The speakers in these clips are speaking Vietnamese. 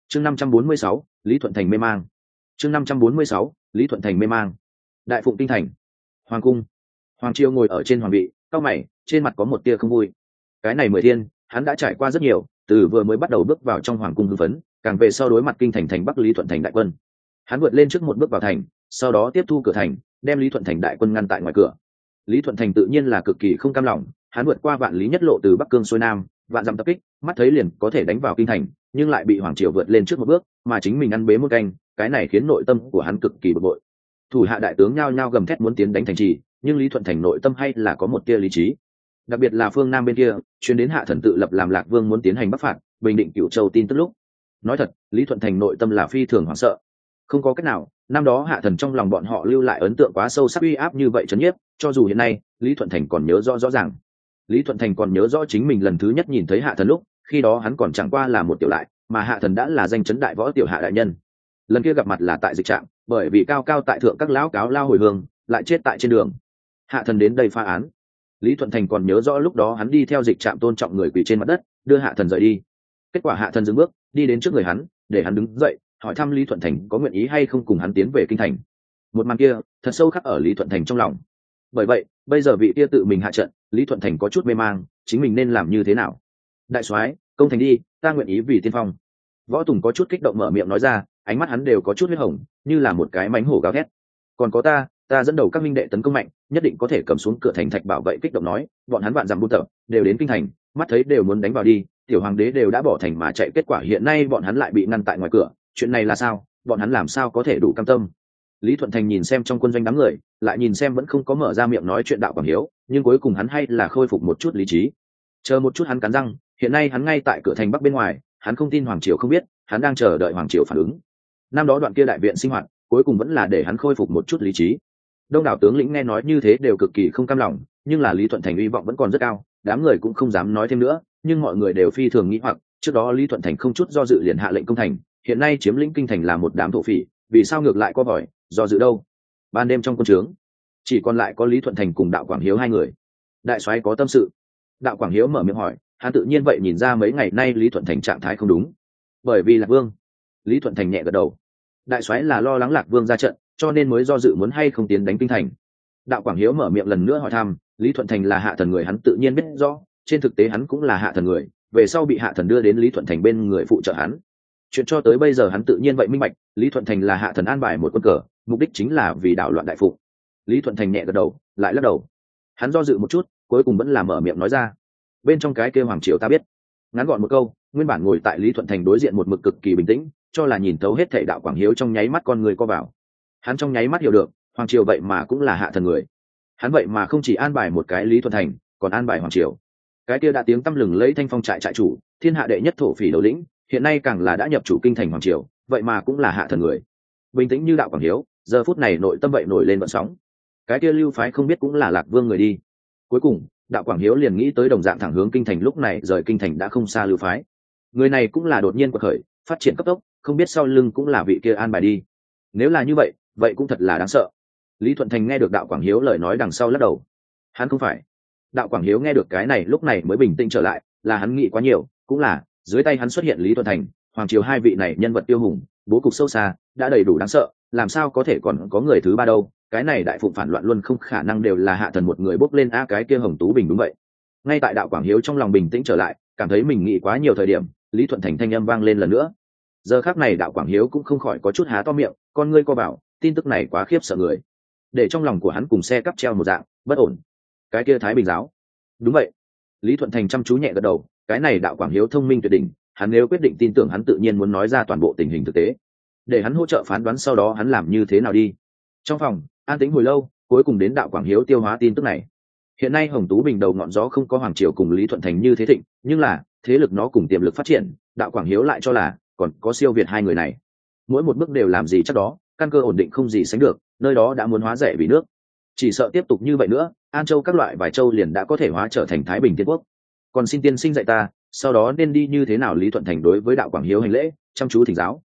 chương 546, Lý Thuận Thành mê mang. chương 546, Lý Thuận Thành mê mang. Đại Phụng Kinh thành, hoàng cung. Hoàng Chiêu ngồi ở trên hoàng vị, cau mày, trên mặt có một tia không vui. Cái này 10 thiên, hắn đã trải qua rất nhiều, từ vừa mới bắt đầu bước vào trong hoàng cung hưng phấn, càng về sau đối mặt kinh thành thành Bắc Lý Thuận Thành đại quân. Hắn vượt lên trước một bước vào thành, sau đó tiếp thu cửa thành, đem Lý Thuận Thành đại quân ngăn tại ngoài cửa. Lý Thuận Thành tự nhiên là cực kỳ không cam lòng, hắn vượt qua vạn lý nhất lộ từ Bắc Cương xuôi Nam, vạn dặm tập kích, mắt thấy liền có thể đánh vào kinh thành, nhưng lại bị Hoàng Triều vượt lên trước một bước, mà chính mình ăn bế một canh, cái này khiến nội tâm của hắn cực kỳ bực bội. Thủ hạ đại tướng nhao nhao gầm thét muốn tiến đánh thành trì, nhưng Lý Thuận Thành nội tâm hay là có một tia lý trí. Đặc biệt là phương Nam bên kia, truyền đến Hạ Thần tự lập làm Lạc Vương muốn tiến hành bắc phạt, bình định Cửu Châu tin tức lúc. Nói thật, Lý Thuận Thành nội tâm là phi thường hoảng sợ. Không có cách nào, năm đó Hạ Thần trong lòng bọn họ lưu lại ấn tượng quá sâu sắc uy áp như vậy chấn nhiếp, cho dù hiện nay, Lý Thuận Thành còn nhớ rõ ràng. Lý Thuận Thành còn nhớ rõ chính mình lần thứ nhất nhìn thấy Hạ Thần lúc, khi đó hắn còn chẳng qua là một tiểu lại, mà Hạ Thần đã là danh chấn đại võ tiểu hạ đại nhân. Lần kia gặp mặt là tại dịch trạm, bởi vì cao cao tại thượng các lão cáo lao hồi hương, lại chết tại trên đường. Hạ Thần đến đây phá án. Lý Thuận Thành còn nhớ rõ lúc đó hắn đi theo dịch trạm tôn trọng người quỳ trên mặt đất, đưa Hạ Thần rời đi. Kết quả Hạ Thần dừng bước, đi đến trước người hắn, để hắn đứng dậy, hỏi thăm Lý Thuận Thành có nguyện ý hay không cùng hắn tiến về kinh thành. Một màn kia thật sâu khắc ở Lý Thuận Thành trong lòng. Bởi vậy, bây giờ vị kia tự mình hạ trận, Lý Thuận Thành có chút mê mang, chính mình nên làm như thế nào? Đại soái, công thành đi, ta nguyện ý vì tiên phong. Võ Tùng có chút kích động mở miệng nói ra, ánh mắt hắn đều có chút huyết hồng, như là một cái mánh hổ gào thét. Còn có ta dẫn đầu các minh đệ tấn công mạnh, nhất định có thể cầm xuống cửa thành thạch bảo vệ kích động nói, bọn hắn vạn dặm buôn tập, đều đến kinh thành, mắt thấy đều muốn đánh vào đi, tiểu hoàng đế đều đã bỏ thành mà chạy, kết quả hiện nay bọn hắn lại bị ngăn tại ngoài cửa, chuyện này là sao? Bọn hắn làm sao có thể đủ cam tâm? Lý Thuận Thành nhìn xem trong quân doanh đám người, lại nhìn xem vẫn không có mở ra miệng nói chuyện Đạo Quảng Hiếu, nhưng cuối cùng hắn hay là khôi phục một chút lý trí. Chờ một chút, hắn cắn răng, hiện nay hắn ngay tại cửa thành Bắc bên ngoài, hắn không tin Hoàng Triều không biết, hắn đang chờ đợi Hoàng Triều phản ứng. Năm đó đoạn kia đại viện sinh hoạt, cuối cùng vẫn là để hắn khôi phục một chút lý trí. Đông đảo tướng lĩnh nghe nói như thế đều cực kỳ không cam lòng, nhưng là Lý Thuận Thành uy vọng vẫn còn rất cao, đám người cũng không dám nói thêm nữa, nhưng mọi người đều phi thường nghĩ hoặc, trước đó Lý Thuận Thành không chút do dự liền hạ lệnh công thành, hiện nay chiếm lĩnh kinh thành là một đám thổ phỉ, vì sao ngược lại có vòi do dự đâu? Ban đêm trong quân trướng, chỉ còn lại có Lý Thuận Thành cùng Đạo Quảng Hiếu hai người. Đại soái có tâm sự. Đạo Quảng Hiếu mở miệng hỏi, hắn tự nhiên vậy nhìn ra mấy ngày nay Lý Thuận Thành trạng thái không đúng. Bởi vì Lạc Vương. Lý Thuận Thành nhẹ gật đầu. Đại soái là lo lắng Lạc Vương ra trận, cho nên mới do dự muốn hay không tiến đánh kinh thành. Đạo Quảng Hiếu mở miệng lần nữa hỏi thăm, Lý Thuận Thành là Hạ Thần người hắn tự nhiên biết rõ, trên thực tế hắn cũng là Hạ Thần người, về sau bị Hạ Thần đưa đến Lý Thuận Thành bên người phụ trợ hắn. Chuyện cho tới bây giờ hắn tự nhiên vậy minh bạch, Lý Thuận Thành là Hạ Thần an bài một quân cờ, mục đích chính là vì đảo loạn đại phục. Lý Thuận Thành nhẹ gật đầu, lại lắc đầu. Hắn do dự một chút, cuối cùng vẫn là mở miệng nói ra, bên trong cái kêu Hoàng Triều ta biết. Ngắn gọn một câu, nguyên bản ngồi tại Lý Thuận Thành đối diện một mực cực kỳ bình tĩnh, cho là nhìn thấu hết thảy Đạo Quảng Hiếu trong nháy mắt con người co vào. Hắn trong nháy mắt hiểu được, Hoàng Triều vậy mà cũng là Hạ Thần người. Hắn vậy mà không chỉ an bài một cái Lý Thuận Thành, còn an bài Hoàng Triều. Cái kia đã tiếng tăm lừng lấy Thanh Phong trại trại chủ, thiên hạ đệ nhất thổ phỉ đầu lĩnh, hiện nay càng là đã nhập chủ kinh thành Hoàng Triều, vậy mà cũng là Hạ Thần người. Bình tĩnh như Đạo Quảng Hiếu, giờ phút này nội tâm vậy nổi lên vận sóng. Cái kia Lưu phái không biết cũng là Lạc Vương người đi. Cuối cùng, Đạo Quảng Hiếu liền nghĩ tới đồng dạng thẳng hướng kinh thành, lúc này rời kinh thành đã không xa Lưu phái. Người này cũng là đột nhiên quật khởi, phát triển cấp tốc, không biết sau lưng cũng là vị kia an bài đi. Nếu là như vậy, vậy cũng thật là đáng sợ. Lý Thuận Thành nghe được Đạo Quảng Hiếu lời nói đằng sau lắc đầu. Hắn không phải. Đạo Quảng Hiếu nghe được cái này lúc này mới bình tĩnh trở lại, là hắn nghĩ quá nhiều, cũng là dưới tay hắn xuất hiện Lý Thuận Thành, Hoàng Triều hai vị này nhân vật tiêu hùng, bố cục sâu xa, đã đầy đủ đáng sợ, làm sao có thể còn có người thứ ba đâu? Cái này đại phụng phản loạn luôn không khả năng đều là Hạ Thần một người bốc lên cái kia Hồng Tú Bình đúng vậy. Ngay tại Đạo Quảng Hiếu trong lòng bình tĩnh trở lại, cảm thấy mình nghĩ quá nhiều thời điểm, Lý Thuận Thành thanh âm vang lên lần nữa. Giờ khắc này Đạo Quảng Hiếu cũng không khỏi có chút há to miệng, con ngươi co bảo, tin tức này quá khiếp sợ người, để trong lòng của hắn cùng xe cắp treo một dạng bất ổn. Cái kia Thái Bình giáo. Đúng vậy. Lý Thuận Thành chăm chú nhẹ gật đầu, cái này Đạo Quảng Hiếu thông minh tuyệt đỉnh, hắn nếu quyết định tin tưởng hắn tự nhiên muốn nói ra toàn bộ tình hình thực tế, để hắn hỗ trợ phán đoán sau đó hắn làm như thế nào đi. Trong phòng an tĩnh hồi lâu, cuối cùng đến Đạo Quảng Hiếu tiêu hóa tin tức này. Hiện nay Hồng Tú Bình đầu ngọn gió không có Hoàng Triều cùng Lý Thuận Thành như thế thịnh, nhưng là thế lực nó cùng tiềm lực phát triển, Đạo Quảng Hiếu lại cho là còn có siêu việt hai người này. Mỗi một bước đều làm gì chắc đó, căn cơ ổn định không gì sánh được, nơi đó đã muốn hóa rẻ vì nước. Chỉ sợ tiếp tục như vậy nữa, An Châu các loại vài châu liền đã có thể hóa trở thành Thái Bình Thiên Quốc. Còn xin tiên sinh dạy ta, sau đó nên đi như thế nào? Lý Thuận Thành đối với Đạo Quảng Hiếu hành lễ, chăm chú thỉnh giáo.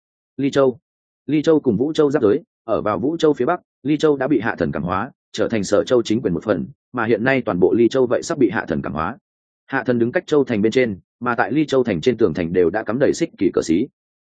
Ly Châu cùng Vũ Châu giáp giới, ở vào Vũ Châu phía bắc, Ly Châu đã bị Hạ Thần cảm hóa, trở thành Sở Châu chính quyền một phần, mà hiện nay toàn bộ Ly Châu vậy sắp bị Hạ Thần cảm hóa. Hạ Thần đứng cách Châu thành bên trên, mà tại Ly Châu thành trên tường thành đều đã cắm đầy xích kỳ cờ xí.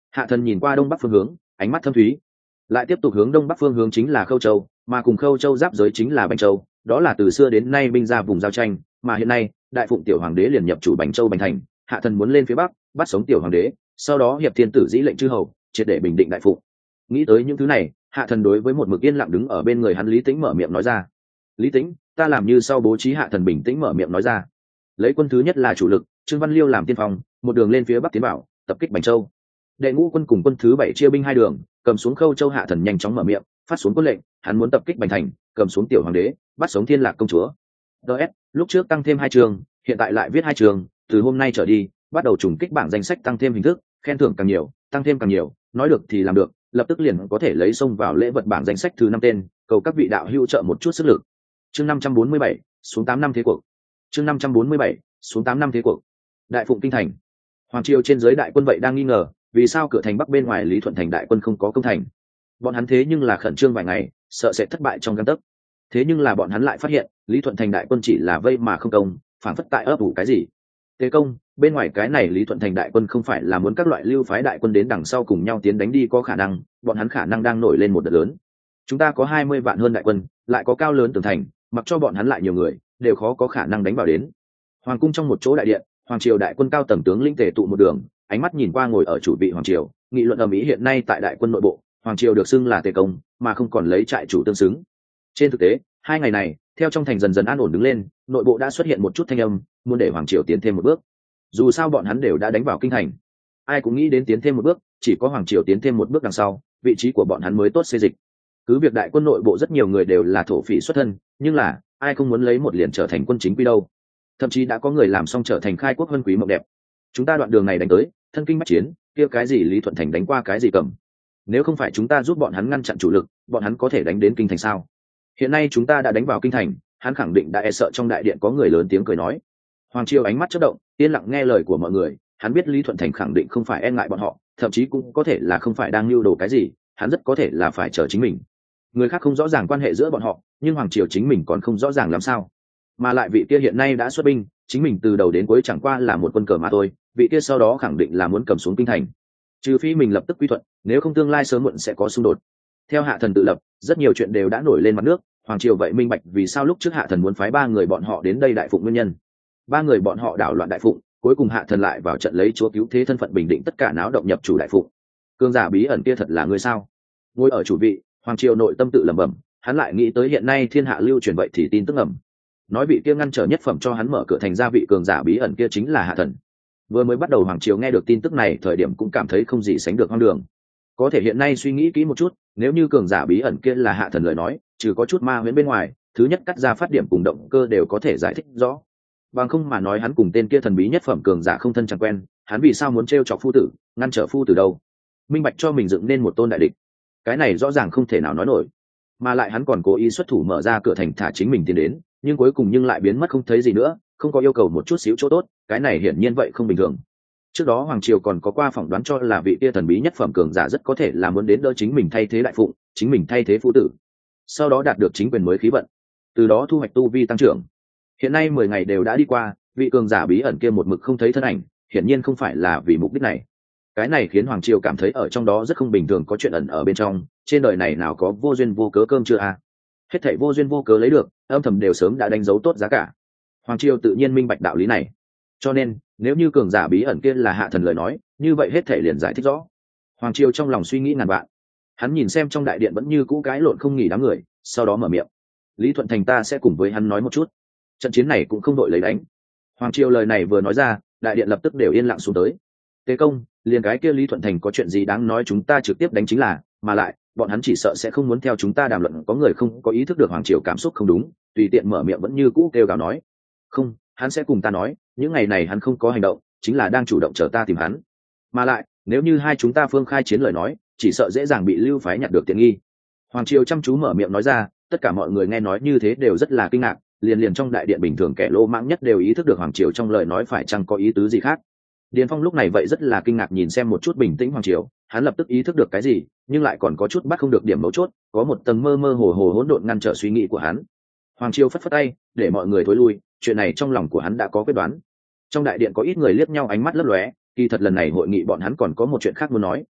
Hạ thần nhìn qua đông bắc phương hướng, ánh mắt thâm thúy. Lại tiếp tục hướng đông bắc phương hướng chính là Khâu Châu, mà cùng Khâu Châu giáp giới chính là Bành Châu, đó là từ xưa đến nay binh ra vùng giao tranh, mà hiện nay đại phụng tiểu hoàng đế liền nhập chủ Bành Châu Bành thành, hạ thần muốn lên phía bắc bắt sống tiểu hoàng đế, sau đó hiệp thiên tử dĩ lệnh chư hầu, triệt để bình định đại phụng. Nghĩ tới những thứ này, hạ thần đối với một mực yên lặng đứng ở bên người hắn Lý Tĩnh mở miệng nói ra. Lý Tĩnh, ta làm như sau bố trí. Hạ thần bình tĩnh mở miệng nói ra. Lấy quân thứ nhất là chủ lực, Trương Văn Liêu làm tiên phong, một đường lên phía bắc tiến bảo, tập kích Bành Châu. Đệ ngũ quân cùng quân thứ 7 chia binh hai đường, cầm xuống Khâu Châu. Hạ thần nhanh chóng mở miệng phát xuống quân lệnh, hắn muốn tập kích Bành thành, cầm xuống tiểu hoàng đế, bắt sống Thiên Lạc công chúa. DS, lúc trước tăng thêm 2 trường, hiện tại lại viết 2 trường, từ hôm nay trở đi bắt đầu trùng kích bảng danh sách, tăng thêm hình thức, khen thưởng càng nhiều, tăng thêm càng nhiều, nói được thì làm được, lập tức liền có thể lấy xông vào lễ vật bảng danh sách thứ 5 tên, cầu các vị đạo hữu trợ một chút sức lực. Chương 547, xuống 8 năm thế cuộc. Chương 547, xuống 8 năm thế cuộc. Đại phụng kinh thành. Hoàng triều trên dưới đại quân vậy đang nghi ngờ, vì sao cửa thành bắc bên ngoài Lý Thuận thành đại quân không có công thành. Bọn hắn thế nhưng là khẩn trương vài ngày, sợ sẽ thất bại trong gang tấc. Thế nhưng là bọn hắn lại phát hiện, Lý Thuận thành đại quân chỉ là vây mà không công, phản phất tại ấp ủ cái gì. Thế công, bên ngoài cái này Lý Thuận thành đại quân không phải là muốn các loại lưu phái đại quân đến đằng sau cùng nhau tiến đánh đi, có khả năng, bọn hắn khả năng đang nổi lên một đợt lớn. Chúng ta có 20 vạn hơn đại quân, lại có cao lớn tường thành, mặc cho bọn hắn lại nhiều người, đều khó có khả năng đánh vào đến. Hoàng cung trong một chỗ đại điện, hoàng triều đại quân cao tầng tướng lĩnh tề tụ một đường, ánh mắt nhìn qua ngồi ở chủ vị hoàng triều, nghị luận ầm ĩ hiện nay tại đại quân nội bộ, hoàng triều được xưng là tề công, mà không còn lấy trại chủ tương xứng. Trên thực tế, 2 ngày này, theo trong thành dần dần an ổn đứng lên, nội bộ đã xuất hiện một chút thanh âm, muốn để hoàng triều tiến thêm một bước. Dù sao bọn hắn đều đã đánh vào kinh thành, ai cũng nghĩ đến tiến thêm một bước, chỉ có hoàng triều tiến thêm một bước đằng sau, vị trí của bọn hắn mới tốt xê dịch. Cứ việc đại quân nội bộ rất nhiều người đều là thổ phỉ xuất thân, nhưng là ai không muốn lấy một liền trở thành quân chính quy đâu. Thậm chí đã có người làm xong trở thành khai quốc vân quý mộng đẹp. Chúng ta đoạn đường này đánh tới, thân kinh bách chiến, kia cái gì Lý Thuận thành đánh qua cái gì cầm. Nếu không phải chúng ta giúp bọn hắn ngăn chặn chủ lực, bọn hắn có thể đánh đến kinh thành sao? Hiện nay chúng ta đã đánh vào kinh thành, hắn khẳng định đã e sợ. Trong đại điện có người lớn tiếng cười nói. Hoàng triều ánh mắt chớp động, yên lặng nghe lời của mọi người, hắn biết Lý Thuận thành khẳng định không phải e ngại bọn họ, thậm chí cũng có thể là không phải đang lưu đồ cái gì, hắn rất có thể là phải chờ chính mình. Người khác không rõ ràng quan hệ giữa bọn họ, nhưng hoàng triều chính mình còn không rõ ràng làm sao. Mà lại vị kia hiện nay đã xuất binh, chính mình từ đầu đến cuối chẳng qua là một quân cờ mà thôi, vị kia sau đó khẳng định là muốn cầm xuống kinh thành. Trừ phi mình lập tức quy thuận, nếu không tương lai sớm muộn sẽ có xung đột. Theo hạ thần tự lập, rất nhiều chuyện đều đã nổi lên mặt nước, hoàng triều vậy minh bạch vì sao lúc trước hạ thần muốn phái 3 người bọn họ đến đây đại phụng nguyên nhân. 3 người bọn họ đảo loạn đại phụng, cuối cùng hạ thần lại vào trận lấy chúa cứu thế thân phận bình định tất cả náo động nhập chủ đại phụng. Cương giả bí ẩn kia thật là người sao? Ngồi ở chủ vị, hoàng triều nội tâm tự lẩm bẩm, hắn lại nghĩ tới hiện nay thiên hạ lưu truyền vậy thì tin tức ẩm, nói vị kia ngăn trở nhất phẩm cho hắn mở cửa thành ra vị cường giả bí ẩn kia chính là hạ thần. Vừa mới bắt đầu hoàng triều nghe được tin tức này thời điểm cũng cảm thấy không gì sánh được hoang đường. Có thể hiện nay suy nghĩ kỹ một chút, nếu như cường giả bí ẩn kia là hạ thần lời nói, trừ có chút ma huyễn bên ngoài, thứ nhất cắt ra phát điểm cùng động cơ đều có thể giải thích rõ. Bằng không mà nói hắn cùng tên kia thần bí nhất phẩm cường giả không thân chẳng quen, hắn vì sao muốn trêu chọc phu tử, ngăn trở phu tử đâu? Minh bạch cho mình dựng nên một tôn đại địch, cái này rõ ràng không thể nào nói nổi. Mà lại hắn còn cố ý xuất thủ mở ra cửa thành thả chính mình tiến đến, nhưng cuối cùng nhưng lại biến mất không thấy gì nữa, không có yêu cầu một chút xíu chỗ tốt, cái này hiển nhiên vậy không bình thường. Trước đó hoàng triều còn có qua phỏng đoán cho là vị kia thần bí nhất phẩm cường giả rất có thể là muốn đến đỡ chính mình thay thế đại phụng, chính mình thay thế phu tử, sau đó đạt được chính quyền mới khí vận, từ đó thu hoạch tu vi tăng trưởng. Hiện nay 10 ngày đều đã đi qua, vị cường giả bí ẩn kia một mực không thấy thân ảnh, hiển nhiên không phải là vì mục đích này. Cái này khiến hoàng triều cảm thấy ở trong đó rất không bình thường, có chuyện ẩn ở bên trong. Trên đời này nào có vô duyên vô cớ cơm chưa à? Hết thảy vô duyên vô cớ lấy được, âm thầm đều sớm đã đánh dấu tốt giá cả. Hoàng triều tự nhiên minh bạch đạo lý này, cho nên nếu như cường giả bí ẩn kia là hạ thần lời nói, như vậy hết thảy liền giải thích rõ. Hoàng triều trong lòng suy nghĩ ngàn vạn, hắn nhìn xem trong đại điện vẫn như cũ cái lộn không nghỉ đám người, sau đó mở miệng. Lý Thuận thành ta sẽ cùng với hắn nói một chút, trận chiến này cũng không đội lấy đánh. Hoàng triều lời này vừa nói ra, đại điện lập tức đều yên lặng xuống tới. Tế công, liền cái kia Lý Thuận thành có chuyện gì đáng nói chúng ta trực tiếp đánh chính là, mà lại bọn hắn chỉ sợ sẽ không muốn theo chúng ta đàm luận. Có người không có ý thức được hoàng triều cảm xúc không đúng, tùy tiện mở miệng vẫn như cũ kêu gào nói, không, hắn sẽ cùng ta nói, những ngày này hắn không có hành động, chính là đang chủ động chờ ta tìm hắn. Mà lại nếu như hai chúng ta phương khai chiến lời nói, chỉ sợ dễ dàng bị lưu phái nhặt được tiện nghi. Hoàng triều chăm chú mở miệng nói ra, tất cả mọi người nghe nói như thế đều rất là kinh ngạc, liền trong đại điện bình thường kẻ lô mãng nhất đều ý thức được hoàng triều trong lời nói phải chăng có ý tứ gì khác. Điền Phong lúc này vậy rất là kinh ngạc nhìn xem một chút bình tĩnh hoàng triều, hắn lập tức ý thức được cái gì, nhưng lại còn có chút bắt không được điểm mấu chốt, có một tầng mơ mơ hồ hồ hỗn độn ngăn trở suy nghĩ của hắn. Hoàng triều phất phất tay để mọi người thối lui, chuyện này trong lòng của hắn đã có quyết đoán. Trong đại điện có ít người liếc nhau ánh mắt lấp lóe, kỳ thật lần này hội nghị bọn hắn còn có một chuyện khác muốn nói,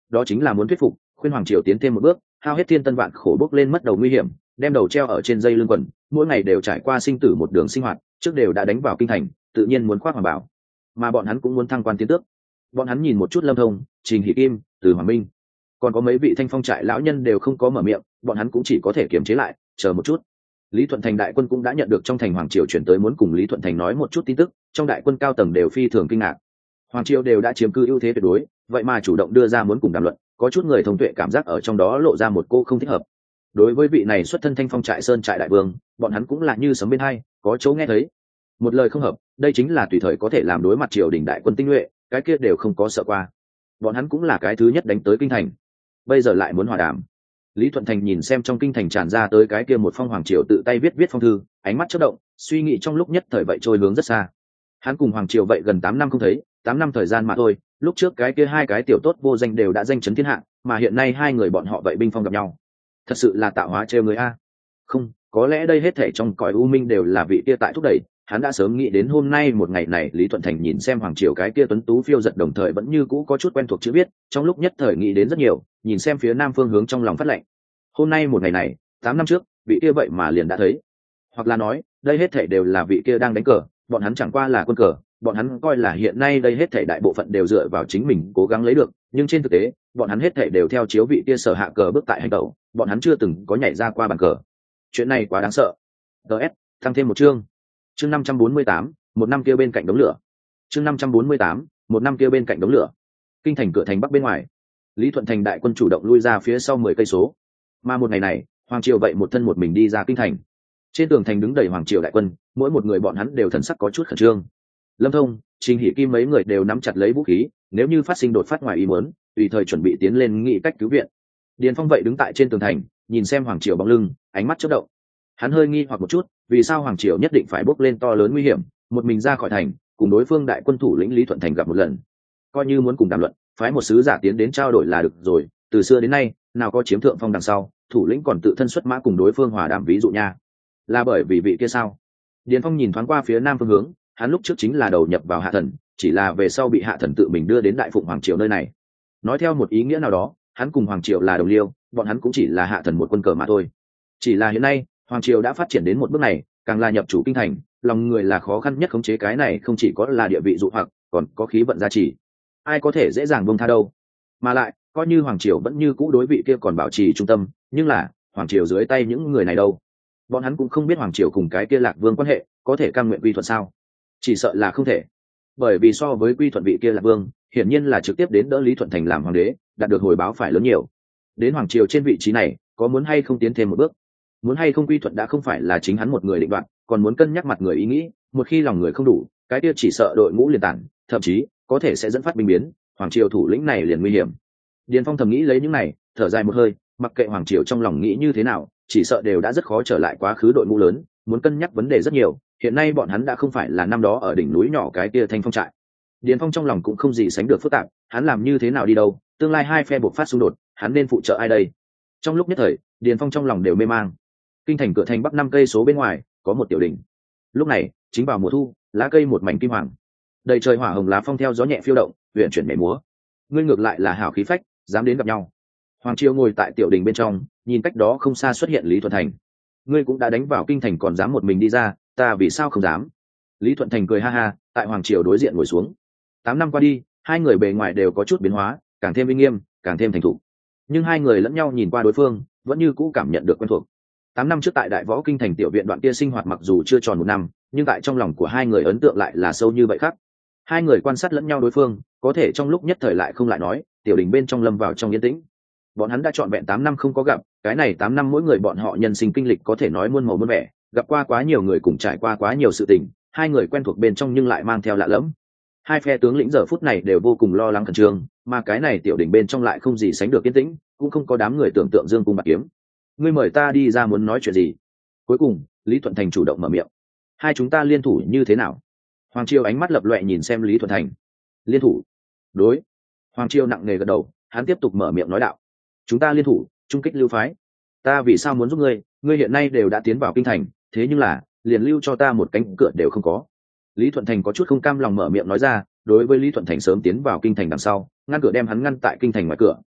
đó chính là muốn thuyết phục khuyên hoàng triều tiến thêm một bước, hao hết thiên tân vạn khổ bước lên mất đầu nguy hiểm, đem đầu treo ở trên dây lưng quần, mỗi ngày đều trải qua sinh tử một đường sinh hoạt, trước đều đã đánh vào kinh thành, tự nhiên muốn khoác hoàng bảo. Mà bọn hắn cũng muốn thăng quan tiến tước. Bọn hắn nhìn một chút Lâm Thông, Trình Hỷ Kim, Từ Hoàng Minh, còn có mấy vị thanh phong trại lão nhân đều không có mở miệng, bọn hắn cũng chỉ có thể kiềm chế lại, chờ một chút. Lý Thuận Thành đại quân cũng đã nhận được trong thành hoàng triều chuyển tới muốn cùng Lý Thuận Thành nói một chút tin tức, trong đại quân cao tầng đều phi thường kinh ngạc. Hoàng triều đều đã chiếm cứ ưu thế tuyệt đối, vậy mà chủ động đưa ra muốn cùng đàm luận, có chút người thông tuệ cảm giác ở trong đó lộ ra một cô không thích hợp. Đối với vị này xuất thân thanh phong trại sơn trại đại vương, bọn hắn cũng là như sấm bên hai, có chỗ nghe thấy. Một lời không hợp, đây chính là tùy thời có thể làm đối mặt triều đình đại quân tinh nhuệ, cái kia đều không có sợ qua. Bọn hắn cũng là cái thứ nhất đánh tới kinh thành, bây giờ lại muốn hòa đàm. Lý Thuận Thành nhìn xem trong kinh thành tràn ra tới cái kia một phong hoàng triều tự tay viết phong thư, ánh mắt chớp động, suy nghĩ trong lúc nhất thời vậy trôi hướng rất xa. Hắn cùng hoàng triều vậy gần 8 năm không thấy, 8 năm thời gian mà thôi, lúc trước cái kia hai cái tiểu tốt vô danh đều đã danh chấn thiên hạ, mà hiện nay hai người bọn họ vậy binh phong gặp nhau. Thật sự là tạo hóa trêu người a. Không, có lẽ đây hết thảy trong cõi u minh đều là vị kia tại thúc đẩy, hắn đã sớm nghĩ đến hôm nay một ngày này. Lý Thuận Thành nhìn xem hoàng triều cái kia tuấn tú phiêu giật đồng thời vẫn như cũ có chút quen thuộc chữ viết, trong lúc nhất thời nghĩ đến rất nhiều, nhìn xem phía nam phương hướng trong lòng phát lạnh. Hôm nay một ngày này, 8 năm trước, vị kia vậy mà liền đã thấy. Hoặc là nói, đây hết thảy đều là vị kia đang đánh cờ, bọn hắn chẳng qua là quân cờ, bọn hắn coi là hiện nay đây hết thảy đại bộ phận đều dựa vào chính mình cố gắng lấy được, nhưng trên thực tế, bọn hắn hết thảy đều theo chiếu vị kia sở hạ cờ bước tại hành tẩu, bọn hắn chưa từng có nhảy ra qua bàn cờ. Chuyện này quá đáng sợ. DS, tăng thêm một chương. Chương 548, một năm kia bên cạnh đống lửa. Chương 548, một năm kia bên cạnh đống lửa. Kinh thành cửa thành bắc bên ngoài, Lý Thuận Thành đại quân chủ động lui ra phía sau 10 cây số. Mà một ngày này, hoàng triều vậy một thân một mình đi ra kinh thành. Trên tường thành đứng đầy hoàng triều đại quân, mỗi một người bọn hắn đều thần sắc có chút khẩn trương. Lâm Thông, Trình Hỷ Kim mấy người đều nắm chặt lấy vũ khí, nếu như phát sinh đột phát ngoài ý muốn, tùy thời chuẩn bị tiến lên nghị cách cứu viện. Điền Phong vậy đứng tại trên tường thành, nhìn xem hoàng triều bóng lưng, ánh mắt chớp động. Hắn hơi nghi hoặc một chút, vì sao hoàng triều nhất định phải bốc lên to lớn nguy hiểm, một mình ra khỏi thành, cùng đối phương đại quân thủ lĩnh Lý Thuận Thành gặp một lần. Coi như muốn cùng đàm luận, phái một sứ giả tiến đến trao đổi là được rồi, từ xưa đến nay, nào có chiếm thượng phong đằng sau, thủ lĩnh còn tự thân xuất mã cùng đối phương hòa đàm, ví dụ nha. Là bởi vì vị kia sao? Điền Phong nhìn thoáng qua phía nam phương hướng, hắn lúc trước chính là đầu nhập vào hạ thần, chỉ là về sau bị hạ thần tự mình đưa đến đại phụng hoàng triều nơi này. Nói theo một ý nghĩa nào đó, hắn cùng hoàng triều là đồng liêu, bọn hắn cũng chỉ là hạ thần một quân cờ mà thôi. Chỉ là hiện nay, hoàng triều đã phát triển đến một bước này, càng là nhập chủ kinh thành, lòng người là khó khăn nhất khống chế, cái này không chỉ có là địa vị dụ hoặc, còn có khí vận gia trì. Ai có thể dễ dàng buông tha đâu? Mà lại, coi như hoàng triều vẫn như cũ đối vị kia còn bảo trì trung tâm, nhưng là hoàng triều dưới tay những người này đâu? Bọn hắn cũng không biết hoàng triều cùng cái kia Lạc Vương quan hệ, có thể cam nguyện quy thuận sao? Chỉ sợ là không thể. Bởi vì so với quy thuận vị kia Lạc Vương, hiển nhiên là trực tiếp đến đỡ Lý Thuận Thành làm hoàng đế, đạt được hồi báo phải lớn nhiều. Đến hoàng triều trên vị trí này, có muốn hay không tiến thêm một bước? Muốn hay không quy thuận đã không phải là chính hắn một người định đoạt, còn muốn cân nhắc mặt người ý nghĩ, một khi lòng người không đủ, cái kia chỉ sợ đội ngũ liền tản, thậm chí có thể sẽ dẫn phát binh biến, hoàng triều thủ lĩnh này liền nguy hiểm. Điền Phong thầm nghĩ lấy những này, thở dài một hơi, mặc kệ hoàng triều trong lòng nghĩ như thế nào, chỉ sợ đều đã rất khó trở lại quá khứ đội ngũ lớn, muốn cân nhắc vấn đề rất nhiều, hiện nay bọn hắn đã không phải là năm đó ở đỉnh núi nhỏ cái kia Thanh Phong trại. Điền Phong trong lòng cũng không gì sánh được phức tạp, hắn làm như thế nào đi đâu, tương lai hai phe buộc phát xung đột, hắn nên phụ trợ ai đây? Trong lúc nhất thời, Điền Phong trong lòng đều mê mang. Kinh thành cửa thành bắc 5 cây số bên ngoài, có một tiểu đình. Lúc này, chính vào mùa thu, lá cây một mảnh kim hoàng, đầy trời hỏa hồng lá phong theo gió nhẹ phiêu động, uyển chuyển nhảy múa. Ngươi ngược lại là hảo khí phách, dám đến gặp nhau. Hoàng Triều ngồi tại tiểu đình bên trong, nhìn cách đó không xa xuất hiện Lý Thuận Thành. Ngươi cũng đã đánh vào kinh thành còn dám một mình đi ra, ta vì sao không dám? Lý Thuận Thành cười ha ha, tại Hoàng Triều đối diện ngồi xuống. 8 năm qua đi, hai người bề ngoài đều có chút biến hóa, càng thêm uy nghiêm, càng thêm thành thục. Nhưng hai người lẫn nhau nhìn qua đối phương, vẫn như cũ cảm nhận được quen thuộc. 8 năm trước tại Đại Võ Kinh thành tiểu viện đoạn kia sinh hoạt mặc dù chưa tròn 1 năm, nhưng tại trong lòng của hai người ấn tượng lại là sâu như vậy khác. Hai người quan sát lẫn nhau đối phương, có thể trong lúc nhất thời lại không lại nói, tiểu đình bên trong lâm vào trong yên tĩnh. Bọn hắn đã trọn vẹn 8 năm không có gặp, cái này 8 năm mỗi người bọn họ nhân sinh kinh lịch có thể nói muôn màu muôn vẻ, gặp qua quá nhiều người cùng trải qua quá nhiều sự tình, hai người quen thuộc bên trong nhưng lại mang theo lạ lẫm. Hai phe tướng lĩnh giờ phút này đều vô cùng lo lắng khẩn trương, mà cái này tiểu đình bên trong lại không gì sánh được yên tĩnh, cũng không có đám người tưởng tượng dương cung bạc kiếm. Ngươi mời ta đi ra muốn nói chuyện gì? Cuối cùng, Lý Thuận Thành chủ động mở miệng. Hai chúng ta liên thủ như thế nào? Hoàng Triều ánh mắt lập loè nhìn xem Lý Thuận Thành. Liên thủ? Đối. Hoàng Triều nặng nề gật đầu, hắn tiếp tục mở miệng nói đạo. Chúng ta liên thủ, trung kích lưu phái. Ta vì sao muốn giúp ngươi? Ngươi hiện nay đều đã tiến vào kinh thành, thế nhưng là, liền lưu cho ta một cánh cửa đều không có. Lý Thuận Thành có chút không cam lòng mở miệng nói ra, đối với Lý Thuận Thành sớm tiến vào kinh thành đằng sau, ngăn cửa đem hắn ngăn tại kinh thành ngoài cửa,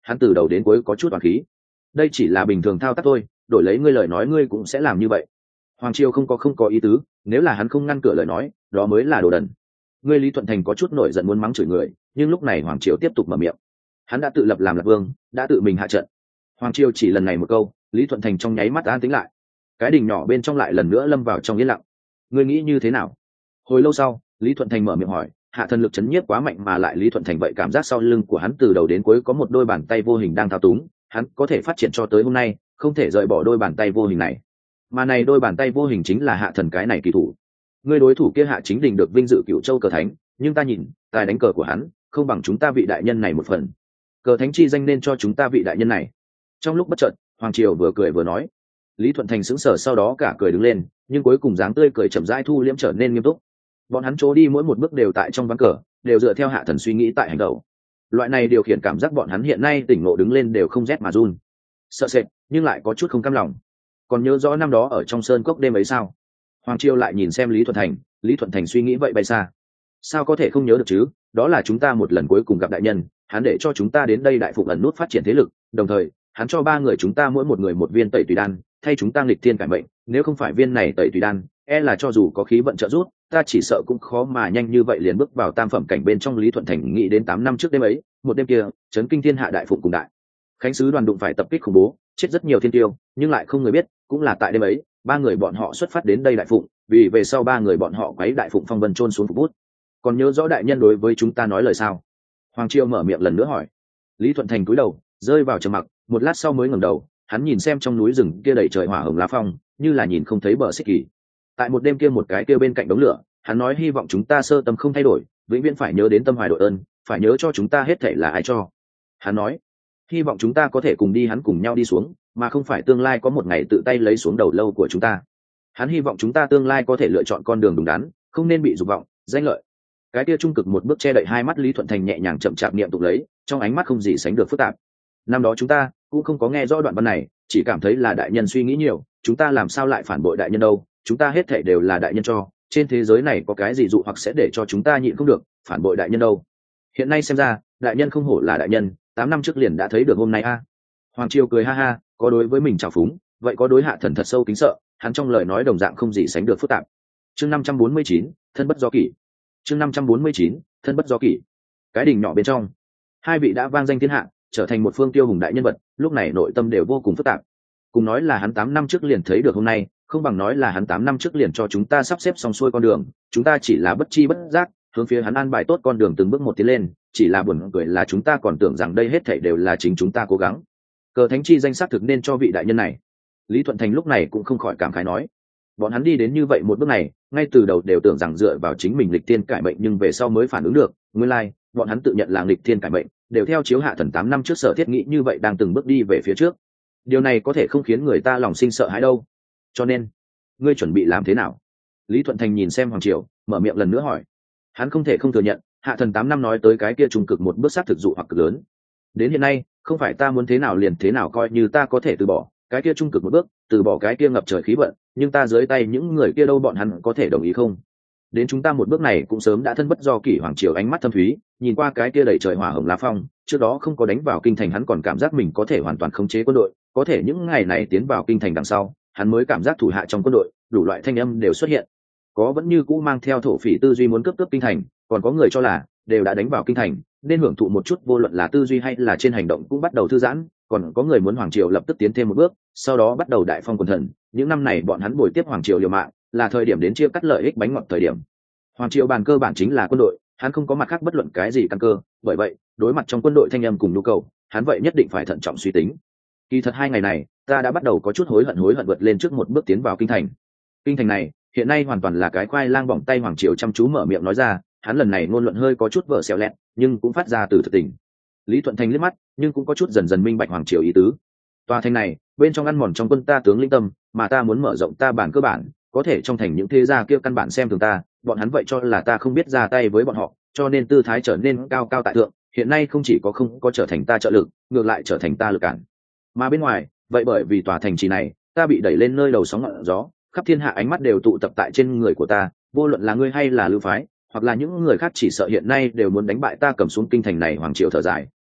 hắn từ đầu đến cuối có chút toàn khí. Đây chỉ là bình thường thao tác thôi, đổi lấy ngươi lời nói ngươi cũng sẽ làm như vậy. Hoàng Triều không có ý tứ, nếu là hắn không ngăn cửa lời nói, đó mới là đồ đần. Ngươi Lý Thuận Thành có chút nổi giận muốn mắng chửi người, nhưng lúc này Hoàng Triều tiếp tục mở miệng. Hắn đã tự lập làm Lạc Vương, đã tự mình hạ trận. Hoàng Triều chỉ lần này một câu, Lý Thuận Thành trong nháy mắt an tĩnh lại. Cái đình nhỏ bên trong lại lần nữa lâm vào trong yên lặng. Ngươi nghĩ như thế nào? Hồi lâu sau, Lý Thuận Thành mở miệng hỏi, hạ thần lực chấn nhiếp quá mạnh mà lại Lý Thuận Thành vậy cảm giác sau lưng của hắn từ đầu đến cuối có một đôi bàn tay vô hình đang thao túng, hắn có thể phát triển cho tới hôm nay, không thể rời bỏ đôi bàn tay vô hình này. Mà này đôi bàn tay vô hình chính là hạ thần cái này kỳ thủ. Ngươi đối thủ kia Hạ Chính Đình được vinh dự Cửu Châu cờ thánh, nhưng ta nhìn, tài đánh cờ của hắn không bằng chúng ta vị đại nhân này một phần. Cờ thánh chi danh nên cho chúng ta vị đại nhân này. Trong lúc bất chợt, Hoàng Triều vừa cười vừa nói. Lý Thuận Thành sững sờ sau đó cả cười đứng lên, nhưng cuối cùng dáng tươi cười chậm rãi thu liễm trở nên nghiêm túc. Bọn hắn trố đi mỗi một bước đều tại trong ván cờ, đều dựa theo hạ thần suy nghĩ tại hành động. Loại này điều khiển cảm giác bọn hắn hiện nay tỉnh ngộ đứng lên đều không rét mà run. Sợ sệt, nhưng lại có chút không cam lòng. Còn nhớ rõ năm đó ở trong sơn cốc đêm ấy sao? Hoàng Triều lại nhìn xem Lý Thuận Thành, Lý Thuận Thành suy nghĩ vậy bay xa. Sao có thể không nhớ được chứ, đó là chúng ta một lần cuối cùng gặp đại nhân, hắn để cho chúng ta đến đây đại phục ẩn nút phát triển thế lực, đồng thời hắn cho ba người chúng ta mỗi một người một viên tẩy tùy đan, thay chúng ta nghịch thiên cải mệnh, nếu không phải viên này tẩy tùy đan, e là cho dù có khí vận trợ giúp, ta chỉ sợ cũng khó mà nhanh như vậy liền bước vào tam phẩm cảnh bên trong. Lý Thuận Thành nghĩ đến 8 năm trước đêm ấy, một đêm kia, chấn kinh thiên hạ đại phụng cùng đại khánh sứ đoàn đụng phải tập kích khủng bố, chết rất nhiều thiên tiêu, nhưng lại không người biết, cũng là tại đêm ấy, ba người bọn họ xuất phát đến đây đại phụng, vì về sau ba người bọn họ quấy đại phụng phong vân trôn xuống phục bút. Còn nhớ rõ đại nhân đối với chúng ta nói lời sao? Hoàng Triều mở miệng lần nữa hỏi. Lý Thuận Thành cúi đầu, rơi vào trầm mặc, một lát sau mới ngẩng đầu, hắn nhìn xem trong núi rừng kia đầy trời hỏa hồng lá phong, như là nhìn không thấy bờ xích kỳ. Tại một đêm kia một cái kia bên cạnh đống lửa, hắn nói hy vọng chúng ta sơ tâm không thay đổi, vĩnh viễn phải nhớ đến tâm hoài đội ơn, phải nhớ cho chúng ta hết thảy là ai cho. Hắn nói, hy vọng chúng ta có thể cùng đi hắn cùng nhau đi xuống, mà không phải tương lai có một ngày tự tay lấy xuống đầu lâu của chúng ta. Hắn hy vọng chúng ta tương lai có thể lựa chọn con đường đúng đắn, không nên bị dục vọng, danh lợi. Cái kia trung cực một bước che đậy hai mắt Lý Thuận Thành nhẹ nhàng chậm chạp niệm tụng lấy, trong ánh mắt không gì sánh được phức tạp. Năm đó chúng ta cũng không có nghe rõ đoạn văn này, chỉ cảm thấy là đại nhân suy nghĩ nhiều, chúng ta làm sao lại phản bội đại nhân đâu, chúng ta hết thảy đều là đại nhân cho, trên thế giới này có cái gì dụ hoặc sẽ để cho chúng ta nhịn không được phản bội đại nhân đâu. Hiện nay xem ra, đại nhân không hổ là đại nhân, 8 năm trước liền đã thấy được hôm nay a. Hoàng Triều cười ha ha, có đối với mình trào phúng, vậy có đối hạ thần thật sâu kính sợ, hắn trong lời nói đồng dạng không gì sánh được phức tạp. Chương 549, thân bất do kỷ. Chương 549, thân bất do kỷ. Cái đình nhỏ bên trong, hai vị đã vang danh thiên hạ, trở thành một phương tiêu hùng đại nhân vật, lúc này nội tâm đều vô cùng phức tạp. Cùng nói là hắn 8 năm trước liền thấy được hôm nay, không bằng nói là hắn 8 năm trước liền cho chúng ta sắp xếp xong xuôi con đường, chúng ta chỉ là bất chi bất giác hướng phía hắn an bài tốt con đường từng bước một tiến lên, chỉ là buồn cười là chúng ta còn tưởng rằng đây hết thảy đều là chính chúng ta cố gắng. Cờ thánh chi danh xác thực nên cho vị đại nhân này. Lý Thuận Thành lúc này cũng không khỏi cảm khái nói, bọn hắn đi đến như vậy một bước này, ngay từ đầu đều tưởng rằng dựa vào chính mình lịch thiên cải mệnh, nhưng về sau mới phản ứng được, nguyên lai bọn hắn tự nhận là lịch thiên cải mệnh, đều theo chiếu hạ thần 8 năm trước sở thiết nghĩ như vậy đang từng bước đi về phía trước. Điều này có thể không khiến người ta lòng sinh sợ hãi đâu. Cho nên, ngươi chuẩn bị làm thế nào? Lý Thuận Thành nhìn xem Hoàng Triều, mở miệng lần nữa hỏi. Hắn không thể không thừa nhận, hạ thần 8 năm nói tới cái kia trung cực một bước sát thực dụ hoặc cực lớn. Đến hiện nay, không phải ta muốn thế nào liền thế nào, coi như ta có thể từ bỏ cái kia trung cực một bước, từ bỏ cái kia ngập trời khí vận, nhưng ta dưới tay những người kia đâu, bọn hắn có thể đồng ý không? Đến chúng ta một bước này cũng sớm đã thân bất do kỷ. Hoàng Triều ánh mắt thâm thúy, nhìn qua cái kia đầy trời hỏa hồng lá phong, trước đó không có đánh vào kinh thành hắn còn cảm giác mình có thể hoàn toàn khống chế quân đội, có thể những ngày này tiến vào kinh thành đằng sau, hắn mới cảm giác thủ hạ trong quân đội đủ loại thanh âm đều xuất hiện, có vẫn như cũ mang theo thổ phỉ tư duy muốn cướp kinh thành, còn có người cho là đều đã đánh vào kinh thành nên hưởng thụ một chút, vô luận là tư duy hay là trên hành động cũng bắt đầu thư giãn, còn có người muốn Hoàng Triều lập tức tiến thêm một bước, sau đó bắt đầu đại phong quần thần. Những năm này bọn hắn bồi tiếp Hoàng Triều liều mạng, là thời điểm đến chia cắt lợi ích bánh ngọt thời điểm. Hoàng Triều bàn cơ bản chính là quân đội, hắn không có mặt khác bất luận cái gì căn cơ, bởi vậy đối mặt trong quân đội thanh âm cùng nhu cầu, hắn vậy nhất định phải thận trọng suy tính. Kỳ thật 2 ngày này ta đã bắt đầu có chút hối hận vượt lên trước một bước tiến vào kinh thành. Kinh thành này hiện nay hoàn toàn là cái khoai lang bỏng tay. Hoàng Triều chăm chú mở miệng nói ra, hắn lần này ngôn luận hơi có chút vở xẹo lẹt, nhưng cũng phát ra từ thực tình. Lý Thuận Thành liếc mắt, nhưng cũng có chút dần dần minh bạch Hoàng Triều ý tứ. Tòa thành này bên trong ăn mòn trong quân ta tướng linh tâm, mà ta muốn mở rộng ta bản cơ bản, có thể trong thành những thế gia kia căn bản xem thường ta, bọn hắn vậy cho là ta không biết ra tay với bọn họ, cho nên tư thái trở nên cao cao tại thượng. Hiện nay không chỉ có không có trở thành ta trợ lực, ngược lại trở thành ta lực cản. Mà bên ngoài vậy bởi vì tòa thành trì này ta bị đẩy lên nơi đầu sóng ngọn gió, khắp thiên hạ ánh mắt đều tụ tập tại trên người của ta, vô luận là ngươi hay là Lưu phái hoặc là những người khác, chỉ sợ hiện nay đều muốn đánh bại ta, cầm xuống kinh thành này. Hoàng Triều thở dài,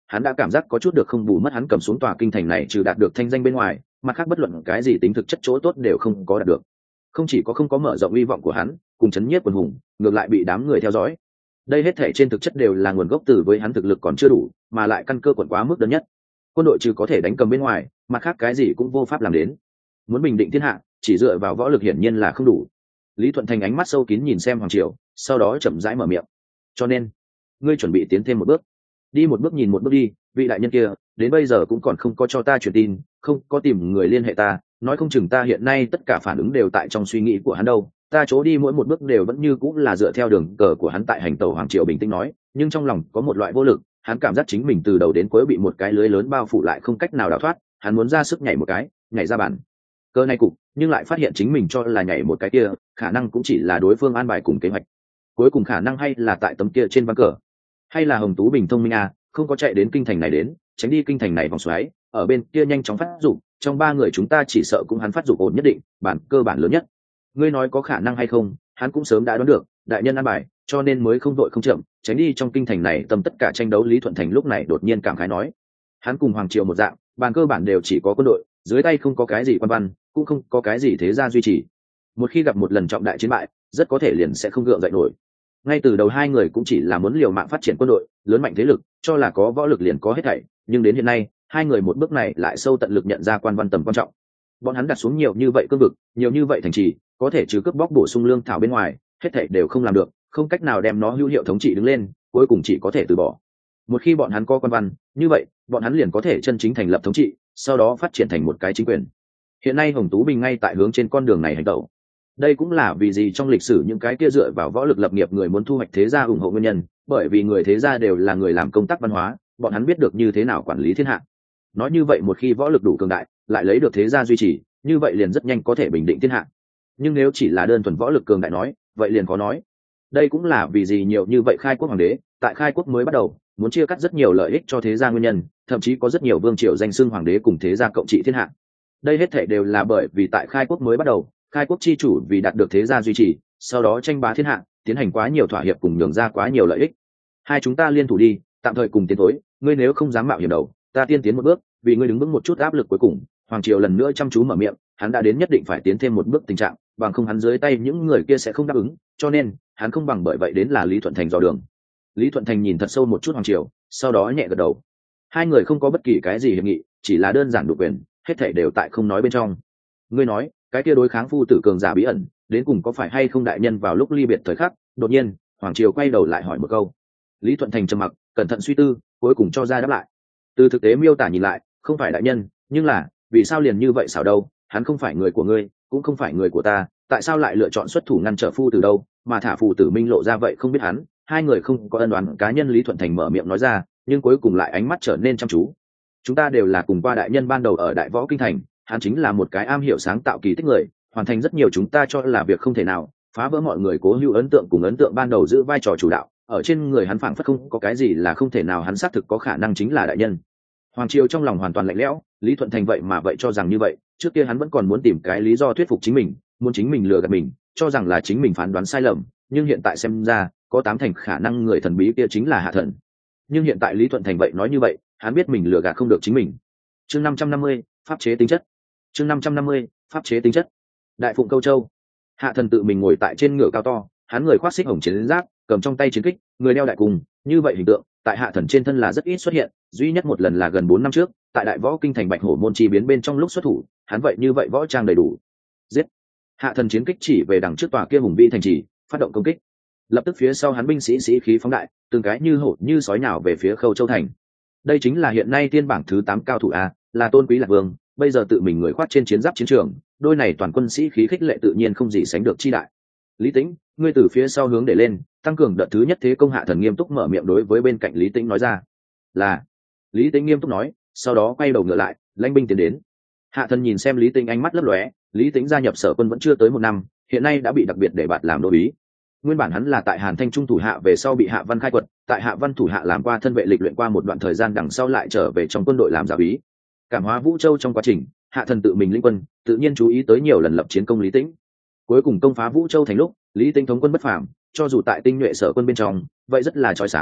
hắn đã cảm giác có chút được không bù mất. Hắn cầm xuống tòa kinh thành này trừ đạt được thanh danh bên ngoài, mặt khác bất luận cái gì tính thực chất chỗ tốt đều không có đạt được. Không chỉ có không có mở rộng uy vọng của hắn cùng chấn nhiếp quần hùng, ngược lại bị đám người theo dõi. Đây hết thể trên thực chất đều là nguồn gốc từ với hắn thực lực còn chưa đủ, mà lại căn cơ quận quá mức đơn nhất. Quân đội trừ có thể đánh cầm bên ngoài, mặt khác cái gì cũng vô pháp làm đến. Muốn bình định thiên hạ, chỉ dựa vào võ lực hiển nhiên là không đủ. Lý Thuận Thành ánh mắt sâu kín nhìn xem Hoàng Triều, sau đó chậm rãi mở miệng. Cho nên, ngươi chuẩn bị tiến thêm một bước, đi một bước nhìn một bước đi. Vị đại nhân kia đến bây giờ cũng còn không có cho ta truyền tin, không có tìm người liên hệ ta, nói không chừng ta hiện nay tất cả phản ứng đều tại trong suy nghĩ của hắn đâu. Ta chỗ đi mỗi một bước đều vẫn như cũng là dựa theo đường cờ của hắn tại hành tẩu. Hoàng Triều bình tĩnh nói, nhưng trong lòng có một loại vô lực. Hắn cảm giác chính mình từ đầu đến cuối bị một cái lưới lớn bao phủ lại, không cách nào đào thoát. Hắn muốn ra sức nhảy một cái, nhảy ra bản cơ này cục, nhưng lại phát hiện chính mình cho là nhảy một cái kia khả năng cũng chỉ là đối phương an bài cùng kế hoạch, cuối cùng khả năng hay là tại tấm kia trên ván cờ. Hay là Hồng Tú Bình thông minh không có chạy đến kinh thành này đến, tránh đi kinh thành này vòng xoáy, ở bên kia nhanh chóng phát dụng. Trong ba người chúng ta chỉ sợ cũng hắn phát dụng ổn nhất định, bản cơ bản lớn nhất. Ngươi nói có khả năng hay không, hắn cũng sớm đã đoán được, đại nhân an bài, cho nên mới không đội không chậm, tránh đi trong kinh thành này tâm tất cả tranh đấu. Lý Thuận Thành lúc này đột nhiên cảm khái nói, hắn cùng Hoàng Triều một dạng, bản cơ bản đều chỉ có quân đội, dưới tay không có cái gì quan văn, cũng không có cái gì thế gia duy trì. Một khi gặp một lần trọng đại chiến bại, rất có thể liền sẽ không gượng dậy nổi. Ngay từ đầu hai người cũng chỉ là muốn liều mạng phát triển quân đội, lớn mạnh thế lực, cho là có võ lực liền có hết thảy, nhưng đến hiện nay hai người một bước này lại sâu tận lực nhận ra quan văn tầm quan trọng. Bọn hắn đặt xuống nhiều như vậy cương vực, nhiều như vậy thành trì, có thể trừ cướp bóc bổ sung lương thảo bên ngoài, hết thảy đều không làm được, không cách nào đem nó hữu hiệu thống trị đứng lên, cuối cùng chỉ có thể từ bỏ. Một khi bọn hắn có quan văn, như vậy bọn hắn liền có thể chân chính thành lập thống trị, sau đó phát triển thành một cái chính quyền. Hiện nay Hồng Tú Bình ngay tại hướng trên con đường này hành tẩu. Đây cũng là vì gì trong lịch sử những cái kia dựa vào võ lực lập nghiệp người muốn thu hoạch thế gia ủng hộ nguyên nhân, bởi vì người thế gia đều là người làm công tác văn hóa, bọn hắn biết được như thế nào quản lý thiên hạ. Nói như vậy một khi võ lực đủ cường đại, lại lấy được thế gia duy trì, như vậy liền rất nhanh có thể bình định thiên hạ. Nhưng nếu chỉ là đơn thuần võ lực cường đại nói, vậy liền khó nói. Đây cũng là vì gì nhiều như vậy khai quốc hoàng đế, tại khai quốc mới bắt đầu, muốn chia cắt rất nhiều lợi ích cho thế gia nguyên nhân, thậm chí có rất nhiều vương triều danh xưng hoàng đế cùng thế gia cộng trị thiên hạ. Đây hết thảy đều là bởi vì tại khai quốc mới bắt đầu, khai quốc chi chủ vì đạt được thế gia duy trì, sau đó tranh bá thiên hạ, tiến hành quá nhiều thỏa hiệp cùng nhường ra quá nhiều lợi ích. Hai chúng ta liên thủ đi, tạm thời cùng tiến thối, ngươi nếu không dám mạo hiểm đầu, ta tiên tiến một bước, vì ngươi đứng vững một chút áp lực cuối cùng. Hoàng Triều lần nữa chăm chú mở miệng, hắn đã đến nhất định phải tiến thêm một bước tình trạng, bằng không hắn dưới tay những người kia sẽ không đáp ứng, cho nên hắn không bằng bởi vậy đến là Lý Thuận Thành dò đường. Lý Thuận Thành nhìn thật sâu một chút Hoàng Triều, sau đó nhẹ gật đầu. Hai người không có bất kỳ cái gì hiệp nghị, chỉ là đơn giản đủ quyền, hết thảy đều tại không nói bên trong. Ngươi nói, cái kia đối kháng phu tử cường giả bí ẩn, đến cùng có phải hay không đại nhân? Vào lúc ly biệt thời khắc, đột nhiên Hoàng Triều quay đầu lại hỏi một câu. Lý Thuận Thành trầm mặc, cẩn thận suy tư, cuối cùng cho ra đáp lại. Từ thực tế miêu tả nhìn lại, không phải đại nhân, nhưng là vì sao liền như vậy xảo đâu? Hắn không phải người của ngươi, cũng không phải người của ta, tại sao lại lựa chọn xuất thủ ngăn trở phu tử đâu, mà thả phu tử minh lộ ra vậy? Không biết hắn, hai người không có ân oán cá nhân. Lý Thuận Thành mở miệng nói ra, nhưng cuối cùng lại ánh mắt trở nên chăm chú. Chúng ta đều là cùng qua đại nhân ban đầu ở Đại Võ Kinh Thành, hắn chính là một cái am hiểu sáng tạo kỳ tích người, hoàn thành rất nhiều chúng ta cho là việc không thể nào, phá vỡ mọi người cố hữu ấn tượng, cùng ấn tượng ban đầu giữ vai trò chủ đạo, ở trên người hắn phảng phất không có cái gì là không thể nào, hắn xác thực có khả năng chính là đại nhân. Hoàng Triều trong lòng hoàn toàn lạnh lẽo, Lý Thuận Thành vậy mà vậy cho rằng như vậy, trước kia hắn vẫn còn muốn tìm cái lý do thuyết phục chính mình, muốn chính mình lừa gạt mình, cho rằng là chính mình phán đoán sai lầm, nhưng hiện tại xem ra, có 80 khả năng người thần bí kia chính là Hạ Thần. Nhưng hiện tại Lý Thuận Thành vậy nói như vậy, hắn biết mình lừa gạt không được chính mình. Chương 550, pháp chế tính chất. Chương 550, pháp chế tính chất. Đại Phụng Câu Châu, Hạ Thần tự mình ngồi tại trên ngựa cao to, hắn người khoác xích hồng chiến giáp, cầm trong tay chiến kích, người đeo đại cung, như vậy hình tượng tại Hạ Thần trên thân là rất ít xuất hiện, duy nhất một lần là gần 4 năm trước, tại Đại Võ Kinh Thành Bạch Hổ môn chi biến bên trong lúc xuất thủ, hắn vậy như vậy võ trang đầy đủ. Giết! Hạ Thần chiến kích chỉ về đằng trước tòa kia hùng vĩ thành trì, phát động công kích. Lập tức phía sau hắn binh sĩ sĩ khí phóng đại, từng cái như hổ như sói nhào về phía Khâu Châu thành. Đây chính là hiện nay tiên bảng thứ 8 cao thủ a, là Tôn Quý Lạc Vương, bây giờ tự mình người khoác trên chiến giáp chiến trường, đôi này toàn quân sĩ khí khích lệ tự nhiên không gì sánh được chi đại. Lý Tĩnh, ngươi từ phía sau hướng để lên, tăng cường đợt thứ nhất thế công. Hạ Thần nghiêm túc mở miệng đối với bên cạnh Lý Tĩnh nói ra. Là. Lý Tĩnh nghiêm túc nói, sau đó quay đầu ngựa lại, lãnh binh tiến đến. Hạ Thần nhìn xem Lý Tĩnh ánh mắt lấp lóe, Lý Tĩnh gia nhập Sở Quân vẫn chưa tới 1 năm, hiện nay đã bị đặc biệt để bạt làm đô úy. Nguyên bản hắn là tại Hàn Thanh Trung thủ hạ, về sau bị Hạ Văn khai quật, tại Hạ Văn thủ hạ làm qua thân vệ lịch luyện qua một đoạn thời gian, đằng sau lại trở về trong quân đội làm giáo úy. Cảm hóa Vũ Châu trong quá trình, Hạ Thần tự mình lĩnh quân, tự nhiên chú ý tới nhiều lần lập chiến công Lý Tĩnh. Cuối cùng công phá Vũ Châu thành lúc, Lý Tĩnh thống quân bất phàm, cho dù tại tinh nhuệ Sở Quân bên trong, vậy rất là chói sáng,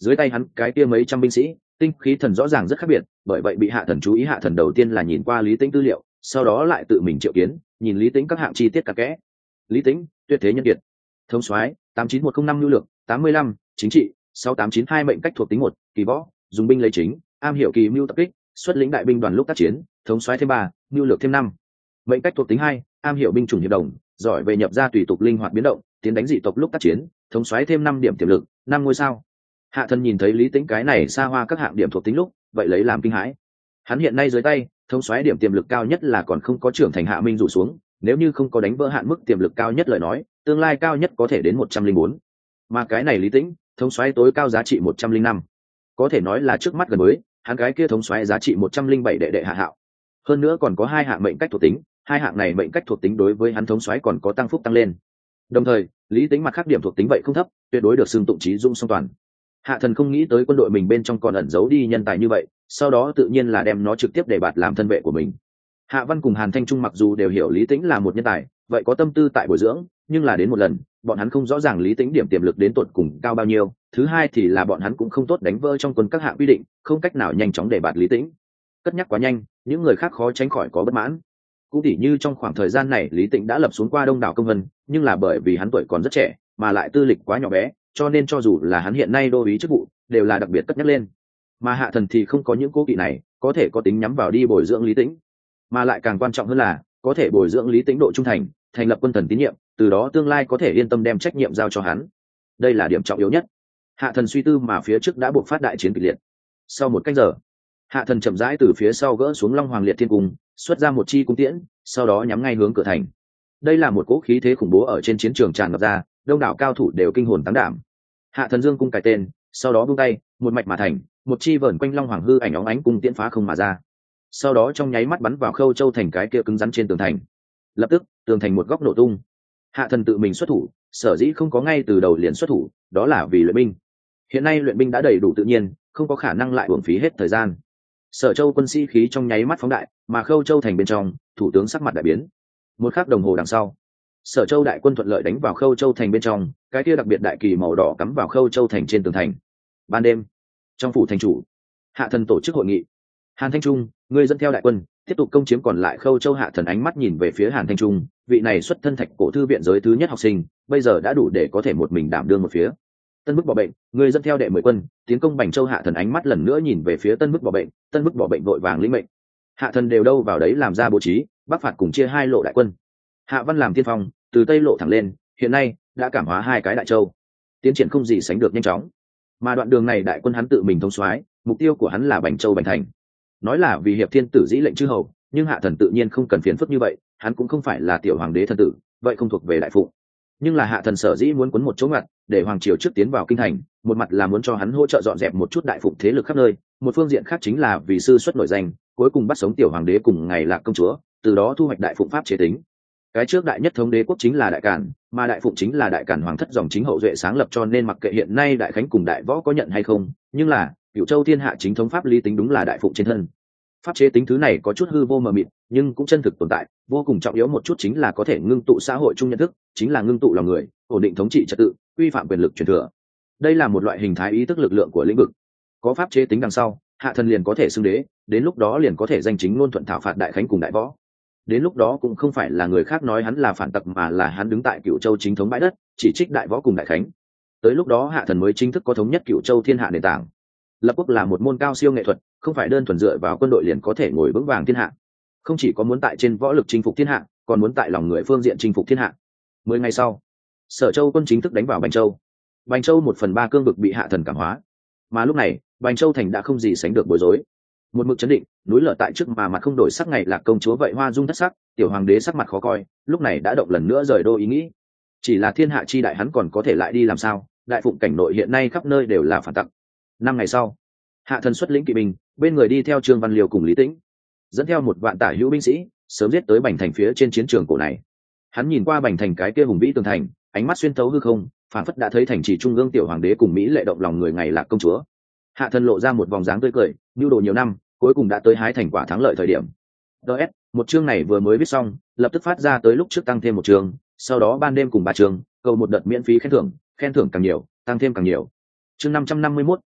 dưới tay hắn cái kia mấy trăm binh sĩ tinh khí thần rõ ràng rất khác biệt, bởi vậy bị hạ thần chú ý. Hạ thần đầu tiên là nhìn qua Lý Tĩnh tư liệu, sau đó lại tự mình triệu kiến, nhìn Lý Tĩnh các hạng chi tiết cặn kẽ. Lý Tĩnh, tuyệt thế nhân kiệt, thống soái 89105 nhu lược 85, chính trị 6892 mệnh cách thuộc tính 1, kỳ võ dùng binh lấy chính, am hiểu kỳ mưu tập kích, xuất lĩnh đại binh đoàn lúc tác chiến, thống soái thêm 3, nhu lược thêm 5. Mệnh cách thuộc tính 2, am hiểu binh chủng hiệp đồng, giỏi về nhập ra tùy tục linh hoạt biến động, tiến đánh dị tộc lúc tác chiến, thống soái thêm 5 điểm tiềm lực, 5 ngôi sao. Hạ thần nhìn thấy Lý Tĩnh cái này xa hoa các hạng điểm thuộc tính lúc, vậy lấy làm kinh hãi. Hắn hiện nay dưới tay thống soái điểm tiềm lực cao nhất là còn không có trưởng thành Hạ Minh rủ xuống, nếu như không có đánh vỡ hạn mức tiềm lực cao nhất lời nói, tương lai cao nhất có thể đến 104. Mà cái này Lý Tĩnh, thống soái tối cao giá trị 105, có thể nói là trước mắt gần mới, hắn cái kia thống soái giá trị 107 đệ đệ Hạ Hạo. Hơn nữa còn có 2 hạng mệnh cách thuộc tính, 2 hạng này mệnh cách thuộc tính đối với hắn thống soái còn có tăng phúc tăng lên. Đồng thời, Lý Tĩnh mặt khác điểm thuộc tính vậy không thấp, tuyệt đối được xưng tụng trí dung song toàn. Hạ thần không nghĩ tới quân đội mình bên trong còn ẩn giấu đi nhân tài như vậy, sau đó tự nhiên là đem nó trực tiếp để bạt làm thân vệ của mình. Hạ Văn cùng Hàn Thanh Trung mặc dù đều hiểu Lý Tĩnh là một nhân tài, vậy có tâm tư tại bồi dưỡng, nhưng là đến một lần, bọn hắn không rõ ràng Lý Tĩnh điểm tiềm lực đến tột cùng cao bao nhiêu. Thứ hai thì là bọn hắn cũng không tốt đánh vỡ trong quân các hạng quy định, không cách nào nhanh chóng để bạt Lý Tĩnh. Cất nhắc quá nhanh, những người khác khó tránh khỏi có bất mãn. Cũng tỉ như trong khoảng thời gian này Lý Tĩnh đã lập xuống qua đông đảo công vân, nhưng là bởi vì hắn tuổi còn rất trẻ, mà lại tư lịch quá nhỏ bé, cho nên cho dù là hắn hiện nay đô úy chức vụ, đều là đặc biệt cất nhắc lên. Mà Hạ thần thì không có những cố kỵ này, có thể có tính nhắm vào đi bồi dưỡng Lý Tĩnh, mà lại càng quan trọng hơn là có thể bồi dưỡng Lý Tĩnh độ trung thành, thành lập quân thần tín nhiệm, từ đó tương lai có thể yên tâm đem trách nhiệm giao cho hắn. Đây là điểm trọng yếu nhất. Hạ thần suy tư mà phía trước đã buộc phát đại chiến kịch liệt. Sau một canh giờ, Hạ thần chậm rãi từ phía sau gỡ xuống Long Hoàng Liệt Thiên Cung, xuất ra một chi cung tiễn, sau đó nhắm ngay hướng cửa thành. Đây là một cỗ khí thế khủng bố ở trên chiến trường tràn ngập ra, đông đảo cao thủ đều kinh hồn táng đảm. Hạ thần dương cung cài tên, sau đó buông tay, một mạch mà thành, một chi vờn quanh Long Hoàng hư ảnh óng ánh cung tiễn phá không mà ra. Sau đó trong nháy mắt bắn vào Khâu Châu thành cái kia cứng rắn trên tường thành. Lập tức, tường thành một góc nổ tung. Hạ thần tự mình xuất thủ, sở dĩ không có ngay từ đầu liền xuất thủ, đó là vì luyện binh. Hiện nay luyện binh đã đầy đủ tự nhiên, không có khả năng lại uổng phí hết thời gian. Sở Châu quân sĩ khí trong nháy mắt phóng đại, mà Khâu Châu thành bên trong, thủ tướng sắc mặt đại biến. Một khắc đồng hồ đằng sau, Sở Châu đại quân thuận lợi đánh vào Khâu Châu thành bên trong, cái kia đặc biệt đại kỳ màu đỏ cắm vào Khâu Châu thành trên tường thành. Ban đêm, trong phủ thành chủ, Hạ thần tổ chức hội nghị. Hàn Thanh Trung, ngươi dẫn theo đại quân tiếp tục công chiếm còn lại Khâu Châu. Hạ thần ánh mắt nhìn về phía Hàn Thanh Trung, vị này xuất thân Thạch Cổ thư viện giới thứ nhất học sinh, bây giờ đã đủ để có thể một mình đảm đương một phía. Tân Bức Bỏ Bệnh, ngươi dẫn theo đệ 10 quân tiến công Bành Châu. Hạ thần ánh mắt lần nữa nhìn về phía Tân Bức Bỏ Bệnh, Tân Bức Bỏ Bệnh vội vàng lĩnh mệnh. Hạ thần đều đâu vào đấy làm ra bố trí, bắc phạt cùng chia 2 lộ đại quân. Hạ Văn làm tiên phong, từ tây lộ thẳng lên, hiện nay đã cảm hóa 2 cái đại châu, tiến triển không gì sánh được nhanh chóng. Mà đoạn đường này đại quân hắn tự mình thống soái, mục tiêu của hắn là Bành Châu Bành Thành. Nói là vì hiệp thiên tử dĩ lệnh chư hầu, nhưng Hạ thần tự nhiên không cần phiền phức như vậy, hắn cũng không phải là tiểu hoàng đế thân tử, vậy không thuộc về đại phụ. Nhưng là Hạ thần sở dĩ muốn quấn một chỗ ngặt để hoàng triều trước tiến vào kinh thành, một mặt là muốn cho hắn hỗ trợ dọn dẹp một chút đại phụng thế lực khắp nơi, một phương diện khác chính là vì sư xuất nổi danh, cuối cùng bắt sống tiểu hoàng đế cùng ngày Lạc công chúa, từ đó thu hoạch đại phụng pháp chế tính. Cái trước đại nhất thống đế quốc chính là Đại Cản, mà đại phụng chính là Đại Cản hoàng thất dòng chính hậu duệ sáng lập, cho nên mặc kệ hiện nay Đại Khánh cùng Đại Võ có nhận hay không, nhưng là Cửu Châu thiên hạ chính thống pháp lý tính đúng là đại phụng trên thân. Pháp chế tính thứ này có chút hư vô mờ mịt, nhưng cũng chân thực tồn tại, vô cùng trọng yếu một chút chính là có thể ngưng tụ xã hội chung nhận thức, chính là ngưng tụ lòng người, ổn định thống trị trật tự, quy phạm quyền lực truyền thừa. Đây là một loại hình thái ý thức lực lượng của lĩnh vực. Có pháp chế tính đằng sau, Hạ thần liền có thể xưng đế, đến lúc đó liền có thể danh chính ngôn thuận thảo phạt Đại Khánh cùng Đại Võ. Đến lúc đó cũng không phải là người khác nói hắn là phản tặc, mà là hắn đứng tại Cửu Châu chính thống bãi đất, chỉ trích Đại Võ cùng Đại Khánh. Tới lúc đó Hạ thần mới chính thức có thống nhất Cửu Châu thiên hạ nền tảng. Lập quốc là một môn cao siêu nghệ thuật, không phải đơn thuần dựa vào quân đội liền có thể ngồi vững vàng thiên hạ. Không chỉ có muốn tại trên võ lực chinh phục thiên hạ, còn muốn tại lòng người phương diện chinh phục thiên hạ. 10 ngày sau, Sở Châu quân chính thức đánh vào Bành Châu. Bành Châu 1/3 cương vực bị Hạ thần cảm hóa, mà lúc này Bành Châu thành đã không gì sánh được bối rối. Một mực chấn định, núi lở tại trước mà mặt không đổi sắc, ngày Lạc công chúa vậy hoa dung thất sắc, tiểu hoàng đế sắc mặt khó coi, lúc này đã động lần nữa rời đô ý nghĩ. Chỉ là thiên hạ chi đại hắn còn có thể lại đi làm sao? Đại phụng cảnh nội hiện nay khắp nơi đều là phản tặc. 5 ngày sau, Hạ thần xuất lĩnh kỵ binh, bên người đi theo Trương Văn Liều cùng Lý Tĩnh, dẫn theo 1 vạn tả hữu binh sĩ, sớm giết tới Bành thành phía trên chiến trường cổ này. Hắn nhìn qua Bành thành cái kia hùng vĩ tường thành, ánh mắt xuyên thấu hư không, phản phất đã thấy thành trì trung ương tiểu hoàng đế cùng mỹ lệ động lòng người ngày Lạc công chúa. Hạ thần lộ ra một vòng dáng tươi cười, nhu đồ nhiều năm, cuối cùng đã tới hái thành quả thắng lợi thời điểm. DS, một chương này vừa mới viết xong, lập tức phát ra tới lúc trước tăng thêm 1 chương, sau đó ban đêm cùng 3 chương, cầu một đợt miễn phí khen thưởng càng nhiều, tăng thêm càng nhiều. Chương 551,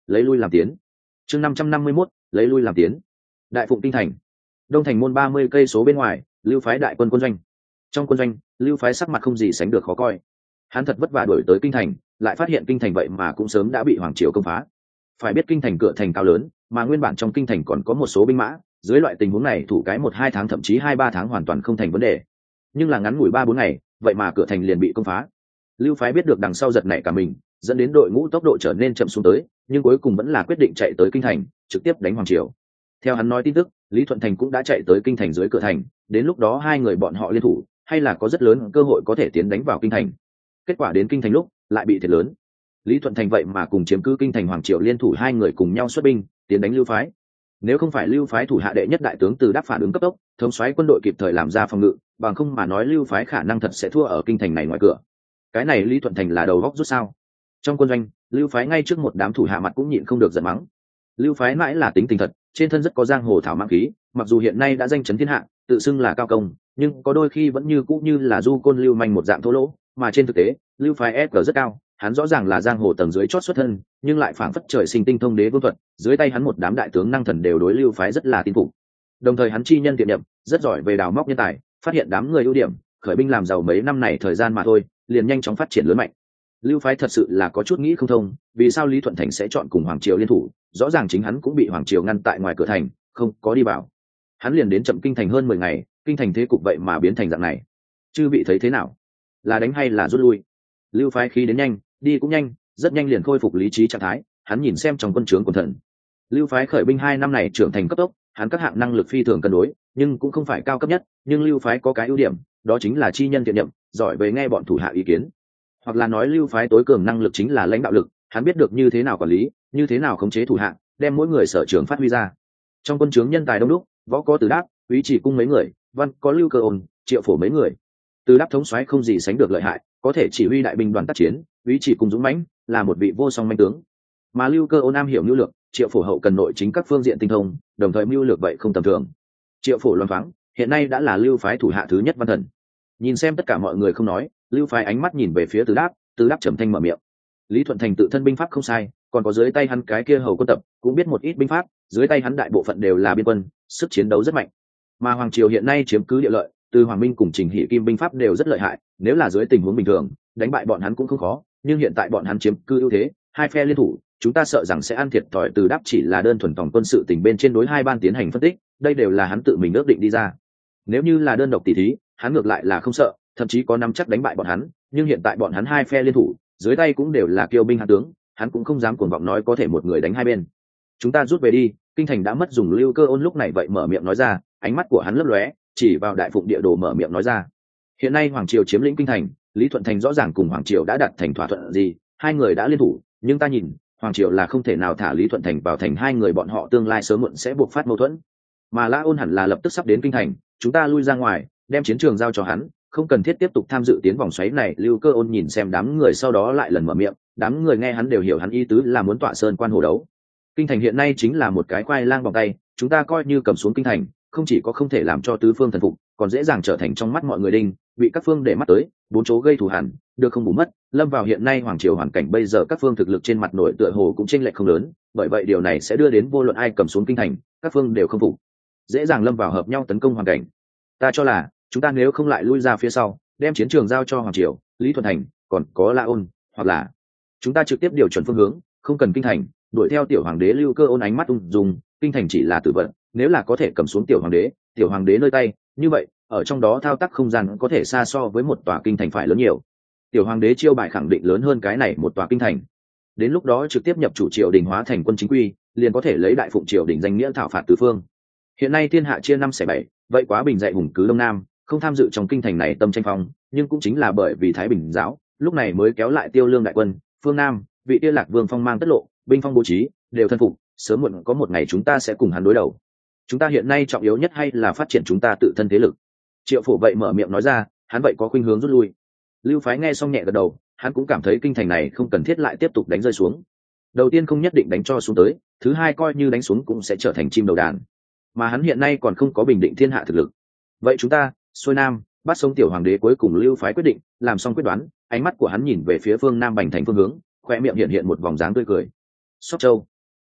lấy lui làm tiến. Chương 551, lấy lui làm tiến. Đại Phụng kinh thành. Đông thành môn 30 cây số bên ngoài, lưu phái đại quân quân doanh. Trong quân doanh, lưu phái sắc mặt không gì sánh được khó coi. Hắn thật vất vả đuổi tới kinh thành, lại phát hiện kinh thành vậy mà cũng sớm đã bị hoàng triều công phá. Phải biết kinh thành cửa thành cao lớn, mà nguyên bản trong kinh thành còn có một số binh mã, dưới loại tình huống này thủ cái 1-2 tháng thậm chí 2-3 tháng hoàn toàn không thành vấn đề. Nhưng là ngắn ngủi 3-4 ngày, vậy mà cửa thành liền bị công phá. Lưu phái biết được đằng sau giật nảy cả mình, dẫn đến đội ngũ tốc độ trở nên chậm xuống tới, nhưng cuối cùng vẫn là quyết định chạy tới kinh thành, trực tiếp đánh hoàng triều. Theo hắn nói tin tức, Lý Thuận Thành cũng đã chạy tới kinh thành dưới cửa thành, đến lúc đó hai người bọn họ liên thủ, hay là có rất lớn cơ hội có thể tiến đánh vào kinh thành. Kết quả đến kinh thành lúc lại bị thiệt lớn. Lý Thuận Thành vậy mà cùng chiếm cứ kinh thành hoàng triều liên thủ hai người cùng nhau xuất binh tiến đánh lưu phái. Nếu không phải lưu phái thủ hạ đệ nhất đại tướng Từ Đáp phản ứng cấp tốc, thống soái quân đội kịp thời làm ra phòng ngự, bằng không mà nói lưu phái khả năng thật sẽ thua ở kinh thành này ngoài cửa. Cái này Lý Thuận Thành là đầu góc rút sao? Trong quân doanh, lưu phái ngay trước một đám thủ hạ mặt cũng nhịn không được giận mắng. Lưu phái mãi là tính tình thật, trên thân rất có giang hồ thảo mãng khí, mặc dù hiện nay đã danh chấn thiên hạ, tự xưng là cao công, nhưng có đôi khi vẫn như cũ như là du côn lưu manh một dạng thô lỗ, mà trên thực tế, lưu phái SG rất cao, hắn rõ ràng là giang hồ tầng dưới chót xuất thân, nhưng lại phảng phất trời sinh tinh thông đế vương thuật, dưới tay hắn một đám đại tướng năng thần đều đối lưu phái rất là tin phục. Đồng thời hắn chi nhân tiện nhậm, rất giỏi về đào móc nhân tài, phát hiện đám người ưu điểm, khởi binh làm giàu mấy năm này thời gian mà thôi, liền nhanh chóng phát triển lớn mạnh. Lưu phái thật sự là có chút nghĩ không thông, vì sao Lý Thuận Thành sẽ chọn cùng hoàng triều liên thủ, rõ ràng chính hắn cũng bị hoàng triều ngăn tại ngoài cửa thành, không có đi vào. Hắn liền đến chậm kinh thành hơn 10 ngày, kinh thành thế cục vậy mà biến thành dạng này. Chư vị thấy thế nào? Là đánh hay là rút lui? Lưu phái khí đến nhanh, đi cũng nhanh, rất nhanh liền khôi phục lý trí trạng thái, hắn nhìn xem trong quân trướng quần thần. Lưu phái khởi binh 2 năm này trưởng thành cấp tốc, hắn các hạng năng lực phi thường cân đối, nhưng cũng không phải cao cấp nhất, nhưng lưu phái có cái ưu điểm, đó chính là chi nhân tiện nhậm, giỏi về nghe bọn thủ hạ ý kiến. Hoặc là nói lưu phái tối cường năng lực chính là lãnh đạo lực, hắn biết được như thế nào quản lý, như thế nào khống chế thủ hạ, đem mỗi người sở trường phát huy ra. Trong quân trướng nhân tài đông đúc, võ có Từ Đáp, Úy Chỉ Cung mấy người, văn có Lưu Cơ Ôn, Triệu Phổ mấy người. Từ Đáp thống soái không gì sánh được lợi hại, có thể chỉ huy đại binh đoàn tác chiến, Úy Chỉ Cung dũng mãnh, là một vị vô song manh tướng. Mà Lưu Cơ Ôn am hiểu mưu lược, Triệu Phổ hậu cần nội chính các phương diện tinh thông, đồng thời mưu lược vậy không tầm thường. Triệu Phổ loan thoáng, hiện nay đã là lưu phái thủ hạ thứ nhất văn thần. Nhìn xem tất cả mọi người không nói, lưu phái ánh mắt nhìn về phía Từ Đáp, Từ Đáp trầm thanh mở miệng. Lý Thuận Thành tự thân binh pháp không sai, còn có dưới tay hắn cái kia hầu quân tập cũng biết một ít binh pháp, dưới tay hắn đại bộ phận đều là biên quân, sức chiến đấu rất mạnh. Mà hoàng triều hiện nay chiếm cứ địa lợi, từ Hoàng Minh cùng Trình Hỷ Kim binh pháp đều rất lợi hại, nếu là dưới tình huống bình thường, đánh bại bọn hắn cũng không khó, nhưng hiện tại bọn hắn chiếm cứ ưu thế, hai phe liên thủ, chúng ta sợ rằng sẽ ăn thiệt thòi. Từ Đáp chỉ là đơn thuần tổng quân sự tình bên trên đối hai ban tiến hành phân tích, đây đều là hắn tự mình ước định đi ra. Nếu như là đơn độc tỷ thí, hắn ngược lại là không sợ, thậm chí có nắm chắc đánh bại bọn hắn, nhưng hiện tại bọn hắn hai phe liên thủ, dưới tay cũng đều là kiêu binh hạng tướng, hắn cũng không dám cuồng vọng nói có thể một người đánh hai bên. Chúng ta rút về đi, kinh thành đã mất dùng. Lưu Cơ Ôn lúc này vậy mở miệng nói ra, ánh mắt của hắn lấp lóe, chỉ vào Đại Phụng địa đồ mở miệng nói ra. Hiện nay hoàng triều chiếm lĩnh kinh thành, Lý Thuận Thành rõ ràng cùng hoàng triều đã đạt thành thỏa thuận gì, hai người đã liên thủ, nhưng ta nhìn hoàng triều là không thể nào thả Lý Thuận Thành vào thành, hai người bọn họ tương lai sớm muộn sẽ buộc phát mâu thuẫn. Mà La Ôn hẳn là lập tức sắp đến kinh thành, chúng ta lui ra ngoài, đem chiến trường giao cho hắn, không cần thiết tiếp tục tham dự tiến vòng xoáy này. Lưu Cơ Ôn nhìn xem đám người sau đó lại lần mở miệng, đám người nghe hắn đều hiểu hắn ý tứ là muốn tọa sơn quan hồ đấu. Kinh thành hiện nay chính là một cái khoai lang vòng tay, chúng ta coi như cầm xuống kinh thành, không chỉ có không thể làm cho tứ phương thần phục, còn dễ dàng trở thành trong mắt mọi người đinh, bị các phương để mắt tới, bốn chỗ gây thù hằn, được không bù mất. Lâm vào hiện nay hoàng triều hoàn cảnh bây giờ, các phương thực lực trên mặt nội tựa hồ cũng chênh lệch không lớn, bởi vậy điều này sẽ đưa đến vô luận ai cầm xuống kinh thành, các phương đều không phục, dễ dàng lâm vào hợp nhau tấn công hoàn cảnh. Ta cho là chúng ta nếu không lại lui ra phía sau, đem chiến trường giao cho hoàng triều, Lý Thuận Thành, còn có La Ôn, hoặc là chúng ta trực tiếp điều chuẩn phương hướng, không cần kinh thành, đuổi theo tiểu hoàng đế. Lưu Cơ Ôn ánh mắt ung dung, kinh thành chỉ là tử vận, nếu là có thể cầm xuống tiểu hoàng đế nơi tay, như vậy ở trong đó thao tác không gian có thể xa so với một tòa kinh thành phải lớn nhiều. Tiểu hoàng đế chiêu bài khẳng định lớn hơn cái này một tòa kinh thành, đến lúc đó trực tiếp nhập chủ triều đình hóa thành quân chính quy, liền có thể lấy Đại Phụng triều đình danh nghĩa thảo phạt tứ phương. Hiện nay thiên hạ chia 5/7, vậy quá bình dạy hùng cứ đông nam, không tham dự trong kinh thành này tâm tranh phong, nhưng cũng chính là bởi vì Thái Bình giáo lúc này mới kéo lại Tiêu Lương đại quân, phương nam vị Tia Lạc Vương phong mang tất lộ, binh phong bố trí đều thân phục, sớm muộn có một ngày chúng ta sẽ cùng hắn đối đầu. Chúng ta hiện nay trọng yếu nhất hay là phát triển chúng ta tự thân thế lực. Triệu Phổ vậy mở miệng nói ra, hắn vậy có khuynh hướng rút lui. Lưu phái nghe xong nhẹ gật đầu, hắn cũng cảm thấy kinh thành này không cần thiết lại tiếp tục đánh rơi xuống. Đầu tiên không nhất định đánh cho xuống tới, thứ hai coi như đánh xuống cũng sẽ trở thành chim đầu đàn, mà hắn hiện nay còn không có bình định thiên hạ thực lực. Vậy chúng ta xuôi nam bắt sống tiểu hoàng đế. Cuối cùng Lưu phái quyết định, làm xong quyết đoán, ánh mắt của hắn nhìn về phía phương nam Bành thành phương hướng, khoe miệng hiện hiện một vòng dáng tươi cười. Sóc Châu,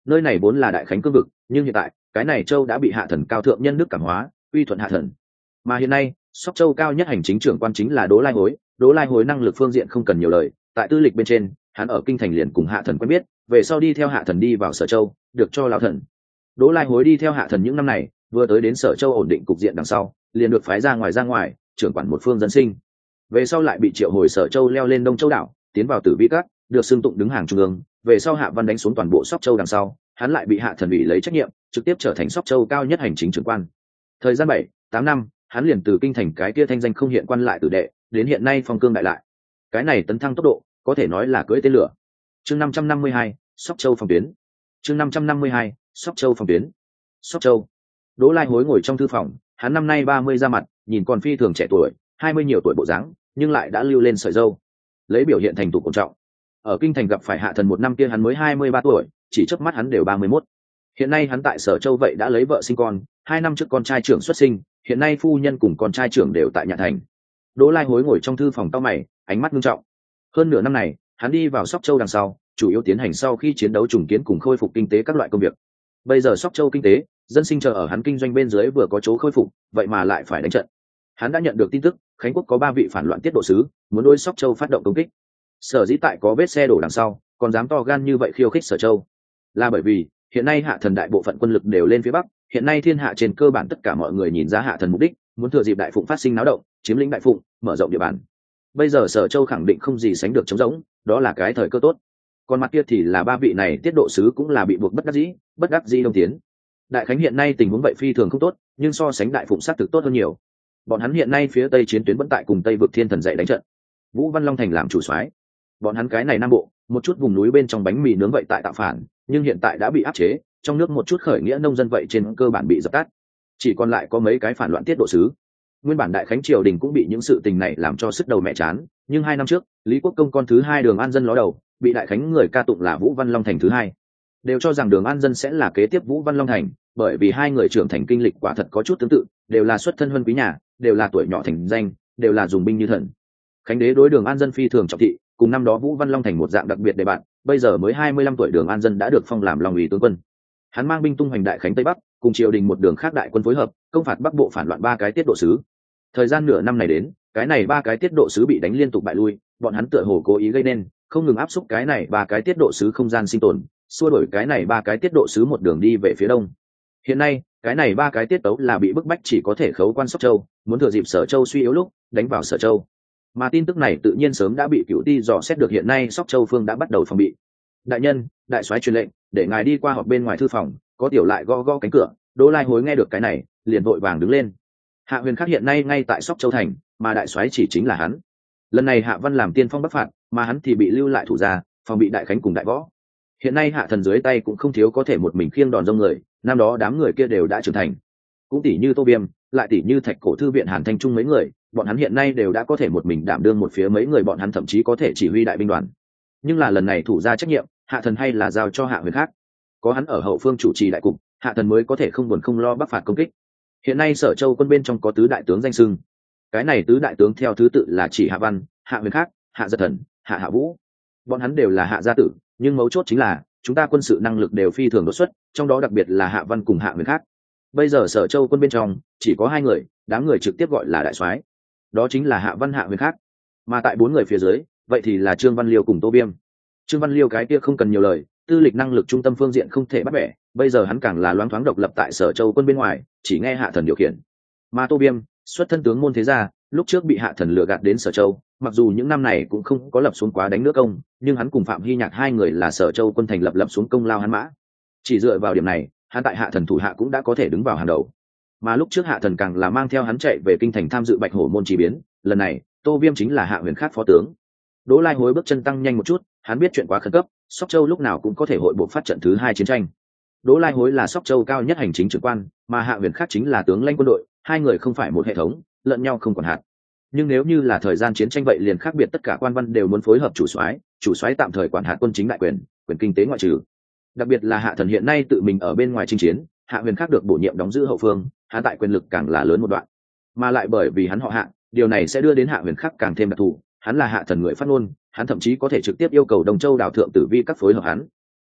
nơi này vốn là đại khánh cương vực, nhưng hiện tại cái này châu đã bị hạ thần cao thượng nhân đức cảm hóa, uy thuận hạ thần. Mà hiện nay Sóc Châu cao nhất hành chính trưởng quan chính là Đỗ Lai Hối. Đỗ Lai Hối năng lực phương diện không cần nhiều lời, tại tư lịch bên trên hắn ở kinh thành liền cùng hạ thần quen biết, về sau đi theo hạ thần đi vào Sở Châu, được cho lão thần. Đỗ Lai Hối đi theo hạ thần những năm này, vừa tới đến Sở Châu ổn định cục diện đằng sau, liền được phái ra ngoài trưởng quản một phương dân sinh. Về sau lại bị triệu hồi Sở Châu leo lên Đông Châu đảo, tiến vào Tử Vi Các, được xưng tụng đứng hàng trung ương. Về sau Hạ Văn đánh xuống toàn bộ Sóc Châu đằng sau, hắn lại bị hạ thần ủy lấy trách nhiệm, trực tiếp trở thành Sóc Châu cao nhất hành chính trưởng quan. Thời gian 7-8 năm, hắn liền từ kinh thành cái kia thanh danh không hiện quan lại tử đệ, đến hiện nay phong cương đại lại. Cái này tấn thăng tốc độ, có thể nói là cưỡi tên lửa. Chương 552, Sóc Châu phòng tuyến. Chương 552, Sóc Châu phòng tuyến. Sóc Châu. Đỗ Lai Hối ngồi trong thư phòng, hắn năm nay 30 ra mặt, nhìn còn phi thường trẻ tuổi, 20 nhiều tuổi bộ dáng, nhưng lại đã lưu lên sợi râu. Lấy biểu hiện thành tụ cổ trọng. Ở kinh thành gặp phải hạ thần một năm kia hắn mới 23 tuổi, chỉ chớp mắt hắn đều 31. Hiện nay hắn tại Sở Châu vậy đã lấy vợ sinh con, 2 năm trước con trai trưởng xuất sinh, hiện nay phu nhân cùng con trai trưởng đều tại nhà thành. Đỗ Lai Hối ngồi trong thư phòng cau mày, ánh mắt nghiêm trọng. Hơn nửa năm này, hắn đi vào Sóc Châu đằng sau, chủ yếu tiến hành sau khi chiến đấu trùng kiến cùng khôi phục kinh tế các loại công việc. Bây giờ Sóc Châu kinh tế, dân sinh chờ ở hắn kinh doanh bên dưới vừa có chỗ khôi phục, vậy mà lại phải đánh trận. Hắn đã nhận được tin tức, Khánh Quốc có 3 vị phản loạn tiết độ sứ, muốn đối Sóc Châu phát động công kích. Sở dĩ tại có vết xe đổ đằng sau, còn dám to gan như vậy khiêu khích Sở Châu, là bởi vì hiện nay hạ thần đại bộ phận quân lực đều lên phía bắc, hiện nay thiên hạ trên cơ bản tất cả mọi người nhìn ra hạ thần mục đích, muốn thừa dịp đại phụng phát sinh náo động, chiếm lĩnh đại phụng, mở rộng địa bàn. Bây giờ Sở Châu khẳng định không gì sánh được trống rỗng, đó là cái thời cơ tốt. Còn mặt kia thì là 3 vị này tiết độ sứ cũng là bị buộc bất đắc dĩ đông tiến. Đại Khánh hiện nay tình huống vậy phi thường không tốt, nhưng so sánh đại phụng sát thực tốt hơn nhiều. Bọn hắn hiện nay phía tây chiến tuyến vẫn tại cùng Tây vực Thiên Thần dạy đánh trận. Vũ Văn Long thành làm chủ soái. Bọn hắn cái này nam bộ, một chút vùng núi bên trong bánh mì nướng vậy tại tạo phản, nhưng hiện tại đã bị áp chế, trong nước một chút khởi nghĩa nông dân vậy trên cơ bản bị dập tắt, chỉ còn lại có mấy cái phản loạn tiết độ sứ. Nguyên bản Đại Khánh triều đình cũng bị những sự tình này làm cho sức đầu mẹ chán, nhưng 2 năm trước Lý Quốc Công con thứ 2 Đường An Dân ló đầu, bị Đại Khánh người ca tụng là Vũ Văn Long thành thứ 2, đều cho rằng Đường An Dân sẽ là kế tiếp Vũ Văn Long thành, bởi vì hai người trưởng thành kinh lịch quả thật có chút tương tự, đều là xuất thân huân quý nhà, đều là tuổi nhỏ thành danh, đều là dùng binh như thần. Khánh đế đối Đường An Dân phi thường trọng thị, cùng năm đó Vũ Văn Long thành một dạng đặc biệt để bạn, bây giờ mới 25 tuổi Đường An Dân đã được phong làm Long ủy tướng quân. Hắn mang binh tung hoành Đại Khánh Tây Bắc, cùng triều đình một đường khác đại quân phối hợp, công phạt Bắc bộ phản loạn 3 cái tiết độ sứ. Thời gian nửa năm này đến, cái này 3 cái tiết độ sứ bị đánh liên tục bại lui, bọn hắn tựa hồ cố ý gây nên, không ngừng áp xúc cái này 3 cái tiết độ sứ không gian sinh tồn, xua đuổi cái này 3 cái tiết độ sứ một đường đi về phía đông. Hiện nay, cái này 3 cái tiết tấu là bị bức bách chỉ có thể khấu quan Sóc Châu, muốn thừa dịp Sở Châu suy yếu lúc, đánh vào Sở Châu. Mà tin tức này tự nhiên sớm đã bị Cửu Ti dò xét được, hiện nay Sóc Châu phương đã bắt đầu phòng bị. Đại nhân, đại soái truyền lệnh, để ngài đi qua họp bên ngoài thư phòng, có tiểu lại gõ gõ cánh cửa. Đỗ Lai Hối nghe được cái này, liền vội vàng đứng lên. Hạ Huyền Khắc hiện nay ngay tại Sóc Châu thành, mà đại soái chỉ chính là hắn. Lần này Hạ Văn làm tiên phong bắc phạt, mà hắn thì bị lưu lại thủ gia, phòng bị Đại Khánh cùng Đại Võ. Hiện nay hạ thần dưới tay cũng không thiếu có thể một mình khiêng đòn rông người, năm đó đám người kia đều đã trưởng thành, cũng tỷ như Tô Viêm, lại tỷ như Thạch Cổ thư viện Hàn Thanh Trung mấy người, bọn hắn hiện nay đều đã có thể một mình đảm đương một phía, mấy người bọn hắn thậm chí có thể chỉ huy đại binh đoàn. Nhưng là lần này thủ gia trách nhiệm, hạ thần hay là giao cho Hạ Huyền Khắc, có hắn ở hậu phương chủ trì đại cục, hạ thần mới có thể không buồn không lo bắc phạt công kích. Hiện nay Sở Châu quân bên trong có tứ đại tướng danh xưng, cái này tứ đại tướng theo thứ tự là chỉ Hạ Văn, Hạ Huyền Khắc, Hạ Giật Thần, Hạ Hạ Vũ. Bọn hắn đều là hạ gia tử, nhưng mấu chốt chính là chúng ta quân sự năng lực đều phi thường đột xuất, trong đó đặc biệt là Hạ Văn cùng Hạ Huyền Khắc. Bây giờ Sở Châu quân bên trong chỉ có 2 người, đám người trực tiếp gọi là đại soái, đó chính là Hạ Văn, Hạ Huyền Khắc. Mà tại 4 người phía dưới, vậy thì là Trương Văn Liêu cùng Tô Viêm. Trương Văn Liêu cái kia không cần nhiều lời, tư lịch năng lực trung tâm phương diện không thể bắt bẻ, bây giờ hắn càng là loáng thoáng độc lập tại Sở Châu quân bên ngoài, chỉ nghe hạ thần điều khiển. Mà Tô Viêm, xuất thân tướng môn thế gia, lúc trước bị hạ thần lừa gạt đến Sở Châu, mặc dù những năm này cũng không có lập xuống quá đánh nước công, nhưng hắn cùng Phạm Hy Nhạc 2 người là Sở Châu quân thành lập xuống công lao hắn mã. Chỉ dựa vào điểm này, hắn tại hạ thần thủ hạ cũng đã có thể đứng vào hàng đầu. Mà lúc trước hạ thần càng là mang theo hắn chạy về kinh thành tham dự Bạch Hổ môn chỉ biến, lần này Tô Viêm chính là Hạ Huyền Khắc phó tướng. Đỗ Lai Hối bước chân tăng nhanh một chút, hắn biết chuyện quá khẩn cấp, Sóc Châu lúc nào cũng có thể hội buộc phát trận thứ 2 chiến tranh. Đỗ Lai Hối là Sóc Châu cao nhất hành chính trưởng quan, mà Hạ Huyền Khắc chính là tướng lãnh quân đội, 2 người không phải một hệ thống, lẫn nhau không còn hạt. Nhưng nếu như là thời gian chiến tranh vậy liền khác biệt, tất cả quan văn đều muốn phối hợp chủ soái tạm thời quản hạt quân chính đại quyền, quyền kinh tế ngoại trừ. Đặc biệt là hạ thần hiện nay tự mình ở bên ngoài chinh chiến, Hạ Huyền Khắc được bổ nhiệm đóng giữ hậu phương, hắn tại quyền lực càng là lớn một đoạn. Mà lại bởi vì hắn họ Hạ, điều này sẽ đưa đến Hạ Huyền Khắc càng thêm đặc thù, hắn là hạ thần người phát ngôn, hắn thậm chí có thể trực tiếp yêu cầu Đông Châu đảo thượng tử vi các phối hợp hắn.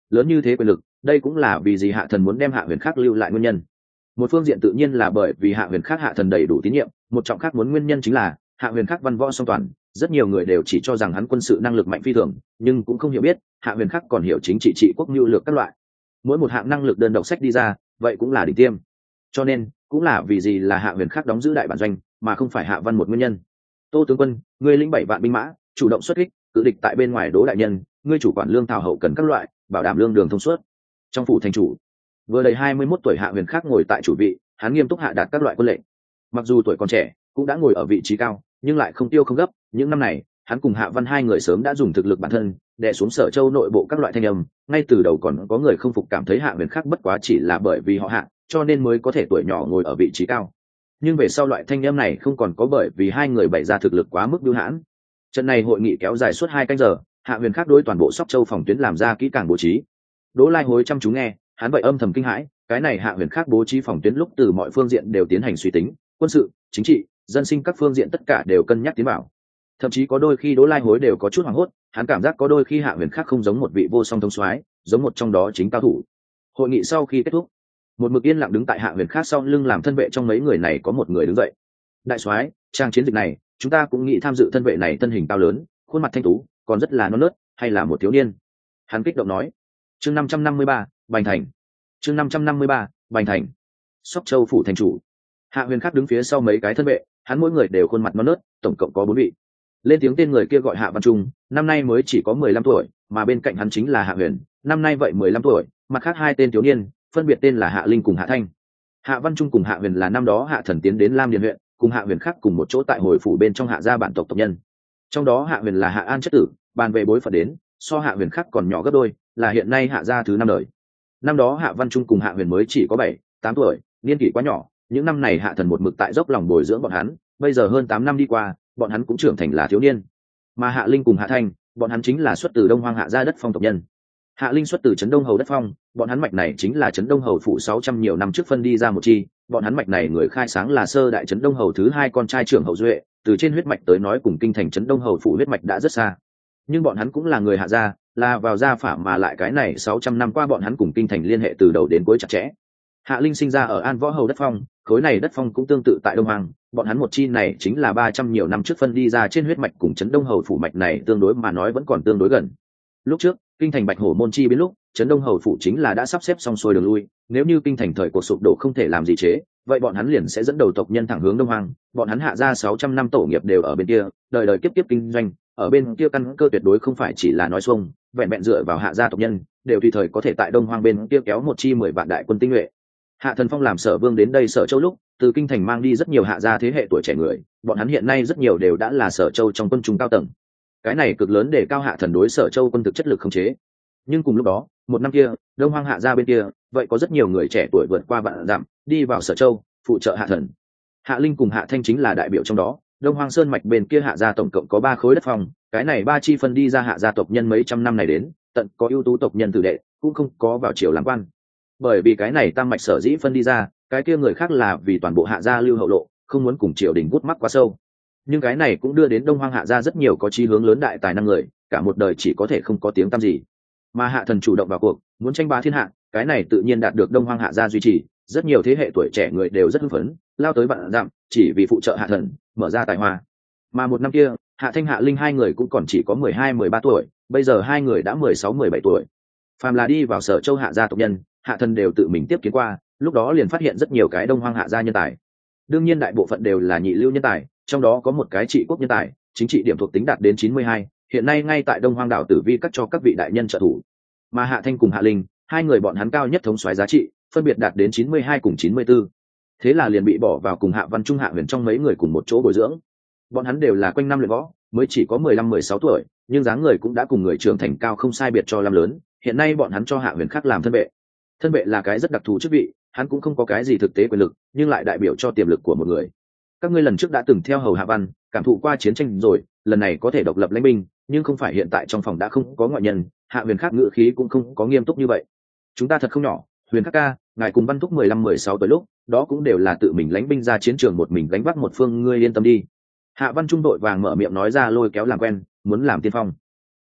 lớn như thế quyền lực, đây cũng là vì gì Hạ Thần muốn đem Hạ Huyền Khắc lưu lại nguyên nhân. Một phương diện tự nhiên là bởi vì Hạ Huyền Khắc Hạ Thần đầy đủ tín nhiệm, một trọng khác muốn nguyên nhân chính là Hạ Huyền Khắc văn võ song toàn, rất nhiều người đều chỉ cho rằng hắn quân sự năng lực mạnh phi thường, nhưng cũng không hiểu biết Hạ Huyền Khắc còn hiểu chính trị trị quốc mưu lược các loại. Mỗi một hạng năng lực đơn độc sách đi ra, vậy cũng là đỉnh tiêm. Cho nên, cũng là vì gì là Hạ Huyền Khắc đóng giữ đại bản doanh, mà không phải Hạ Văn một nguyên nhân. Tô tướng quân, ngươi lĩnh 7 vạn binh mã, chủ động xuất kích, cự địch tại bên ngoài Đỗ đại nhân, ngươi chủ quản lương thảo hậu cần các loại, bảo đảm lương đường thông suốt. Trong phủ thành chủ, vừa đầy 21 tuổi Hạ Huyền Khắc ngồi tại chủ vị, hắn nghiêm túc hạ đạt các loại quân lệnh. Mặc dù tuổi còn trẻ, cũng đã ngồi ở vị trí cao, nhưng lại không tiêu không gấp. Những năm này, hắn cùng Hạ Văn hai người sớm đã dùng thực lực bản thân đè xuống Sở Châu nội bộ các loại thanh âm. Ngay từ đầu còn có người không phục, cảm thấy Hạ Huyền Khắc bất quá chỉ là bởi vì họ Hạ, cho nên mới có thể tuổi nhỏ ngồi ở vị trí cao. Nhưng về sau loại thanh âm này không còn có, bởi vì hai người bày ra thực lực quá mức bưu hãn. Trận này hội nghị kéo dài suốt 2 canh giờ, Hạ Huyền Khắc đối toàn bộ Sóc Châu phòng tuyến làm ra kỹ càng bố trí. Đỗ Lai Hối chăm chú nghe, hắn vậy âm thầm kinh hãi, cái này Hạ Huyền Khắc bố trí phòng tuyến lúc từ mọi phương diện đều tiến hành suy tính, quân sự, chính trị, dân sinh các phương diện tất cả đều cân nhắc tiến vào. Thậm chí có đôi khi Đỗ Lai Hối đều có chút hoảng hốt, hắn cảm giác có đôi khi Hạ Huyền Khắc không giống một vị vô song thống soái, giống một trong đó chính cao thủ. Hội nghị sau khi kết thúc, một mực yên lặng đứng tại Hạ Huyền Khắc sau lưng làm thân vệ trong mấy người này có một người đứng dậy. Đại soái, trang chiến dịch này, chúng ta cũng nghĩ tham dự. Thân vệ này thân hình cao lớn, khuôn mặt thanh tú, còn rất là non nớt, hay là một thiếu niên. Hắn kích động nói. Chương 553, Bành Thành. Chương 553, Bành Thành. Sóc Châu phủ thành chủ. Hạ Huyền Khắc đứng phía sau mấy cái thân vệ, hắn mỗi người đều khuôn mặt non nớt, tổng cộng có 4 vị. Lên tiếng tên người kia gọi Hạ Văn Trung, năm nay mới chỉ có 15 tuổi, mà bên cạnh hắn chính là Hạ Huyền, năm nay vậy 15 tuổi, mặt khác 2 tên thiếu niên, phân biệt tên là Hạ Linh cùng Hạ Thanh. Hạ Văn Trung cùng Hạ Huyền là năm đó Hạ Thần tiến đến Lam Điền huyện, cùng Hạ Huyền Khắc cùng một chỗ tại hồi phủ bên trong Hạ gia bản tộc tộc nhân. Trong đó Hạ Huyền là Hạ An chất tử, bàn về bối phận đến, so Hạ Huyền Khắc còn nhỏ gấp đôi, là hiện nay Hạ gia thứ 5 đời. Năm đó Hạ Văn Trung cùng Hạ Huyền mới chỉ có 7-8 tuổi, niên kỷ quá nhỏ, những năm này Hạ Thần một mực tại dốc lòng bồi dưỡng bọn hắn, bây giờ hơn 8 năm đi qua, bọn hắn cũng trưởng thành là thiếu niên. Mà Hạ Linh cùng Hạ Thanh, bọn hắn chính là xuất từ Đông Hoang Hạ gia đất phong tộc nhân. Hạ Linh xuất từ Trấn Đông Hầu đất phong, bọn hắn mạch này chính là Trấn Đông Hầu phủ 600 nhiều năm trước phân đi ra một chi, bọn hắn mạch này người khai sáng là sơ đại Trấn Đông Hầu thứ 2 con trai trưởng Hầu Duệ, từ trên huyết mạch tới nói cùng kinh thành Trấn Đông Hầu phủ huyết mạch đã rất xa. Nhưng bọn hắn cũng là người Hạ gia, là vào gia phả, mà lại cái này 600 năm qua bọn hắn cùng kinh thành liên hệ từ đầu đến cuối chặt chẽ. Hạ Linh sinh ra ở An Võ Hầu đất phong, khối này đất phong cũng tương tự tại Đông Hoàng, bọn hắn một chi này chính là 300 nhiều năm trước phân đi ra trên huyết mạch, cùng Trấn Đông Hầu phủ mạch này tương đối mà nói vẫn còn tương đối gần. Lúc trước, kinh thành Bạch Hổ môn chi biến lúc, Trấn Đông Hầu phủ chính là đã sắp xếp xong xuôi đường lui, nếu như kinh thành thời cuộc sụp đổ không thể làm gì chế, vậy bọn hắn liền sẽ dẫn đầu tộc nhân thẳng hướng Đông Hoàng, bọn hắn Hạ gia 600 năm tổ nghiệp đều ở bên kia, đời đời kiếp kiếp kinh doanh, ở bên kia căn cơ tuyệt đối không phải chỉ là nói xuông, vẹn vẹn dựa vào Hạ gia tộc nhân, đều tùy thời có thể tại Đông Hoang bên kia kéo một chi 10 vạn đại quân tinh nhuệ. Hạ Thần Phong làm Sở Vương đến đây Sở Châu lúc, từ kinh thành mang đi rất nhiều Hạ gia thế hệ tuổi trẻ người, bọn hắn hiện nay rất nhiều đều đã là Sở Châu trong quân trung cao tầng. Cái này cực lớn để cao Hạ Thần đối Sở Châu quân thực chất lực khống chế. Nhưng cùng lúc đó, một năm kia, Đông Hoang Hạ gia bên kia, vậy có rất nhiều người trẻ tuổi vượt qua vạn dặm, đi vào Sở Châu, phụ trợ Hạ Thần. Hạ Linh cùng Hạ Thanh chính là đại biểu trong đó. Đông Hoang Sơn mạch bên kia Hạ gia tổng cộng có 3 khối đất phong, cái này 3 chi phân đi ra Hạ gia tộc nhân mấy trăm năm này đến, tận có ưu tú tộc nhân tử đệ, cũng không có vào triều làm quan. Bởi vì cái này tam mạch sở dĩ phân đi ra, cái kia người khác là vì toàn bộ Hạ gia lưu hậu lộ, không muốn cùng triều đình gút mắc quá sâu. Nhưng cái này cũng đưa đến Đông Hoang Hạ gia rất nhiều có chí hướng lớn đại tài năng người, cả một đời chỉ có thể không có tiếng tăm gì. Mà Hạ Thần chủ động vào cuộc, muốn tranh bá thiên hạ, cái này tự nhiên đạt được Đông Hoang Hạ gia duy trì, rất nhiều thế hệ tuổi trẻ người đều rất hưng phấn, lao tới vạn dặm, chỉ vì phụ trợ Hạ Thần, mở ra tài hoa. Mà một năm kia, Hạ Thanh Hạ Linh hai người cũng còn chỉ có 12-13 tuổi, bây giờ hai người đã 16-17 tuổi. Phàm là đi vào Sở Châu Hạ gia tộc nhân, Hạ Thần đều tự mình tiếp kiến qua, lúc đó liền phát hiện rất nhiều cái Đông Hoang Hạ gia nhân tài. Đương nhiên đại bộ phận đều là nhị lưu nhân tài, trong đó có một cái trị quốc nhân tài, chính trị điểm thuộc tính đạt đến 92, hiện nay ngay tại Đông Hoang đảo Tử Vi các cho các vị đại nhân trợ thủ. Mà Hạ Thanh cùng Hạ Linh, hai người bọn hắn cao nhất thống soái giá trị, phân biệt đạt đến 92 cùng 94. Thế là liền bị bỏ vào cùng Hạ Văn Trung Hạ Huyền trong mấy người cùng một chỗ bồi dưỡng. Bọn hắn đều là quanh năm luyện võ, mới chỉ có 15-16 tuổi, nhưng dáng người cũng đã cùng người trưởng thành cao không sai biệt cho năm lớn. Hiện nay bọn hắn cho Hạ Huyền Khắc làm thân vệ. Thân vệ là cái rất đặc thù chức vị, hắn cũng không có cái gì thực tế quyền lực, nhưng lại đại biểu cho tiềm lực của một người. Các ngươi lần trước đã từng theo hầu Hạ Văn, cảm thụ qua chiến tranh rồi, lần này có thể độc lập lãnh binh, nhưng không phải hiện tại trong phòng đã không có ngoại nhân. Hạ Huyền Khắc ngữ khí cũng không có nghiêm túc như vậy. Chúng ta thật không nhỏ, Huyền Khắc ca, ngài cùng Văn Thúc 15-16 tuổi lúc, đó cũng đều là tự mình lãnh binh ra chiến trường một mình gánh vác một phương, ngươi yên tâm đi. Hạ Văn Trung đội vàng mở miệng nói ra, lôi kéo làm quen, muốn làm tiên phong.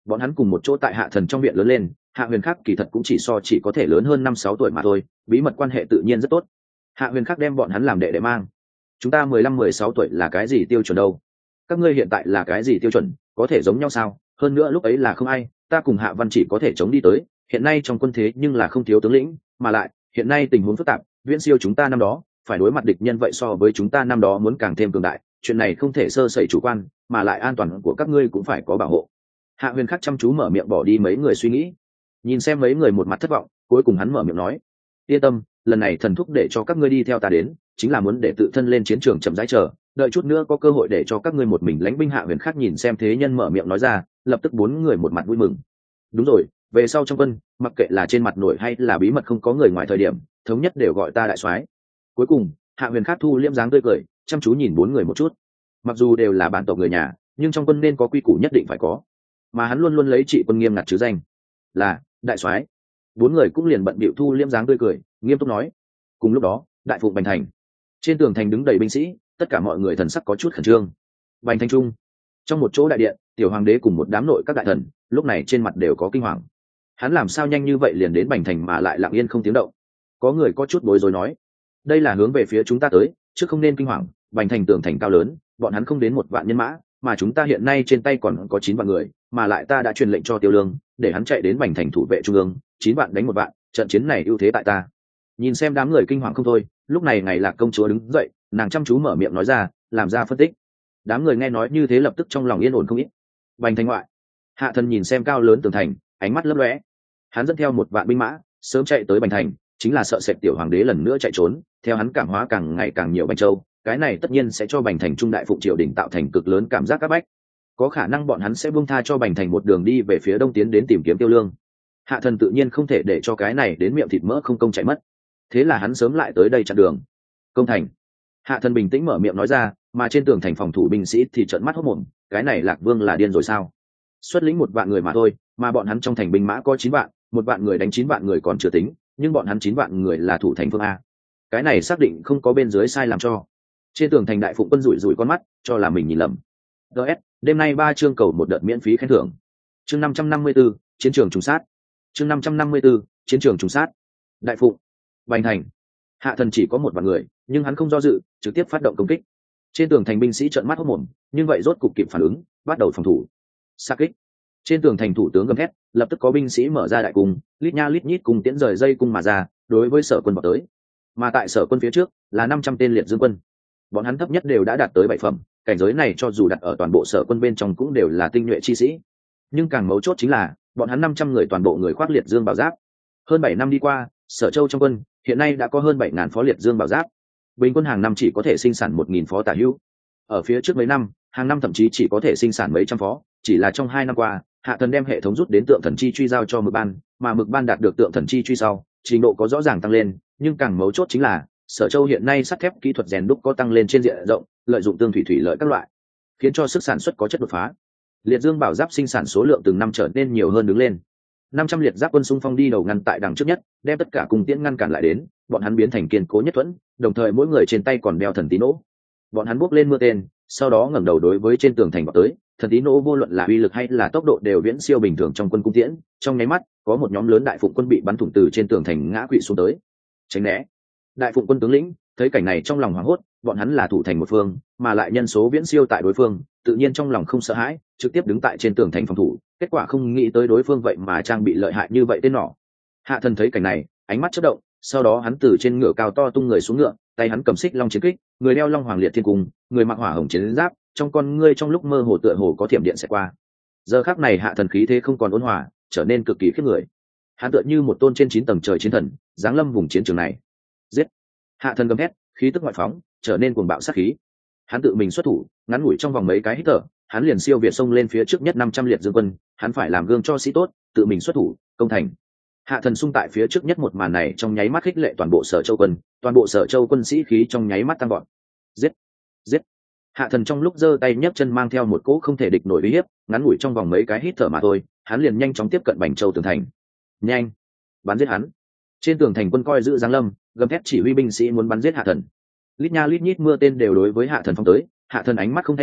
bọn hắn cùng một chỗ tại Hạ Thần trong viện lớn lên. Hạ Huyền Khắc kỳ thật cũng chỉ có thể lớn hơn 5-6 tuổi mà thôi, bí mật quan hệ tự nhiên rất tốt. Hạ Huyền Khắc đem bọn hắn làm đệ đệ mang. Chúng ta 15-16 tuổi là cái gì tiêu chuẩn đâu? Các ngươi hiện tại là cái gì tiêu chuẩn, có thể giống nhau sao? Hơn nữa lúc ấy là không ai, ta cùng Hạ Văn chỉ có thể chống đi tới, hiện nay trong quân thế nhưng là không thiếu tướng lĩnh, mà lại hiện nay tình huống phức tạp, viễn siêu chúng ta năm đó, phải đối mặt địch nhân vậy so với chúng ta năm đó muốn càng thêm cường đại, chuyện này không thể sơ sẩy chủ quan, mà lại an toàn của các ngươi cũng phải có bảo hộ. Hạ Huyền Khắc chăm chú mở miệng bỏ đi mấy người suy nghĩ, nhìn xem mấy người một mặt thất vọng, cuối cùng hắn mở miệng nói: yên tâm, lần này thần thúc để cho các ngươi đi theo ta đến, chính là muốn để tự thân lên chiến trường chậm rãi chờ, đợi chút nữa có cơ hội để cho các ngươi một mình lãnh binh. Hạ Huyền Khắc nhìn xem thế nhân mở miệng nói ra, lập tức bốn người một mặt vui mừng. Đúng rồi, về sau trong quân, mặc kệ là trên mặt nổi hay là bí mật không có người ngoài thời điểm, thống nhất đều gọi ta đại soái. Cuối cùng, Hạ Huyền Khắc thu liễm dáng tươi cười, chăm chú nhìn bốn người một chút. Mặc dù đều là bản tộc người nhà, nhưng trong quân nên có quy củ nhất định phải có, mà hắn luôn luôn lấy trị quân nghiêm ngặt chứ danh là đại soái. Bốn người cũng liền bận bịu thu liễm dáng tươi cười, nghiêm túc nói. Cùng lúc đó, đại phụng Bành Thành, trên tường thành đứng đầy binh sĩ, tất cả mọi người thần sắc có chút khẩn trương. Bành Thành trung, trong một chỗ đại điện, tiểu hoàng đế cùng một đám nội các đại thần lúc này trên mặt đều có kinh hoàng. Hắn làm sao nhanh như vậy liền đến Bành Thành mà lại lặng yên không tiếng động? Có người có chút bối rối nói, đây là hướng về phía chúng ta tới, chứ không nên kinh hoàng. Bành Thành tường thành cao lớn, bọn hắn không đến 1 vạn nhân mã, mà chúng ta hiện nay trên tay còn có 9 vạn người, mà lại ta đã truyền lệnh cho Tiêu Lương để hắn chạy đến Bành Thành thủ vệ trung ương, 9 vạn đánh 1 vạn, trận chiến này ưu thế tại ta. Nhìn xem đám người kinh hoàng không thôi, lúc này Ngày Lạc công chúa đứng dậy, nàng chăm chú mở miệng nói ra, làm ra phân tích. Đám người nghe nói như thế lập tức trong lòng yên ổn không ít. Bành Thành ngoại, Hạ Thần nhìn xem cao lớn tường thành, ánh mắt lấp lóe. Hắn dẫn theo 1 vạn binh mã, sớm chạy tới Bành Thành, chính là sợ sệt tiểu hoàng đế lần nữa chạy trốn. Theo hắn cảm hóa càng ngày càng nhiều Bành Châu, cái này tất nhiên sẽ cho Bành Thành trung đại phụng triều đình tạo thành cực lớn cảm giác áp bách. Có khả năng bọn hắn sẽ buông tha cho Bành Thành một đường đi về phía đông tiến đến tìm kiếm Tiêu Lương. Hạ Thần tự nhiên không thể để cho cái này đến miệng thịt mỡ không công chạy mất, thế là hắn sớm lại tới đây chặn đường. Công thành. Hạ Thần bình tĩnh mở miệng nói ra, mà trên tường thành phòng thủ binh sĩ thì trợn mắt hốt mồm, cái này Lạc Vương là điên rồi sao? Xuất lĩnh 1 vạn người mà thôi, mà bọn hắn trong thành binh mã có 9 vạn, 1 vạn người đánh 9 vạn người còn chưa tính, nhưng bọn hắn 9 vạn người là thủ thành phương a. Cái này xác định không có bên dưới sai làm cho. Trên tường thành đại phụng quân rủi rủi con mắt, cho là mình nhìn lầm. DS, đêm nay 3 chương cầu một đợt miễn phí khen thưởng. Chương 554, chiến trường trùng sát. Chương 554, chiến trường trùng sát. Đại phụng, Bành Thành. Hạ Thần chỉ có 1 vạn người, nhưng hắn không do dự, trực tiếp phát động công kích. Trên tường thành binh sĩ trợn mắt hốt mồm, nhưng vậy rốt cục kịp phản ứng, bắt đầu phòng thủ. Xạ kích. Trên tường thành thủ tướng gầm thét, lập tức có binh sĩ mở ra đại cung, lít nha lít nhít cùng tiễn rời dây cung mà ra, đối với Sở quân vào tới. Mà tại Sở quân phía trước là 500 tên liệt dương quân. Bọn hắn thấp nhất đều đã đạt tới 7 phẩm, cảnh giới này cho dù đặt ở toàn bộ Sở quân bên trong cũng đều là tinh nhuệ chi sĩ. Nhưng càng mấu chốt chính là, bọn hắn 500 người toàn bộ người khoác liệt dương bảo giáp. Hơn 7 năm đi qua, Sở Châu trong quân hiện nay đã có hơn 7.000 phó liệt dương bảo giáp. Bình quân hàng năm chỉ có thể sinh sản 1.000 phó tả hữu. Ở phía trước mấy năm, hàng năm thậm chí chỉ có thể sinh sản mấy trăm phó, chỉ là trong 2 năm qua, Hạ Thần đem hệ thống rút đến tượng thần chi truy giao cho Mực Ban, mà Mực Ban đạt được tượng thần chi truy sau, trình độ có rõ ràng tăng lên, nhưng càng mấu chốt chính là, Sở Châu hiện nay sắt thép kỹ thuật rèn đúc có tăng lên trên diện rộng, lợi dụng tương thủy thủy lợi các loại, khiến cho sức sản xuất có chất đột phá. Liệt dương bảo giáp sinh sản số lượng từng năm trở nên nhiều hơn đứng lên. 500 liệt giáp quân xung phong đi đầu ngăn tại đằng trước nhất, đem tất cả cung tiễn ngăn cản lại đến, bọn hắn biến thành kiên cố nhất thuẫn, đồng thời mỗi người trên tay còn đeo thần tí nỗ. Bọn hắn bước lên mưa tên, sau đó ngẩng đầu đối với trên tường thành vọt tới, thần tí nỗ vô luận là uy lực hay là tốc độ đều viễn siêu bình thường trong quân cung tiễn. Trong nháy mắt, có một nhóm lớn đại phụng quân bị bắn thủng từ trên tường thành ngã quỵ xuống tới. Tránh né. Đại phụng quân tướng lĩnh thấy cảnh này trong lòng hoảng hốt, bọn hắn là thủ thành một phương, mà lại nhân số viễn siêu tại đối phương, tự nhiên trong lòng không sợ hãi, trực tiếp đứng tại trên tường thành phòng thủ. Kết quả không nghĩ tới đối phương vậy mà trang bị lợi hại như vậy tên nỏ. Hạ Thần thấy cảnh này, ánh mắt chớp động, sau đó hắn từ trên ngựa cao to tung người xuống ngựa, tay hắn cầm xích long chiến kích, người đeo long hoàng liệt thiên cung, người mặc hỏa hồng chiến giáp, trong con ngươi trong lúc mơ hồ tựa hồ có thiểm điện sẽ qua. Giờ khắc này Hạ Thần khí thế không còn ôn hòa, trở nên cực kỳ khiếp người. Hắn tựa như một tôn trên 9 tầng trời chiến thần, giáng lâm vùng chiến trường này. Giết! Hạ Thần gầm hét, khí tức ngoại phóng, trở nên cuồng bạo sát khí. Hắn tự mình xuất thủ, ngắn ngủi trong vòng mấy cái hít thở, hắn liền siêu việt xông lên phía trước nhất 500 liệt dương quân, hắn phải làm gương cho sĩ tốt, tự mình xuất thủ, công thành. Hạ Thần xung tại phía trước nhất một màn này trong nháy mắt khích lệ toàn bộ Sở Châu quân, toàn bộ Sở Châu quân sĩ khí trong nháy mắt tăng vọt. Giết! Giết! Hạ Thần trong lúc giơ tay nhấc chân mang theo một cỗ không thể địch nổi uy hiếp, ngắn ngủi trong vòng mấy cái hít thở mà thôi, hắn liền nhanh chóng tiếp cận Bành Châu tường thành. Nhanh! Bắn giết hắn! Trên tường thành quân coi giữ giáng lâm, gầm thét chỉ huy binh sĩ muốn bắn giết Hạ Thần. Lít nha lít nhít mưa tên đều đối với Hạ Thần phóng tới, Hạ Thần ánh mắt không thay đổi,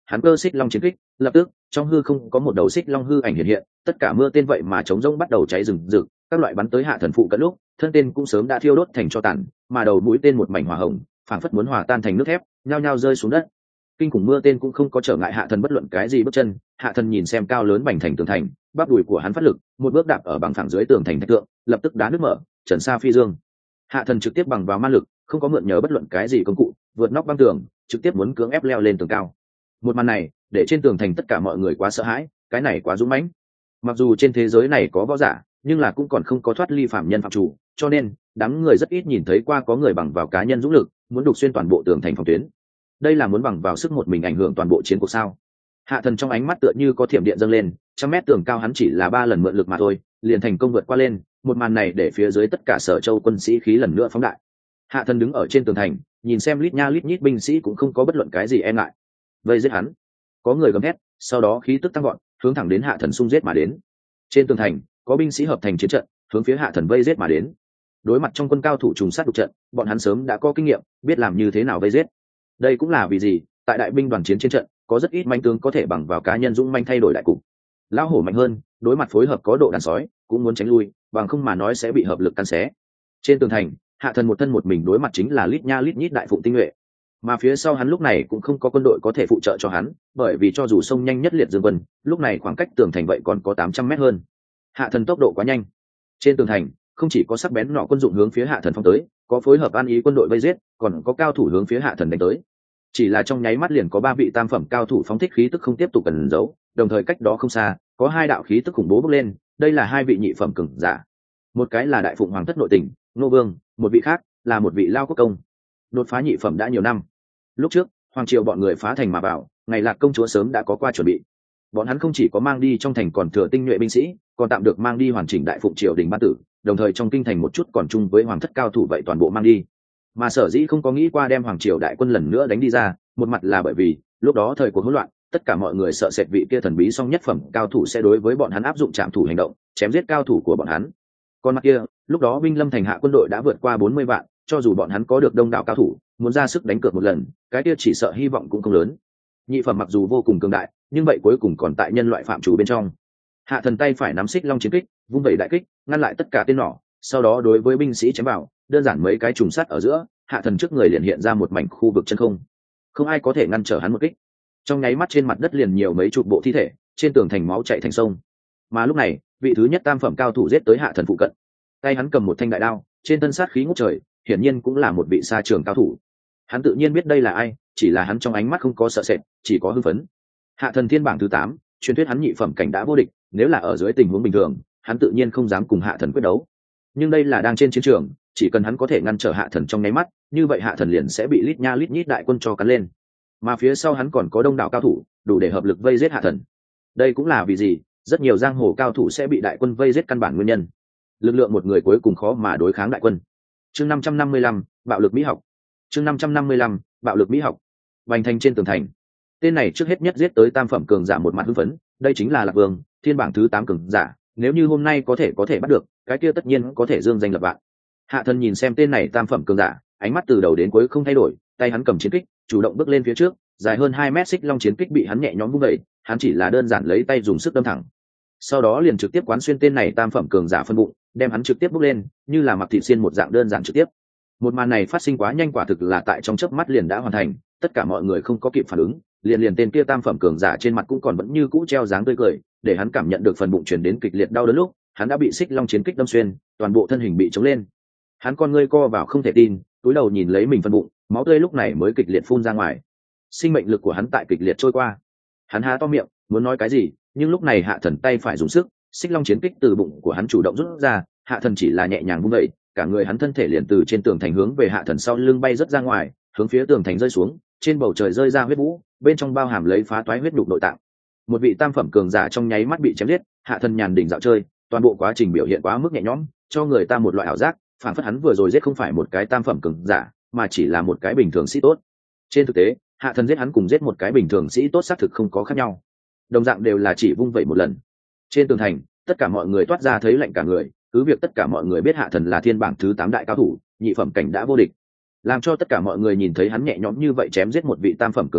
hắn cơ xích long chiến kích, lập tức trong hư không có một đầu xích long hư ảnh hiện hiện, tất cả mưa tên vậy mà trống rỗng bắt đầu cháy rừng rực, các loại bắn tới hạ thần phụ cận lúc thân tên cũng sớm đã thiêu đốt thành tro tàn, mà đầu mũi tên một mảnh hỏa hồng phảng phất muốn hòa tan thành nước thép, nhao nhao rơi xuống đất. Kinh khủng mưa tên cũng không có trở ngại hạ thần bất luận cái gì bước chân. Hạ thần nhìn xem cao lớn bành thành tường thành, bắp đùi của hắn phát lực, một bước đạp ở bằng phẳng dưới tường thành thạch tượng, lập tức đá nước mở, trần sa phi dương. Hạ thần trực tiếp bằng vào ma lực, không có mượn nhờ bất luận cái gì công cụ, vượt nóc băng tường, trực tiếp muốn cưỡng ép leo lên tường cao. Một màn này để trên tường thành tất cả mọi người quá sợ hãi, cái này quá dũng mãnh. Mặc dù trên thế giới này có võ giả, nhưng là cũng còn không có thoát ly phạm nhân phạm chủ, cho nên đám người rất ít nhìn thấy qua có người bằng vào cá nhân dũng lực muốn đục xuyên toàn bộ tường thành phòng tuyến. Đây là muốn bằng vào sức một mình ảnh hưởng toàn bộ chiến cuộc sao? Hạ thần trong ánh mắt tựa như có thiểm điện dâng lên, 100 mét tường cao hắn chỉ là 3 lần mượn lực mà thôi, liền thành công vượt qua lên. Một màn này để phía dưới tất cả Sở Châu quân sĩ khí lần nữa phóng đại. Hạ thần đứng ở trên tường thành, nhìn xem lít nha lít nhít binh sĩ cũng không có bất luận cái gì e ngại. Vây giết hắn! Có người gầm hét, sau đó khí tức tăng gọn, hướng thẳng đến hạ thần xung giết mà đến. Trên tường thành có binh sĩ hợp thành chiến trận, hướng phía hạ thần vây giết mà đến. Đối mặt trong quân cao thủ trùng sát đục trận, bọn hắn sớm đã có kinh nghiệm, biết làm như thế nào vây giết. Đây cũng là vì gì tại đại binh đoàn chiến trên trận có rất ít manh tướng có thể bằng vào cá nhân dũng manh thay đổi đại cục. Lão hổ mạnh hơn, đối mặt phối hợp có độ đàn sói cũng muốn tránh lui, bằng không mà nói sẽ bị hợp lực căn xé. Trên tường thành hạ thần một thân một mình đối mặt chính là lít nha lít nhít đại phụng tinh nhuệ, mà phía sau hắn lúc này cũng không có quân đội có thể phụ trợ cho hắn, bởi vì cho dù sông nhanh nhất liệt dương quân lúc này khoảng cách tường thành vậy còn có 800 mét hơn. Hạ thần tốc độ quá nhanh. Trên tường thành không chỉ có sắc bén nọ quân dụng hướng phía hạ thần phong tới, có phối hợp an ý quân đội vây giết, còn có cao thủ hướng phía hạ thần đánh tới. Chỉ là trong nháy mắt liền có 3 vị tam phẩm cao thủ phóng thích khí tức không tiếp tục cần giấu, đồng thời cách đó không xa có 2 đạo khí tức khủng bố bốc lên, đây là 2 vị nhị phẩm cường giả. Một cái là đại phụng hoàng thất nội tình Ngô Vương, một vị khác là một vị lao quốc công, đột phá nhị phẩm đã nhiều năm. Lúc trước hoàng triều bọn người phá thành mà vào, ngày Lạc công chúa sớm đã có qua chuẩn bị. Bọn hắn không chỉ có mang đi trong thành còn thừa tinh nhuệ binh sĩ, còn tạm được mang đi hoàn chỉnh đại phụng triều đình ban tử, đồng thời trong kinh thành một chút còn chung với hoàng thất cao thủ vậy toàn bộ mang đi. Mà sở dĩ không có nghĩ qua đem hoàng triều đại quân lần nữa đánh đi ra, một mặt là bởi vì lúc đó thời cuộc hỗn loạn, tất cả mọi người sợ sệt vị kia thần bí song nhất phẩm cao thủ sẽ đối với bọn hắn áp dụng trạm thủ hành động, chém giết cao thủ của bọn hắn. Còn mặt kia, lúc đó binh lâm thành hạ quân đội đã vượt qua 40 vạn, cho dù bọn hắn có được đông đảo cao thủ, muốn ra sức đánh cược một lần, cái kia chỉ sợ hy vọng cũng không lớn. Nhị phẩm mặc dù vô cùng cường đại, nhưng vậy cuối cùng còn tại nhân loại phạm chủ bên trong. Hạ thần tay phải nắm xích long chiến kích, vung vẩy đại kích, ngăn lại tất cả tên nỏ, sau đó đối với binh sĩ chém vào, đơn giản mấy cái trùng sắt ở giữa, hạ thần trước người liền hiện ra một mảnh khu vực chân không. Không ai có thể ngăn trở hắn một kích. Trong nháy mắt trên mặt đất liền nhiều mấy chục bộ thi thể, trên tường thành máu chảy thành sông. Mà lúc này, vị thứ nhất tam phẩm cao thủ giết tới hạ thần phụ cận. Tay hắn cầm một thanh đại đao, trên thân sát khí ngút trời, hiển nhiên cũng là một vị xa trường cao thủ. Hắn tự nhiên biết đây là ai, chỉ là hắn trong ánh mắt không có sợ sệt, chỉ có hưng phấn. Hạ thần thiên bảng thứ 8, truyền thuyết hắn nhị phẩm cảnh đã vô địch, nếu là ở dưới tình huống bình thường, hắn tự nhiên không dám cùng hạ thần quyết đấu. Nhưng đây là đang trên chiến trường, chỉ cần hắn có thể ngăn trở hạ thần trong nháy mắt, như vậy hạ thần liền sẽ bị lít nha lít nhít đại quân cho cắn lên. Mà phía sau hắn còn có đông đảo cao thủ, đủ để hợp lực vây giết hạ thần. Đây cũng là vì gì rất nhiều giang hồ cao thủ sẽ bị đại quân vây giết căn bản nguyên nhân. Lực lượng một người cuối cùng khó mà đối kháng đại quân. Chương 555, bạo lực mỹ học. Chương 555, bạo lực mỹ học. Bành thành trên tường thành. Tên này trước hết nhất giết tới tam phẩm cường giả một mặt hưng phấn, đây chính là Lạc Vương, thiên bảng thứ 8 cường giả, nếu như hôm nay có thể bắt được, cái kia tất nhiên có thể dương danh lập vạn. Hạ thần nhìn xem tên này tam phẩm cường giả, ánh mắt từ đầu đến cuối không thay đổi, tay hắn cầm chiến kích, chủ động bước lên phía trước, dài hơn 2 mét xích long chiến kích bị hắn nhẹ nhõm vung vẩy, hắn chỉ là đơn giản lấy tay dùng sức đâm thẳng. Sau đó liền trực tiếp quán xuyên tên này tam phẩm cường giả phân bụng, đem hắn trực tiếp bước lên, như là mặc thịt xiên một dạng đơn giản trực tiếp. Một màn này phát sinh quá nhanh, quả thực là tại trong chớp mắt liền đã hoàn thành, tất cả mọi người không có kịp phản ứng, liền tên kia tam phẩm cường giả trên mặt cũng còn vẫn như cũ treo dáng tươi cười, để hắn cảm nhận được phần bụng truyền đến kịch liệt đau đớn lúc hắn đã bị xích long chiến kích đâm xuyên, toàn bộ thân hình bị chống lên. Hắn con ngươi co vào không thể tin, túi đầu nhìn lấy mình phần bụng, máu tươi lúc này mới kịch liệt phun ra ngoài. Sinh mệnh lực của hắn tại kịch liệt trôi qua. Hắn há to miệng muốn nói cái gì, nhưng lúc này hạ thần tay phải dùng sức, xích long chiến kích từ bụng của hắn chủ động rút ra, hạ thần chỉ là nhẹ nhàng vung vẩy, cả người hắn thân thể liền từ trên tường thành hướng về hạ thần sau lưng bay rất ra ngoài, hướng phía tường thành rơi xuống, trên bầu trời rơi ra huyết vũ, bên trong bao hàm lấy phá toái huyết nhục nội tạng. Một vị tam phẩm cường giả trong nháy mắt bị chém giết, hạ thần nhàn đỉnh dạo chơi, toàn bộ quá trình biểu hiện quá mức nhẹ nhõm, cho người ta một loại ảo giác, phản phất hắn vừa rồi giết không phải một cái tam phẩm cường giả, mà chỉ là một cái bình thường sĩ tốt. Trên thực tế, hạ thần giết hắn cùng giết một cái bình thường sĩ tốt xác thực không có khác nhau, đồng dạng đều là chỉ vung vẩy một lần. Trên tường thành, tất cả mọi người toát ra thấy lạnh cả người, cứ việc tất cả mọi người biết hạ thần là thiên bảng thứ 8 đại cao thủ, nhị phẩm cảnh đã vô địch, làm cho tất cả mọi người nhìn thấy hắn nhẹ nhõm như vậy chém giết một vị tam phẩm cường giả,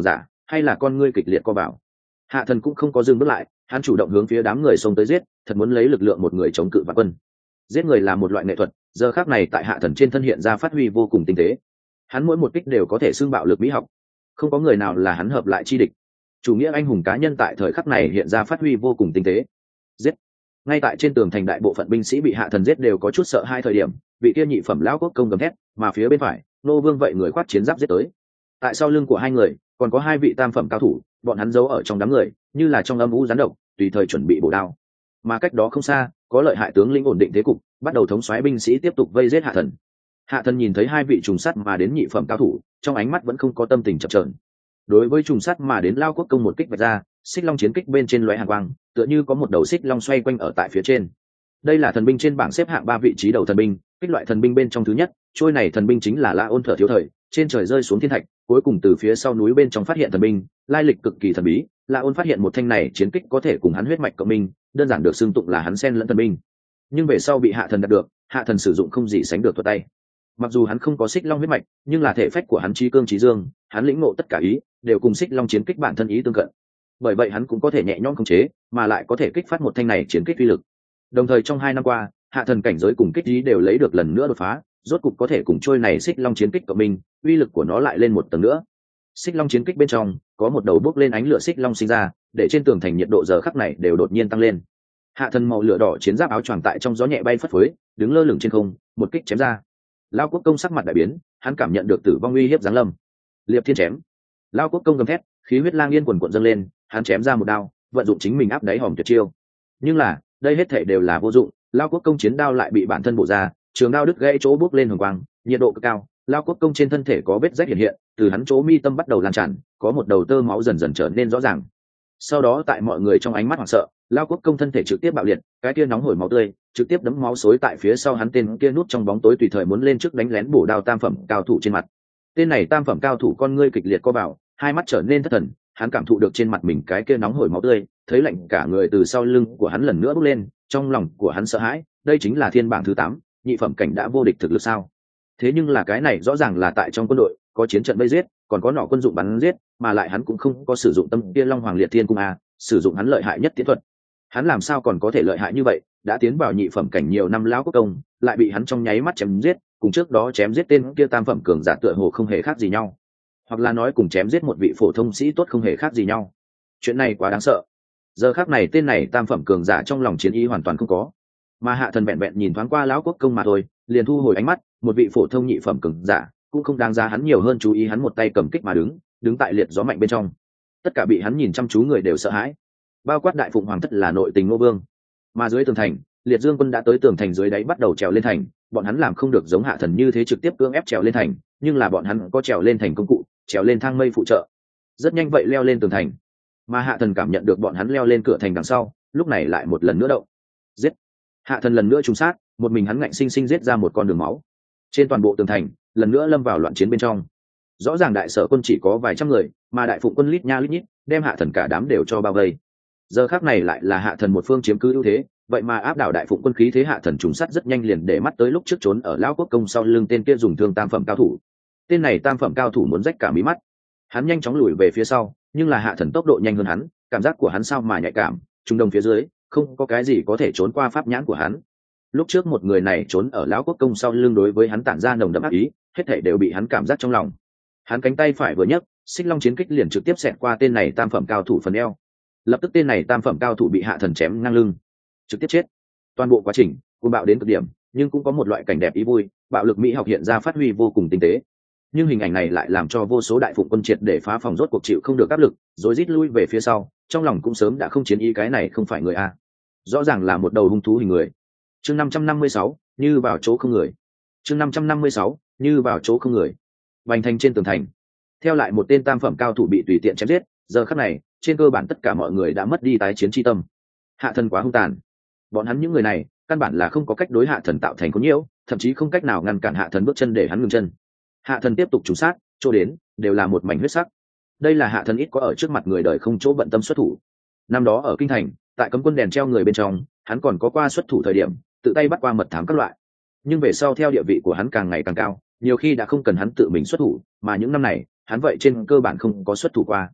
hay là con ngươi kịch liệt co vào. Hạ thần cũng không có dừng bước lại, hắn chủ động hướng phía đám người xông tới giết, thật muốn lấy lực lượng một người chống cự vạn quân. Giết người là một loại nghệ thuật, giờ khắc này tại hạ thần trên thân hiện ra phát huy vô cùng tinh tế. Hắn mỗi một kích đều có thể xưng bạo lực mỹ học, không có người nào là hắn hợp lại chi địch. Chủ nghĩa anh hùng cá nhân tại thời khắc này hiện ra phát huy vô cùng tinh tế. Giết. Ngay tại trên tường thành, đại bộ phận binh sĩ bị hạ thần giết đều có chút sợ hai thời điểm, vị kia nhị phẩm lão quốc công gầm thét, mà phía bên phải, nô vương vậy người khoác chiến giáp giết tới. Tại sau lưng của hai người, còn có hai vị tam phẩm cao thủ, bọn hắn giấu ở trong đám người, như là trong âm u rắn độc, tùy thời chuẩn bị bổ đao. Mà cách đó không xa, có lợi hại tướng lĩnh ổn định thế cục, bắt đầu thống soái binh sĩ tiếp tục vây giết hạ thần. Hạ thần nhìn thấy hai vị trùng sát mà đến nhị phẩm cao thủ, trong ánh mắt vẫn không có tâm tình chập chờn. Đối với trùng sát mà đến lao quốc công một kích vạch ra, xích long chiến kích bên trên lóe hàn quang, tựa như có một đầu xích long xoay quanh ở tại phía trên. Đây là thần binh trên bảng xếp hạng 3 vị trí đầu thần binh, kích loại thần binh bên trong thứ nhất. Trôi này thần binh chính là La Ôn Thở thiếu thời, trên trời rơi xuống thiên thạch, cuối cùng từ phía sau núi bên trong phát hiện thần binh, lai lịch cực kỳ thần bí. La Ôn phát hiện một thanh này chiến kích có thể cùng hắn huyết mạch cộng minh, đơn giản được xưng tụng là hắn xen lẫn thần binh. Nhưng về sau bị hạ thần đạt được, hạ thần sử dụng không gì sánh được thuật tay. Mặc dù hắn không có xích long huyết mạch, nhưng là thể phách của hắn trí cương trí dương, hắn lĩnh ngộ tất cả ý đều cùng xích long chiến kích bản thân ý tương cận. Bởi vậy hắn cũng có thể nhẹ nhõm khống chế, mà lại có thể kích phát một thanh này chiến kích uy lực. Đồng thời trong 2 năm qua, hạ thần cảnh giới cùng kích ý đều lấy được lần nữa đột phá, rốt cục có thể cùng trôi này xích long chiến kích cộng minh, uy lực của nó lại lên một tầng nữa. Xích long chiến kích bên trong có một đầu bốc lên ánh lửa xích long sinh ra, để trên tường thành nhiệt độ giờ khắc này đều đột nhiên tăng lên. Hạ thần màu lửa đỏ chiến giáp áo choàng tại trong gió nhẹ bay phất phới, đứng lơ lửng trên không, một kích chém ra. Lao quốc công sắc mặt đại biến, hắn cảm nhận được tử vong uy hiếp giáng lâm. Liệp thiên chém. Lao quốc công gầm thét, khí huyết lang yên quần quần dâng lên, hắn chém ra một đao, vận dụng chính mình áp đáy hòm tuyệt chiêu. Nhưng là, đây hết thảy đều là vô dụng, Lao quốc công chiến đao lại bị bản thân bổ ra, trường đao đứt gãy chỗ bốc lên hồng quang, nhiệt độ cực cao, Lao quốc công trên thân thể có vết rách hiện hiện, từ hắn chỗ mi tâm bắt đầu lan tràn, có một đầu tơ máu dần dần trở nên rõ ràng. Sau đó tại mọi người trong ánh mắt hoảng sợ, Lao quốc công thân thể trực tiếp bạo liệt, cái kia nóng hổi máu tươi trực tiếp đấm máu xối tại phía sau hắn, tên kia núp trong bóng tối tùy thời muốn lên trước đánh lén bổ đao tam phẩm cao thủ trên mặt. Tên này tam phẩm cao thủ con ngươi kịch liệt co vào, hai mắt trở nên thất thần, hắn cảm thụ được trên mặt mình cái kia nóng hổi máu tươi, thấy lạnh cả người từ sau lưng của hắn lần nữa bốc lên, trong lòng của hắn sợ hãi, đây chính là thiên bảng thứ 8, nhị phẩm cảnh đã vô địch thực lực sao? Thế nhưng là cái này rõ ràng là tại trong quân đội, có chiến trận vây giết, còn có nỏ quân dụng bắn giết, mà lại hắn cũng không có sử dụng tâm kia Long Hoàng Liệt Thiên Cung sử dụng hắn lợi hại nhất tiến thuật. Hắn làm sao còn có thể lợi hại như vậy, đã tiến vào nhị phẩm cảnh nhiều năm lão quốc công, lại bị hắn trong nháy mắt chém giết, cùng trước đó chém giết tên kia tam phẩm cường giả tựa hồ không hề khác gì nhau, hoặc là nói cùng chém giết một vị phổ thông sĩ tốt không hề khác gì nhau. Chuyện này quá đáng sợ. Giờ khắc này tên này tam phẩm cường giả trong lòng chiến ý hoàn toàn không có, mà hạ thần vẹn vẹn nhìn thoáng qua lão quốc công mà thôi, liền thu hồi ánh mắt. Một vị phổ thông nhị phẩm cường giả cũng không đáng giá hắn nhiều hơn chú ý, hắn một tay cầm kích mà đứng tại liệt gió mạnh bên trong. Tất cả bị hắn nhìn chăm chú người đều sợ hãi, bao quát đại phụng hoàng thất là nội tình Ngô Vương. Mà dưới tường thành, liệt dương quân đã tới tường thành dưới đáy bắt đầu trèo lên thành. Bọn hắn làm không được giống hạ thần như thế trực tiếp cưỡng ép trèo lên thành, nhưng là bọn hắn có trèo lên thành công cụ, trèo lên thang mây phụ trợ, rất nhanh vậy leo lên tường thành. Mà hạ thần cảm nhận được bọn hắn leo lên cửa thành đằng sau, lúc này lại một lần nữa động. Giết. Hạ thần lần nữa trùng sát, một mình hắn ngạnh sinh sinh giết ra một con đường máu. Trên toàn bộ tường thành lần nữa lâm vào loạn chiến bên trong. Rõ ràng đại sở quân chỉ có vài trăm người, mà đại phụng quân lít nha lít nhít, đem hạ thần cả đám đều cho bao vây. Giờ khác này lại là hạ thần một phương chiếm cứ ưu thế, vậy mà áp đảo đại phụng quân khí thế. Hạ thần trùng sát rất nhanh liền để mắt tới lúc trước trốn ở lão quốc công sau lưng tên kia dùng thương tam phẩm cao thủ. Tên này tam phẩm cao thủ muốn rách cả mí mắt, hắn nhanh chóng lùi về phía sau, nhưng là hạ thần tốc độ nhanh hơn hắn, cảm giác của hắn sao mà nhạy cảm, trung đông phía dưới không có cái gì có thể trốn qua pháp nhãn của hắn. Lúc trước một người này trốn ở lão quốc công sau lưng đối với hắn tản ra nồng đậm ác ý, hết thảy đều bị hắn cảm giác trong lòng. Hắn cánh tay phải vừa nhấc, xích long chiến kích liền trực tiếp xẹt qua tên này tam phẩm cao thủ phần eo. Lập tức tên này tam phẩm cao thủ bị hạ thần chém ngang lưng, trực tiếp chết. Toàn bộ quá trình cuồng bạo đến cực điểm, nhưng cũng có một loại cảnh đẹp ý vui, bạo lực mỹ học hiện ra phát huy vô cùng tinh tế. Nhưng hình ảnh này lại làm cho vô số đại phụng quân triệt để phá phòng, rốt cuộc chịu không được áp lực, rồi rít lui về phía sau, trong lòng cũng sớm đã không chiến ý. Cái này không phải người a, rõ ràng là một đầu hung thú hình người. Chương 556, như vào chỗ không người. Chương 556, như vào chỗ không người. Bành thành trên tường thành, theo lại một tên tam phẩm cao thủ bị tùy tiện chém giết. Giờ khắc này, trên cơ bản tất cả mọi người đã mất đi tái chiến chi tâm. Hạ thần quá hung tàn, bọn hắn những người này căn bản là không có cách đối hạ thần tạo thành có nhiễu, thậm chí không cách nào ngăn cản hạ thần bước chân để hắn ngừng chân. Hạ thần tiếp tục trùng sát, chỗ đến đều là một mảnh huyết sắc. Đây là hạ thần ít có ở trước mặt người đời không chỗ bận tâm xuất thủ. Năm đó ở kinh thành, tại cấm quân đèn treo người bên trong, hắn còn có qua xuất thủ thời điểm, tự tay bắt qua mật thám các loại. Nhưng về sau theo địa vị của hắn càng ngày càng cao, nhiều khi đã không cần hắn tự mình xuất thủ, mà những năm này hắn vậy trên cơ bản không có xuất thủ qua.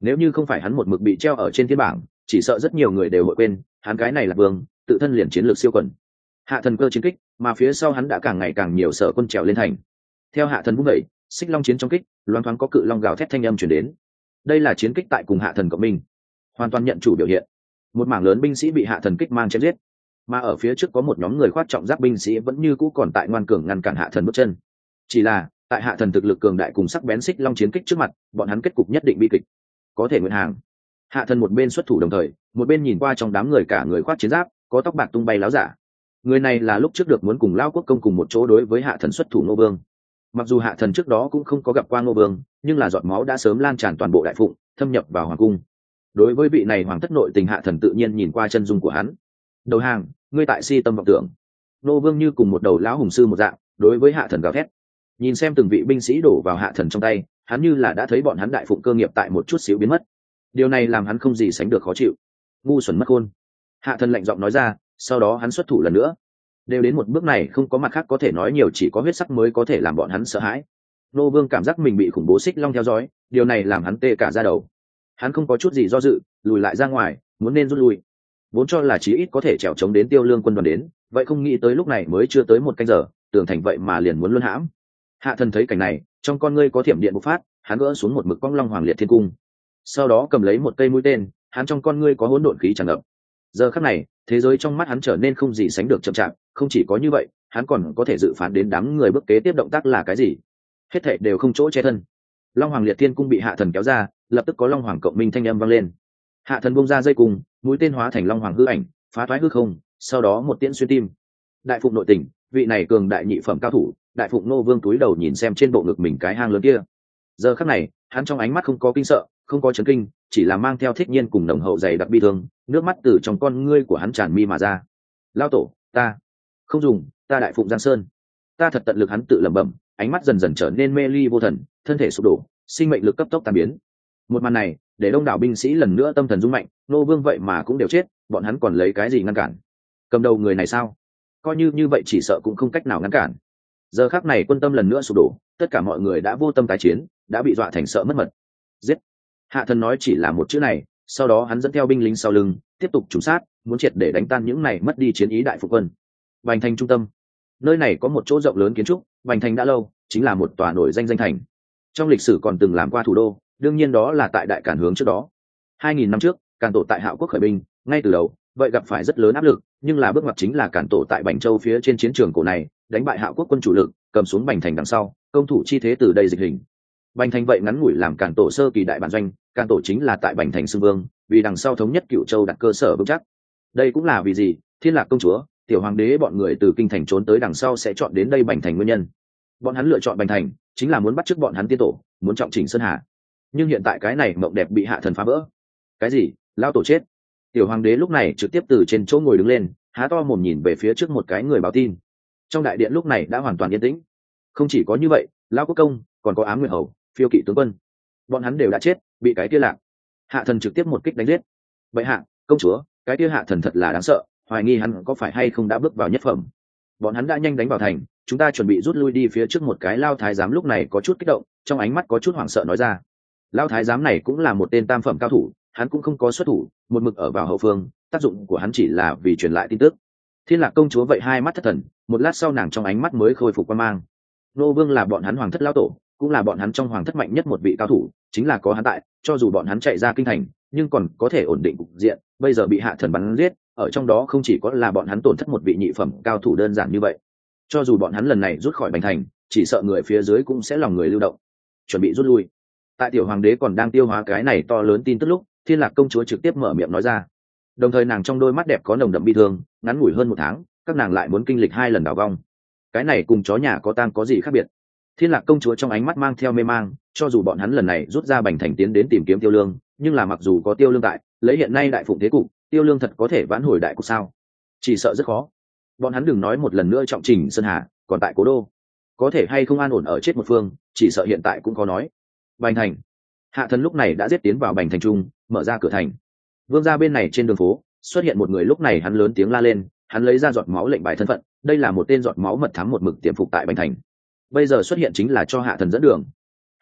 Nếu như không phải hắn một mực bị treo ở trên thiên bảng, chỉ sợ rất nhiều người đều hội quên hắn cái này là vương, tự thân liền chiến lược siêu quần. Hạ thần cơ chiến kích, mà phía sau hắn đã càng ngày càng nhiều sở quân trèo lên thành. Theo hạ thần vung đẩy, xích long chiến trong kích, loáng thoáng có cự long gào thét thanh âm truyền đến. Đây là chiến kích tại cùng hạ thần cộng minh, hoàn toàn nhận chủ biểu hiện. Một mảng lớn binh sĩ bị hạ thần kích mang chém giết, mà ở phía trước có một nhóm người khoác trọng giáp binh sĩ vẫn như cũ còn tại ngoan cường ngăn cản hạ thần bước chân. Chỉ là tại hạ thần thực lực cường đại cùng sắc bén xích long chiến kích trước mặt, bọn hắn kết cục nhất định bi kịch. Có thể nguyện hàng. Hạ thần một bên xuất thủ đồng thời, một bên nhìn qua trong đám người cả người khoác chiến giáp, có tóc bạc tung bay láo giả. Người này là lúc trước được muốn cùng Lao Quốc công cùng một chỗ đối với hạ thần xuất thủ Ngô Vương. Mặc dù hạ thần trước đó cũng không có gặp qua Ngô Vương, nhưng là giọt máu đã sớm lan tràn toàn bộ đại phụng, thâm nhập vào hoàng cung. Đối với vị này hoàng thất nội tình hạ thần tự nhiên nhìn qua chân dung của hắn. Đầu hàng, ngươi tại si tâm vọng tưởng. Ngô Vương như cùng một đầu lão hùng sư một dạng, đối với hạ thần gào thét. Nhìn xem từng vị binh sĩ đổ vào hạ thần trong tay, hắn như là đã thấy bọn hắn đại phụng cơ nghiệp tại một chút xíu biến mất. Điều này làm hắn không gì sánh được khó chịu. Ngu xuẩn mất khôn. Hạ thần lạnh giọng nói ra, sau đó hắn xuất thủ lần nữa. Đều đến một bước này không có mặt khác có thể nói nhiều, chỉ có huyết sắc mới có thể làm bọn hắn sợ hãi. Nô Vương cảm giác mình bị khủng bố xích long theo dõi, điều này làm hắn tê cả da đầu. Hắn không có chút gì do dự, lùi lại ra ngoài, muốn nên rút lui. Vốn cho là chí ít có thể trèo chống đến Tiêu Lương quân đoàn đến, vậy không nghĩ tới lúc này mới chưa tới một canh giờ, tường thành vậy mà liền muốn luân hãm. Hạ thần thấy cảnh này, trong con ngươi có thiểm điện bộc phát, hắn gỡ xuống một mực quang long hoàng liệt thiên cung. Sau đó cầm lấy một cây mũi tên, hắn trong con ngươi có hỗn độn khí tràn ngập. Giờ khắc này, thế giới trong mắt hắn trở nên không gì sánh được chậm chạp, không chỉ có như vậy, hắn còn có thể dự phán đến đám người bước kế tiếp động tác là cái gì. Hết thảy đều không chỗ che thân. Long hoàng liệt thiên cung bị hạ thần kéo ra, lập tức có long hoàng cộng minh thanh âm vang lên. Hạ thần bung ra dây cung, mũi tên hóa thành long hoàng hư ảnh, phá toái hư không, sau đó một tiễn xuyên tim. Đại phụng nội tình, vị này cường đại nhị phẩm cao thủ, đại phụng Nô Vương túi đầu nhìn xem trên bộ ngực mình cái hang lớn kia. Giờ khắc này, hắn trong ánh mắt không có kinh sợ, không có chấn kinh, chỉ là mang theo thích nhiên cùng nồng hậu dày đặc bi thương, nước mắt từ trong con ngươi của hắn tràn mi mà ra. Lao tổ, ta không dùng, ta đại phụng Giang Sơn, ta thật tận lực, hắn tự lẩm bẩm, ánh mắt dần dần trở nên mê ly vô thần, thân thể sụp đổ, sinh mệnh lực cấp tốc tan biến. Một màn này để đông đảo binh sĩ lần nữa tâm thần rung mạnh, Nô Vương vậy mà cũng đều chết, bọn hắn còn lấy cái gì ngăn cản? Cầm đầu người này sao? Coi như vậy chỉ sợ cũng không cách nào ngăn cản. Giờ khắc này quân tâm lần nữa sụp đổ, tất cả mọi người đã vô tâm tái chiến, đã bị dọa thành sợ mất mật. Giết! Hạ thần nói chỉ là một chữ này, sau đó hắn dẫn theo binh lính sau lưng tiếp tục trúng sát, muốn triệt để đánh tan những này mất đi chiến ý đại phục quân. Bành thành trung tâm, nơi này có một chỗ rộng lớn kiến trúc, Bành thành đã lâu chính là một tòa nổi danh danh thành, trong lịch sử còn từng làm qua thủ đô, đương nhiên đó là tại đại cản hướng trước đó. 2000 năm trước, Càn Tổ tại Hạo Quốc khởi binh, ngay từ đầu vậy gặp phải rất lớn áp lực, nhưng là bước ngoặt chính là Càn Tổ tại Bành Châu phía trên chiến trường cổ này đánh bại Hạo Quốc quân chủ lực, cầm xuống Bành thành đằng sau, công thủ chi thế từ đây dịch hình. Bành thành vậy ngắn ngủi làm Càn Tổ sơ kỳ đại bản doanh, Càn Tổ chính là tại Bành thành xưng vương, vì đằng sau thống nhất Cửu Châu đặt cơ sở vững chắc. Đây cũng là vì gì Thiên Lạc công chúa, tiểu hoàng đế bọn người từ kinh thành trốn tới đằng sau sẽ chọn đến đây Bành thành nguyên nhân. Bọn hắn lựa chọn Bành thành chính là muốn bắt chước bọn hắn tiên tổ, muốn trọng chỉnh sơn hà. Nhưng hiện tại cái này mộng đẹp bị hạ thần phá vỡ. Cái gì? Lao tổ chết? Tiểu hoàng đế lúc này trực tiếp từ trên chỗ ngồi đứng lên, há to mồm nhìn về phía trước một cái người báo tin. Trong đại điện lúc này đã hoàn toàn yên tĩnh. Không chỉ có như vậy, Lao quốc công còn có Ám Nguyệt hầu, Phiêu kỵ tướng quân, bọn hắn đều đã chết, bị cái kia Lạc hạ thần trực tiếp một kích đánh giết. Bệ hạ, công chúa, cái kia hạ thần thật là đáng sợ, hoài nghi hắn có phải hay không đã bước vào nhất phẩm. Bọn hắn đã nhanh đánh vào thành, chúng ta chuẩn bị rút lui đi phía trước. Một cái Lao thái giám lúc này có chút kích động, trong ánh mắt có chút hoảng sợ nói ra. Lao thái giám này cũng là một tên tam phẩm cao thủ, hắn cũng không có xuất thủ, một mực ở vào hậu phương, tác dụng của hắn chỉ là vì truyền lại tin tức. Thiên Lạc công chúa vậy hai mắt thất thần, một lát sau nàng trong ánh mắt mới khôi phục quan mang. Nô Vương là bọn hắn hoàng thất lão tổ, cũng là bọn hắn trong hoàng thất mạnh nhất một vị cao thủ, chính là có hắn tại, cho dù bọn hắn chạy ra kinh thành, nhưng còn có thể ổn định cục diện. Bây giờ bị hạ thần bắn giết, ở trong đó không chỉ có là bọn hắn tổn thất một vị nhị phẩm cao thủ đơn giản như vậy, cho dù bọn hắn lần này rút khỏi Bành thành, chỉ sợ người phía dưới cũng sẽ lòng người lưu động, chuẩn bị rút lui. Tại tiểu hoàng đế còn đang tiêu hóa cái này to lớn tin tức lúc, Thiên Lạc công chúa trực tiếp mở miệng nói ra. Đồng thời nàng trong đôi mắt đẹp có nồng đậm bi thương, ngắn ngủi hơn 1 tháng, các nàng lại muốn kinh lịch 2 lần đảo vong. Cái này cùng chó nhà có tang có gì khác biệt? Thiên Lạc công chúa trong ánh mắt mang theo mê mang, cho dù bọn hắn lần này rút ra Bành thành tiến đến tìm kiếm Tiêu Lương, nhưng là mặc dù có Tiêu Lương tại, lấy hiện nay đại phụng thế cục, Tiêu Lương thật có thể vãn hồi đại cục sao? Chỉ sợ rất khó. Bọn hắn đừng nói một lần nữa trọng trình sơn hà, còn tại cố đô, có thể hay không an ổn ở chết một phương, chỉ sợ hiện tại cũng có nói. Bành thành, hạ thần lúc này đã giết tiến vào Bành thành trung, mở ra cửa thành. Vương gia bên này trên đường phố xuất hiện một người, lúc này hắn lớn tiếng la lên, hắn lấy ra giọt máu lệnh bài thân phận, đây là một tên giọt máu mật thám một mực tiềm phục tại Bành thành, bây giờ xuất hiện chính là cho hạ thần dẫn đường.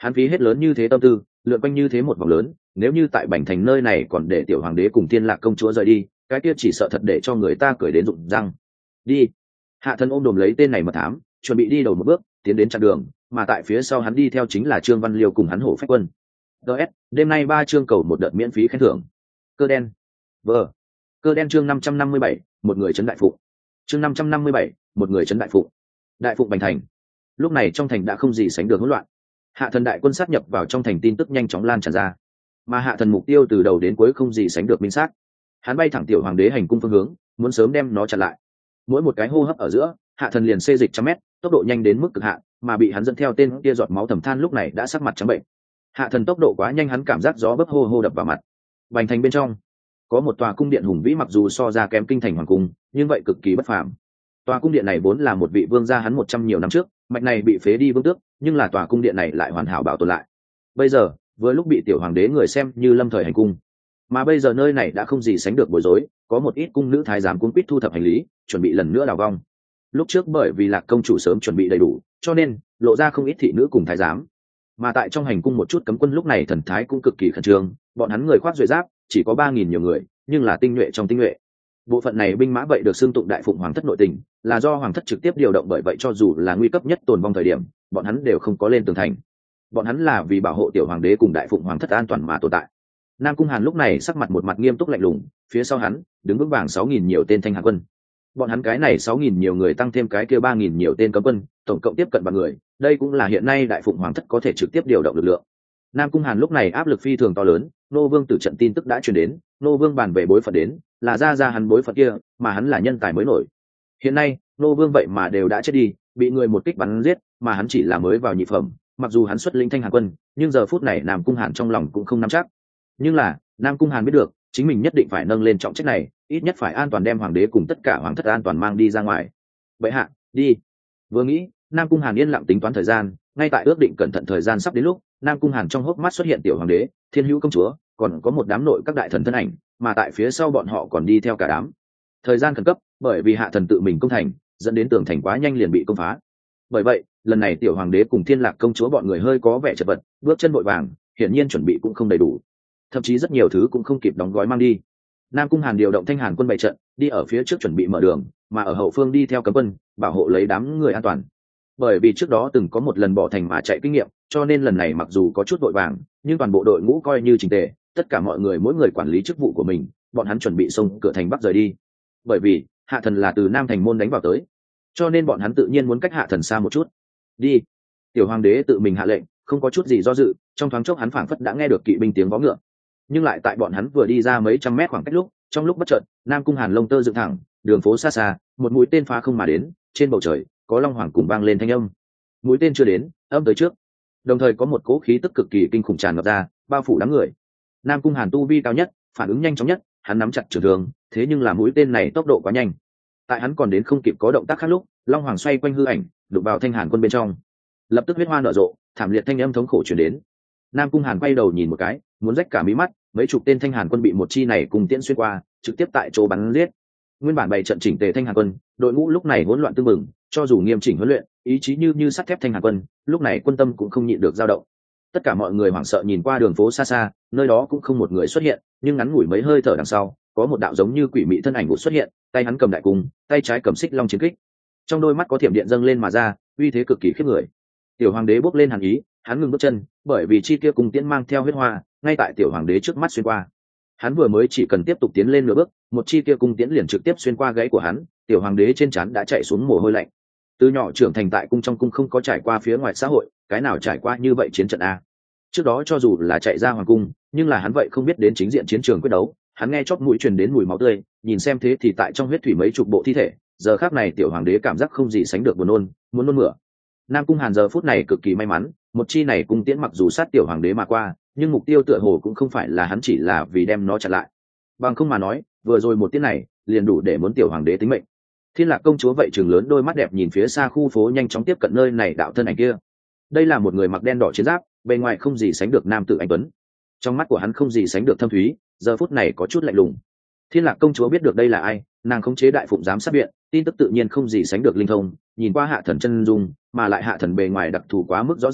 Hắn phí hết lớn như thế tâm tư, lượn quanh như thế một vòng lớn, nếu như tại Bành Thành nơi này còn để tiểu hoàng đế cùng Thiên Lạc công chúa rời đi, cái kia chỉ sợ thật để cho người ta cười đến rụng răng. Đi. Hạ Thần ôm đồm lấy tên này mật thám, chuẩn bị đi đầu một bước, tiến đến chặn đường, mà tại phía sau hắn đi theo chính là Trương Văn Liêu cùng hắn Hổ Phách Quân. DS, đêm nay 3 chương cầu một đợt miễn phí khen thưởng. Cơ đen. Vờ. Cơ đen chương 557, một người trấn đại phụ. Chương 557, một người trấn đại phụ. Đại phụ Bành Thành. Lúc này trong thành đã không gì sánh được hỗn loạn. Hạ Thần đại quân sát nhập vào trong thành tin tức nhanh chóng lan tràn ra, mà Hạ Thần mục tiêu từ đầu đến cuối không gì sánh được minh xác. Hắn bay thẳng tiểu hoàng đế hành cung phương hướng, muốn sớm đem nó chặn lại. Mỗi một cái hô hấp ở giữa, Hạ Thần liền xê dịch trăm mét, tốc độ nhanh đến mức cực hạn, mà bị hắn dẫn theo tên kia giọt máu thầm than lúc này đã sắc mặt trắng bệnh. Hạ Thần tốc độ quá nhanh, hắn cảm giác gió bấc hô hô đập vào mặt. Bành Thành bên trong có một tòa cung điện hùng vĩ, mặc dù so ra kém kinh thành hoàng cung, nhưng vậy cực kỳ bất phàm. Tòa cung điện này vốn là một vị vương gia hắn 100 nhiều năm trước, mạch này bị phế đi vương tước, nhưng là tòa cung điện này lại hoàn hảo bảo tồn lại. Bây giờ, vừa lúc bị tiểu hoàng đế người xem như lâm thời hành cung, mà bây giờ nơi này đã không gì sánh được bối rối, có một ít cung nữ thái giám cuống quýt thu thập hành lý, chuẩn bị lần nữa đào vong. Lúc trước bởi vì Lạc công chủ sớm chuẩn bị đầy đủ, cho nên lộ ra không ít thị nữ cùng thái giám. Mà tại trong hành cung một chút cấm quân lúc này thần thái cũng cực kỳ khẩn trương, bọn hắn người khoác duệ giáp, chỉ có 3000 nhiều người, nhưng là tinh nhuệ trong tinh nhuệ. Bộ phận này binh mã vậy được xưng tụng đại phụng hoàng thất nội tình, là do hoàng thất trực tiếp điều động, bởi vậy cho dù là nguy cấp nhất tồn vong thời điểm, bọn hắn đều không có lên tường thành. Bọn hắn là vì bảo hộ tiểu hoàng đế cùng đại phụng hoàng thất an toàn mà tồn tại. Nam Cung Hàn lúc này sắc mặt một mặt nghiêm túc lạnh lùng, phía sau hắn đứng vững vàng 6000 nhiều tên thanh hàn quân. Bọn hắn cái này 6000 nhiều người tăng thêm cái kia 3000 nhiều tên cấm quân, tổng cộng tiếp cận 3 người, đây cũng là hiện nay đại phụng hoàng thất có thể trực tiếp điều động lực lượng. Nam Cung Hàn lúc này áp lực phi thường to lớn, nô vương tử trận tin tức đã truyền đến, nô vương bàn về bối phận đến, là ra hắn bối phận kia, mà hắn là nhân tài mới nổi. Hiện nay, nô vương vậy mà đều đã chết đi, bị người một kích bắn giết, mà hắn chỉ là mới vào nhị phẩm, mặc dù hắn xuất lĩnh thanh hàn quân, nhưng giờ phút này Nam Cung Hàn trong lòng cũng không nắm chắc. Nhưng là, Nam Cung Hàn biết được, chính mình nhất định phải nâng lên trọng trách này, ít nhất phải an toàn đem hoàng đế cùng tất cả hoàng thất an toàn mang đi ra ngoài. Bệ hạ, đi. Vừa nghĩ, Nam Cung Hàn yên lặng tính toán thời gian, ngay tại ước định cẩn thận thời gian sắp đến lúc, Nam Cung Hàn trong hốc mắt xuất hiện tiểu hoàng đế, Thiên Hữu công chúa, còn có một đám nội các đại thần thân ảnh, mà tại phía sau bọn họ còn đi theo cả đám. Thời gian khẩn cấp, bởi vì hạ thần tự mình công thành, dẫn đến tường thành quá nhanh liền bị công phá. Bởi vậy, lần này tiểu hoàng đế cùng Thiên Lạc công chúa bọn người hơi có vẻ chật vật, bước chân vội vàng, hiển nhiên chuẩn bị cũng không đầy đủ, thậm chí rất nhiều thứ cũng không kịp đóng gói mang đi. Nam Cung Hàn điều động thanh hàn quân bày trận, đi ở phía trước chuẩn bị mở đường, mà ở hậu phương đi theo cấm quân, bảo hộ lấy đám người an toàn. Bởi vì trước đó từng có một lần bỏ thành mà chạy kinh nghiệm, cho nên lần này mặc dù có chút vội vàng, nhưng toàn bộ đội ngũ coi như chỉnh tề, tất cả mọi người mỗi người quản lý chức vụ của mình, bọn hắn chuẩn bị xông cửa thành bắc rời đi. Bởi vì hạ thần là từ Nam Thành môn đánh vào tới, cho nên bọn hắn tự nhiên muốn cách hạ thần xa một chút. Đi. Tiểu hoàng đế tự mình hạ lệnh, không có chút gì do dự, trong thoáng chốc hắn phảng phất đã nghe được kỵ binh tiếng vó ngựa. Nhưng lại tại bọn hắn vừa đi ra mấy trăm mét khoảng cách lúc, trong lúc bất chợt, Nam Cung Hàn lông tơ dựng thẳng, đường phố xa xa, một mũi tên phá không mà đến, trên bầu trời có long hoàng cùng vang lên thanh âm. Mũi tên chưa đến, âm tới trước. Đồng thời có một cỗ khí tức cực kỳ kinh khủng tràn ngập ra, bao phủ đám người. Nam Cung Hàn tu vi cao nhất, phản ứng nhanh chóng nhất, hắn nắm chặt trường thương, thế nhưng là mũi tên này tốc độ quá nhanh. Tại hắn còn đến không kịp có động tác khác lúc, long hoàng xoay quanh hư ảnh, đụng vào thanh hàn quân bên trong. Lập tức huyết hoa nở rộ, thảm liệt thanh âm thống khổ truyền đến. Nam Cung Hàn quay đầu nhìn một cái, muốn rách cả mí mắt, mấy chục tên thanh hàn quân bị một chi này cùng tiễn xuyên qua, trực tiếp tại chỗ bắn giết. Nguyên bản bày trận chỉnh tề thanh hàn quân, đội ngũ lúc này hỗn loạn tương mừng, cho dù nghiêm chỉnh huấn luyện, ý chí như sắt thép thanh hàn quân, lúc này quân tâm cũng không nhịn được dao động. Tất cả mọi người hoảng sợ nhìn qua đường phố xa xa, nơi đó cũng không một người xuất hiện, nhưng ngắn ngủi mấy hơi thở đằng sau, có một đạo giống như quỷ mị thân ảnh vụt xuất hiện, tay hắn cầm đại cung, tay trái cầm xích long chiến kích, trong đôi mắt có thiểm điện dâng lên mà ra, uy thế cực kỳ khiếp người. Tiểu hoàng đế bốc lên hàn ý, hắn ngừng bước chân, bởi vì chi kia cung tiễn mang theo huyết hoa, ngay tại tiểu hoàng đế trước mắt xuyên qua. Hắn vừa mới chỉ cần tiếp tục tiến lên nửa bước, một chi kia cung tiễn liền trực tiếp xuyên qua gáy của hắn, tiểu hoàng đế trên trán đã chạy xuống mồ hôi lạnh. Từ nhỏ trưởng thành tại cung, trong cung không có trải qua phía ngoài xã hội, cái nào trải qua như vậy chiến trận a. Trước đó cho dù là chạy ra hoàng cung, nhưng là hắn vậy không biết đến chính diện chiến trường quyết đấu. Hắn nghe chóp mũi truyền đến mùi máu tươi, nhìn xem thế thì tại trong huyết thủy mấy chục bộ thi thể. Giờ khắc này tiểu hoàng đế cảm giác không gì sánh được buồn nôn, muốn nôn mửa. Nam Cung Hàn giờ phút này cực kỳ may mắn, một chi này cung tiễn mặc dù sát tiểu hoàng đế mà qua, nhưng mục tiêu tựa hồ cũng không phải là hắn, chỉ là vì đem nó chặn lại. Bằng không mà nói, vừa rồi một tiễn này liền đủ để muốn tiểu hoàng đế tính mệnh. Thiên Lạc công chúa vậy trừng lớn đôi mắt đẹp nhìn phía xa khu phố, nhanh chóng tiếp cận nơi này đạo thân ảnh kia. Đây là một người mặc đen đỏ chiến giáp, bề ngoài không gì sánh được nam tử anh tuấn, trong mắt của hắn không gì sánh được thâm thúy, giờ phút này có chút lạnh lùng. Thiên Lạc công chúa biết được đây là ai, nàng khống chế đại phụng giám sát viện, tin tức tự nhiên không gì sánh được linh thông, nhìn qua hạ thần chân dung, mà lại hạ thần bề ngoài đặc thù quá mức rõ ràng,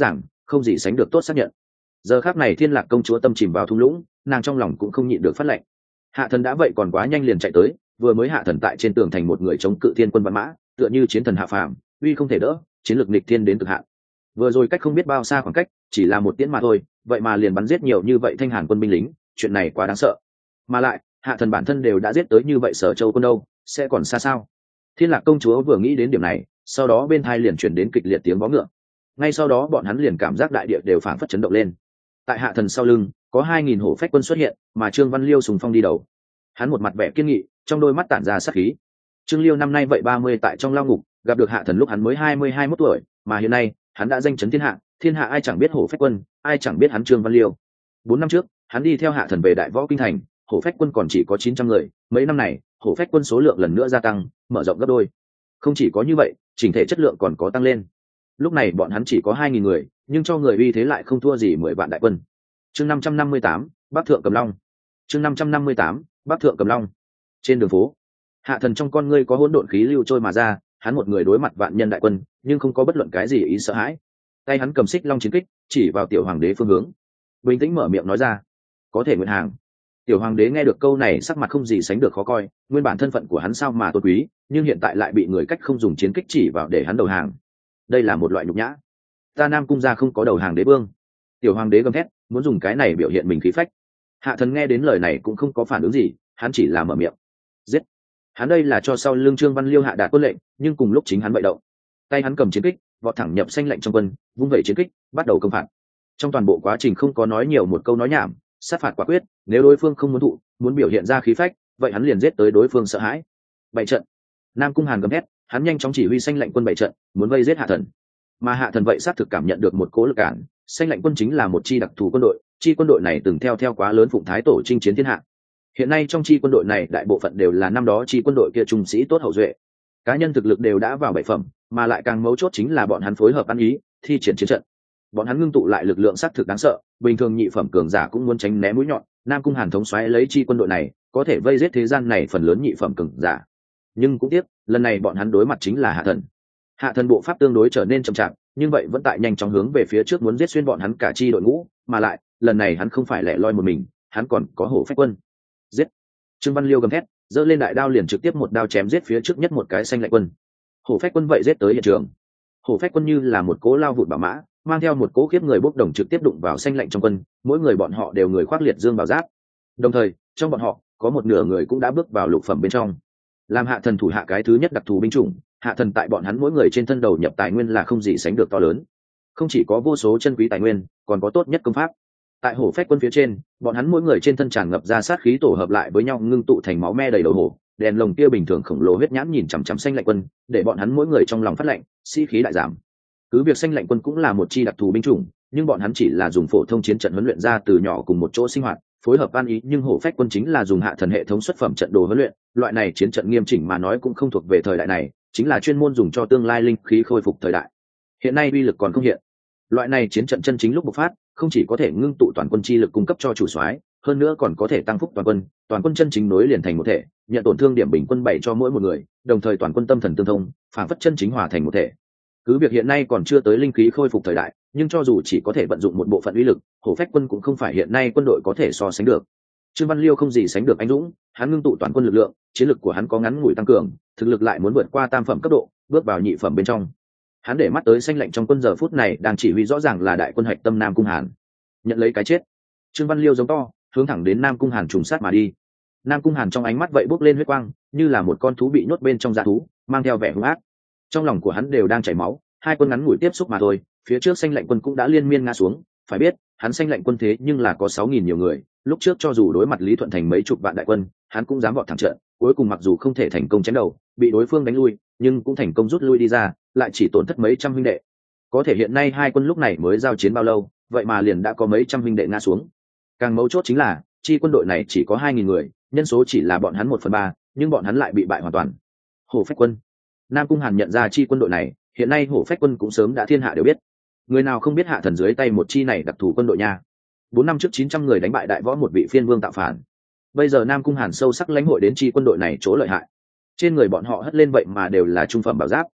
không gì sánh được tốt xác nhận. Giờ khắc này Thiên Lạc công chúa tâm chìm vào thung lũng, nàng trong lòng cũng không nhịn được phát lệnh. Hạ thần đã vậy còn quá nhanh liền chạy tới, vừa mới hạ thần tại trên tường thành một người chống cự thiên quân văn mã, tựa như chiến thần hạ phàm, uy không thể đỡ, chiến lược nghịch thiên đến cực hạn. Vừa rồi cách không biết bao xa khoảng cách, chỉ là một tiễn mà thôi, vậy mà liền bắn giết nhiều như vậy Thanh Hàn quân binh lính, chuyện này quá đáng sợ. Mà lại, hạ thần bản thân đều đã giết tới như vậy Sở Châu quân đâu, sẽ còn xa sao? Thiên Lạc công chúa vừa nghĩ đến điểm này, sau đó bên tai liền chuyển đến kịch liệt tiếng vó ngựa. Ngay sau đó bọn hắn liền cảm giác đại địa đều phảng phất chấn động lên. Tại hạ thần sau lưng, có 2000 hổ phách quân xuất hiện, mà Trương Văn Liêu sùng phong đi đầu. Hắn một mặt vẻ kiên nghị, trong đôi mắt tản ra sát khí. Trương Liêu năm nay vậy 30 tại trong lao ngục, gặp được hạ thần lúc hắn mới 21 tuổi, mà hiện nay, hắn đã danh chấn thiên hạ ai chẳng biết hổ phách quân, ai chẳng biết hắn Trương Văn Liêu. 4 năm trước, hắn đi theo hạ thần về Đại Võ kinh thành, hổ phách quân còn chỉ có 900 người, mấy năm này, hổ phách quân số lượng lần nữa gia tăng, mở rộng gấp đôi. Không chỉ có như vậy, chỉnh thể chất lượng còn có tăng lên. Lúc này bọn hắn chỉ có 2000 người, nhưng cho người uy thế lại không thua gì 10 vạn đại quân. Chương 558, Bắc Thượng Cầm Long. Chương 558, Bắc Thượng Cầm Long. Trên đường phố, hạ thần trong con ngươi có hỗn độn khí lưu trôi mà ra, hắn một người đối mặt vạn nhân đại quân, nhưng không có bất luận cái gì ý sợ hãi. Tay hắn cầm xích long chiến kích, chỉ vào tiểu hoàng đế phương hướng, bình tĩnh mở miệng nói ra: "Có thể nguyện hàng." Tiểu hoàng đế nghe được câu này sắc mặt không gì sánh được khó coi, nguyên bản thân phận của hắn sao mà tôn quý, nhưng hiện tại lại bị người cách không dùng chiến kích chỉ vào để hắn đầu hàng. Đây là một loại nhục nhã. Ta Nam cung gia không có đầu hàng đế vương. Tiểu hoàng đế gầm thét, muốn dùng cái này biểu hiện mình khí phách. Hạ thần nghe đến lời này cũng không có phản ứng gì, hắn chỉ là mở miệng: "Giết." Hắn đây là cho sau lưng Trương Văn Liêu hạ đạt quân lệnh, nhưng cùng lúc chính hắn vậy động, tay hắn cầm chiến kích, vọt thẳng nhập xanh lệnh trong quân, vung vẩy chiến kích, bắt đầu công phạt. Trong toàn bộ quá trình không có nói nhiều một câu nói nhảm, sát phạt quả quyết, nếu đối phương không muốn biểu hiện ra khí phách, vậy hắn liền giết tới đối phương sợ hãi. Bảy trận. Nam cung Hàn gầm hét, hắn nhanh chóng chỉ huy xanh lệnh quân bảy trận, muốn vây giết hạ thần. Mà hạ thần vậy xác thực cảm nhận được một cố lực cản, xanh lệnh quân chính là một chi đặc thù quân đội, chi quân đội này từng theo quá lớn phụng thái tổ chinh chiến thiên hạ. Hiện nay trong chi quân đội này đại bộ phận đều là năm đó chi quân đội kia trung sĩ tốt hậu duệ, cá nhân thực lực đều đã vào 7 phẩm, mà lại càng mấu chốt chính là bọn hắn phối hợp ăn ý, thi triển chiến trận. Bọn hắn ngưng tụ lại lực lượng xác thực đáng sợ, bình thường nhị phẩm cường giả cũng muốn tránh né mũi nhọn. Nam cung Hàn thống soái lấy chi quân đội này, có thể vây giết thế gian này phần lớn nhị phẩm cường giả. Nhưng cũng tiếc, lần này bọn hắn đối mặt chính là hạ thần. Hạ thần bộ pháp tương đối trở nên chậm chạp, nhưng vậy vẫn tại nhanh chóng hướng về phía trước muốn giết xuyên bọn hắn cả chi đội ngũ, mà lại, lần này hắn không phải lẻ loi một mình, hắn còn có hổ phách quân. Giết! Trương Văn Liêu gầm thét, giơ lên đại đao liền trực tiếp một đao chém giết phía trước nhất một cái xanh lệnh quân. Hổ phách quân vậy giết tới hiện trường. Hổ phách quân như là một cố lao vụt bảo mã, mang theo một cố khiếp người bốc đồng trực tiếp đụng vào xanh lệnh trong quân, mỗi người bọn họ đều người khoác liệt dương bảo giáp. Đồng thời, trong bọn họ có một nửa người cũng đã bước vào lục phẩm bên trong. Làm hạ thần thủ hạ cái thứ nhất đặc thù binh chủng, hạ thần tại bọn hắn mỗi người trên thân đầu nhập tài nguyên là không gì sánh được to lớn. Không chỉ có vô số chân quý tài nguyên, còn có tốt nhất công pháp. Tại hổ phách quân phía trên, bọn hắn mỗi người trên thân tràn ngập ra sát khí tổ hợp lại với nhau ngưng tụ thành máu me đầy đầu hổ, đèn lồng kia bình thường khổng lồ huyết nhãn nhìn chằm chằm xanh lệnh quân, để bọn hắn mỗi người trong lòng phát lạnh, sĩ khí đại giảm. Cứ việc xanh lệnh quân cũng là một chi đặc thù binh chủng, nhưng bọn hắn chỉ là dùng phổ thông chiến trận huấn luyện ra từ nhỏ cùng một chỗ sinh hoạt, phối hợp an ý, nhưng hổ phách quân chính là dùng hạ thần hệ thống xuất phẩm trận đồ huấn luyện, loại này chiến trận nghiêm chỉnh mà nói cũng không thuộc về thời đại này, chính là chuyên môn dùng cho tương lai linh khí khôi phục thời đại. Hiện nay uy lực còn không hiện. Loại này chiến trận chân chính lúc bộc phát, không chỉ có thể ngưng tụ toàn quân chi lực cung cấp cho chủ soái, hơn nữa còn có thể tăng phúc toàn quân chân chính nối liền thành một thể, nhận tổn thương điểm bình quân 7 cho mỗi một người, đồng thời toàn quân tâm thần tương thông, phản phất chân chính hòa thành một thể. Cứ việc hiện nay còn chưa tới linh khí khôi phục thời đại, nhưng cho dù chỉ có thể vận dụng một bộ phận uy lực, hổ phách quân cũng không phải hiện nay quân đội có thể so sánh được. Trương Văn Liêu không gì sánh được anh dũng, hắn ngưng tụ toàn quân lực lượng, chiến lực của hắn có ngắn ngủi tăng cường, thực lực lại muốn vượt qua tam phẩm cấp độ, bước vào nhị phẩm bên trong. Hắn để mắt tới xanh lệnh trong quân giờ phút này đang chỉ huy rõ ràng là đại quân hạch tâm Nam cung Hàn. Nhận lấy cái chết, Trương Văn Liêu giống to, hướng thẳng đến Nam cung Hàn trùng sát mà đi. Nam cung Hàn trong ánh mắt vậy bốc lên huyết quang, như là một con thú bị nhốt bên trong dã thú, mang theo vẻ hung ác. Trong lòng của hắn đều đang chảy máu, hai quân ngắn ngủi tiếp xúc mà thôi, phía trước xanh lệnh quân cũng đã liên miên ngã xuống. Phải biết, hắn xanh lệnh quân thế nhưng là có 6000 nhiều người, lúc trước cho dù đối mặt Lý Thuận Thành mấy chục vạn đại quân, hắn cũng dám vọt thẳng trận, cuối cùng mặc dù không thể thành công chém đầu, bị đối phương đánh lui, nhưng cũng thành công rút lui đi ra, lại chỉ tổn thất mấy trăm huynh đệ. Có thể hiện nay hai quân lúc này mới giao chiến bao lâu, vậy mà liền đã có mấy trăm huynh đệ ngã xuống. Càng mấu chốt chính là, chi quân đội này chỉ có 2000 người, nhân số chỉ là bọn hắn 1/3, nhưng bọn hắn lại bị bại hoàn toàn. Hổ phách quân. Nam cung Hàn nhận ra chi quân đội này, hiện nay hổ phách quân cũng sớm đã thiên hạ đều biết. Người nào không biết hạ thần dưới tay một chi này đặc thù quân đội nha. 4 năm trước 900 người đánh bại đại võ một vị phiên vương tạo phản. Bây giờ Nam cung Hàn sâu sắc lãnh hội đến chi quân đội này chỗ lợi hại. Trên người bọn họ hất lên vậy mà đều là trung phẩm bảo giáp.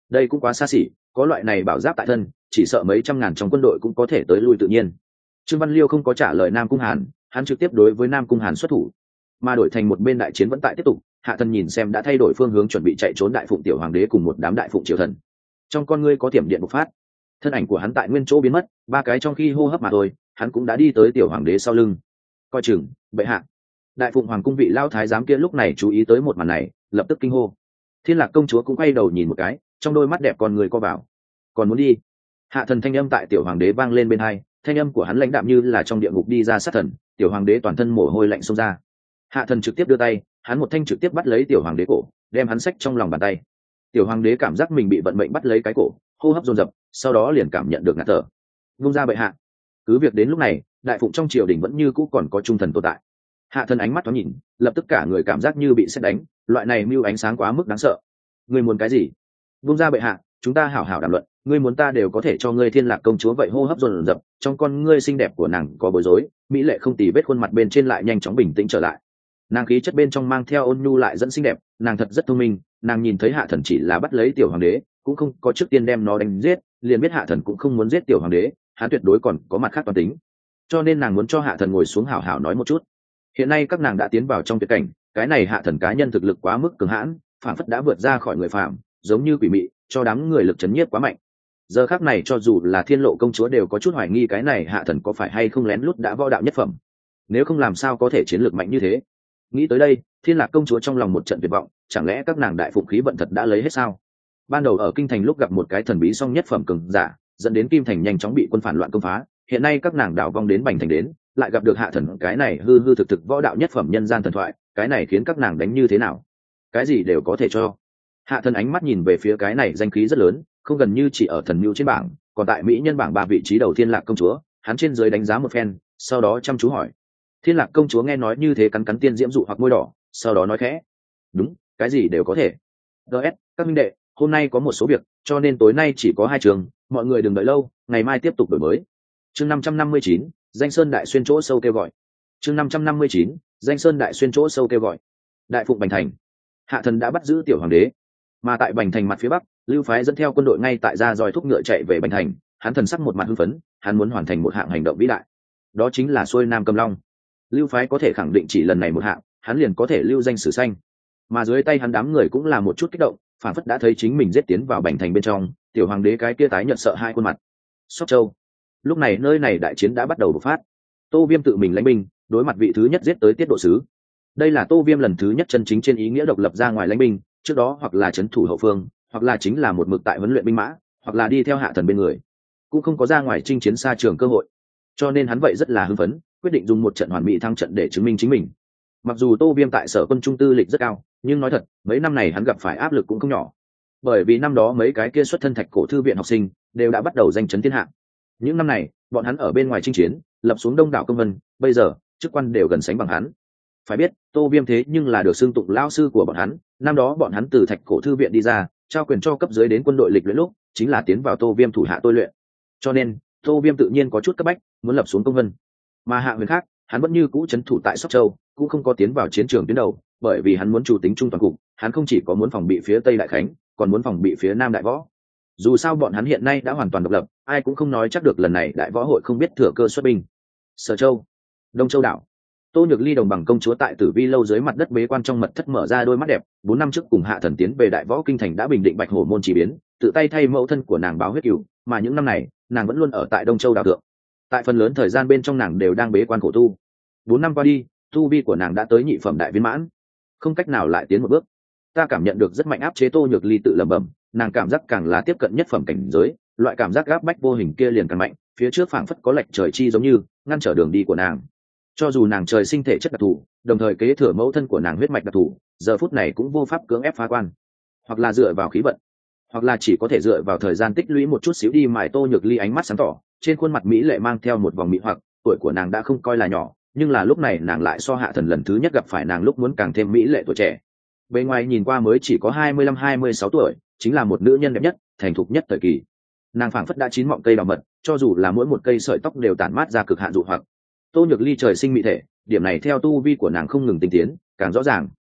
đây cũng quá xa xỉ, có loại này bảo giáp tại thân chỉ sợ mấy trăm ngàn trong quân đội cũng có thể tới lui tự nhiên. Trương Văn Liêu không có trả lời Nam Cung Hàn, hắn trực tiếp đối với Nam Cung Hàn xuất thủ, mà đổi thành một bên đại chiến vẫn tại tiếp tục. Hạ Thần nhìn xem đã thay đổi phương hướng chuẩn bị chạy trốn Đại Phụng Tiểu Hoàng đế cùng một đám Đại Phụng triều thần, trong con ngươi có thiểm điện bộc phát, thân ảnh của hắn tại nguyên chỗ biến mất, ba cái trong khi hô hấp mà thôi, hắn cũng đã đi tới Tiểu Hoàng đế sau lưng. Coi chừng, bệ hạ! Đại Phụng Hoàng cung vị lao thái giám kia lúc này chú ý tới một màn này, lập tức kinh hô. Thiên Lạc công chúa cũng quay đầu nhìn một cái, trong đôi mắt đẹp con người co vào. Còn muốn đi? Hạ Thần thanh âm tại Tiểu Hoàng đế vang lên bên hai, thanh âm của hắn lãnh đạm như là trong địa ngục đi ra sát thần. Tiểu Hoàng đế toàn thân mồ hôi lạnh xông ra. Hạ Thần trực tiếp đưa tay, hắn một thanh trực tiếp bắt lấy Tiểu Hoàng đế cổ, đem hắn xách trong lòng bàn tay. Tiểu Hoàng đế cảm giác mình bị vận mệnh bắt lấy cái cổ, hô hấp dồn dập, sau đó liền cảm nhận được ngạt thở. Vung ra bệ hạ! Cứ việc đến lúc này, Đại Phụng trong triều đình vẫn như cũ còn có trung thần tồn tại. Hạ Thần ánh mắt thoáng nhìn, lập tức cả người cảm giác như bị sét đánh, loại này mưu ánh sáng quá mức đáng sợ. Ngươi muốn cái gì? Vung ra bệ hạ, chúng ta hảo hảo đàm luận, ngươi muốn ta đều có thể cho ngươi. Thiên Lạc công chúa vậy hô hấp dồn dập, trong con ngươi xinh đẹp của nàng có bối rối, mỹ lệ không tì vết khuôn mặt bên trên lại nhanh chóng bình tĩnh trở lại. Nàng khí chất bên trong mang theo ôn nhu lại dẫn xinh đẹp, nàng thật rất thông minh. Nàng nhìn thấy Hạ Thần chỉ là bắt lấy Tiểu Hoàng đế, cũng không có trước tiên đem nó đánh giết, liền biết Hạ Thần cũng không muốn giết Tiểu Hoàng đế, hắn tuyệt đối còn có mặt khác toán tính, cho nên nàng muốn cho Hạ Thần ngồi xuống hảo hảo nói một chút. Hiện nay các nàng đã tiến vào trong tuyệt cảnh, cái này Hạ Thần cá nhân thực lực quá mức cường hãn, phản phất đã vượt ra khỏi người phàm, giống như quỷ mị, cho đám người lực chấn nhiếp quá mạnh. Giờ khắc này cho dù là Thiên Lộ công chúa đều có chút hoài nghi cái này Hạ Thần có phải hay không lén lút đã võ đạo nhất phẩm, nếu không làm sao có thể chiến lược mạnh như thế. Nghĩ tới đây, Thiên Lạc công chúa trong lòng một trận tuyệt vọng, chẳng lẽ các nàng đại phụng khí vận thật đã lấy hết sao? Ban đầu ở kinh thành lúc gặp một cái thần bí song nhất phẩm cường giả, dẫn đến Kim thành nhanh chóng bị quân phản loạn công phá, hiện nay các nàng đảo vong đến Bành thành đến, lại gặp được Hạ Thần cái này hư hư thực thực võ đạo nhất phẩm nhân gian thần thoại, cái này khiến các nàng đánh như thế nào? Cái gì đều có thể cho. Hạ Thần ánh mắt nhìn về phía cái này danh khí rất lớn, không gần như chỉ ở thần mưu trên bảng, còn tại mỹ nhân bảng 3 vị trí đầu Thiên Lạc công chúa, hắn trên dưới đánh giá một phen, sau đó chăm chú hỏi. Thiên Lạc công chúa nghe nói như thế cắn cắn tiên diễm dụ hoặc môi đỏ, sau đó nói khẽ: "Đúng, cái gì đều có thể. DS, các minh đệ, hôm nay có một số việc, cho nên tối nay chỉ có 2 trường, mọi người đừng đợi lâu, ngày mai tiếp tục đổi mới." Chương 559, Danh Sơn Đại Xuyên chỗ sâu kêu gọi. Chương 559, Danh Sơn Đại Xuyên chỗ sâu kêu gọi. Đại Phụng Bành thành. Hạ Thần đã bắt giữ Tiểu Hoàng đế, mà tại Bành thành mặt phía bắc, Lưu phái dẫn theo quân đội ngay tại ra dòi thúc ngựa chạy về Bành thành, hắn thần sắc một mặt hưng phấn, hắn muốn hoàn thành một hạng hành động vĩ đại. Đó chính là xuôi Nam Cầm Long. Lưu phái có thể khẳng định chỉ lần này một hạng, hắn liền có thể lưu danh sử xanh. Mà dưới tay hắn đám người cũng là một chút kích động, phản phất đã thấy chính mình giết tiến vào Bành thành bên trong, Tiểu Hoàng đế cái kia tái nhợt sợ hai khuôn mặt. Sóc Châu. Lúc này nơi này đại chiến đã bắt đầu bộc phát. Tô Viêm tự mình lãnh binh, đối mặt vị thứ nhất giết tới Tiết Độ sứ. Đây là Tô Viêm lần thứ nhất chân chính trên ý nghĩa độc lập ra ngoài lãnh binh, trước đó hoặc là trấn thủ hậu phương, hoặc là chính là một mực tại huấn luyện binh mã, hoặc là đi theo Hạ Thần bên người, cũng không có ra ngoài chinh chiến xa trường cơ hội. Cho nên hắn vậy rất là hưng phấn, quyết định dùng một trận hoàn mỹ thắng trận để chứng minh chính mình. Mặc dù Tô Viêm tại Sở Quân Trung tư lịch rất cao, nhưng nói thật, mấy năm này hắn gặp phải áp lực cũng không nhỏ. Bởi vì năm đó mấy cái kia xuất thân Thạch Cổ thư viện học sinh đều đã bắt đầu danh chấn thiên hạ. Những năm này, bọn hắn ở bên ngoài chinh chiến, lập xuống đông đảo công vân, bây giờ, chức quan đều gần sánh bằng hắn. Phải biết, Tô Viêm thế nhưng là được xưng tụng lão sư của bọn hắn, năm đó bọn hắn từ Thạch Cổ thư viện đi ra, trao quyền cho cấp dưới đến quân đội lịch luyện lúc, chính là tiến vào Tô Viêm thủ hạ tôi luyện. Cho nên, Tô Viêm tự nhiên có chút cấp bách, muốn lập xuống công vân. Mà Hạ Huyền khác, hắn vẫn như cũ trấn thủ tại Sóc Châu, cũng không có tiến vào chiến trường tuyến đầu, bởi vì hắn muốn chủ tính trung toàn cục, hắn không chỉ có muốn phòng bị phía Tây Đại Khánh, còn muốn phòng bị phía Nam Đại Võ. Dù sao bọn hắn hiện nay đã hoàn toàn độc lập, ai cũng không nói chắc được lần này Đại Võ hội không biết thừa cơ xuất binh. Sở Châu, Đông Châu đảo. Tô Nhược Ly đồng bằng công chúa tại Tử Vi lâu dưới mặt đất bế quan trong mật thất mở ra đôi mắt đẹp, 4 năm trước cùng Hạ Thần tiến về Đại Võ kinh thành đã bình định Bạch Hổ môn chỉ biến, tự tay thay mẫu thân của nàng báo huyết cừu, mà những năm này, nàng vẫn luôn ở tại Đông Châu đảo thượng. Tại phần lớn thời gian bên trong nàng đều đang bế quan khổ tu. 4 năm qua đi, tu vi của nàng đã tới nhị phẩm đại viên mãn, không cách nào lại tiến một bước. Ta cảm nhận được rất mạnh áp chế. Tô Nhược Ly tự lẩm bẩm, nàng cảm giác càng là tiếp cận nhất phẩm cảnh giới, loại cảm giác áp bách vô hình kia liền càng mạnh, phía trước phảng phất có lệch trời chi giống như ngăn trở đường đi của nàng. Cho dù nàng trời sinh thể chất đặc thù, đồng thời kế thừa mẫu thân của nàng huyết mạch đặc thù, giờ phút này cũng vô pháp cưỡng ép phá quan, hoặc là dựa vào khí vận, hoặc là chỉ có thể dựa vào thời gian tích lũy một chút xíu đi mài. Tô Nhược Ly ánh mắt sáng tỏ, trên khuôn mặt mỹ lệ mang theo một vòng mị hoặc, tuổi của nàng đã không coi là nhỏ, nhưng là lúc này nàng lại so Hạ Thần lần thứ nhất gặp phải nàng lúc muốn càng thêm mỹ lệ tuổi trẻ. Bề ngoài nhìn qua mới chỉ có 25-26 tuổi, chính là một nữ nhân đẹp nhất, thành thục nhất thời kỳ. Nàng phảng phất đã chín mọng cây đào mật, cho dù là mỗi một cây sợi tóc đều tản mát ra cực hạn dụ hoặc. Tô Nhược Ly trời sinh mỹ thể, điểm này theo tu vi của nàng không ngừng tinh tiến, càng rõ ràng.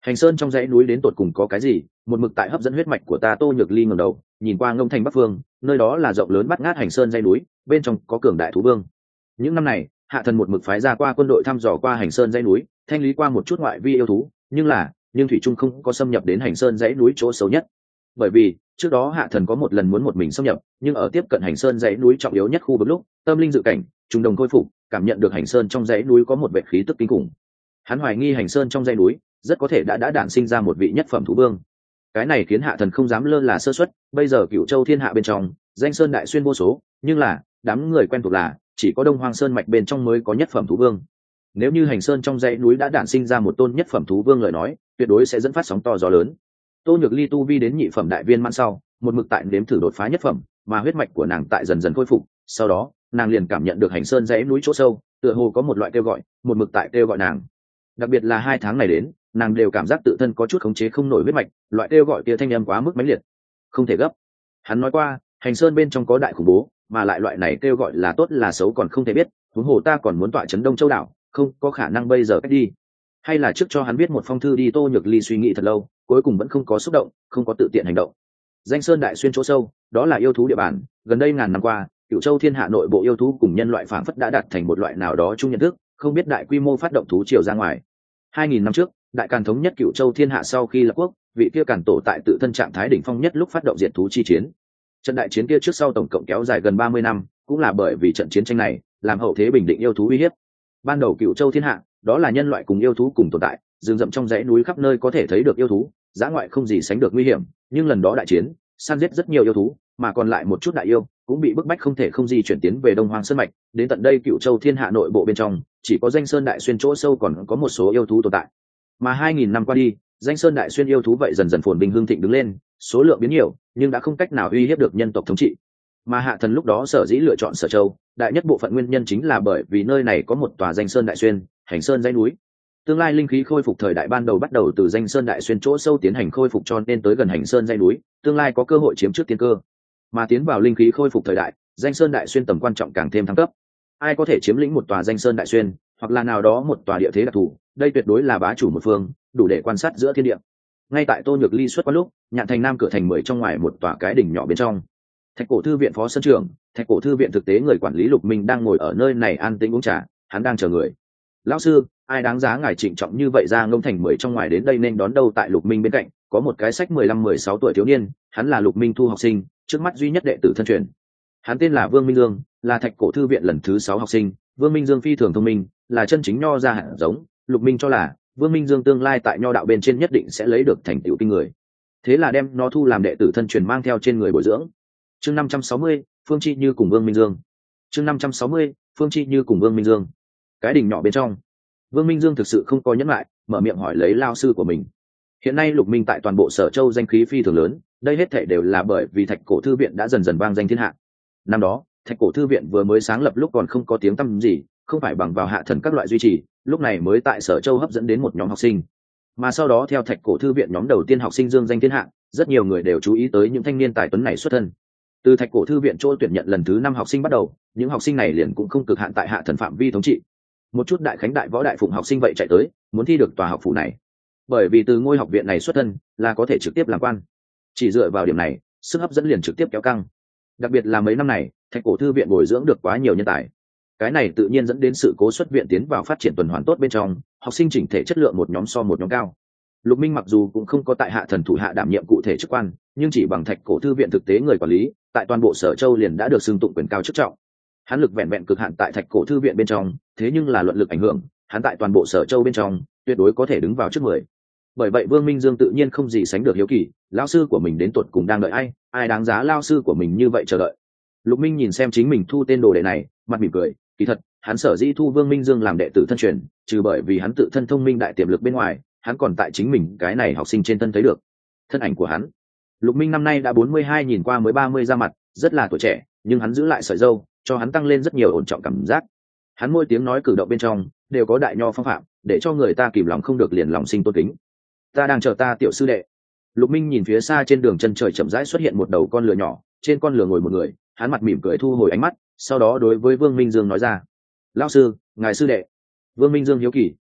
Hành sơn trong dãy núi đến tột cùng có cái gì, một mực tại hấp dẫn huyết mạch của ta. Tô Nhược Ly ngẩng đầu nhìn qua Ngông Thành Bắc Phương, nơi đó là rộng lớn bát ngát hành sơn dãy núi, bên trong có cường đại thú vương. Những năm này hạ thần một mực phái ra qua quân đội thăm dò qua hành sơn dãy núi, thanh lý qua một chút ngoại vi yêu thú, nhưng thủy trung không có xâm nhập đến hành sơn dãy núi chỗ xấu nhất. Bởi vì trước đó hạ thần có một lần muốn một mình xâm nhập, nhưng ở tiếp cận hành sơn dãy núi trọng yếu nhất khu vực lúc tâm linh dự cảnh trùng đồng khôi phục, cảm nhận được hành sơn trong dãy núi có một vệ khí tức kinh khủng. Hắn hoài nghi hành sơn trong dãy núi rất có thể đã đản sinh ra một vị nhất phẩm thú vương. Cái này khiến hạ thần không dám lơ là sơ suất. Bây giờ Cửu Châu thiên hạ bên trong danh sơn đại xuyên vô số, nhưng là đám người quen thuộc là chỉ có Đông Hoang Sơn mạch bên trong mới có nhất phẩm thú vương. Nếu như hành sơn trong dãy núi đã đản sinh ra một tôn nhất phẩm thú vương lời nói, tuyệt đối sẽ dẫn phát sóng to gió lớn. Tô Nhược Ly tu vi đến nhị phẩm đại viên mãn sau, một mực tại nếm thử đột phá nhất phẩm, mà huyết mạch của nàng tại dần dần khôi phục. Sau đó nàng liền cảm nhận được hành sơn dãy núi chỗ sâu tựa hồ có một loại kêu gọi, một mực tại kêu gọi nàng. Đặc biệt là 2 tháng này đến, nàng đều cảm giác tự thân có chút khống chế không nổi huyết mạch, loại kêu gọi kia thanh âm quá mức mãnh liệt, không thể gấp. Hắn nói qua hành sơn bên trong có đại khủng bố, mà lại loại này kêu gọi là tốt là xấu còn không thể biết, huống hồ ta còn muốn tọa trấn Đông Châu đảo, không có khả năng bây giờ cách đi. Hay là trước cho hắn viết một phong thư đi. Tô Nhược Ly suy nghĩ thật lâu, cuối cùng vẫn không có xúc động, không có tự tiện hành động. Danh sơn đại xuyên chỗ sâu, đó là yêu thú địa bàn, gần đây ngàn năm qua Cửu Châu thiên hạ nội bộ yêu thú cùng nhân loại phảng phất đã đạt thành một loại nào đó chung nhận thức, không biết đại quy mô phát động thú triều ra ngoài. 2000 năm trước, đại càn thống nhất Cửu Châu thiên hạ sau khi lập quốc, vị kia càn tổ tại tự thân trạng thái đỉnh phong nhất lúc phát động diệt thú chi chiến. Trận đại chiến kia trước sau tổng cộng kéo dài gần 30 năm, cũng là bởi vì trận chiến tranh này làm hậu thế bình định yêu thú uy hiếp. Ban đầu Cửu Châu thiên hạ, đó là nhân loại cùng yêu thú cùng tồn tại, rừng rậm trong dãy núi khắp nơi có thể thấy được yêu thú, dã ngoại không gì sánh được nguy hiểm, nhưng lần đó đại chiến, săn giết rất nhiều yêu thú, mà còn lại một chút đại yêu cũng bị bức bách không thể không di chuyển tiến về Đông Hoang Sơn mạch. Đến tận đây Cửu Châu thiên hạ nội bộ bên trong, chỉ có danh sơn đại xuyên chỗ sâu còn có một số yêu thú tồn tại. Mà 2000 năm qua đi, danh sơn đại xuyên yêu thú vậy dần dần phồn bình hương thịnh đứng lên, số lượng biến nhiều, nhưng đã không cách nào uy hiếp được nhân tộc thống trị. Mà hạ thần lúc đó sở dĩ lựa chọn Sở Châu, đại nhất bộ phận nguyên nhân chính là bởi vì nơi này có một tòa danh sơn đại xuyên, hành sơn dãy núi. Tương lai linh khí khôi phục thời đại ban đầu bắt đầu từ danh sơn đại xuyên chỗ sâu tiến hành khôi phục, cho nên tới gần hành sơn dãy núi, tương lai có cơ hội chiếm trước tiên cơ. Mà tiến vào linh khí khôi phục thời đại, danh sơn đại xuyên tầm quan trọng càng thêm thăng cấp. Ai có thể chiếm lĩnh một tòa danh sơn đại xuyên, hoặc là nào đó một tòa địa thế đặc thù, đây tuyệt đối là bá chủ một phương, đủ để quan sát giữa thiên địa. Ngay tại Tô Nhược Ly xuất quan lúc, Nhạn Thành Nam cửa thành 10 trong ngoài một tòa cái đỉnh nhỏ bên trong, Thạch Cổ thư viện phó sân trưởng, Thạch Cổ thư viện thực tế người quản lý Lục Minh đang ngồi ở nơi này an tĩnh uống trà, hắn đang chờ người. Lão sư, ai đáng giá ngài trịnh trọng như vậy ra Ngông Thành 10 trong ngoài đến đây nên đón đâu? Tại Lục Minh bên cạnh có một cái sách 15-16 tuổi thiếu niên, hắn là Lục Minh thu học sinh, trước mắt duy nhất đệ tử thân truyền. Hắn tên là Vương Minh Dương, là Thạch Cổ thư viện lần thứ 6 học sinh. Vương Minh Dương phi thường thông minh, là chân chính nho ra hạt giống. Lục Minh cho là Vương Minh Dương tương lai tại nho đạo bên trên nhất định sẽ lấy được thành tựu kinh người, thế là đem nó thu làm đệ tử thân truyền mang theo trên người bồi dưỡng. Chương 560, Phương Chi Như cùng Vương Minh Dương. Chương 560, Phương Chi Như cùng Vương Minh Dương. Cái đỉnh nhỏ bên trong, Vương Minh Dương thực sự không có nhẫn lại, mở miệng hỏi lấy lao sư của mình. Hiện nay Lục Minh tại toàn bộ Sở Châu danh khí phi thường lớn, đây hết thảy đều là bởi vì Thạch Cổ thư viện đã dần dần vang danh thiên hạ. Năm đó, Thạch Cổ thư viện vừa mới sáng lập lúc còn không có tiếng tăm gì, không phải bằng vào hạ thần các loại duy trì, lúc này mới tại Sở Châu hấp dẫn đến một nhóm học sinh. Mà sau đó theo Thạch Cổ thư viện nhóm đầu tiên học sinh dương danh thiên hạ, rất nhiều người đều chú ý tới những thanh niên tài tuấn này xuất thân. Từ Thạch Cổ thư viện chỗ tuyển nhận lần thứ 5 học sinh bắt đầu, những học sinh này liền cũng không cực hạn tại hạ thần phạm vi thống trị. Một chút đại khánh đại võ đại phụng học sinh vậy chạy tới, muốn thi được tòa học phủ này. Bởi vì từ ngôi học viện này xuất thân là có thể trực tiếp làm quan. Chỉ dựa vào điểm này, sức hấp dẫn liền trực tiếp kéo căng. Đặc biệt là mấy năm này, Thạch Cổ thư viện bồi dưỡng được quá nhiều nhân tài. Cái này tự nhiên dẫn đến sự cố xuất viện tiến vào phát triển tuần hoàn tốt bên trong, học sinh chỉnh thể chất lượng một nhóm so một nhóm cao. Lục Minh mặc dù cũng không có tại hạ thần thủ hạ đảm nhiệm cụ thể chức quan, nhưng chỉ bằng Thạch Cổ thư viện thực tế người quản lý, tại toàn bộ Sở Châu liền đã được xưng tụng quyền cao chức trọng. Hắn lực vẹn vẹn cực hạn tại Thạch Cổ thư viện bên trong, thế nhưng là luận lực ảnh hưởng, hắn tại toàn bộ Sở Châu bên trong tuyệt đối có thể đứng vào trước 10. Bởi vậy Vương Minh Dương tự nhiên không gì sánh được hiếu kỳ, lão sư của mình đến tuột cùng đang đợi ai đáng giá lão sư của mình như vậy chờ đợi. Lục Minh nhìn xem chính mình thu tên đồ đệ này, mặt mỉm cười, kỳ thật, hắn sở dĩ thu Vương Minh Dương làm đệ tử thân truyền, trừ bởi vì hắn tự thân thông minh đại tiềm lực bên ngoài, hắn còn tại chính mình cái này học sinh trên thân thấy được thân ảnh của hắn. Lục Minh năm nay đã 42, nhìn qua mới 30 ra mặt, rất là tuổi trẻ, nhưng hắn giữ lại sợi râu, cho hắn tăng lên rất nhiều ổn trọng cảm giác. Hắn mỗi tiếng nói cử động bên trong đều có đại nho phong phạm, để cho người ta kìm lòng không được liền lòng sinh tôn kính. Ta đang chờ ta tiểu sư đệ. Lục Minh nhìn phía xa trên đường chân trời chậm rãi xuất hiện một đầu con lừa nhỏ, trên con lừa ngồi một người, hắn mặt mỉm cười thu hồi ánh mắt, sau đó đối với Vương Minh Dương nói ra: "Lão sư, ngài sư đệ." Vương Minh Dương hiếu kỳ,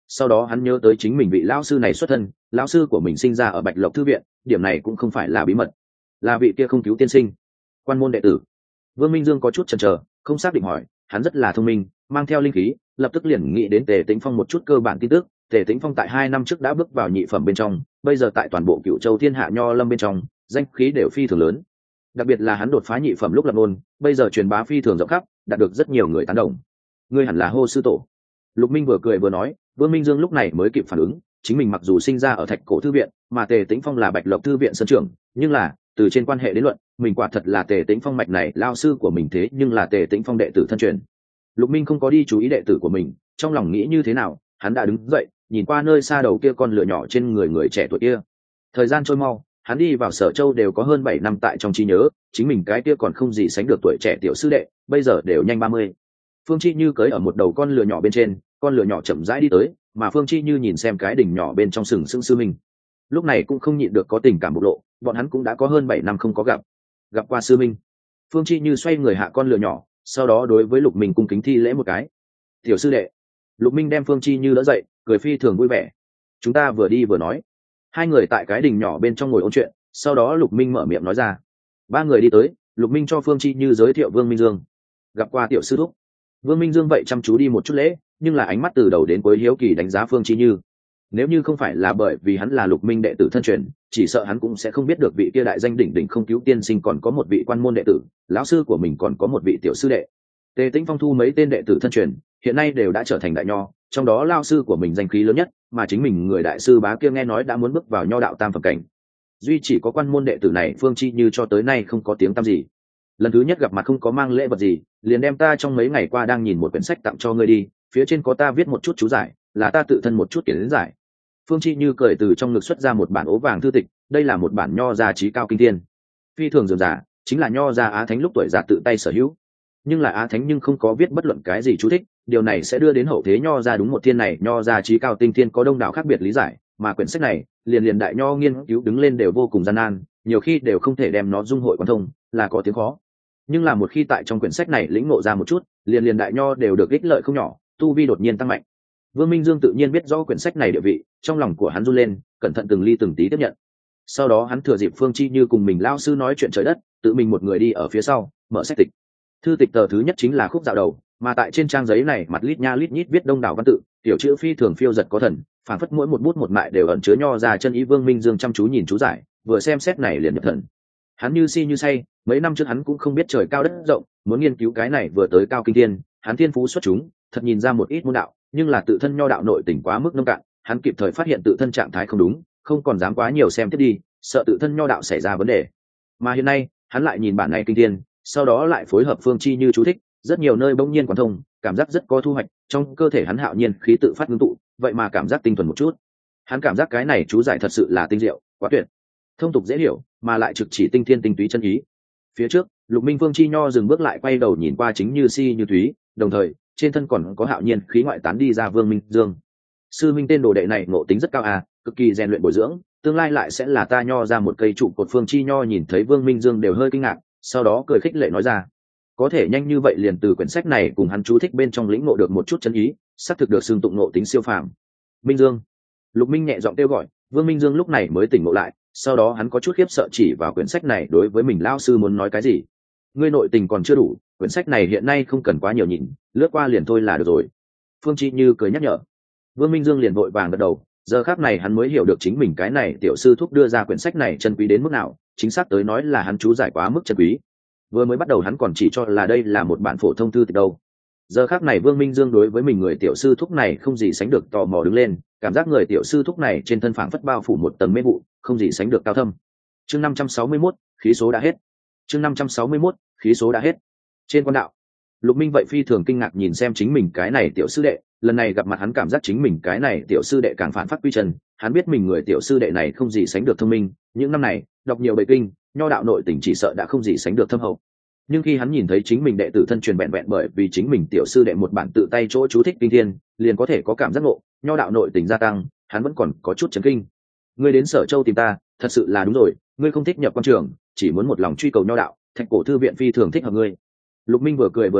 sau đó hắn nhớ tới chính mình vị lão sư này xuất thân, lão sư của mình sinh ra ở Bạch Lộc thư viện, điểm này cũng không phải là bí mật, là vị kia không cứu tiên sinh, quan môn đệ tử. Vương Minh Dương có chút chần chờ, không xác định hỏi, hắn rất là thông minh, mang theo linh khí, lập tức liền nghĩ đến Tề Tĩnh Phong một chút cơ bản tin tức. Tề Tĩnh Phong tại 2 năm trước đã bước vào nhị phẩm bên trong, bây giờ tại toàn bộ Cựu Châu Thiên Hạ Nho Lâm bên trong, danh khí đều phi thường lớn. Đặc biệt là hắn đột phá nhị phẩm lúc lập ngôn, bây giờ truyền bá phi thường rộng khắp, đạt được rất nhiều người tán đồng. Ngươi hẳn là hô sư tổ. Lục Minh vừa cười vừa nói, Vương Minh Dương lúc này mới kịp phản ứng, chính mình mặc dù sinh ra ở Thạch Cổ thư viện, mà Tề Tĩnh Phong là Bạch Lộc thư viện sơn trưởng, nhưng là từ trên quan hệ đến luận, mình quả thật là Tề Tĩnh Phong mạch này lao sư của mình, thế nhưng là Tề Tĩnh Phong đệ tử thân truyền. Lục Minh không có đi chú ý đệ tử của mình, trong lòng nghĩ như thế nào, hắn đã đứng dậy, nhìn qua nơi xa đầu kia con lửa nhỏ trên người người trẻ tuổi kia. Thời gian trôi mau, hắn đi vào Sở Châu đều có hơn 7 năm tại trong trí nhớ, chính mình cái kia còn không gì sánh được tuổi trẻ tiểu sư đệ, bây giờ đều nhanh 30. Phương Chi Như cưỡi ở một đầu con lửa nhỏ bên trên, con lửa nhỏ chậm rãi đi tới, mà Phương Chi Như nhìn xem cái đỉnh nhỏ bên trong sừng sững sư minh, lúc này cũng không nhịn được có tình cảm bộc lộ, bọn hắn cũng đã có hơn 7 năm không có gặp qua sư minh. Phương Chi Như xoay người hạ con lửa nhỏ, sau đó đối với Lục Minh cung kính thi lễ một cái. Tiểu sư đệ. Lục Minh đem Phương Chi Như đỡ dậy, cười phi thường vui vẻ. Chúng ta vừa đi vừa nói. Hai người tại cái đình nhỏ bên trong ngồi ôn chuyện, sau đó Lục Minh mở miệng nói ra. 3 người đi tới, Lục Minh cho Phương Chi Như giới thiệu Vương Minh Dương. Gặp qua tiểu sư thúc. Vương Minh Dương vậy chăm chú đi một chút lễ, nhưng là ánh mắt từ đầu đến cuối hiếu kỳ đánh giá Phương Chi Như. Nếu như không phải là bởi vì hắn là Lục Minh đệ tử thân truyền, chỉ sợ hắn cũng sẽ không biết được vị kia đại danh đỉnh đỉnh không cứu tiên sinh còn có một vị quan môn đệ tử, lão sư của mình còn có một vị tiểu sư đệ. Tề Tĩnh Phong thu mấy tên đệ tử thân truyền, hiện nay đều đã trở thành đại nho, trong đó lão sư của mình danh khí lớn nhất, mà chính mình người đại sư bá kia nghe nói đã muốn bước vào nho đạo tam phẩm cảnh. Duy chỉ có quan môn đệ tử này Phương Chi Như cho tới nay không có tiếng tăm gì. Lần thứ nhất gặp mặt không có mang lễ vật gì, liền đem ta trong mấy ngày qua đang nhìn một quyển sách tặng cho ngươi đi, phía trên có ta viết một chút chú giải, là ta tự thân một chút kiến giải. Phương Chi Như cười từ trong ngực xuất ra một bản ố vàng thư tịch, đây là một bản nho gia trí cao kinh thiên, phi thường dườm giả, chính là nho gia Á Thánh lúc tuổi già tự tay sở hữu. Nhưng là Á Thánh nhưng không có viết bất luận cái gì chú thích, điều này sẽ đưa đến hậu thế nho gia đúng một thiên này nho gia trí cao tinh thiên có đông đảo khác biệt lý giải, mà quyển sách này liền đại nho nghiên cứu đứng lên đều vô cùng gian nan, nhiều khi đều không thể đem nó dung hội quan thông, là có tiếng khó. Nhưng là một khi tại trong quyển sách này lĩnh ngộ ra một chút, liền đại nho đều được ích lợi không nhỏ, tu vi đột nhiên tăng mạnh. Vương Minh Dương tự nhiên biết rõ quyển sách này địa vị, trong lòng của hắn run lên, cẩn thận từng ly từng tí tiếp nhận. Sau đó hắn thừa dịp Phương Chi Như cùng mình lao sư nói chuyện trời đất, tự mình một người đi ở phía sau, mở sách tịch. Thư tịch tờ thứ nhất chính là khúc dạo đầu, mà tại trên trang giấy này mặt lít nha lít nhít viết đông đảo văn tự, tiểu chữ phi thường phiêu giật có thần, phảng phất mỗi một bút một mại đều ẩn chứa nho ra chân ý. Vương Minh Dương chăm chú nhìn chú giải, vừa xem xét này liền nhập thần. Hắn như si như say, mấy năm trước hắn cũng không biết trời cao đất rộng, muốn nghiên cứu cái này vừa tới cao kinh thiên, hắn thiên phú xuất chúng, thật nhìn ra một ít môn đạo, nhưng là tự thân nho đạo nội tình quá mức nông cạn, hắn kịp thời phát hiện tự thân trạng thái không đúng, không còn dám quá nhiều xem tiếp đi, sợ tự thân nho đạo xảy ra vấn đề. Mà hiện nay, hắn lại nhìn bản này kinh thiên, sau đó lại phối hợp Phương Chi Như chú thích, rất nhiều nơi bỗng nhiên quán thông, cảm giác rất có thu hoạch, trong cơ thể hắn hạo nhiên khí tự phát ngưng tụ, vậy mà cảm giác tinh thuần một chút. Hắn cảm giác cái này chú giải thật sự là tinh diệu, quá tuyệt, thông tục dễ hiểu, mà lại trực chỉ tinh thiên tinh túy chân ý. Phía trước, Lục Minh Phương Chi Nho dừng bước lại quay đầu nhìn qua chính như si như thúy, đồng thời trên thân còn có hạo nhiên khí ngoại tán đi ra Vương Minh Dương. Sư minh tên đồ đệ này ngộ tính rất cao à, cực kỳ rèn luyện bồi dưỡng, tương lai lại sẽ là ta nho ra một cây trụ cột. Phương Chi Nho nhìn thấy Vương Minh Dương đều hơi kinh ngạc, sau đó cười khích lệ nói ra, có thể nhanh như vậy liền từ quyển sách này cùng hắn chú thích bên trong lĩnh ngộ được một chút chân ý, xác thực được xưng tụng ngộ tính siêu phàm. Minh Dương. Lục Minh nhẹ giọng kêu gọi, Vương Minh Dương lúc này mới tỉnh ngộ lại, sau đó hắn có chút khiếp sợ chỉ vào quyển sách này đối với mình lao sư muốn nói cái gì. Ngươi nội tình còn chưa đủ, quyển sách này hiện nay không cần quá nhiều nhìn, lướt qua liền thôi là được rồi. Phương Chi Như cười nhắc nhở. Vương Minh Dương liền vội vàng gật đầu, giờ khác này hắn mới hiểu được chính mình cái này tiểu sư thúc đưa ra quyển sách này chân quý đến mức nào, chính xác tới nói là hắn chú giải quá mức chân quý. Vừa mới bắt đầu hắn còn chỉ cho là đây là một bản phổ thông thư tịch đâu. Giờ khác này Vương Minh Dương đối với mình người tiểu sư thúc này không gì sánh được tò mò đứng lên, cảm giác người tiểu sư thúc này trên thân phảng phất bao phủ một tầng mê vụ, không gì sánh được cao thâm. Chương 561, khí số đã hết. Chương 561, khí số đã hết. Trên quan đạo, Lục Minh vậy phi thường kinh ngạc nhìn xem chính mình cái này tiểu sư đệ, lần này gặp mặt hắn cảm giác chính mình cái này tiểu sư đệ càng phản phát quy chân, hắn biết mình người tiểu sư đệ này không gì sánh được thông minh, những năm này đọc nhiều bài kinh, nho đạo nội tình chỉ sợ đã không gì sánh được thâm hậu. Nhưng khi hắn nhìn thấy chính mình đệ tử thân truyền vẹn vẹn bởi vì chính mình tiểu sư đệ một bản tự tay chỗ chú thích kinh thiên, liền có thể có cảm giác ngộ, nho đạo nội tình gia tăng, hắn vẫn còn có chút chấn kinh. Ngươi đến Sở Châu tìm ta, thật sự là đúng rồi, ngươi không thích nhập quan trường, chỉ muốn một lòng truy cầu nho đạo, Thạch Cổ thư viện phi thường thích hợp ngươi. Lục Minh vừa cười vừa nói,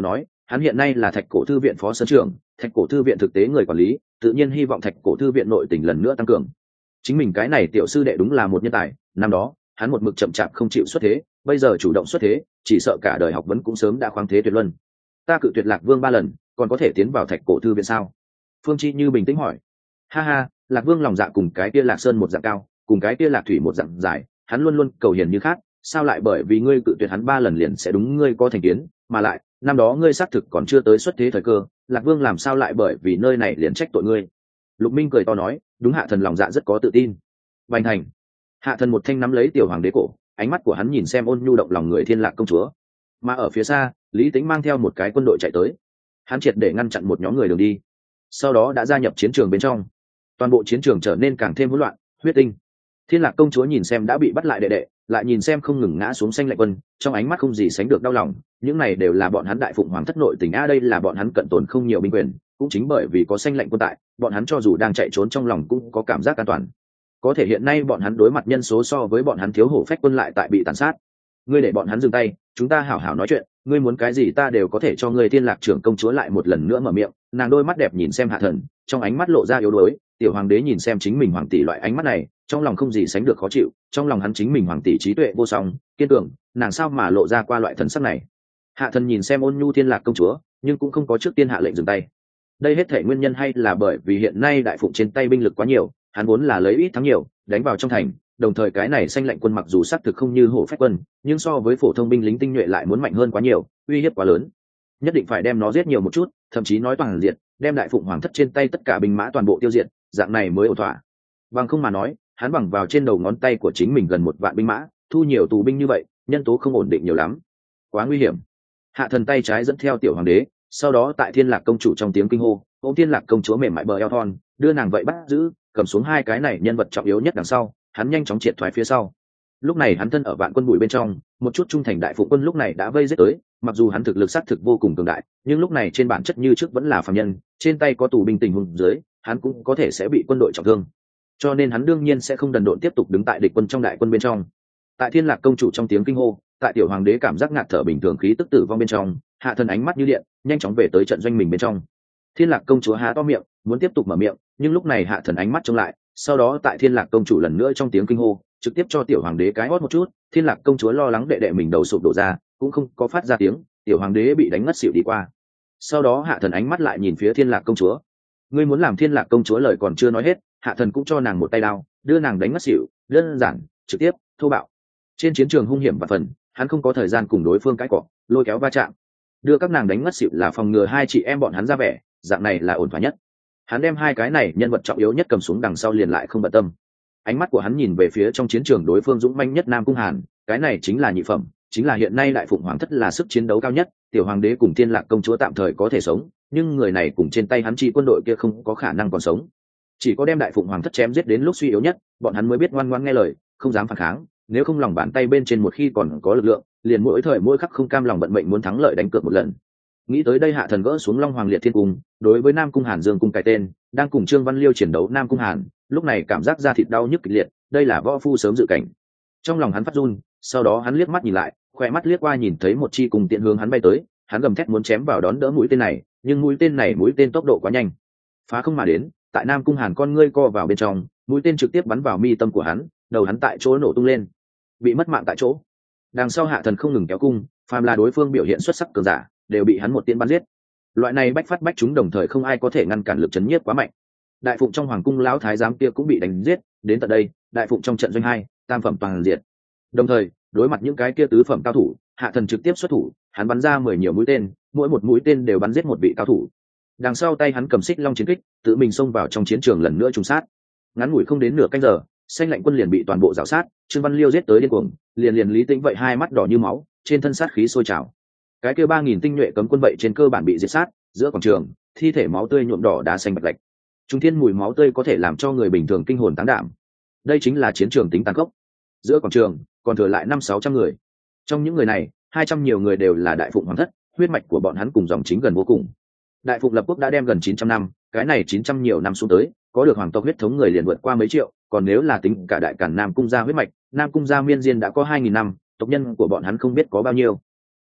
hắn hiện nay là Thạch Cổ Thư viện phó sân trưởng, Thạch Cổ Thư viện thực tế người quản lý, tự nhiên hy vọng Thạch Cổ Thư viện nội tình lần nữa tăng cường. Chính mình cái này tiểu sư đệ đúng là một nhân tài, năm đó hắn một mực chậm chạp không chịu xuất thế, bây giờ chủ động xuất thế, chỉ sợ cả đời học vấn cũng sớm đã khoáng thế tuyệt luân. Ta cự tuyệt Lạc Vương 3 lần, còn có thể tiến vào Thạch Cổ Thư viện sao? Phương Chi Như bình tĩnh hỏi. Ha ha, Lạc Vương lòng dạ cùng cái kia Lạc Sơn một dạng cao, cùng cái kia Lạc Thủy một dạng dài, hắn luôn luôn cầu hiền như khác, sao lại bởi vì ngươi cự tuyệt hắn 3 lần liền sẽ đúng ngươi có thành kiến, mà lại, năm đó ngươi xác thực còn chưa tới xuất thế thời cơ, Lạc Vương làm sao lại bởi vì nơi này liền trách tội ngươi? Lục Minh cười to nói, đúng, hạ thần lòng dạ rất có tự tin. Bành thành. Hạ thần một thanh nắm lấy tiểu hoàng đế cổ, ánh mắt của hắn nhìn xem ôn nhu động lòng người Thiên Lạc công chúa. Mà ở phía xa, Lý Tĩnh mang theo một cái quân đội chạy tới. Hắn triệt để ngăn chặn một nhóm người đường đi, sau đó đã gia nhập chiến trường bên trong. Toàn bộ chiến trường trở nên càng thêm hỗn loạn. Huyết tinh. Thiên Lạc công chúa nhìn xem đã bị bắt lại đệ đệ, lại nhìn xem không ngừng ngã xuống Xanh Lệnh quân, trong ánh mắt không gì sánh được đau lòng. Những này đều là bọn hắn Đại Phụng Hoàng thất nội tình a, đây là bọn hắn cận tồn không nhiều binh quyền, cũng chính bởi vì có Xanh Lệnh quân tại, bọn hắn cho dù đang chạy trốn trong lòng cũng có cảm giác an toàn. Có thể hiện nay bọn hắn đối mặt nhân số so với bọn hắn thiếu hổ phách quân lại tại bị tàn sát. Ngươi để bọn hắn dừng tay, chúng ta hảo hảo nói chuyện, ngươi muốn cái gì ta đều có thể cho ngươi. Thiên Lạc trưởng công chúa lại một lần nữa mở miệng, nàng đôi mắt đẹp nhìn xem Hạ thần, trong ánh mắt lộ ra yếu đuối. Tiểu hoàng đế nhìn xem chính mình hoàng tỷ loại ánh mắt này, trong lòng không gì sánh được khó chịu, trong lòng hắn chính mình hoàng tỷ trí tuệ vô song, kiên cường, nàng sao mà lộ ra qua loại thần sắc này. Hạ thần nhìn xem ôn nhu Thiên Lạc công chúa, nhưng cũng không có trước tiên hạ lệnh dừng tay. Đây hết thể nguyên nhân hay là bởi vì hiện nay Đại Phụng trên tay binh lực quá nhiều, hắn vốn là lấy ít thắng nhiều, đánh vào trong thành, đồng thời cái này Xanh Lệnh quân mặc dù xác thực không như hổ phách quân, nhưng so với phổ thông binh lính tinh nhuệ lại muốn mạnh hơn quá nhiều, uy hiếp quá lớn, nhất định phải đem nó giết nhiều một chút, thậm chí nói toàn diệt, đem Đại Phụng Hoàng thất trên tay tất cả binh mã toàn bộ tiêu diệt, dạng này mới ổn thỏa. Bằng không mà nói, hắn bằng vào trên đầu ngón tay của chính mình gần 1 vạn binh mã, thu nhiều tù binh như vậy, nhân tố không ổn định nhiều lắm, quá nguy hiểm. Hạ thần tay trái dẫn theo tiểu hoàng đế, sau đó tại Thiên Lạc công chủ trong tiếng kinh hô, ôm Thiên Lạc công chúa mềm mại bờ eo thon, đưa nàng vậy bắt giữ, cầm xuống 2 cái này nhân vật trọng yếu nhất đằng sau, hắn nhanh chóng triệt thoái phía sau. Lúc này hắn thân ở vạn quân bụi bên trong, một chút trung thành Đại Phụng quân lúc này đã vây giết tới, mặc dù hắn thực lực sát thực vô cùng cường đại, nhưng lúc này trên bản chất như trước vẫn là phàm nhân, trên tay có tù binh tình huống dưới, hắn cũng có thể sẽ bị quân đội trọng thương. Cho nên hắn đương nhiên sẽ không đần độn tiếp tục đứng tại địch quân trong đại quân bên trong. Tại Thiên Lạc công chủ trong tiếng kinh hô, tại tiểu hoàng đế cảm giác ngạt thở bình thường khí tức tử vong bên trong, Hạ thần ánh mắt như điện, nhanh chóng về tới trận doanh mình bên trong. Thiên Lạc công chúa há to miệng, muốn tiếp tục mở miệng, nhưng lúc này Hạ thần ánh mắt trông lại, sau đó tại Thiên Lạc công chủ lần nữa trong tiếng kinh hô, trực tiếp cho tiểu hoàng đế cái hót một chút. Thiên Lạc công chúa lo lắng đệ đệ mình đầu sụp đổ ra, cũng không có phát ra tiếng, tiểu hoàng đế bị đánh ngất xỉu đi qua. Sau đó Hạ thần ánh mắt lại nhìn phía Thiên Lạc công chúa. Ngươi muốn làm Thiên Lạc công chúa lời còn chưa nói hết, Hạ thần cũng cho nàng một tay đao, đưa nàng đánh ngất xỉu, đơn giản, trực tiếp, thô bạo. Trên chiến trường hung hiểm và phần, hắn không có thời gian cùng đối phương cãi cọ, lôi kéo va chạm, đưa các nàng đánh ngất xỉu là phòng ngừa 2 chị em bọn hắn ra vẻ, dạng này là ổn thỏa nhất. Hắn đem 2 cái này nhân vật trọng yếu nhất cầm xuống đằng sau liền lại không bận tâm. Ánh mắt của hắn nhìn về phía trong chiến trường đối phương dũng manh nhất Nam Cung Hàn, cái này chính là nhị phẩm, chính là hiện nay Đại Phụng Hoàng thất là sức chiến đấu cao nhất. Tiểu hoàng đế cùng Thiên Lạc công chúa tạm thời có thể sống, nhưng người này cùng trên tay hắn chi quân đội kia không có khả năng còn sống. Chỉ có đem Đại Phụng Hoàng thất chém giết đến lúc suy yếu nhất, bọn hắn mới biết ngoan ngoãn nghe lời, không dám phản kháng, nếu không lòng bàn tay bên trên một khi còn có lực lượng, liền mỗi thời mỗi khắc không cam lòng vận mệnh muốn thắng lợi đánh cược một lần. Nghĩ tới đây Hạ thần gỡ xuống Long Hoàng Liệt Thiên Cung, đối với Nam Cung Hàn Dương cung cái tên, đang cùng Trương Văn Liêu chiến đấu Nam Cung Hàn, lúc này cảm giác da thịt đau nhức kịch liệt, đây là võ phu sớm dự cảnh. Trong lòng hắn phát run, sau đó hắn liếc mắt nhìn lại, khoe mắt liếc qua nhìn thấy một chi cùng tiện hướng hắn bay tới, hắn gầm thét muốn chém vào đón đỡ mũi tên này, nhưng mũi tên tốc độ quá nhanh, phá không mà đến, tại Nam Cung Hàn con ngươi co vào bên trong, mũi tên trực tiếp bắn vào mi tâm của hắn, đầu hắn tại chỗ nổ tung lên, bị mất mạng tại chỗ. Đằng sau Hạ thần không ngừng kéo cung, phàm là đối phương biểu hiện xuất sắc cường giả, đều bị hắn một tiễn bắn giết. Loại này bách phát bách chúng đồng thời không ai có thể ngăn cản lực chấn nhiếp quá mạnh. Đại Phụng trong hoàng cung lão thái giám kia cũng bị đánh giết, đến tận đây, Đại Phụng trong trận doanh 2, tam phẩm toàn diệt. Đồng thời, đối mặt những cái kia tứ phẩm cao thủ, Hạ thần trực tiếp xuất thủ, hắn bắn ra 10 nhiều mũi tên, mỗi một mũi tên đều bắn giết một vị cao thủ. Đằng sau tay hắn cầm xích long chiến kích, tự mình xông vào trong chiến trường lần nữa trùng sát. Ngắn ngủi không đến nửa canh giờ, Xanh Lệnh quân liền bị toàn bộ rào sát, Trương Văn Liêu giết tới điên cuồng, liền Lý Tĩnh vậy 2 mắt đỏ như máu, trên thân sát khí sôi trào. Cái kia 3000 tinh nhuệ cấm quân vậy trên cơ bản bị diệt sát, giữa quảng trường, thi thể máu tươi nhuộm đỏ đá xanh bạch lạch. Trung thiên mùi máu tươi có thể làm cho người bình thường kinh hồn táng đảm. Đây chính là chiến trường tính tàn khốc. Giữa quảng trường, còn thừa lại 500-600 người. Trong những người này, 200 nhiều người đều là Đại Phụng Hoàng thất, huyết mạch của bọn hắn cùng dòng chính gần vô cùng. Đại Phụng lập quốc đã đem gần 900 năm, cái này 900 nhiều năm xuống tới, có được hoàng tộc huyết thống người liền vượt qua mấy triệu, còn nếu là tính cả đại cản Nam Cung gia huyết mạch, Nam Cung gia miên diên đã có 2000 năm, tộc nhân của bọn hắn không biết có bao nhiêu.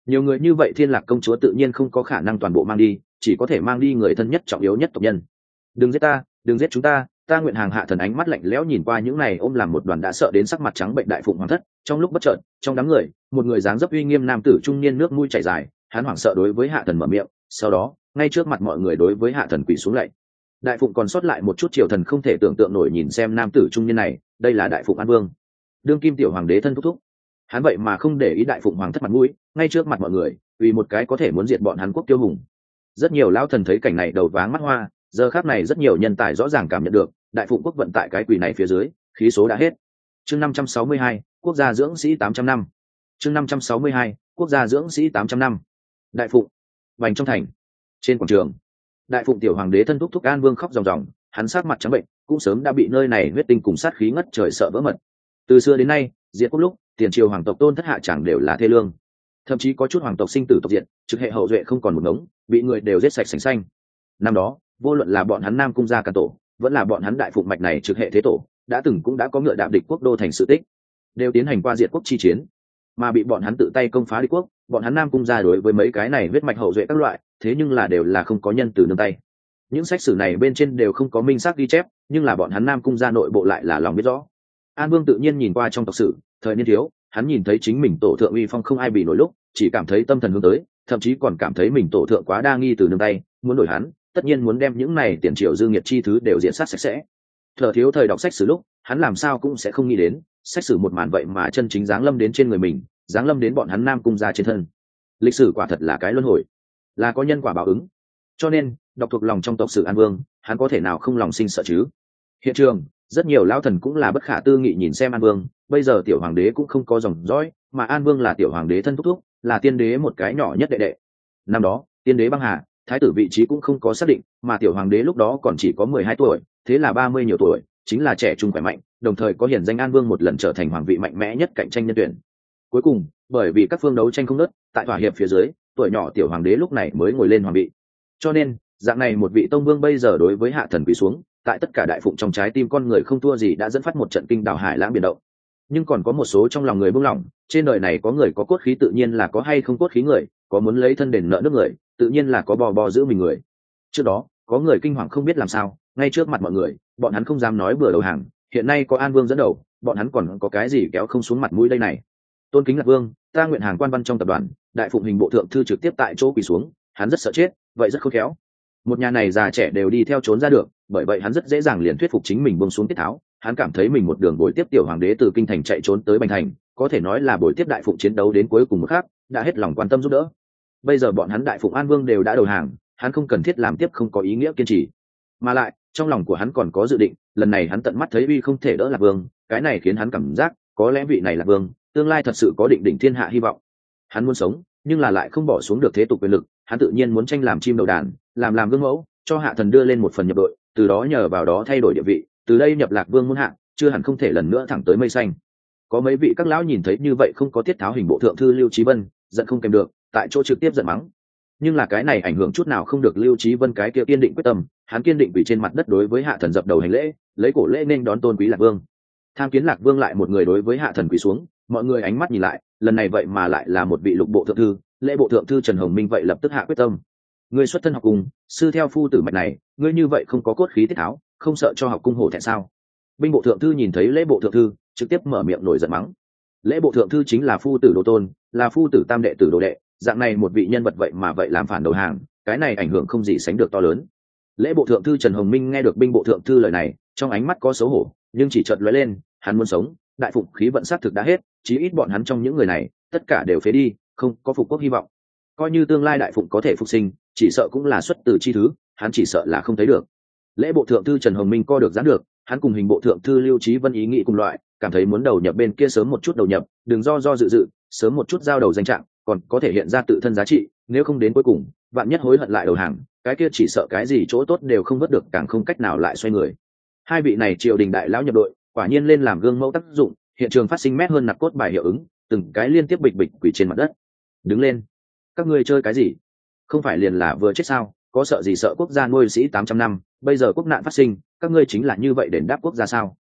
Nhiều người như vậy Thiên Lạc công chúa tự nhiên không có khả năng toàn bộ mang đi, chỉ có thể mang đi người thân nhất trọng yếu nhất tộc nhân. Đừng giết ta, đừng giết chúng ta nguyện hàng hạ thần ánh mắt lạnh lẽo nhìn qua những này ôm làm một đoàn đã sợ đến sắc mặt trắng bệnh đại phụng hoàng thất. Trong lúc bất chợt, trong đám người, một người dáng dấp uy nghiêm nam tử trung niên nước mũi chảy dài, hắn hoảng sợ đối với hạ thần mở miệng, sau đó ngay trước mặt mọi người đối với hạ thần quỳ xuống lạy. Đại phụng còn sót lại một chút triều thần không thể tưởng tượng nổi nhìn xem nam tử trung niên này, đây là đại phụng An Vương, đương kim tiểu hoàng đế thân thúc thúc. Hắn vậy mà không để ý đại phụng hoàng thất mặt mũi, ngay trước mặt mọi người vì một cái có thể muốn diệt bọn hắn quốc tiêu hùng. Rất nhiều lão thần thấy cảnh này đầu váng mắt hoa, giờ khắc này rất nhiều nhân tài rõ ràng cảm nhận được đại phụng quốc vận tại cái quỷ này phía dưới khí số đã hết. Chương 562, quốc gia dưỡng sĩ 800 năm. Chương 562, quốc gia dưỡng sĩ 800 năm. Đại phụng vành trong thành, trên quảng trường, đại phụng tiểu hoàng đế thân thúc thúc An Vương khóc ròng ròng, hắn sát mặt trắng bệnh, cũng sớm đã bị nơi này huyết tinh cùng sát khí ngất trời sợ vỡ mật. Từ xưa đến nay, diệt quốc lúc tiền triều hoàng tộc tôn thất hạ chẳng đều là thê lương, thậm chí có chút hoàng tộc sinh tử tộc diệt, trực hệ hậu duệ không còn một ngống, bị người đều giết sạch sành xanh. Năm đó vô luận là bọn hắn Nam Cung gia Càn tổ, vẫn là bọn hắn đại phụng mạch này trực hệ thế tổ, đã từng cũng đã có ngựa đạp địch quốc đô thành sự tích, đều tiến hành qua diệt quốc chi chiến, mà bị bọn hắn tự tay công phá địch quốc. Bọn hắn Nam Cung gia đối với mấy cái này huyết mạch hậu duệ các loại, thế nhưng là đều là không có nhân từ nương tay. Những sách sử này bên trên đều không có minh xác ghi chép, nhưng là bọn hắn Nam Cung gia nội bộ lại là lòng biết rõ. An Vương tự nhiên nhìn qua trong tộc sử, thời niên thiếu, hắn nhìn thấy chính mình tổ thượng uy phong không ai bị nổi lúc, chỉ cảm thấy tâm thần hướng tới, thậm chí còn cảm thấy mình tổ thượng quá đa nghi từ nương tay, muốn đổi hắn, tất nhiên muốn đem những này tiền triệu dư nghiệt chi thứ đều diễn sát sạch sẽ. Thở thiếu thời đọc sách sử lúc, hắn làm sao cũng sẽ không nghĩ đến, sách sử một màn vậy mà chân chính giáng lâm đến trên người mình, giáng lâm đến bọn hắn Nam Cung gia trên thân. Lịch sử quả thật là cái luân hồi, là có nhân quả báo ứng. Cho nên, đọc thuộc lòng trong tộc sử An Vương, hắn có thể nào không lòng sinh sợ chứ? Hiện trường, rất nhiều lão thần cũng là bất khả tư nghị nhìn xem An Vương, bây giờ tiểu hoàng đế cũng không có dòng dõi, mà An Vương là tiểu hoàng đế thân thúc thúc, là tiên đế một cái nhỏ nhất đệ đệ. Năm đó, tiên đế băng hà, thái tử vị trí cũng không có xác định, mà tiểu hoàng đế lúc đó còn chỉ có 12 tuổi, thế là 30 nhiều tuổi, chính là trẻ trung khỏe mạnh, đồng thời có hiển danh An Vương một lần trở thành hoàng vị mạnh mẽ nhất cạnh tranh nhân tuyển. Cuối cùng, bởi vì các phương đấu tranh không ngớt, tại thỏa hiệp phía dưới, tuổi nhỏ tiểu hoàng đế lúc này mới ngồi lên hoàng vị. Cho nên, dạng này một vị tông vương bây giờ đối với hạ thần quỳ xuống, tại tất cả đại phụng trong trái tim con người không thua gì đã dẫn phát một trận kinh đảo hải lãng biển động. Nhưng còn có một số trong lòng người buông lỏng, trên đời này có người có cốt khí tự nhiên là có hay không cốt khí người, có muốn lấy thân đền nợ nước người, tự nhiên là có bò bò giữ mình người. Trước đó, có người kinh hoàng không biết làm sao, ngay trước mặt mọi người, bọn hắn không dám nói bừa đầu hàng, hiện nay có An Vương dẫn đầu, bọn hắn còn có cái gì kéo không xuống mặt mũi đây này. Tôn kính Lạc Vương, ta nguyện hàng quan văn trong tập đoàn, đại phụng hình bộ thượng thư trực tiếp tại chỗ quỳ xuống, hắn rất sợ chết, vậy rất khôn khéo. Một nhà này già trẻ đều đi theo trốn ra được, bởi vậy hắn rất dễ dàng liền thuyết phục chính mình buông xuống tiết tháo. Hắn cảm thấy mình một đường bồi tiếp tiểu hoàng đế từ kinh thành chạy trốn tới Bành thành, có thể nói là bồi tiếp đại phụng chiến đấu đến cuối cùng một khắc, đã hết lòng quan tâm giúp đỡ. Bây giờ bọn hắn đại phụng An Vương đều đã đầu hàng, hắn không cần thiết làm tiếp không có ý nghĩa kiên trì. Mà lại, trong lòng của hắn còn có dự định, lần này hắn tận mắt thấy uy không thể đỡ Lạc Vương, cái này khiến hắn cảm giác, có lẽ vị này Lạc Vương, tương lai thật sự có định đỉnh thiên hạ hy vọng. Hắn muốn sống, nhưng là lại không bỏ xuống được thế tục quyền lực, hắn tự nhiên muốn tranh làm chim đầu đàn, làm gương mẫu, cho hạ thần đưa lên một phần nhập đội, từ đó nhờ vào đó thay đổi địa vị, từ đây nhập Lạc Vương muôn hạ, chưa hẳn không thể lần nữa thẳng tới mây xanh. Có mấy vị các lão nhìn thấy như vậy không có tiết tháo hình bộ thượng thư Lưu Chí Vân, giận không kèm được, tại chỗ trực tiếp giận mắng. Nhưng là cái này ảnh hưởng chút nào không được Lưu Chí Vân cái kia kiên định quyết tâm, hắn kiên định quỳ trên mặt đất đối với hạ thần dập đầu hành lễ, lấy cổ lễ nên đón tôn quý Lạc Vương. Tham kiến Lạc Vương lại một người đối với hạ thần quỳ xuống, mọi người ánh mắt nhìn lại, lần này vậy mà lại là một vị lục bộ thượng thư, lễ bộ thượng thư Trần Hồng Minh vậy lập tức hạ quyết tâm. Ngươi xuất thân học cung, sư theo phu tử mạch này, ngươi như vậy không có cốt khí tiết tháo, không sợ cho học cung hổ thẹn sao? Binh bộ thượng thư nhìn thấy lễ bộ thượng thư, trực tiếp mở miệng nổi giận mắng. Lễ bộ thượng thư chính là phu tử đồ tôn, là phu tử tam đệ tử đồ đệ, dạng này một vị nhân vật vậy mà vậy làm phản đầu hàng, cái này ảnh hưởng không gì sánh được to lớn. Lễ bộ thượng thư Trần Hồng Minh nghe được binh bộ thượng thư lời này, trong ánh mắt có xấu hổ, nhưng chỉ chợt lóe lên, hắn muốn sống, đại phụng khí vận sát thực đã hết, chí ít bọn hắn trong những người này, tất cả đều phế đi, không có phục quốc hy vọng. Coi như tương lai đại phụng có thể phục sinh, chỉ sợ cũng là xuất từ chi thứ, hắn chỉ sợ là không thấy được. Lễ bộ thượng thư Trần Hồng Minh co được giãn được, hắn cùng hình bộ thượng thư Lưu Chí Vân ý nghĩ cùng loại, cảm thấy muốn đầu nhập bên kia sớm một chút đầu nhập, đừng do dự, sớm một chút giao đầu danh trạng, còn có thể hiện ra tự thân giá trị, nếu không đến cuối cùng, vạn nhất hối hận lại đầu hàng, cái kia chỉ sợ cái gì chỗ tốt đều không vớt được, càng không cách nào lại xoay người. Hai vị này triều đình đại lão nhập đội, quả nhiên lên làm gương mẫu tác dụng, hiện trường phát sinh mét hơn nặc cốt bài hiệu ứng, từng cái liên tiếp bịch bịch quỳ trên mặt đất. Đứng lên, các ngươi chơi cái gì? Không phải liền là vừa chết sao? Có sợ gì sợ quốc gia nuôi sĩ 800 năm, bây giờ quốc nạn phát sinh, các ngươi chính là như vậy đền đáp quốc gia sao?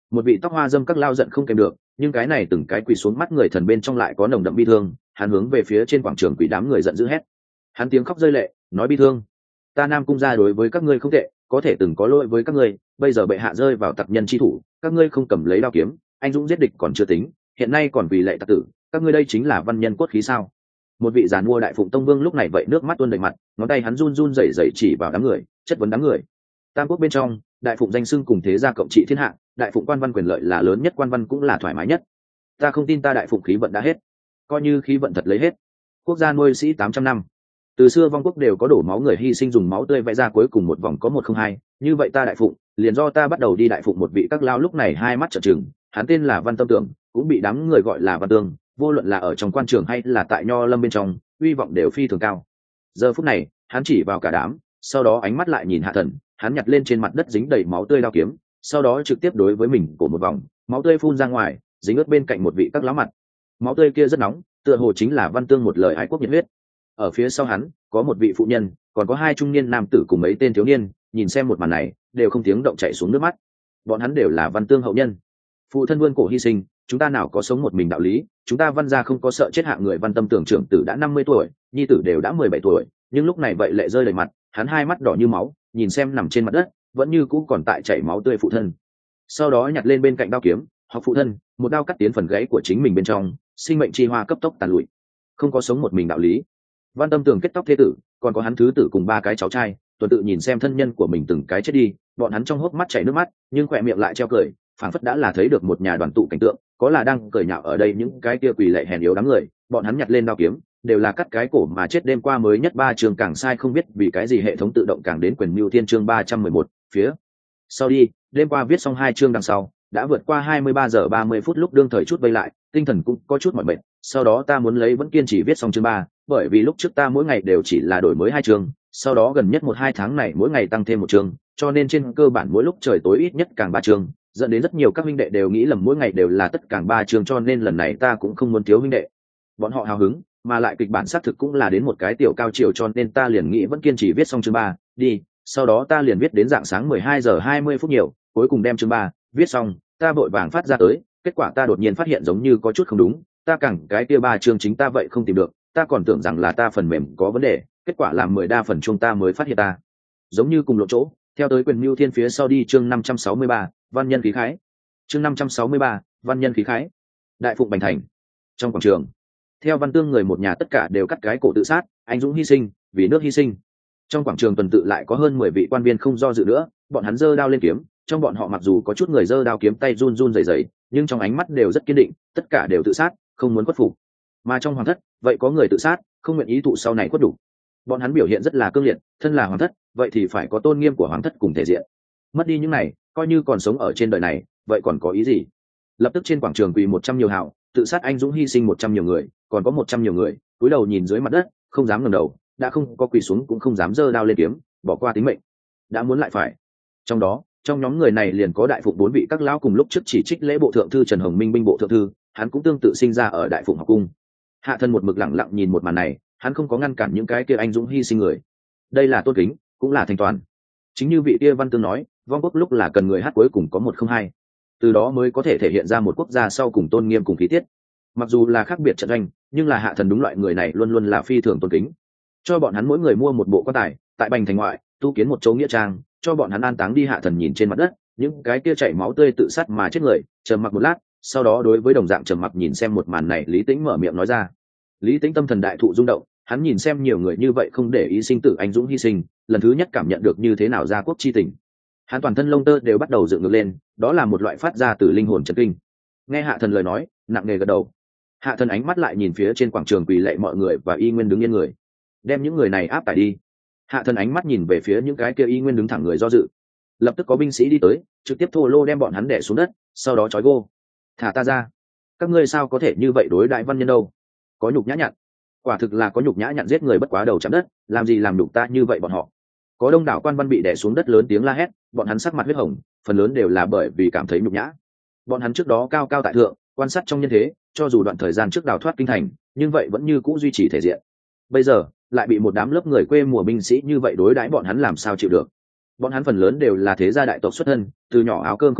Một vị tóc hoa dâm các lao giận không kèm được, nhưng cái này từng cái quỳ xuống mắt người thần bên trong lại có nồng đậm bi thương, hắn hướng về phía trên quảng trường quỳ đám người giận dữ hét. Hắn tiếng khóc rơi lệ, nói bi thương: ta Nam Cung gia đối với các ngươi không tệ, có thể từng có lỗi với các ngươi, bây giờ bệ hạ rơi vào tặc nhân chi thủ, các ngươi không cầm lấy đao kiếm, anh dũng giết địch còn chưa tính, hiện nay còn vì lệ tặc tử, các ngươi đây chính là văn nhân cốt khí sao? Một vị giàn mua đại phụng tông vương lúc này vậy nước mắt tuôn đầy mặt, ngón tay hắn run run rẩy rẩy chỉ vào đám người, chất vấn đám người. Tam quốc bên trong, đại phụng danh xưng cùng thế gia cộng trị thiên hạ, đại phụng quan văn quyền lợi là lớn nhất, quan văn cũng là thoải mái nhất. Ta không tin ta đại phụng khí vận đã hết, coi như khí vận thật lấy hết. Quốc gia nuôi sĩ 800 năm, từ xưa vong quốc đều có đổ máu người hy sinh dùng máu tươi vẽ ra cuối cùng một vòng có 102, như vậy ta đại phụng, liền do ta bắt đầu đi đại phụng. Một vị các lao lúc này hai mắt trợn trừng, hắn tên là Văn Tâm Tưởng, cũng bị đám người gọi là Văn Tương, vô luận là ở trong quan trường hay là tại nho lâm bên trong, uy vọng đều phi thường cao. Giờ phút này, hắn chỉ vào cả đám, sau đó ánh mắt lại nhìn Hạ Thần, hắn nhặt lên trên mặt đất dính đầy máu tươi đao kiếm, sau đó trực tiếp đối với mình của một vòng, máu tươi phun ra ngoài, dính ướt bên cạnh một vị các lão mặt. Máu tươi kia rất nóng, tựa hồ chính là Văn Tương một lời ái quốc nhiệt huyết. Ở phía sau hắn có một vị phụ nhân, còn có hai trung niên nam tử cùng mấy tên thiếu niên, nhìn xem một màn này đều không tiếng động chảy xuống nước mắt. Bọn hắn đều là Văn Tương hậu nhân. Phụ thân vươn cổ hy sinh, chúng ta nào có sống một mình đạo lý, chúng ta Văn gia không có sợ chết hạng người. Văn Tâm Tưởng trưởng tử đã 50 tuổi, nhi tử đều đã 17 tuổi, nhưng lúc này vậy lệ rơi đầy mặt, hắn hai mắt đỏ như máu, nhìn xem nằm trên mặt đất vẫn như cũ còn tại chảy máu tươi phụ thân. Sau đó nhặt lên bên cạnh đao kiếm, học phụ thân, một đao cắt tiến phần gáy của chính mình bên trong, sinh mệnh chi hoa cấp tốc tàn lụi. Không có sống một mình đạo lý. Văn Tâm Tường kết tóc thế tử, còn có hắn thứ tử cùng ba cái cháu trai, tuần tự nhìn xem thân nhân của mình từng cái chết đi, bọn hắn trong hốc mắt chảy nước mắt, nhưng khỏe miệng lại treo cười, phảng phất đã là thấy được một nhà đoàn tụ cảnh tượng, có là đang cười nhạo ở đây những cái kia quỳ lệ hèn yếu đám người. Bọn hắn nhặt lên đao kiếm, đều là cắt cái cổ mà chết. Đêm qua mới nhất 3 chương càng sai không biết vì cái gì hệ thống tự động càng đến quyền mưu thiên chương 311, phía sau đi. Đêm qua viết xong 2 chương đằng sau, đã vượt qua 23 giờ 30 phút, lúc đương thời chút vây lại, tinh thần cũng có chút mỏi mệt. Sau đó ta muốn lấy vẫn kiên trì viết xong chương 3, bởi vì lúc trước ta mỗi ngày đều chỉ là đổi mới 2 chương, sau đó gần nhất 1-2 tháng này mỗi ngày tăng thêm 1 chương, cho nên trên cơ bản mỗi lúc trời tối ít nhất càng 3 chương, dẫn đến rất nhiều các huynh đệ đều nghĩ lầm mỗi ngày đều là tất cả 3 chương, cho nên lần này ta cũng không muốn thiếu huynh đệ. Bọn họ hào hứng, mà lại kịch bản xác thực cũng là đến một cái tiểu cao chiều, cho nên ta liền nghĩ vẫn kiên trì viết xong chương 3 đi. Sau đó ta liền viết đến rạng sáng 12 giờ 20 phút nhiều, cuối cùng đem chương 3 viết xong, ta vội vàng phát ra tới, kết quả ta đột nhiên phát hiện giống như có chút không đúng, ta càng cái kia 3 chương chính ta vậy không tìm được, ta còn tưởng rằng là ta phần mềm có vấn đề, kết quả làm 10 đa phần chung ta mới phát hiện ta giống như cùng lộ chỗ. Theo tới quyền mưu thiên phía sau đi chương 563, văn nhân khí khái. Chương 563, văn nhân khí khái. Đại phụng Bành Thành. Trong quảng trường, theo Văn Tương người một nhà tất cả đều cắt cái cổ tự sát, anh dũng hy sinh, vì nước hy sinh. Trong quảng trường tuần tự lại có hơn 10 vị quan viên không do dự nữa, bọn hắn giơ đao lên kiếm, trong bọn họ mặc dù có chút người giơ đao kiếm tay run run rẩy rẩy, nhưng trong ánh mắt đều rất kiên định, tất cả đều tự sát, không muốn khuất phục. Mà trong hoàng thất, vậy có người tự sát, không nguyện ý thụ sau này khuất đủ. Bọn hắn biểu hiện rất là cương liệt, thân là hoàng thất, vậy thì phải có tôn nghiêm của hoàng thất cùng thể diện. Mất đi những này, coi như còn sống ở trên đời này, vậy còn có ý gì? Lập tức trên quảng trường quỳ 100 nhiều hào, tự sát anh dũng hy sinh 100 nhiều người, còn có 100 nhiều người cúi đầu nhìn dưới mặt đất, không dám ngẩng đầu, đã không có quỳ xuống cũng không dám giơ đao lên kiếm, bỏ qua tính mệnh, đã muốn lại phải. Trong đó, trong nhóm người này liền có đại phụng 4 vị các lão, cùng lúc trước chỉ trích lễ bộ thượng thư Trần Hồng Minh binh bộ thượng thư, hắn cũng tương tự sinh ra ở đại phụng học cung. Hạ Thân một mực lặng lặng nhìn một màn này, hắn không có ngăn cản những cái kia anh dũng hy sinh người. Đây là tôn kính, cũng là thành toàn. Chính như vị kia Văn Tương nói, vong quốc lúc là cần người hát cuối cùng có 102, từ đó mới có thể thể hiện ra một quốc gia sau cùng tôn nghiêm cùng khí tiết. Mặc dù là khác biệt trận doanh, nhưng là Hạ Thần đúng loại người này luôn luôn là phi thường tôn kính. Cho bọn hắn mỗi người mua một bộ quan tài, tại Bành Thành ngoại tu kiến một chỗ nghĩa trang, cho bọn hắn an táng đi. Hạ Thần nhìn trên mặt đất những cái kia chảy máu tươi tự sát mà chết người, trầm mặc một lát, sau đó đối với đồng dạng trầm mặc nhìn xem một màn này Lý Tĩnh mở miệng nói ra. Lý Tĩnh tâm thần đại thụ rung động, hắn nhìn xem nhiều người như vậy không để ý sinh tử anh dũng hy sinh, lần thứ nhất cảm nhận được như thế nào gia quốc chi tình. Hắn toàn thân lông tơ đều bắt đầu dựng ngược lên, đó là một loại phát ra từ linh hồn chấn kinh. Nghe Hạ Thần lời nói, nặng nề gật đầu. Hạ Thần ánh mắt lại nhìn phía trên quảng trường quỳ lạy mọi người và y nguyên đứng yên người, đem những người này áp tải đi. Hạ Thần ánh mắt nhìn về phía những cái kia y nguyên đứng thẳng người do dự, lập tức có binh sĩ đi tới, trực tiếp thô lô đem bọn hắn đè xuống đất, sau đó trói gô. Thả ta ra, các ngươi sao có thể như vậy đối đại văn nhân đâu? Có nhục nhã nhặn, quả thực là có nhục nhã nhặn, giết người bất quá đầu chạm đất, làm gì làm nhục ta như vậy bọn họ. Có đông đảo quan văn bị đè xuống đất lớn tiếng la hét, bọn hắn sắc mặt huyết hồng, phần lớn đều là bởi vì cảm thấy nhục nhã. Bọn hắn trước đó cao cao tại thượng, quan sát trong nhân thế, cho dù đoạn thời gian trước đào thoát kinh thành, nhưng vậy vẫn như cũ duy trì thể diện. Bây giờ lại bị một đám lớp người quê mùa binh sĩ như vậy đối đãi, bọn hắn làm sao chịu được? Bọn hắn phần lớn đều là thế gia đại tộc xuất thân, từ nhỏ áo cơm không lo,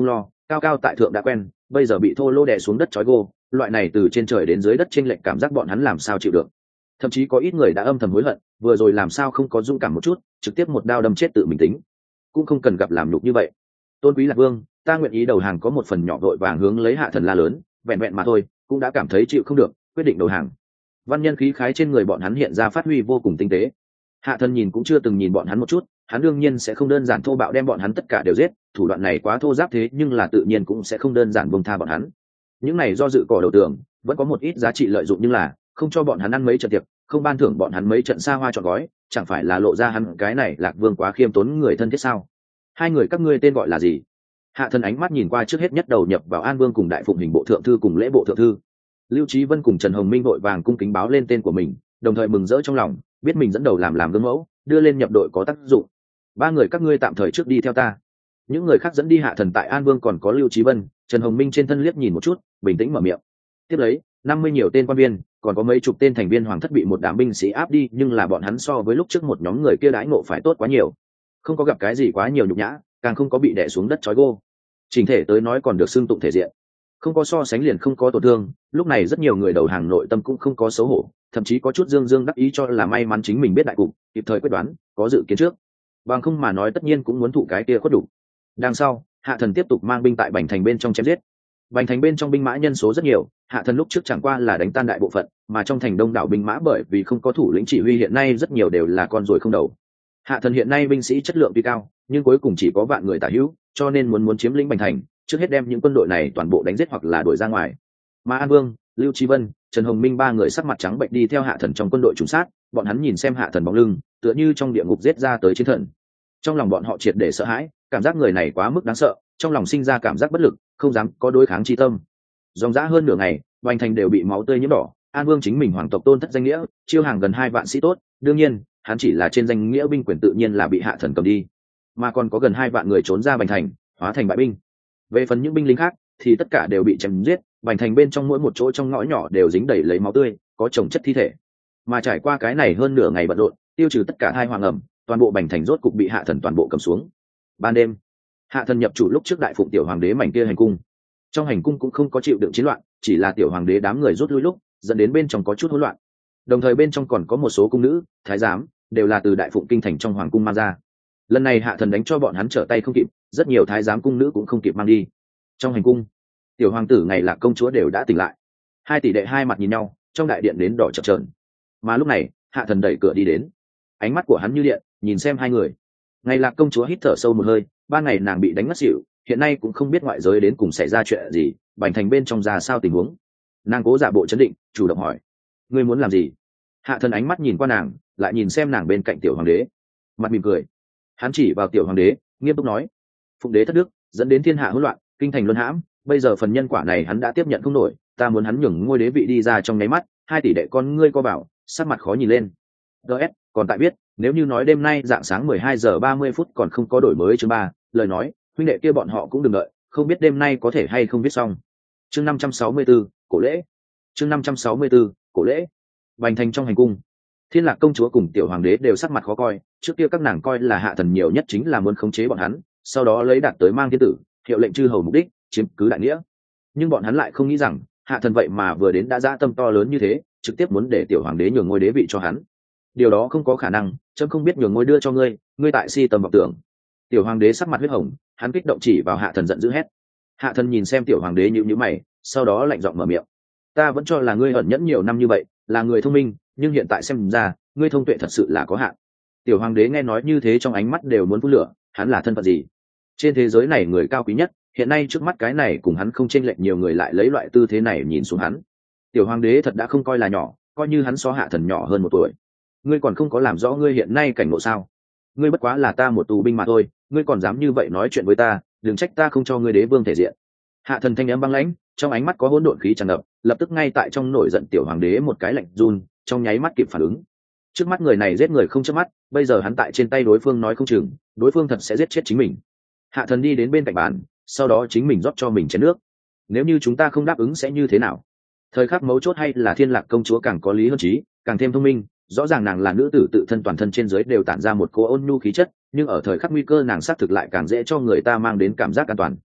cao cao tại thượng đã quen, bây giờ bị thô lỗ đè xuống đất trói gô, loại này từ trên trời đến dưới đất chênh lệch cảm giác bọn hắn làm sao chịu được. Thậm chí có ít người đã âm thầm hối hận, vừa rồi làm sao không có dũng cảm một chút, trực tiếp một đao đâm chết tự mình tính, cũng không cần gặp làm nhục như vậy. Tôn quý Lạc Vương, ta nguyện ý đầu hàng, có một phần nhỏ vội vàng hướng lấy Hạ Thần la lớn, vẹn vẹn mà thôi, cũng đã cảm thấy chịu không được, quyết định đầu hàng. Văn nhân khí khái trên người bọn hắn hiện ra phát huy vô cùng tinh tế. Hạ Thần nhìn cũng chưa từng nhìn bọn hắn một chút, hắn đương nhiên sẽ không đơn giản thô bạo đem bọn hắn tất cả đều giết, thủ đoạn này quá thô giáp thế nhưng là tự nhiên cũng sẽ không đơn giản buông tha bọn hắn. Những này do dự cỏ đầu tường, vẫn có một ít giá trị lợi dụng, nhưng là không cho bọn hắn ăn mấy trận tiệc, không ban thưởng bọn hắn mấy trận xa hoa trọn gói, chẳng phải là lộ ra hắn cái này Lạc Vương quá khiêm tốn người thân thiết sao? Hai người các ngươi tên gọi là gì? Hạ Thần ánh mắt nhìn qua, trước hết nhất đầu nhập vào An Vương cùng Đại Phụng Hình bộ thượng thư cùng lễ bộ thượng thư. Lưu Chí Vân cùng Trần Hồng Minh vội vàng cung kính báo lên tên của mình, đồng thời mừng rỡ trong lòng, biết mình dẫn đầu làm gương mẫu, đưa lên nhập đội có tác dụng. Ba người các ngươi tạm thời trước đi theo ta. Những người khác dẫn đi Hạ Thần tại An Vương còn có Lưu Chí Vân, Trần Hồng Minh trên thân liếc nhìn một chút, bình tĩnh mở miệng. Tiếp lấy, 50 nhiều tên quan viên, còn có mấy chục tên thành viên hoàng thất bị một đám binh sĩ áp đi, nhưng là bọn hắn so với lúc trước một nhóm người kia đãi ngộ phải tốt quá nhiều. Không có gặp cái gì quá nhiều nhục nhã, càng không có bị đè xuống đất trói gô. Chỉnh thể tới nói còn được xưng tụng thể diện. Không có so sánh liền không có tổn thương, lúc này rất nhiều người đầu hàng nội tâm cũng không có xấu hổ, thậm chí có chút dương dương đắc ý cho là may mắn chính mình biết đại cục, kịp thời quyết đoán, có dự kiến trước. Bằng không mà nói tất nhiên cũng muốn thụ cái kia khuất đủ. Đằng sau, Hạ Thần tiếp tục mang binh tại Bành Thành bên trong chém giết. Bành Thành bên trong binh mã nhân số rất nhiều, Hạ Thần lúc trước chẳng qua là đánh tan đại bộ phận, mà trong thành đông đảo binh mã bởi vì không có thủ lĩnh chỉ huy hiện nay rất nhiều đều là con ruồi không đầu. Hạ Thần hiện nay binh sĩ chất lượng tuy cao, nhưng cuối cùng chỉ có vạn người tả hữu, cho nên muốn chiếm lĩnh Bành Thành, trước hết đem những quân đội này toàn bộ đánh giết hoặc là đuổi ra ngoài. Mà An Vương, Lưu Chí Vân, Trần Hồng Minh ba người sắc mặt trắng bệnh đi theo Hạ Thần trong quân đội trùng sát, bọn hắn nhìn xem Hạ Thần bóng lưng, tựa như trong địa ngục giết ra tới chiến thần. Trong lòng bọn họ triệt để sợ hãi, cảm giác người này quá mức đáng sợ, trong lòng sinh ra cảm giác bất lực, không dám có đối kháng chi tâm. Dòng dã hơn nửa ngày, Bành Thành đều bị máu tươi nhiễm đỏ. An Vương chính mình hoàng tộc tôn thất danh nghĩa, chiêu hàng gần 2 vạn sĩ tốt, đương nhiên, hắn chỉ là trên danh nghĩa binh quyền tự nhiên là bị Hạ Thần cầm đi, mà còn có gần 2 vạn người trốn ra Bành Thành, hóa thành bại binh. Về phần những binh lính khác, thì tất cả đều bị chém giết, Bành Thành bên trong mỗi một chỗ trong ngõ nhỏ đều dính đầy lấy máu tươi, có chồng chất thi thể. Mà trải qua cái này hơn nửa ngày bận rộn, tiêu trừ tất cả hai hoàng ẩm, toàn bộ Bành Thành rốt cục bị Hạ Thần toàn bộ cầm xuống. Ban đêm, Hạ Thần nhập chủ lúc trước Đại Phụng tiểu hoàng đế mảnh kia hành cung. Trong hành cung cũng không có chịu đựng chiến loạn, chỉ là tiểu hoàng đế đám người rút lui lúc, dẫn đến bên trong có chút hỗn loạn. Đồng thời bên trong còn có một số cung nữ, thái giám, đều là từ Đại Phụng kinh thành trong hoàng cung mang ra. Lần này Hạ Thần đánh cho bọn hắn trở tay không kịp, rất nhiều thái giám cung nữ cũng không kịp mang đi. Trong hành cung, tiểu hoàng tử Ngày Lạc công chúa đều đã tỉnh lại. Hai tỷ đệ hai mặt nhìn nhau, trong đại điện đến đỏ chập chờn. Mà lúc này, Hạ Thần đẩy cửa đi đến, ánh mắt của hắn như điện, nhìn xem hai người. Ngày Lạc công chúa hít thở sâu một hơi, ba ngày nàng bị đánh ngất xỉu, hiện nay cũng không biết ngoại giới đến cùng xảy ra chuyện gì, Bành Thành bên trong ra sao tình huống. Nàng cố giả bộ chấn định, chủ động hỏi: ngươi muốn làm gì? Hạ Thần ánh mắt nhìn qua nàng, lại nhìn xem nàng bên cạnh tiểu hoàng đế, mặt mỉm cười. Hắn chỉ vào tiểu hoàng đế, nghiêm túc nói: Phụng đế thất đức, dẫn đến thiên hạ hỗn loạn, kinh thành luân hãm, bây giờ phần nhân quả này hắn đã tiếp nhận không nổi, ta muốn hắn nhường ngôi đế vị đi ra trong nháy mắt. Hai tỷ đệ con ngươi co bảo, sắc mặt khó nhìn lên. DS, còn tại biết, nếu như nói đêm nay dạng sáng 12 giờ 30 phút còn không có đổi mới chương 3, lời nói, huynh đệ kia bọn họ cũng đừng đợi, không biết đêm nay có thể hay không viết xong. Chương 564, cổ lễ. Chương 564, cổ lễ. Bành Thành trong hành cung, Thiên Lạc công chúa cùng tiểu hoàng đế đều sắc mặt khó coi, trước kia các nàng coi là Hạ Thần nhiều nhất chính là muốn khống chế bọn hắn, sau đó lấy đạt tới mang thiên tử, hiệu lệnh chư hầu mục đích, chiếm cứ đại nghĩa. Nhưng bọn hắn lại không nghĩ rằng, Hạ Thần vậy mà vừa đến đã dã tâm to lớn như thế, trực tiếp muốn để tiểu hoàng đế nhường ngôi đế vị cho hắn. Điều đó không có khả năng, chấm không biết nhường ngôi đưa cho ngươi, ngươi tại si tầm vọng tưởng. Tiểu hoàng đế sắc mặt huyết hồng, hắn kích động chỉ vào Hạ Thần giận dữ hét. Hạ Thần nhìn xem tiểu hoàng đế nhíu nhíu mày, sau đó lạnh giọng mở miệng: ta vẫn cho là ngươi ẩn nhẫn nhiều năm như vậy, là người thông minh, nhưng hiện tại xem ra, ngươi thông tuệ thật sự là có hạn. Tiểu hoàng đế nghe nói như thế trong ánh mắt đều muốn phun lửa, hắn là thân phận gì? Trên thế giới này người cao quý nhất, hiện nay trước mắt cái này cùng hắn không chênh lệch nhiều người lại lấy loại tư thế này nhìn xuống hắn. Tiểu hoàng đế thật đã không coi là nhỏ, coi như hắn so Hạ Thần nhỏ hơn 1 tuổi. Ngươi còn không có làm rõ ngươi hiện nay cảnh ngộ sao? Ngươi bất quá là ta một tù binh mà thôi, ngươi còn dám như vậy nói chuyện với ta, đừng trách ta không cho ngươi đế vương thể diện. Hạ Thần thanh âm băng lãnh, trong ánh mắt có hỗn độn khí tràn ngập, lập tức ngay tại trong nổi giận tiểu hoàng đế một cái lạnh run, trong nháy mắt kịp phản ứng. Trước mắt người này giết người không chớp mắt, bây giờ hắn tại trên tay đối phương nói không chừng, đối phương thật sẽ giết chết chính mình. Hạ Thần đi đến bên cạnh bàn, sau đó chính mình rót cho mình chén nước. Nếu như chúng ta không đáp ứng sẽ như thế nào? Thời khắc mấu chốt hay là Thiên Lạc công chúa càng có lý hơn trí, càng thêm thông minh, rõ ràng nàng là nữ tử tự thân toàn thân trên dưới đều tản ra một cô ôn nhu khí chất, nhưng ở thời khắc nguy cơ nàng xác thực lại càng dễ cho người ta mang đến cảm giác an toàn.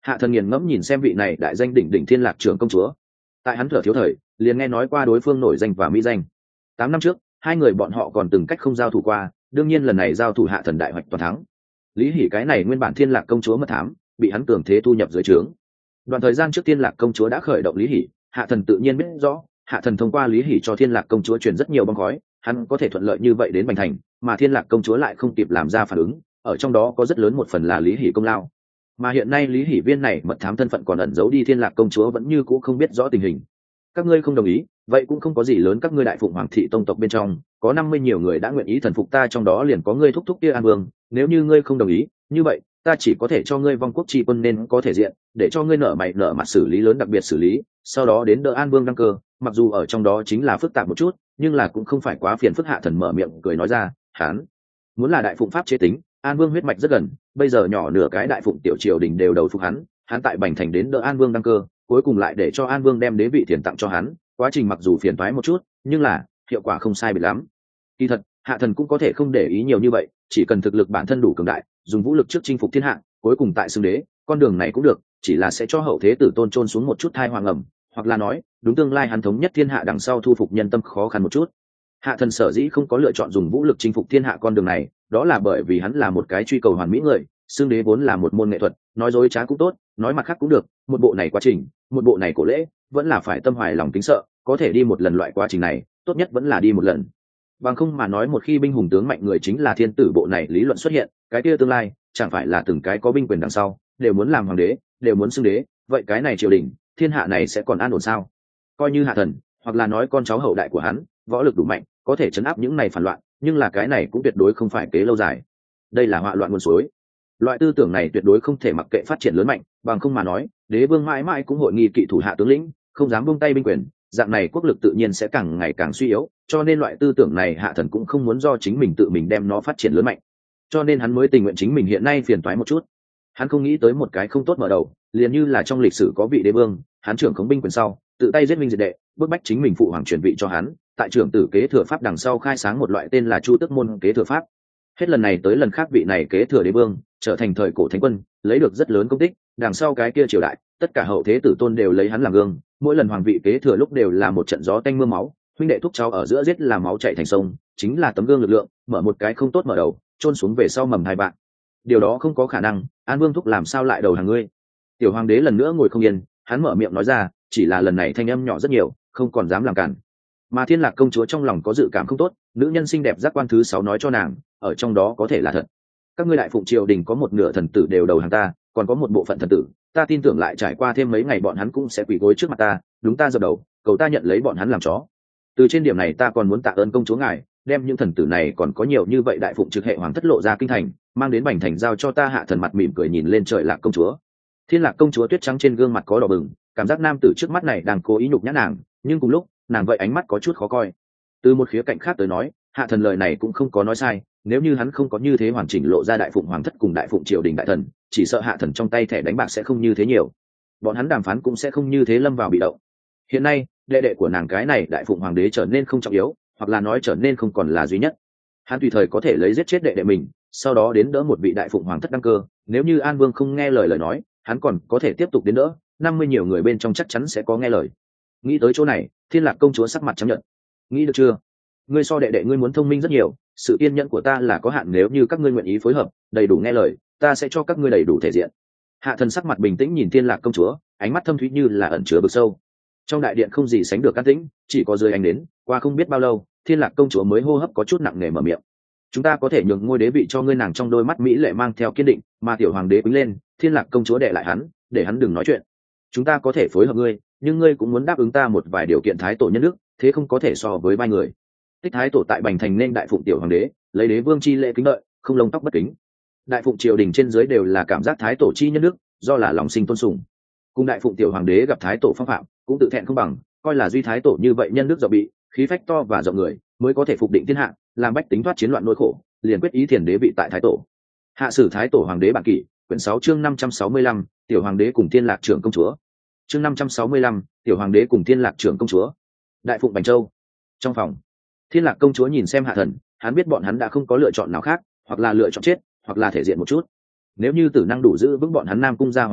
Hạ thần nghiền ngẫm nhìn xem vị này đại danh đỉnh đỉnh Thiên Lạc trưởng công chúa. Tại hắn thở thiếu thời liền nghe nói qua đối phương nổi danh và mỹ danh. 8 năm trước hai người bọn họ còn từng cách không giao thủ qua, đương nhiên lần này giao thủ Hạ thần đại hoạch toàn thắng. Lý Hỉ cái này nguyên bản Thiên Lạc công chúa mật thám bị hắn cường thế thu nhập dưới trướng. Đoạn thời gian trước Thiên Lạc công chúa đã khởi động Lý Hỉ, Hạ thần tự nhiên biết rõ, Hạ thần thông qua Lý Hỉ cho Thiên Lạc công chúa truyền rất nhiều băng khói, hắn có thể thuận lợi như vậy đến Bành Thành, mà Thiên Lạc công chúa lại không kịp làm ra phản ứng, ở trong đó có rất lớn một phần là Lý Hỉ công lao. Mà hiện nay Lý Hỉ viên này mật thám thân phận còn ẩn giấu đi, Thiên Lạc công chúa vẫn như cũ không biết rõ tình hình. Các ngươi không đồng ý, vậy cũng không có gì lớn, các ngươi Đại Phụng Hoàng thị tông tộc bên trong có 50 nhiều người đã nguyện ý thần phục ta, trong đó liền có ngươi thúc thúc kia An Vương, nếu như ngươi không đồng ý, như vậy ta chỉ có thể cho ngươi vong quốc tri quân nên có thể diện, để cho ngươi nợ mày nợ mặt xử lý lớn, đặc biệt xử lý, sau đó đến đỡ An Vương đăng cơ, mặc dù ở trong đó chính là phức tạp một chút, nhưng là cũng không phải quá phiền phức. Hạ thần mở miệng cười nói ra, hắn muốn là Đại Phụng pháp chế tính, An Vương huyết mạch rất gần, bây giờ nhỏ nửa cái Đại Phụng tiểu triều đình đều đầu phục hắn, hắn tại Bành Thành đến đỡ An Vương đăng cơ, cuối cùng lại để cho An Vương đem đế vị tiền tặng cho hắn, quá trình mặc dù phiền toái một chút, nhưng là hiệu quả không sai biệt lắm. Kỳ thật Hạ thần cũng có thể không để ý nhiều như vậy, chỉ cần thực lực bản thân đủ cường đại, dùng vũ lực trước chinh phục thiên hạ, cuối cùng tại xưng đế, con đường này cũng được, chỉ là sẽ cho hậu thế tử tôn chôn xuống một chút thai hoàng ẩm, hoặc là nói đúng tương lai hắn thống nhất thiên hạ đằng sau thu phục nhân tâm khó khăn một chút. Hạ thần sở dĩ không có lựa chọn dùng vũ lực chinh phục thiên hạ con đường này, đó là bởi vì hắn là một cái truy cầu hoàn mỹ người, xưng đế vốn là một môn nghệ thuật, nói dối trá cũng tốt, nói mặt khác cũng được, một bộ này quá trình, một bộ này cổ lễ, vẫn là phải tâm hoài lòng kính sợ, có thể đi một lần loại quá trình này, tốt nhất vẫn là đi một lần. Bằng không mà nói, một khi binh hùng tướng mạnh người chính là thiên tử bộ này lý luận xuất hiện, cái kia tương lai chẳng phải là từng cái có binh quyền đằng sau đều muốn làm hoàng đế, đều muốn xưng đế, vậy cái này triều đình thiên hạ này sẽ còn an ổn sao? Coi như Hạ thần, hoặc là nói con cháu hậu đại của hắn, võ lực đủ mạnh, có thể chấn áp những này phản loạn, nhưng là cái này cũng tuyệt đối không phải kế lâu dài. Đây là họa loạn nguồn suối. Loại tư tưởng này tuyệt đối không thể mặc kệ phát triển lớn mạnh, bằng không mà nói, đế vương mãi mãi cũng hội nghi kỵ thủ hạ tướng lĩnh, không dám buông tay binh quyền, dạng này quốc lực tự nhiên sẽ càng ngày càng suy yếu, cho nên loại tư tưởng này Hạ thần cũng không muốn do chính mình tự mình đem nó phát triển lớn mạnh, cho nên hắn mới tình nguyện chính mình hiện nay phiền toái một chút. Hắn không nghĩ tới một cái không tốt mở đầu, liền như là trong lịch sử có vị đế vương, hắn trưởng khống binh quyền sau tự tay giết minh diệt đệ, bức bách chính mình phụ hoàng chuyển vị cho hắn, tại trưởng tử kế thừa pháp đằng sau khai sáng một loại tên là Chu Tước môn kế thừa pháp. Hết lần này tới lần khác vị này kế thừa đế vương trở thành thời cổ thánh quân, lấy được rất lớn công tích, đằng sau cái kia triều đại tất cả hậu thế tử tôn đều lấy hắn làm gương, mỗi lần hoàng vị kế thừa lúc đều là một trận gió tanh mưa máu, huynh đệ thúc cháu ở giữa giết là máu chảy thành sông, chính là tấm gương lực lượng, mở một cái không tốt mở đầu, chôn xuống về sau mầm hai bạn. Điều đó không có khả năng, An Vương thúc làm sao lại đầu hàng ngươi? Tiểu hoàng đế lần nữa ngồi không yên, hắn mở miệng nói ra, chỉ là lần này thanh âm nhỏ rất nhiều, không còn dám làm cản. Mà Thiên Lạc công chúa trong lòng có dự cảm không tốt, nữ nhân xinh đẹp giác quan thứ 6 nói cho nàng, ở trong đó có thể là thật. Các ngươi Đại Phụng triều đình có một nửa thần tử đều đầu hàng ta, còn có một bộ phận thần tử, ta tin tưởng lại trải qua thêm mấy ngày bọn hắn cũng sẽ quỳ gối trước mặt ta, đúng ta dập đầu, cầu ta nhận lấy bọn hắn làm chó. Từ trên điểm này ta còn muốn tạ ơn công chúa ngài, đem những thần tử này còn có nhiều như vậy Đại Phụng trực hệ hoàng thất lộ ra kinh thành, mang đến Bành Thành giao cho ta. Hạ thần mặt mỉm cười nhìn lên trời Lạc công chúa. Thiên Lạc công chúa tuyết trắng trên gương mặt có đỏ bừng, cảm giác nam tử trước mắt này đang cố ý nhục nhã nàng, nhưng cùng lúc nàng vậy ánh mắt có chút khó coi. Từ một khía cạnh khác tới nói, Hạ thần lời này cũng không có nói sai, nếu như hắn không có như thế hoàn chỉnh lộ ra Đại Phụng hoàng thất cùng Đại Phụng triều đình đại thần, chỉ sợ Hạ thần trong tay thẻ đánh bạc sẽ không như thế nhiều, bọn hắn đàm phán cũng sẽ không như thế lâm vào bị động. Hiện nay đệ đệ của nàng cái này Đại Phụng hoàng đế trở nên không trọng yếu, hoặc là nói trở nên không còn là duy nhất, hắn tùy thời có thể lấy giết chết đệ đệ mình, sau đó đến đỡ một vị Đại Phụng hoàng thất đăng cơ. Nếu như An Vương không nghe lời nói, hắn còn có thể tiếp tục đến đỡ, 50 nhiều người bên trong chắc chắn sẽ có nghe lời. Nghĩ tới chỗ này, Thiên Lạc công chúa sắc mặt chấp nhận. Nghĩ được chưa? Ngươi so đệ đệ ngươi muốn thông minh rất nhiều, sự kiên nhẫn của ta là có hạn, nếu như các ngươi nguyện ý phối hợp, đầy đủ nghe lời, ta sẽ cho các ngươi đầy đủ thể diện. Hạ thần sắc mặt bình tĩnh nhìn Thiên Lạc công chúa, ánh mắt thâm thúy như là ẩn chứa vực sâu. Trong đại điện không gì sánh được an tĩnh, chỉ có dưới ánh đến, qua không biết bao lâu, Thiên Lạc công chúa mới hô hấp có chút nặng nề mở miệng. Chúng ta có thể nhường ngôi đế vị cho ngươi. Nàng trong đôi mắt mỹ lệ mang theo kiên định, mà tiểu hoàng đế quýnh lên. Thiên Lạc công chúa đè lại hắn, để hắn đừng nói chuyện. Chúng ta có thể phối hợp ngươi, nhưng ngươi cũng muốn đáp ứng ta một vài điều kiện. Thái tổ nhân đức, thế không có thể so với ba người. Tích Thái tổ tại Bành Thành nên Đại Phụng tiểu hoàng đế, lấy đế vương chi lễ kính đợi, không lông tóc bất kính. Đại Phụng triều đình trên dưới đều là cảm giác Thái tổ chi nhân đức, do là lòng sinh tôn sùng. Cùng Đại Phụng tiểu hoàng đế gặp Thái tổ phong phạm, cũng tự thẹn không bằng, coi là duy Thái tổ như vậy nhân đức rộng bị, khí phách to và rộng người, mới có thể phục định thiên hạ, làm bách tính thoát chiến loạn nỗi khổ, liền quyết ý thiền đế vị tại Thái tổ. Hạ sử Thái tổ hoàng đế bản kỷ, quyển 6 chương 565, tiểu hoàng đế cùng Thiên Lạc trưởng công chúa. Chương 565, tiểu hoàng đế cùng Thiên Lạc trưởng công chúa. Đại Phụng Bành Châu. Trong phòng, Thiên Lạc công chúa nhìn xem Hạ thần, hắn biết bọn hắn đã không có lựa chọn nào khác, hoặc là lựa chọn chết, hoặc là thể diện một chút. Nếu như tử năng đủ giữ vững bọn hắn Nam cung gia hoàng vị,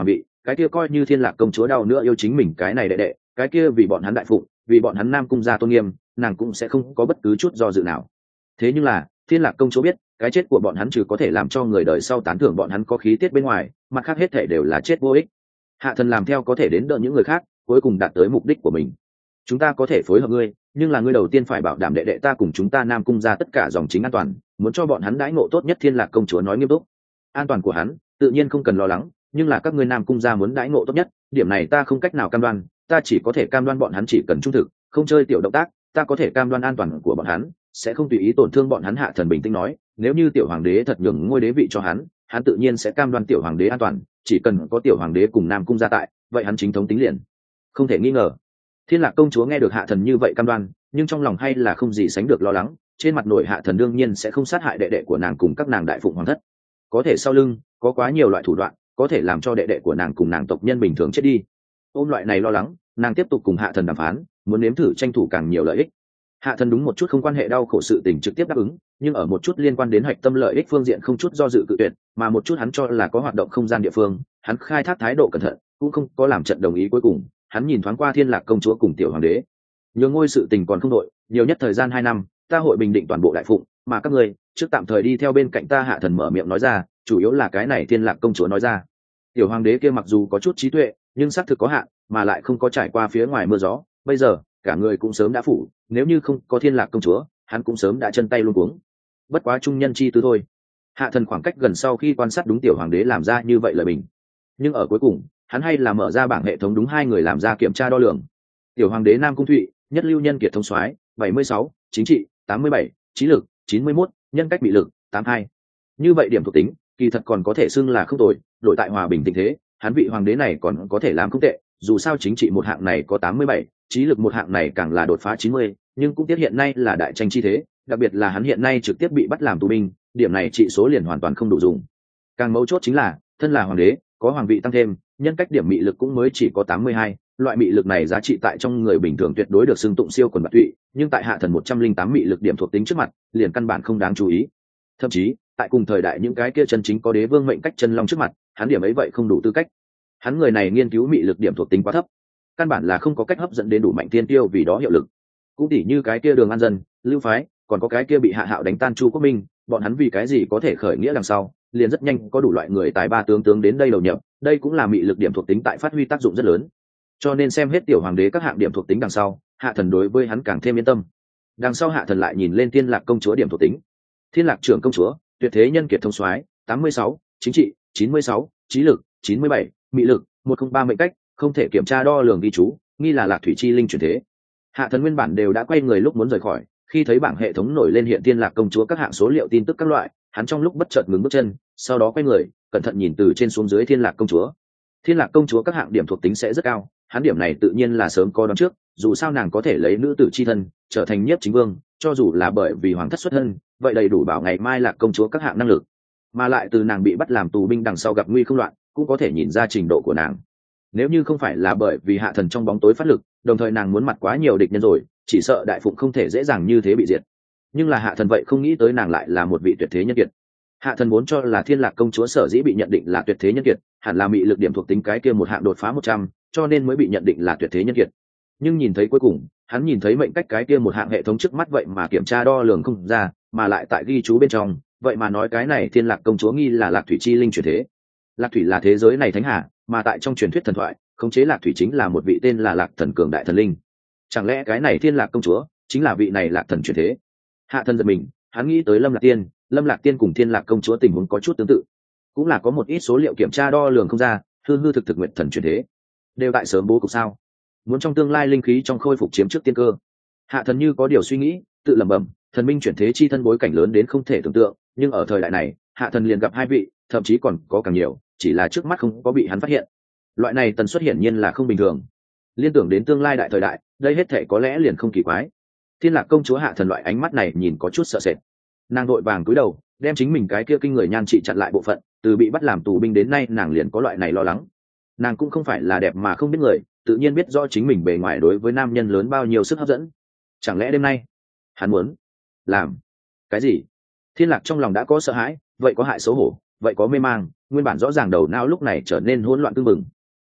cái kia coi như thiên lạc công chúa đau nữa yêu chính mình cái này đệ đệ, cái kia vì bọn hắn đại phụng, vì bọn hắn nam cung gia tôn nghiêm, nàng cũng sẽ không có bất cứ chút do dự nào. Thế nhưng là thiên lạc công chúa biết cái chết của bọn hắn trừ có thể làm cho người đời sau tán thưởng bọn hắn có khí tiết bên ngoài, mặt khác hết thể đều là chết vô ích. Hạ thần làm theo có thể đến đỡ những người khác, cuối cùng đạt tới mục đích của mình. Chúng ta có thể phối hợp ngươi, nhưng là ngươi đầu tiên phải bảo đảm đệ đệ ta cùng chúng ta nam cung ra tất cả dòng chính an toàn, muốn cho bọn hắn đãi ngộ tốt nhất. Thiên lạc công chúa nói nghiêm túc. An toàn của hắn tự nhiên không cần lo lắng, nhưng là các ngươi nam cung ra muốn đãi ngộ tốt nhất, điểm này ta không cách nào cam đoan. Ta chỉ có thể cam đoan bọn hắn chỉ cần trung thực, không chơi tiểu động tác. Ta có thể cam đoan an toàn của bọn hắn sẽ không tùy ý tổn thương bọn hắn. Hạ thần bình tĩnh nói, nếu như tiểu hoàng đế thật nhường ngôi đế vị cho hắn, hắn tự nhiên sẽ cam đoan tiểu hoàng đế an toàn. Chỉ cần có tiểu hoàng đế cùng nam cung gia tại, vậy hắn chính thống tính liền không thể nghi ngờ. Thiên lạc công chúa nghe được hạ thần như vậy cam đoan, nhưng trong lòng hay là không gì sánh được lo lắng. Trên mặt nội hạ thần đương nhiên sẽ không sát hại đệ đệ của nàng cùng các nàng đại phụng hoàng thất, có thể sau lưng có quá nhiều loại thủ đoạn có thể làm cho đệ đệ của nàng cùng nàng tộc nhân bình thường chết đi. Ôm loại này lo lắng, nàng tiếp tục cùng hạ thần đàm phán, muốn nếm thử tranh thủ càng nhiều lợi ích. Hạ thần đúng một chút không quan hệ đau khổ sự tình trực tiếp đáp ứng, nhưng ở một chút liên quan đến hạch tâm lợi ích phương diện không chút do dự cự tuyệt, mà một chút hắn cho là có hoạt động không gian địa phương, hắn khai thác thái độ cẩn thận, cũng không có làm trận đồng ý. Cuối cùng hắn nhìn thoáng qua thiên lạc công chúa cùng tiểu hoàng đế, nhường ngôi sự tình còn không đội, nhiều nhất thời gian 2 năm, ta hội bình định toàn bộ đại phụng, mà các ngươi trước tạm thời đi theo bên cạnh ta. Hạ thần mở miệng nói ra, chủ yếu là cái này thiên lạc công chúa nói ra. Tiểu hoàng đế kia mặc dù có chút trí tuệ, nhưng xác thực có hạn, mà lại không có trải qua phía ngoài mưa gió, bây giờ cả người cũng sớm đã phủ, nếu như không có thiên lạc công chúa, hắn cũng sớm đã chân tay luôn cuống. Bất quá trung nhân chi tư thôi. Hạ thần khoảng cách gần sau khi quan sát đúng tiểu hoàng đế làm ra như vậy lời bình, nhưng ở cuối cùng hắn hay là mở ra bảng hệ thống đúng hai người làm ra kiểm tra đo lường. Tiểu hoàng đế nam cung thụy, nhất lưu nhân kiệt thông soái 76, chính trị 87, trí lực 91, nhân cách bị lực 82. Như vậy điểm thuộc tính kỳ thật còn có thể xưng là không tồi, đổi tại hòa bình tình thế hắn vị hoàng đế này còn có thể làm không tệ. Dù sao chính trị một hạng này có 87, trí lực một hạng này càng là đột phá 90, nhưng cũng tiếc hiện nay là đại tranh chi thế, đặc biệt là hắn hiện nay trực tiếp bị bắt làm tù binh, điểm này trị số liền hoàn toàn không đủ dùng. Càng mấu chốt chính là thân là hoàng đế, có hoàng vị tăng thêm, nhân cách điểm mị lực cũng mới chỉ có 82. Loại mị lực này giá trị tại trong người bình thường tuyệt đối được xưng tụng siêu quần bạc tụy, nhưng tại hạ thần 108 mị lực điểm thuộc tính trước mặt liền căn bản không đáng chú ý. Thậm chí tại cùng thời đại những cái kia chân chính có đế vương mệnh cách chân long trước mặt, hắn điểm ấy vậy không đủ tư cách. Hắn người này nghiên cứu mị lực điểm thuộc tính quá thấp, căn bản là không có cách hấp dẫn đến đủ mạnh tiên tiêu vì đó hiệu lực. Cũng tỉ như cái kia Đường An Dân, Lưu Phái, còn có cái kia bị Hạ Hạo đánh tan Chu Quốc Minh, bọn hắn vì cái gì có thể khởi nghĩa đằng sau, liền rất nhanh có đủ loại người tài ba tướng đến đây đầu nhập, đây cũng là mị lực điểm thuộc tính tại phát huy tác dụng rất lớn. Cho nên xem hết tiểu hoàng đế các hạng điểm thuộc tính đằng sau, hạ thần đối với hắn càng thêm yên tâm. Đằng sau hạ thần lại nhìn lên thiên lạc công chúa điểm thuộc tính. Thiên lạc trưởng công chúa, tuyệt thế nhân kiệt thông soái 86, chính trị 96, trí lực 97, mị lực 103, mệnh cách không thể kiểm tra đo lường ghi chú, nghi là Lạc Thủy Chi Linh chuyển thế. Hạ thần nguyên bản đều đã quay người lúc muốn rời khỏi, khi thấy bảng hệ thống nổi lên hiện thiên lạc công chúa các hạng số liệu tin tức các loại, hắn trong lúc bất chợt ngừng bước chân, sau đó quay người cẩn thận nhìn từ trên xuống dưới thiên lạc công chúa. Thiên lạc công chúa các hạng điểm thuộc tính sẽ rất cao, hắn điểm này tự nhiên là sớm có đoán trước, dù sao nàng có thể lấy nữ tử chi thân trở thành nhiếp chính vương, cho dù là bởi vì hoàng thất xuất thân, vậy đầy đủ bảo ngày mai lạc công chúa các hạng năng lực, mà lại từ nàng bị bắt làm tù binh đằng sau gặp nguy không loạn, cũng có thể nhìn ra trình độ của nàng. Nếu như không phải là bởi vì hạ thần trong bóng tối phát lực, đồng thời nàng muốn mặt quá nhiều địch nhân rồi, chỉ sợ đại phụng không thể dễ dàng như thế bị diệt. Nhưng là hạ thần vậy không nghĩ tới nàng lại là một vị tuyệt thế nhân kiệt. Hạ thần vốn cho là thiên lạc công chúa sở dĩ bị nhận định là tuyệt thế nhân kiệt, hẳn là mị lực điểm thuộc tính cái kia một hạng đột phá 100, cho nên mới bị nhận định là tuyệt thế nhân kiệt. Nhưng nhìn thấy cuối cùng, hắn nhìn thấy mệnh cách cái kia một hạng hệ thống trước mắt vậy mà kiểm tra đo lường không ra, mà lại tại ghi chú bên trong, vậy mà nói cái này thiên lạc công chúa nghi là Lạc Thủy Chi Linh chuyển thế. Lạc Thủy là thế giới này thánh hà, mà tại trong truyền thuyết thần thoại, khống chế Lạc Thủy chính là một vị tên là Lạc Thần cường đại thần linh. Chẳng lẽ cái này thiên lạc công chúa chính là vị này Lạc Thần chuyển thế? Hạ thần giật mình, hắn nghĩ tới Lâm Lạc Tiên cùng thiên lạc công chúa tình huống có chút tương tự, cũng là có một ít số liệu kiểm tra đo lường không ra, hư hư thực thực nguyện thần chuyển thế, đều tại sớm bố cục sao, muốn trong tương lai linh khí trong khôi phục chiếm trước tiên cơ. Hạ thần như có điều suy nghĩ, tự lẩm bẩm, thần minh chuyển thế chi thân bối cảnh lớn đến không thể tưởng tượng, nhưng ở thời đại này hạ thần liền gặp hai vị, thậm chí còn có càng nhiều, chỉ là trước mắt không có bị hắn phát hiện. Loại này tần suất hiển nhiên là không bình thường, liên tưởng đến tương lai đại thời đại, đây hết thể có lẽ liền không kỳ quái. Thiên lạc công chúa hạ thần loại ánh mắt này nhìn có chút sợ sệt, nàng đội vàng cúi đầu đem chính mình cái kia kinh người nhan trị chặn lại bộ phận, từ bị bắt làm tù binh đến nay nàng liền có loại này lo lắng. Nàng cũng không phải là đẹp mà không biết người, tự nhiên biết rõ chính mình bề ngoài đối với nam nhân lớn bao nhiêu sức hấp dẫn. Chẳng lẽ đêm nay hắn muốn làm cái gì? Thiên lạc trong lòng đã có sợ hãi, vậy có hại xấu hổ, vậy có mê mang, nguyên bản rõ ràng đầu não lúc này trở nên hỗn loạn tương mừng.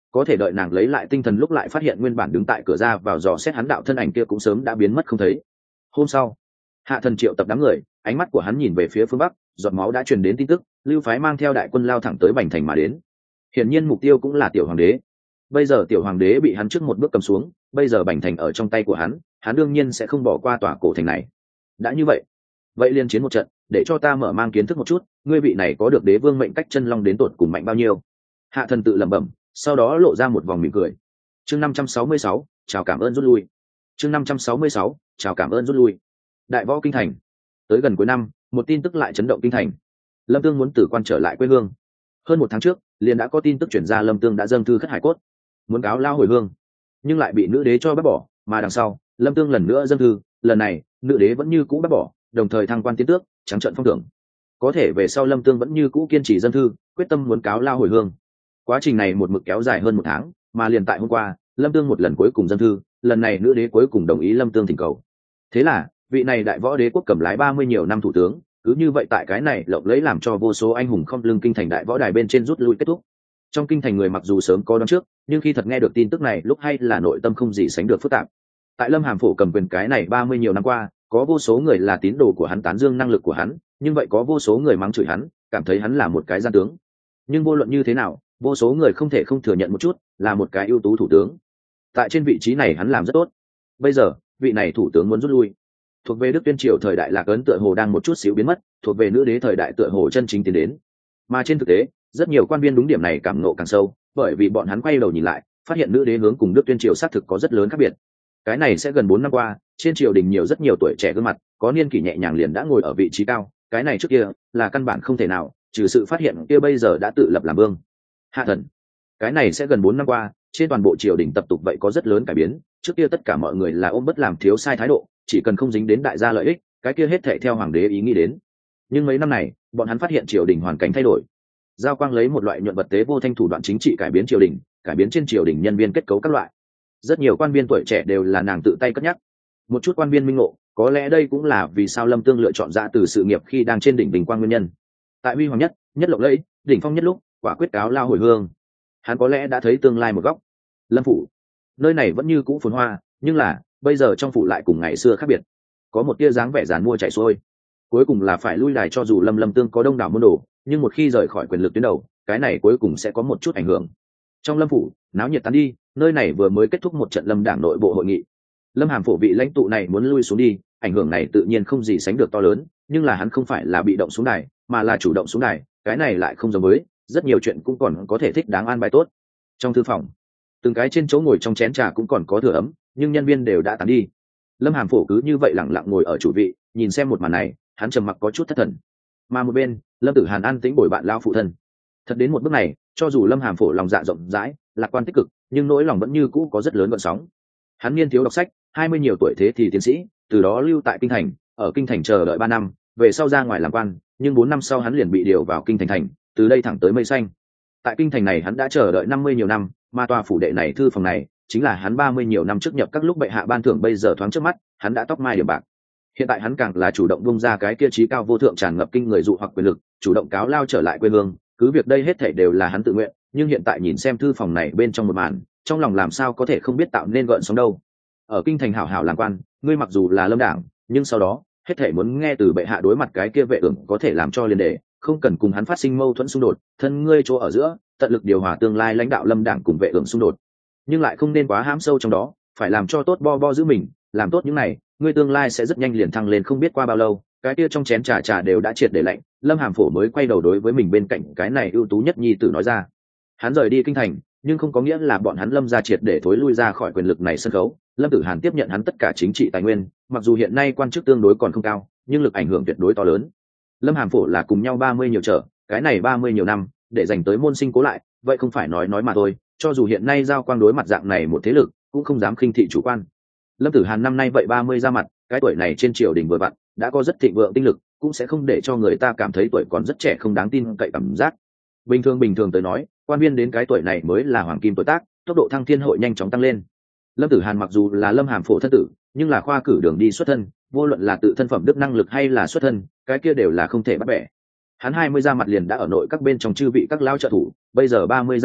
có thể đợi nàng lấy lại tinh thần lúc lại phát hiện nguyên bản đứng tại cửa ra vào dò xét hắn đạo thân ảnh kia cũng sớm đã biến mất không thấy. Hôm sau, Hạ Thần triệu tập đám người, ánh mắt của hắn nhìn về phía phương bắc, giọt máu đã truyền đến tin tức, Lưu phái mang theo đại quân lao thẳng tới Bành Thành mà đến. Hiển nhiên mục tiêu cũng là tiểu hoàng đế. Bây giờ tiểu hoàng đế bị hắn trước một bước cầm xuống, bây giờ Bành Thành ở trong tay của hắn đương nhiên sẽ không bỏ qua tòa cổ thành này. Đã như vậy, vậy liên chiến một trận, để cho ta mở mang kiến thức một chút, ngươi vị này có được đế vương mệnh cách chân long đến tột cùng mạnh bao nhiêu. Hạ Thần tự lẩm bẩm, sau đó lộ ra một vòng mỉm cười. Chương 566, chào cảm ơn rút lui. Chương 566, chào cảm ơn rút lui. Đại võ kinh thành. Tới gần cuối năm, một tin tức lại chấn động kinh thành. Lâm Tương muốn tử quan trở lại quê hương. Hơn một tháng trước, liền đã có tin tức chuyển ra Lâm Tương đã dâng thư khất hải cốt, muốn cáo lao hồi hương, nhưng lại bị nữ đế cho bác bỏ. Mà đằng sau, Lâm Tương lần nữa dâng thư, lần này nữ đế vẫn như cũ bác bỏ, đồng thời thăng quan tiến tước, trắng trợn phong thưởng. Có thể về sau Lâm Tương vẫn như cũ kiên trì dâng thư, quyết tâm muốn cáo lao hồi hương. Quá trình này một mực kéo dài hơn một tháng, mà liền tại hôm qua, Lâm Tương một lần cuối cùng dâng thư, lần này nữ đế cuối cùng đồng ý Lâm Tương thỉnh cầu. Thế là vị này đại võ đế quốc cầm lái 30 nhiều năm thủ tướng, cứ như vậy tại cái này lộng lẫy làm cho vô số anh hùng không lưng kinh thành đại võ đài bên trên rút lui kết thúc. Trong kinh thành người mặc dù sớm có đoán trước, nhưng khi thật nghe được tin tức này lúc hay là nội tâm không gì sánh được phức tạp. Tại Lâm Hàm Phổ cầm quyền cái này 30 nhiều năm qua, có vô số người là tín đồ của hắn tán dương năng lực của hắn, nhưng vậy có vô số người mắng chửi hắn, cảm thấy hắn là một cái gian tướng. Nhưng vô luận như thế nào, vô số người không thể không thừa nhận một chút, là một cái ưu tú thủ tướng. Tại trên vị trí này hắn làm rất tốt. Bây giờ, vị này thủ tướng muốn rút lui. Thuộc về Đức Tuyên triều thời đại lạc ấn tựa hồ đang một chút xíu biến mất, thuộc về nữ đế thời đại tựa hồ chân chính tiến đến. Mà trên thực tế, rất nhiều quan viên đúng điểm này cảm nộ càng sâu, bởi vì bọn hắn quay đầu nhìn lại, phát hiện nữ đế hướng cùng Đức Tuyên triều xác thực có rất lớn khác biệt. Cái này sẽ gần 4 năm qua, trên triều đình nhiều rất nhiều tuổi trẻ gương mặt, có niên kỷ nhẹ nhàng liền đã ngồi ở vị trí cao, cái này trước kia là căn bản không thể nào, trừ sự phát hiện kia bây giờ đã tự lập làm vương. Hạ Thần, cái này sẽ gần 4 năm qua, trên toàn bộ triều đình tập tục vậy có rất lớn cải biến, trước kia tất cả mọi người là ôm bất làm thiếu sai thái độ, chỉ cần không dính đến đại gia lợi ích, cái kia hết thảy theo hoàng đế ý nghĩ đến. Nhưng mấy năm này, bọn hắn phát hiện triều đình hoàn cảnh thay đổi. Giao Quang lấy một loại nhuận vật tế vô thanh thủ đoạn chính trị cải biến triều đình, cải biến trên triều đình nhân viên kết cấu các loại. Rất nhiều quan viên tuổi trẻ đều là nàng tự tay cất nhắc. Một chút quan viên minh ngộ, có lẽ đây cũng là vì sao Lâm Tương lựa chọn ra từ sự nghiệp khi đang trên đỉnh bình quang nguyên nhân. Tại huy hoàng nhất, nhất lộng lẫy, đỉnh phong nhất lúc, quả quyết cáo lao hồi hương. Hắn có lẽ đã thấy tương lai một góc. Lâm phủ, nơi này vẫn như cũ phồn hoa, nhưng là bây giờ trong phủ lại cùng ngày xưa khác biệt, có một tia dáng vẻ giàn mua chảy xuôi. Cuối cùng là phải lui đài, cho dù Lâm Tương có đông đảo môn đồ, nhưng một khi rời khỏi quyền lực tuyến đầu, cái này cuối cùng sẽ có một chút ảnh hưởng. Trong Lâm phủ, náo nhiệt tán đi, nơi này vừa mới kết thúc một trận Lâm đảng nội bộ hội nghị. Lâm Hàm Phổ vị lãnh tụ này muốn lui xuống đi, ảnh hưởng này tự nhiên không gì sánh được to lớn, nhưng là hắn không phải là bị động xuống đài, mà là chủ động xuống đài, cái này lại không giống với, rất nhiều chuyện cũng còn có thể thích đáng an bài tốt. Trong thư phòng, từng cái trên chỗ ngồi trong chén trà cũng còn có thừa ấm, nhưng nhân viên đều đã tán đi. Lâm Hàm Phổ cứ như vậy lặng lặng ngồi ở chủ vị, nhìn xem một màn này, hắn trầm mặc có chút thất thần. Mà một bên, Lâm Tử Hàn an tĩnh bồi bạn lão phụ thân. Thật đến một bước này, cho dù Lâm Hàm Phổ lòng dạ rộng rãi, lạc quan tích cực, nhưng nỗi lòng vẫn như cũ có rất lớn gợn sóng. Hắn niên thiếu đọc sách, 20 nhiều tuổi thế thì tiến sĩ, từ đó lưu tại kinh thành, ở kinh thành chờ đợi 3 năm, về sau ra ngoài làm quan, nhưng 4 năm sau hắn liền bị điều vào kinh thành, từ đây thẳng tới mây xanh. Tại kinh thành này hắn đã chờ đợi 50 nhiều năm, mà tòa phủ đệ này thư phòng này chính là hắn 30 nhiều năm trước nhập các lúc bệ hạ ban thưởng, bây giờ thoáng trước mắt, hắn đã tóc mai điểm bạc. Hiện tại hắn càng là chủ động bung ra cái kia trí cao vô thượng tràn ngập kinh người dụ hoặc quyền lực, chủ động cáo lao trở lại quê hương, cứ việc đây hết thảy đều là hắn tự nguyện, nhưng hiện tại nhìn xem thư phòng này bên trong một màn, trong lòng làm sao có thể không biết tạo nên gợn sóng đâu. Ở kinh thành hảo hảo làm quan, ngươi mặc dù là Lâm đảng, nhưng sau đó hết thảy muốn nghe từ bệ hạ đối mặt cái kia vệ ưởng có thể làm cho liền đề, không cần cùng hắn phát sinh mâu thuẫn xung đột, thân ngươi chỗ ở giữa, tận lực điều hòa tương lai lãnh đạo Lâm đảng cùng vệ ưởng xung đột, nhưng lại không nên quá hãm sâu trong đó, phải làm cho tốt bo giữ mình, làm tốt những này, ngươi tương lai sẽ rất nhanh liền thăng lên, không biết qua bao lâu, cái kia trong chén trà đều đã triệt để lạnh. Lâm Hàm Phổ mới quay đầu đối với mình bên cạnh cái này ưu tú nhất nhi tử nói ra. Hắn rời đi kinh thành, nhưng không có nghĩa là bọn hắn Lâm gia triệt để thối lui ra khỏi quyền lực này sân khấu. Lâm Tử Hàn tiếp nhận hắn tất cả chính trị tài nguyên, mặc dù hiện nay quan chức tương đối còn không cao, nhưng lực ảnh hưởng tuyệt đối to lớn. Lâm Hàm Phổ là cùng nhau 30 nhiều trở, cái này 30 nhiều năm để dành tới môn sinh cố lại, vậy không phải nói mà thôi. Cho dù hiện nay Giao Quang đối mặt dạng này một thế lực, cũng không dám khinh thị chủ quan. Lâm Tử Hàn năm nay vậy 30 ra mặt, cái tuổi này trên triều đình vừa vặn đã có rất thịnh vượng tinh lực, cũng sẽ không để cho người ta cảm thấy tuổi còn rất trẻ không đáng tin cậy cảm giác. Bình thường tới nói, quan viên đến cái tuổi này mới là hoàng kim tuổi tác, tốc độ thăng thiên hội nhanh chóng tăng lên. Lâm Tử Hàn mặc dù là Lâm Hàm Phổ thân tử, nhưng là khoa cử đường đi xuất thân, vô luận là tự thân phẩm đức năng lực hay là xuất thân, cái kia đều là không thể bắt bẻ. Hắn 20 ra mặt liền đã ở nội các bên trong chư vị các lao trợ thủ, bây giờ 30 ra mặt,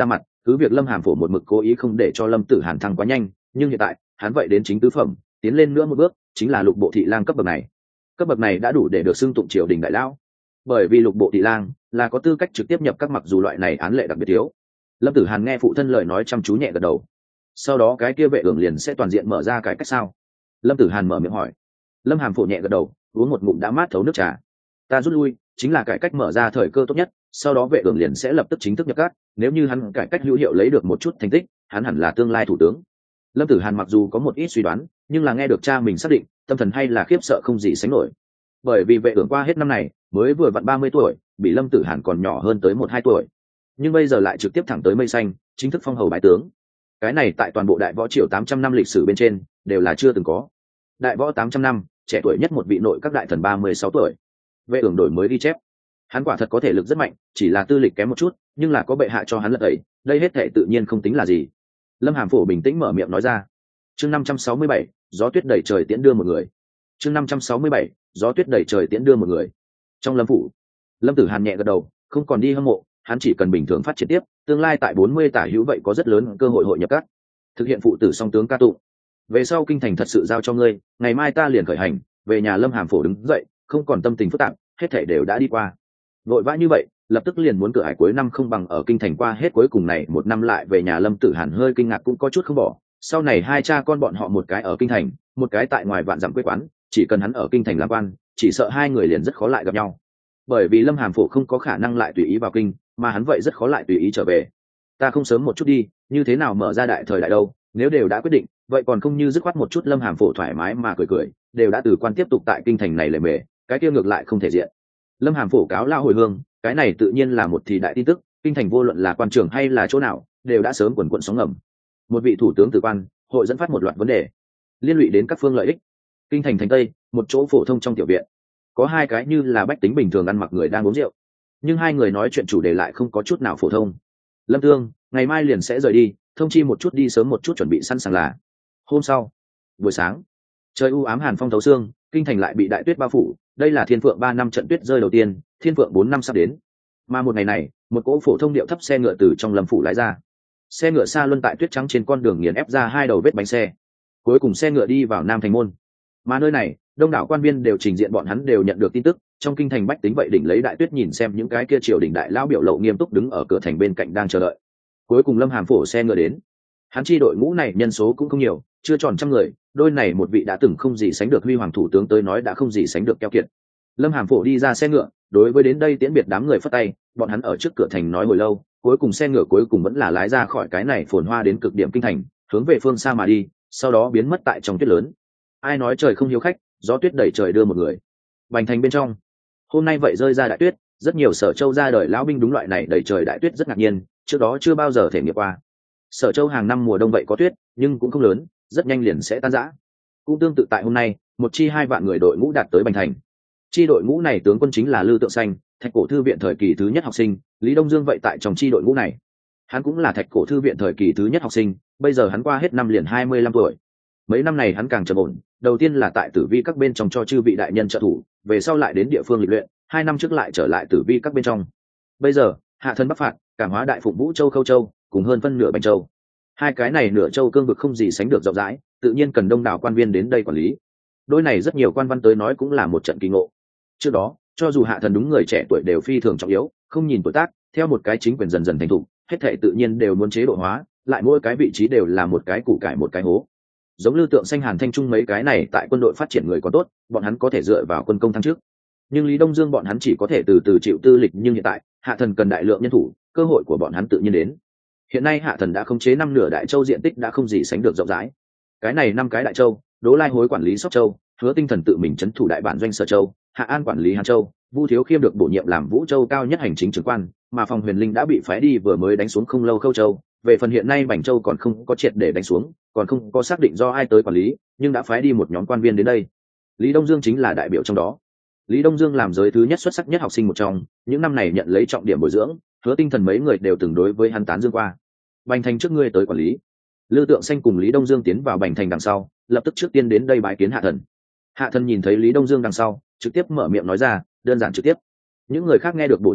cứ việc Lâm Hàm Phổ một mực cố ý không để cho Lâm Tử Hàn thăng quá nhanh, nhưng hiện tại hắn vậy đến chính tứ phẩm, tiến lên nữa một bước chính là lục bộ thị lang cấp bậc này. Cấp bậc này đã đủ để được xưng tụng triều đình đại lão, bởi vì lục bộ thị lang là có tư cách trực tiếp nhập các, mặc dù loại này án lệ đặc biệt thiếu. Lâm Tử Hàn nghe phụ thân lời nói chăm chú nhẹ gật đầu. Sau đó cái kia vệ ưởng liền sẽ toàn diện mở ra cái cách sao? Lâm Tử Hàn mở miệng hỏi. Lâm Hàm Phổ nhẹ gật đầu, uống một ngụm đã mát thấu nước trà. Ta rút lui chính là cải cách mở ra thời cơ tốt nhất, sau đó vệ ưởng liền sẽ lập tức chính thức nhập các. Nếu như hắn cải cách hữu hiệu lấy được một chút thành tích, hắn hẳn là tương lai thủ tướng. Lâm Tử Hàn mặc dù có một ít suy đoán, nhưng là nghe được cha mình xác định, tâm thần hay là khiếp sợ không gì sánh nổi. Bởi vì vệ ưởng qua hết năm này mới vừa vặn 30 tuổi, bị Lâm Tử Hàn còn nhỏ hơn tới 1-2 tuổi, nhưng bây giờ lại trực tiếp thẳng tới mây xanh, chính thức phong hầu bái tướng. Cái này tại toàn bộ đại võ triều 800 năm lịch sử bên trên đều là chưa từng có. Đại võ 800 năm, trẻ tuổi nhất một vị nội các đại thần 36 tuổi. Vệ ưởng đổi mới ghi chép, hắn quả thật có thể lực rất mạnh, chỉ là tư lịch kém một chút, nhưng là có bệ hạ cho hắn lật tẩy, đây hết thảy tự nhiên không tính là gì. Lâm Hàm Phổ bình tĩnh mở miệng nói ra. Chương 567, gió tuyết đẩy trời tiễn đưa một người. Chương 567, gió tuyết đẩy trời tiễn đưa một người. Trong Lâm phủ, Lâm Tử Hàn nhẹ gật đầu, không còn đi hâm mộ, hắn chỉ cần bình thường phát triển tiếp, tương lai tại 40 tả hữu vậy có rất lớn cơ hội hội nhập các. Thực hiện phụ tử song tướng ca tụng. Về sau kinh thành thật sự giao cho ngươi, ngày mai ta liền khởi hành, về nhà. Lâm Hàm Phổ đứng dậy, không còn tâm tình phức tạp, hết thảy đều đã đi qua. Vội vã như vậy, lập tức liền muốn cửa hải cuối năm không bằng ở kinh thành qua hết cuối cùng này một năm lại về nhà. Lâm Tử Hàn hơi kinh ngạc cũng có chút không bỏ, sau này hai cha con bọn họ một cái ở kinh thành, một cái tại ngoài vạn dặm quê quán, chỉ cần hắn ở kinh thành làm quan, chỉ sợ hai người liền rất khó lại gặp nhau. Bởi vì Lâm Hàm Phổ không có khả năng lại tùy ý vào kinh, mà hắn vậy rất khó lại tùy ý trở về. Ta không sớm một chút đi, như thế nào mở ra đại thời đại đâu, nếu đều đã quyết định, vậy còn không như dứt khoát một chút. Lâm Hàm Phổ thoải mái mà cười cười, đều đã từ quan tiếp tục tại kinh thành này lề mề, cái kia ngược lại không thể diện. Lâm Hàm Phổ cáo lao hồi hương, cái này tự nhiên là một thì đại tin tức, kinh thành vô luận là quan trường hay là chỗ nào, đều đã sớm quần quận sóng ngầm. Một vị thủ tướng từ quan, hội dẫn phát một loạt vấn đề, liên lụy đến các phương lợi ích. Kinh thành thành tây, một chỗ phổ thông trong tiểu viện, có hai cái như là bách tính bình thường ăn mặc người đang uống rượu, nhưng hai người nói chuyện chủ đề lại không có chút nào phổ thông. Lâm Tương, ngày mai liền sẽ rời đi, thông chi một chút đi sớm một chút chuẩn bị sẵn sàng là. Hôm sau buổi sáng, trời u ám hàn phong thấu xương, kinh thành lại bị đại tuyết bao phủ. Đây là Thiên Phượng 3 năm trận tuyết rơi đầu tiên, Thiên Phượng 4 năm sắp đến. Mà một ngày này, một cỗ phổ thông điệu thấp xe ngựa từ trong Lâm phủ lái ra. Xe ngựa xa luân tại tuyết trắng trên con đường nghiền ép ra hai đầu vết bánh xe, cuối cùng xe ngựa đi vào Nam Thành môn. Mà nơi này, đông đảo quan viên đều trình diện, bọn hắn đều nhận được tin tức. Trong kinh thành bách tính vậy đỉnh lấy đại tuyết nhìn xem những cái kia triều đình đại lão biểu lộ nghiêm túc đứng ở cửa thành bên cạnh đang chờ đợi. Cuối cùng Lâm Hàm Phổ xe ngựa đến. Hắn chi đội ngũ này nhân số cũng không nhiều, chưa tròn 100 người, đôi này một vị đã từng không gì sánh được huy hoàng thủ tướng tới nói đã không gì sánh được keo kiệt. Lâm Hàm Phổ đi ra xe ngựa, đối với đến đây tiễn biệt đám người phất tay, bọn hắn ở trước cửa thành nói hồi lâu, cuối cùng xe ngựa cuối cùng vẫn là lái ra khỏi cái này phồn hoa đến cực điểm kinh thành, hướng về phương xa mà đi, sau đó biến mất tại trong tuyết lớn. Ai nói trời không hiếu khách, gió tuyết đẩy trời đưa một người. Bành thành bên trong, hôm nay vậy rơi ra đại tuyết, rất nhiều Sở Châu ra đời lão binh đúng loại này đẩy trời đại tuyết rất ngạc nhiên, trước đó chưa bao giờ thể nghiệm qua. Sở Châu hàng năm mùa đông vậy có tuyết, nhưng cũng không lớn, rất nhanh liền sẽ tan rã. Cũng tương tự tại hôm nay, một chi 2 vạn người đội ngũ đạt tới Bành thành. Chi đội ngũ này tướng quân chính là Lư Tượng Xanh, Thạch Cổ thư viện thời kỳ thứ nhất học sinh. Lý Đông Dương vậy tại trong chi đội ngũ này, hắn cũng là Thạch Cổ thư viện thời kỳ thứ nhất học sinh, bây giờ hắn qua hết năm liền 25 tuổi. Mấy năm này hắn càng trầm ổn, đầu tiên là tại tử vi các bên trong cho chư vị đại nhân trợ thủ, về sau lại đến địa phương lịch luyện, 2 năm trước lại trở lại tử vi các bên trong. Bây giờ hạ thân bắc phạt, cảm hóa đại phụng Vũ Châu, Khâu Châu, cùng hơn phân nửa Bành Châu. Hai cái này nửa châu cương vực không gì sánh được rộng rãi, tự nhiên cần đông đảo quan viên đến đây quản lý. Đôi này rất nhiều quan văn tới nói cũng là một trận kỳ ngộ. Trước đó, cho dù hạ thần đúng người trẻ tuổi đều phi thường trọng yếu, không nhìn tuổi tác, theo một cái chính quyền dần dần thành thục, hết thảy tự nhiên đều muốn chế độ hóa, lại mỗi cái vị trí đều là một cái củ cải một cái hố. Giống Lư Tượng Xanh, Hàn Thanh Trung mấy cái này tại quân đội phát triển người có tốt, bọn hắn có thể dựa vào quân công thăng trước. Nhưng Lý Đông Dương bọn hắn chỉ có thể từ từ chịu tư lịch, nhưng hiện tại, hạ thần cần đại lượng nhân thủ, cơ hội của bọn hắn tự nhiên đến. Hiện nay hạ thần đã khống chế 5 nửa đại châu diện tích đã không gì sánh được rộng rãi. Cái này 5 cái đại châu, Đỗ Lai Hối quản lý Sóc Châu, Hứa Tinh Thần tự mình trấn thủ đại bản doanh Sở Châu, Hạ An quản lý Hàn Châu, Vu Thiếu Khiêm được bổ nhiệm làm Vũ Châu cao nhất hành chính trưởng quan, mà Phòng Huyền Linh đã bị phái đi vừa mới đánh xuống không lâu Khâu Châu. Về phần hiện nay Bành Châu còn không có triệt để đánh xuống, còn không có xác định do ai tới quản lý, nhưng đã phái đi một nhóm quan viên đến đây. Lý Đông Dương chính là đại biểu trong đó. Lý Đông Dương làm giới thứ nhất xuất sắc nhất học sinh một trong, những năm này nhận lấy trọng điểm bồi dưỡng, Hứa Tinh Thần mấy người đều từng đối với hắn tán dương qua. Bành thành trước ngươi tới quản lý. Lư Tượng Xanh cùng Lý Đông Dương tiến vào Bành thành đằng sau, lập tức trước tiên đến đây bái kiến hạ thần. Hạ thần nhìn thấy Lý Đông Dương đằng sau, trực tiếp mở miệng nói ra, đơn giản trực tiếp. Những người khác nghe được bổ nhiệm này,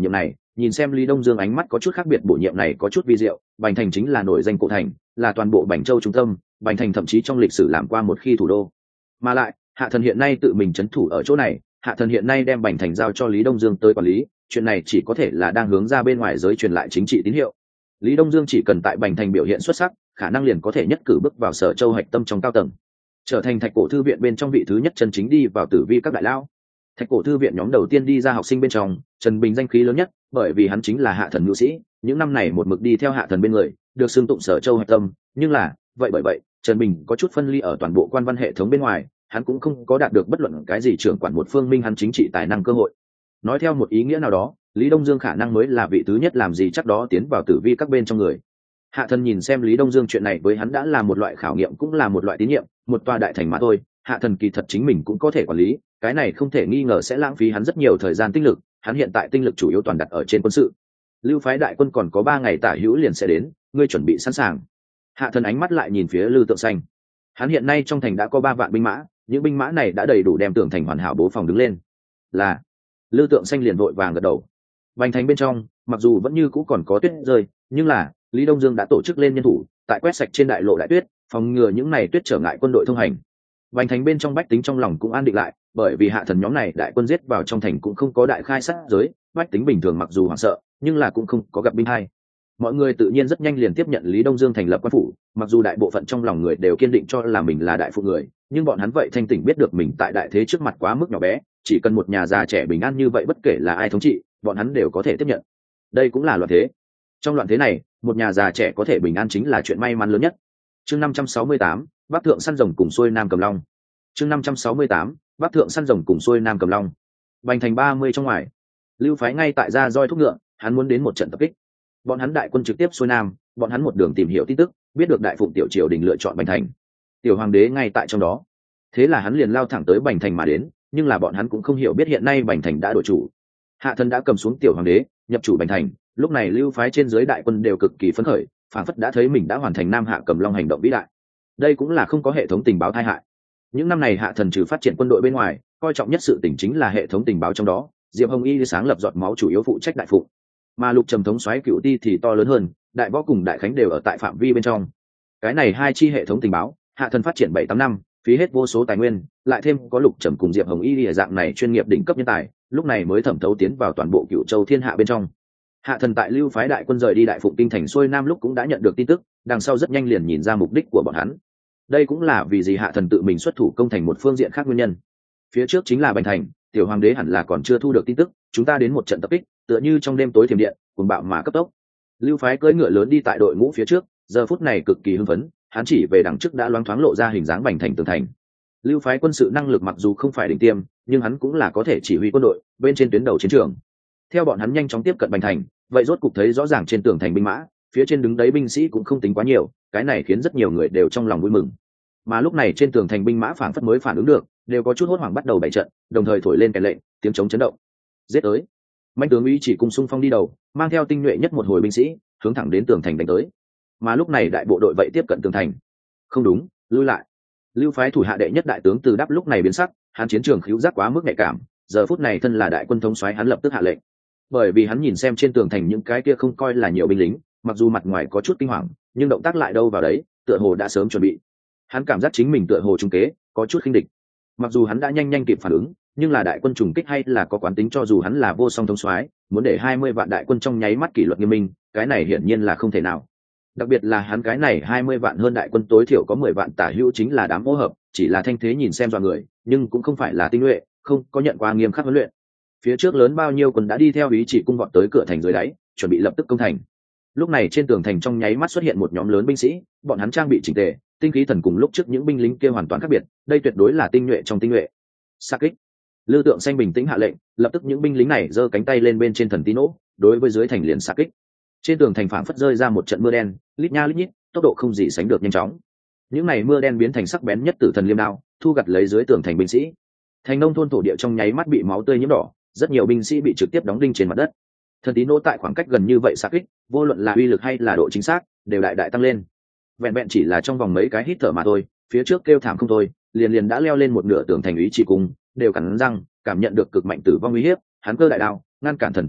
Nhìn xem Lý Đông Dương ánh mắt có chút khác biệt, bổ nhiệm này có chút vi diệu. Bành Thành chính là nổi danh cổ thành, là toàn bộ Bành Châu trung tâm. Bành Thành thậm chí trong lịch sử làm qua một khi thủ đô. Mà lại, Hạ Thần hiện nay tự mình trấn thủ ở chỗ này, Hạ Thần hiện nay đem Bành Thành giao cho Lý Đông Dương tới quản lý, chuyện này chỉ có thể là đang hướng ra bên ngoài giới truyền lại chính trị tín hiệu. Lý Đông Dương chỉ cần tại Bành Thành biểu hiện xuất sắc, khả năng liền có thể nhất cử bước vào Sở Châu hạch tâm trong cao tầng, trở thành Thạch Cổ thư viện bên trong vị thứ nhất chân chính đi vào tử vi các đại lão. Thạch Cổ thư viện nhóm đầu tiên đi ra học sinh bên trong, Trần Bình danh khí lớn nhất, bởi vì hắn chính là Hạ Thần nhu sĩ, những năm này một mực đi theo Hạ Thần bên người, được xưng tụng Sở Châu hạch tâm. Nhưng là, bởi vậy, Trần Bình có chút phân ly ở toàn bộ quan văn hệ thống bên ngoài, hắn cũng không có đạt được bất luận cái gì trưởng quản một phương minh hắn chính trị tài năng cơ hội. Nói theo một ý nghĩa nào đó, Lý Đông Dương khả năng mới là vị thứ nhất làm gì chắc đó tiến vào tử vi các bên trong người. Hạ Thần nhìn xem Lý Đông Dương, chuyện này với hắn đã là một loại khảo nghiệm, cũng là một loại tín nhiệm, một tòa đại thành mà thôi. Hạ Thần kỳ thật chính mình cũng có thể quản lý, cái này không thể nghi ngờ sẽ lãng phí hắn rất nhiều thời gian tinh lực, hắn hiện tại tinh lực chủ yếu toàn đặt ở trên quân sự. Lưu phái đại quân còn có 3 ngày tả hữu liền sẽ đến, ngươi chuẩn bị sẵn sàng. Hạ Thần ánh mắt lại nhìn phía Lư Tượng Xanh. Hắn hiện nay trong thành đã có 3 vạn binh mã, những binh mã này đã đầy đủ đem tường thành hoàn hảo bố phòng đứng lên. Là Lư Tượng Xanh liền vội vàng gật đầu. Bành Thành bên trong, mặc dù vẫn như cũ còn có tuyết rơi, nhưng là Lý Đông Dương đã tổ chức lên nhân thủ, tại quét sạch trên đại lộ đại tuyết, phòng ngừa những này tuyết trở ngại quân đội thông hành. Bành Thành bên trong bách tính trong lòng cũng an định lại, bởi vì Hạ Thần nhóm này đại quân giết vào trong thành cũng không có đại khai sát giới, bách tính bình thường mặc dù hoảng sợ, nhưng là cũng không có gặp binh hai. Mọi người tự nhiên rất nhanh liền tiếp nhận Lý Đông Dương thành lập quan phủ, mặc dù đại bộ phận trong lòng người đều kiên định cho là mình là đại phụ người, nhưng bọn hắn vậy thanh tỉnh biết được mình tại đại thế trước mặt quá mức nhỏ bé, chỉ cần một nhà già trẻ bình an như vậy, bất kể là ai thống trị, bọn hắn đều có thể tiếp nhận. Đây cũng là loạn thế. Trong loạn thế này, một nhà già trẻ có thể bình an chính là chuyện may mắn lớn nhất. Chương 568, Bắc Thượng săn rồng cùng xuôi Nam Cầm Long. Chương 568, Bắc Thượng săn rồng cùng xuôi Nam Cầm Long. Bành Thành 30 trong ngoài, Lưu phái ngay tại ra roi thúc ngựa, hắn muốn đến một trận tập kích. Bọn hắn đại quân trực tiếp xuôi Nam, bọn hắn một đường tìm hiểu tin tức, biết được đại phụng tiểu triều đình lựa chọn Bành Thành, tiểu hoàng đế ngay tại trong đó. Thế là hắn liền lao thẳng tới Bành Thành mà đến, nhưng là bọn hắn cũng không hiểu biết hiện nay Bành Thành đã đổi chủ. Hạ Thần đã cầm xuống tiểu hoàng đế, nhập chủ Bành Thành, lúc này Lưu phái trên dưới đại quân đều cực kỳ phấn khởi, phảng phất đã thấy mình đã hoàn thành Nam Hạ Cầm Long hành động vĩ đại. Đây cũng là không có hệ thống tình báo tai hại. Những năm này Hạ Thần trừ phát triển quân đội bên ngoài, coi trọng nhất sự tình chính là hệ thống tình báo, trong đó Diệp Hồng Y sáng lập giọt máu chủ yếu phụ trách đại phụng, mà Lục Trầm thống soái Cửu Ti thì to lớn hơn, đại võ cùng đại khánh đều ở tại phạm vi bên trong. Cái này hai chi hệ thống tình báo, Hạ Thần phát triển 7-8 năm, phí hết vô số tài nguyên, lại thêm có Lục Trầm cùng Diệp Hồng Y ở dạng này chuyên nghiệp đỉnh cấp nhân tài, lúc này mới thẩm thấu tiến vào toàn bộ Cửu Châu thiên hạ bên trong. Hạ Thần tại Lưu phái đại quân rời đi đại phụng kinh thành xuôi Nam lúc cũng đã nhận được tin tức, đằng sau rất nhanh liền nhìn ra mục đích của bọn hắn. Đây cũng là vì gì Hạ Thần tự mình xuất thủ công thành một phương diện khác nguyên nhân. Phía trước chính là Bành Thành, tiểu hoàng đế hẳn là còn chưa thu được tin tức, chúng ta đến một trận tập kích, tựa như trong đêm tối thiểm điện, cuồng bạo mà cấp tốc. Lưu phái cưỡi ngựa lớn đi tại đội ngũ phía trước, giờ phút này cực kỳ hưng phấn, hắn chỉ về đằng trước đã loáng thoáng lộ ra hình dáng Bành Thành tường thành. Lưu phái quân sự năng lực mặc dù không phải đỉnh tiêm, nhưng hắn cũng là có thể chỉ huy quân đội bên trên tuyến đầu chiến trường. Theo bọn hắn nhanh chóng tiếp cận Bành Thành, vậy rốt cục thấy rõ ràng trên tường thành binh mã, phía trên đứng đấy binh sĩ cũng không tính quá nhiều, cái này khiến rất nhiều người đều trong lòng vui mừng. Mà lúc này trên tường thành binh mã phảng phất mới phản ứng được, đều có chút hốt hoảng bắt đầu bày trận, đồng thời thổi lên kèn lệnh, tiếng trống chấn động. Giết tới! Mạnh tướng Úy Chỉ Cung xung phong đi đầu, mang theo tinh nhuệ nhất một hồi binh sĩ, hướng thẳng đến tường thành đánh tới. Mà lúc này đại bộ đội vậy tiếp cận tường thành. Không đúng, lui lại. Lưu phái thủ hạ đệ nhất đại tướng Từ Đáp lúc này biến sắc, hắn chiến trường khíu giác quá mức nhạy cảm, giờ phút này thân là đại quân thống soái hắn lập tức hạ lệnh. Bởi vì hắn nhìn xem trên tường thành những cái kia không coi là nhiều binh lính, mặc dù mặt ngoài có chút kinh hoàng, nhưng động tác lại đâu vào đấy, tựa hồ đã sớm chuẩn bị. Hắn cảm giác chính mình tựa hồ trung kế, có chút khinh địch. Mặc dù hắn đã nhanh kịp phản ứng, nhưng là đại quân trùng kích hay là có quán tính, cho dù hắn là vô song thống soái, muốn để 20 vạn đại quân trong nháy mắt kỷ luật nghiêm minh, cái này hiển nhiên là không thể nào. Đặc biệt là hắn cái này 20 vạn hơn đại quân tối thiểu có 10 vạn tả hữu chính là đám hỗ hợp, chỉ là thanh thế nhìn xem dọa người, nhưng cũng không phải là tinh nhuệ, không có nhận qua nghiêm khắc huấn luyện. Phía trước lớn bao nhiêu quân đã đi theo Úy Chỉ Cung vọt tới cửa thành dưới đáy, chuẩn bị lập tức công thành. Lúc này trên tường thành trong nháy mắt xuất hiện một nhóm lớn binh sĩ, bọn hắn trang bị chỉnh tề, tinh khí thần cùng lúc trước những binh lính kia hoàn toàn khác biệt, đây tuyệt đối là tinh nhuệ trong tinh nhuệ. Sa kích! Lư Tượng Xanh bình tĩnh hạ lệnh, lập tức những binh lính này giơ cánh tay lên bên trên thần tí nỗ, đối với dưới thành liền sa kích. Trên tường thành phảng phất rơi ra một trận mưa đen, lít nha lít nhít, tốc độ không gì sánh được nhanh chóng. Những này mưa đen biến thành sắc bén nhất tử thần liêm đao, thu gặt lấy dưới tường thành binh sĩ. Thành nông thôn thổ địa trong nháy mắt bị máu tươi nhiễm đỏ, rất nhiều binh sĩ bị trực tiếp đóng đinh trên mặt đất. Thần tí nỗ tại khoảng cách gần như vậy sa kích, vô luận là uy lực hay là độ chính xác, đều đại đại tăng lên. Vẹn chỉ là trong vòng mấy cái hít thở mà thôi, phía trước kêu thảm không thôi, liền đã leo lên một nửa tường thành Úy Chỉ Cung, đều cắn răng, cảm nhận được cực mạnh tử vong uy hiếp, hắn cơ đại đao, ngăn cản thần tí nỗ,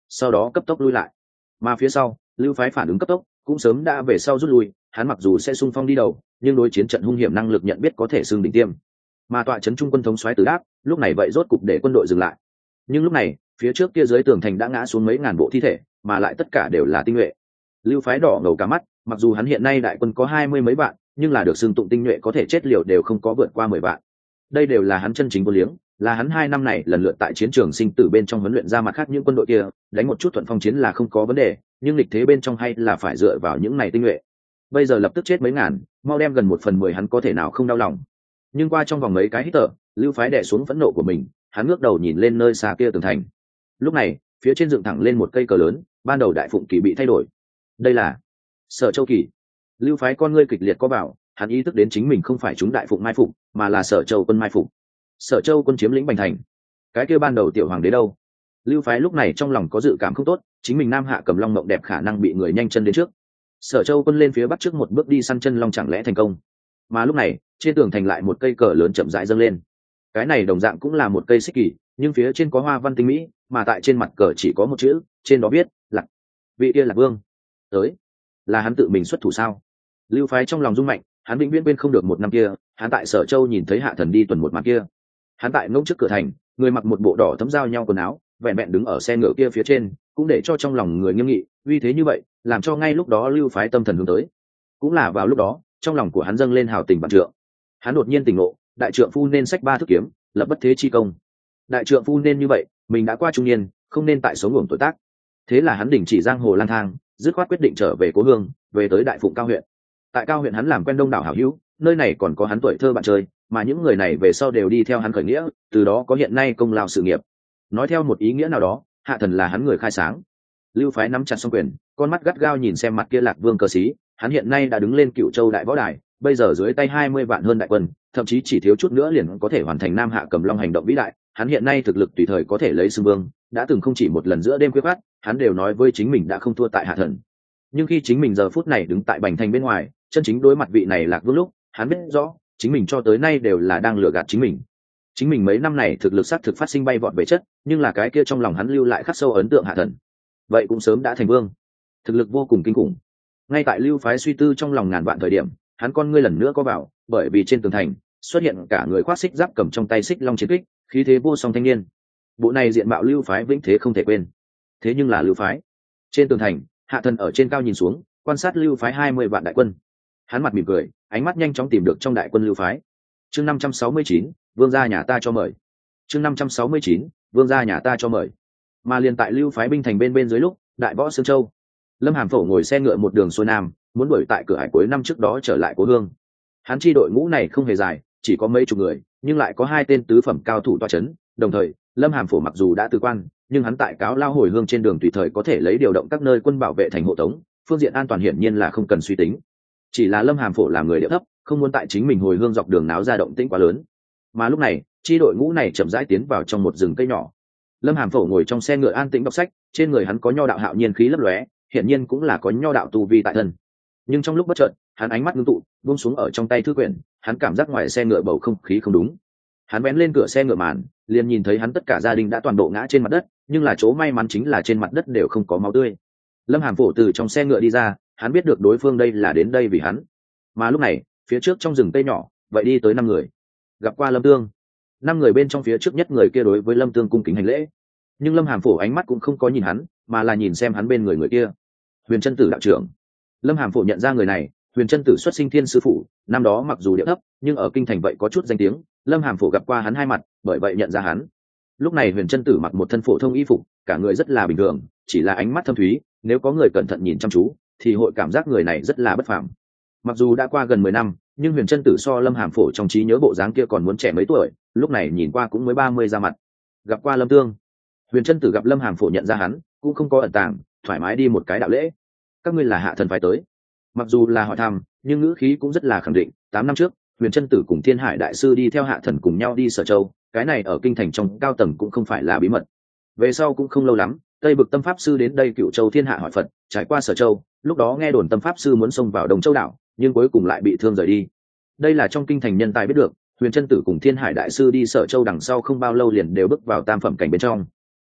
sau đó cấp tốc lui lại. Mà phía sau lưu phái phản ứng cấp tốc cũng sớm đã về sau rút lui, hắn mặc dù sẽ xung phong đi đầu nhưng đối chiến trận hung hiểm năng lực nhận biết có thể xương đỉnh tiêm. Mà tọa trấn trung quân thống soái Từ Đáp lúc này vậy rốt cục để quân đội dừng lại. Nhưng lúc này phía trước kia dưới tường thành đã ngã xuống mấy ngàn bộ thi thể, mà lại tất cả đều là tinh nhuệ. Lưu phái đỏ ngầu cả mắt, mặc dù hắn hiện nay đại quân có 20 mấy vạn, nhưng là được xưng tụng tinh nhuệ có thể chết liều đều không có vượt qua 10 vạn. Đây đều là hắn chân chính vô liếng, là hắn 2 năm này lần lượt tại chiến trường sinh tử bên trong huấn luyện ra mặt khác những quân đội kia, đánh một chút thuận phong chiến là không có vấn đề, nhưng lịch thế bên trong hay là phải dựa vào những này tinh nhuệ. Bây giờ lập tức chết mấy ngàn, mau đem gần 1/10 hắn có thể nào không đau lòng. Nhưng qua trong vòng mấy cái hít thở, Lưu phái đè xuống phẫn nộ của mình, hắn ngước đầu nhìn lên nơi xa kia tường thành. Lúc này phía trên dựng thẳng lên một cây cờ lớn, ban đầu đại phụng kỳ bị thay đổi. Đây là Sở Châu kỳ. Lưu phái con ngươi kịch liệt có bảo, hắn ý thức đến chính mình không phải chúng đại phụng mai phục, mà là Sở Châu quân mai phục. Sở Châu quân chiếm lĩnh Bành Thành, cái kia ban đầu tiểu hoàng đế đâu? Lưu phái lúc này trong lòng có dự cảm không tốt, chính mình Nam Hạ Cầm Long mộng đẹp khả năng bị người nhanh chân đến trước. Sở Châu quân lên phía bắc trước một bước đi săn chân long chẳng lẽ thành công? Mà lúc này trên tường thành lại một cây cờ lớn chậm rãi dâng lên. Cái này đồng dạng cũng là một cây xích kỳ, nhưng phía trên có hoa văn tinh mỹ, mà tại trên mặt cờ chỉ có một chữ, trên đó viết Lạc. Vị kia là vương tới, là hắn tự mình xuất thủ sao? Lưu phái trong lòng rung mạnh, hắn vĩnh viễn quên không được một năm kia, hắn tại Sở Châu nhìn thấy Hạ Thần đi tuần một mặt kia. Hắn tại ngông trước cửa thành, người mặc một bộ đỏ thấm giao nhau quần áo, vẹn vẹn đứng ở xe ngựa kia phía trên, cũng để cho trong lòng người nghiêm nghị, uy thế như vậy, làm cho ngay lúc đó Lưu phái tâm thần hướng tới. Cũng là vào lúc đó, trong lòng của hắn dâng lên hào tình vạn trượng. Hắn đột nhiên tỉnh ngộ, đại trượng phu nên xách 3 thước kiếm, lập bất thế chi công. Đại trượng phu nên như vậy, mình đã qua trung niên, không nên tại sống ngủng tuổi tác. Thế là hắn đình chỉ giang hồ lang thang, dứt khoát quyết định trở về cố hương, về tới Đại Phụng Cao huyện. Tại Cao huyện hắn làm quen đông đảo hảo hữu, nơi này còn có hắn tuổi thơ bạn chơi, mà những người này về sau đều đi theo hắn khởi nghĩa, từ đó có hiện nay công lao sự nghiệp. Nói theo một ý nghĩa nào đó, Hạ Thần là hắn người khai sáng. Lưu phái nắm chặt song quyền, con mắt gắt gao nhìn xem mặt kia Lạc Vương cờ sĩ, hắn hiện nay đã đứng lên Cửu Châu đại võ đài, bây giờ dưới tay 20 vạn hơn đại quân, thậm chí chỉ thiếu chút nữa liền có thể hoàn thành Nam Hạ Cầm Long hành động vĩ đại. Hắn hiện nay thực lực tùy thời có thể lấy xưng vương, đã từng không chỉ một lần giữa đêm khuya khoắt, hắn đều nói với chính mình đã không thua tại Hạ Thần. Nhưng khi chính mình giờ phút này đứng tại Bành Thành bên ngoài, chân chính đối mặt vị này Lạc Vương lúc, hắn biết rõ, chính mình cho tới nay đều là đang lừa gạt chính mình. Chính mình mấy năm này thực lực xác thực phát sinh bay vọt về chất, nhưng là cái kia trong lòng hắn lưu lại khắc sâu ấn tượng Hạ Thần, vậy cũng sớm đã thành vương, thực lực vô cùng kinh khủng. Ngay tại Lưu phái suy tư trong lòng ngàn vạn thời điểm, hắn con ngươi lần nữa có vào, bởi vì trên tường thành xuất hiện cả người khoác xích giáp cầm trong tay xích long chiến kích, khí thế vô song thanh niên. Bộ này diện mạo Lưu phái vĩnh thế không thể quên. Thế nhưng là Lưu phái. Trên tường thành, Hạ Thần ở trên cao nhìn xuống, quan sát Lưu phái 20 vạn đại quân. Hắn mặt mỉm cười, ánh mắt nhanh chóng tìm được trong đại quân Lưu phái. Chương 569, vương gia nhà ta cho mời. Chương 569, vương gia nhà ta cho mời. Mà liền tại Lưu phái binh thành bên dưới lúc, đại võ Sương Châu, Lâm Hàm Phổ ngồi xe ngựa một đường xuôi nam, muốn đuổi tại cửa hải cuối năm trước đó trở lại cố hương. Hắn chi đội ngũ này không hề dài, chỉ có mấy chục người, nhưng lại có 2 tên tứ phẩm cao thủ tọa chấn. Đồng thời, Lâm Hàm Phổ mặc dù đã từ quan, nhưng hắn tại cáo lao hồi hương trên đường tùy thời có thể lấy điều động các nơi quân bảo vệ thành hộ tống, phương diện an toàn hiển nhiên là không cần suy tính. Chỉ là Lâm Hàm Phổ làm người điệu thấp, không muốn tại chính mình hồi hương dọc đường náo ra động tĩnh quá lớn. Mà lúc này, chi đội ngũ này chậm rãi tiến vào trong một rừng cây nhỏ. Lâm Hàm Phổ ngồi trong xe ngựa an tĩnh đọc sách, trên người hắn có nho đạo hạo nhiên khí lấp lóe, hiển nhiên cũng là có nho đạo tu vi tại thân. Nhưng trong lúc bất chợt, hắn ánh mắt ngưng tụ, buông xuống ở trong tay thư quyển, hắn cảm giác ngoài xe ngựa bầu không khí không đúng. Hắn vén lên cửa xe ngựa màn, liền nhìn thấy hắn tất cả gia đình đã toàn bộ ngã trên mặt đất, nhưng là chỗ may mắn chính là trên mặt đất đều không có máu tươi. Lâm Hàm Phổ từ trong xe ngựa đi ra, hắn biết được đối phương đây là đến đây vì hắn. Mà lúc này, phía trước trong rừng cây nhỏ, vậy đi tới 5 người. Gặp qua Lâm Tương. 5 người bên trong phía trước nhất người kia đối với Lâm Tương cung kính hành lễ. Nhưng Lâm Hàm Phổ ánh mắt cũng không có nhìn hắn, mà là nhìn xem hắn bên người kia. Huyền Chân Tử đạo trưởng. Lâm Hàm Phổ nhận ra người này, Huyền Chân Tử xuất sinh thiên sư phụ, năm đó mặc dù địa thấp, nhưng ở kinh thành vậy có chút danh tiếng. Lâm Hàm Phổ gặp qua hắn 2 mặt, bởi vậy nhận ra hắn. Lúc này Huyền Chân Tử mặc một thân phổ thông y phục, cả người rất là bình thường, chỉ là ánh mắt thâm thúy, nếu có người cẩn thận nhìn chăm chú, thì hội cảm giác người này rất là bất phàm. Mặc dù đã qua gần 10 năm, nhưng Huyền Chân Tử so Lâm Hàm Phổ trong trí nhớ bộ dáng kia còn muốn trẻ mấy tuổi, lúc này nhìn qua cũng mới 30 ra mặt. Gặp qua Lâm Tương. Huyền Chân Tử gặp Lâm Hàm Phổ nhận ra hắn, cũng không có ẩn tàng, thoải mái đi một cái đạo lễ. Các ngươi là Hạ Thần phái tới. Mặc dù là hỏi thăm, nhưng ngữ khí cũng rất là khẳng định. 8 năm trước, Huyền Chân Tử cùng Thiên Hải đại sư đi theo Hạ Thần cùng nhau đi Sở Châu, cái này ở kinh thành trong cao tầng cũng không phải là bí mật. Về sau cũng không lâu lắm, Tây Bực Tâm pháp sư đến đây Cửu Châu Thiên Hạ hỏi Phật, trải qua Sở Châu, lúc đó nghe đồn Tâm pháp sư muốn xông vào Đồng Châu đảo, nhưng cuối cùng lại bị thương rời đi. Đây là trong kinh thành nhân tài biết được, Huyền Chân Tử cùng Thiên Hải đại sư đi Sở Châu đằng sau không bao lâu liền đều bước vào tam phẩm cảnh bên trong.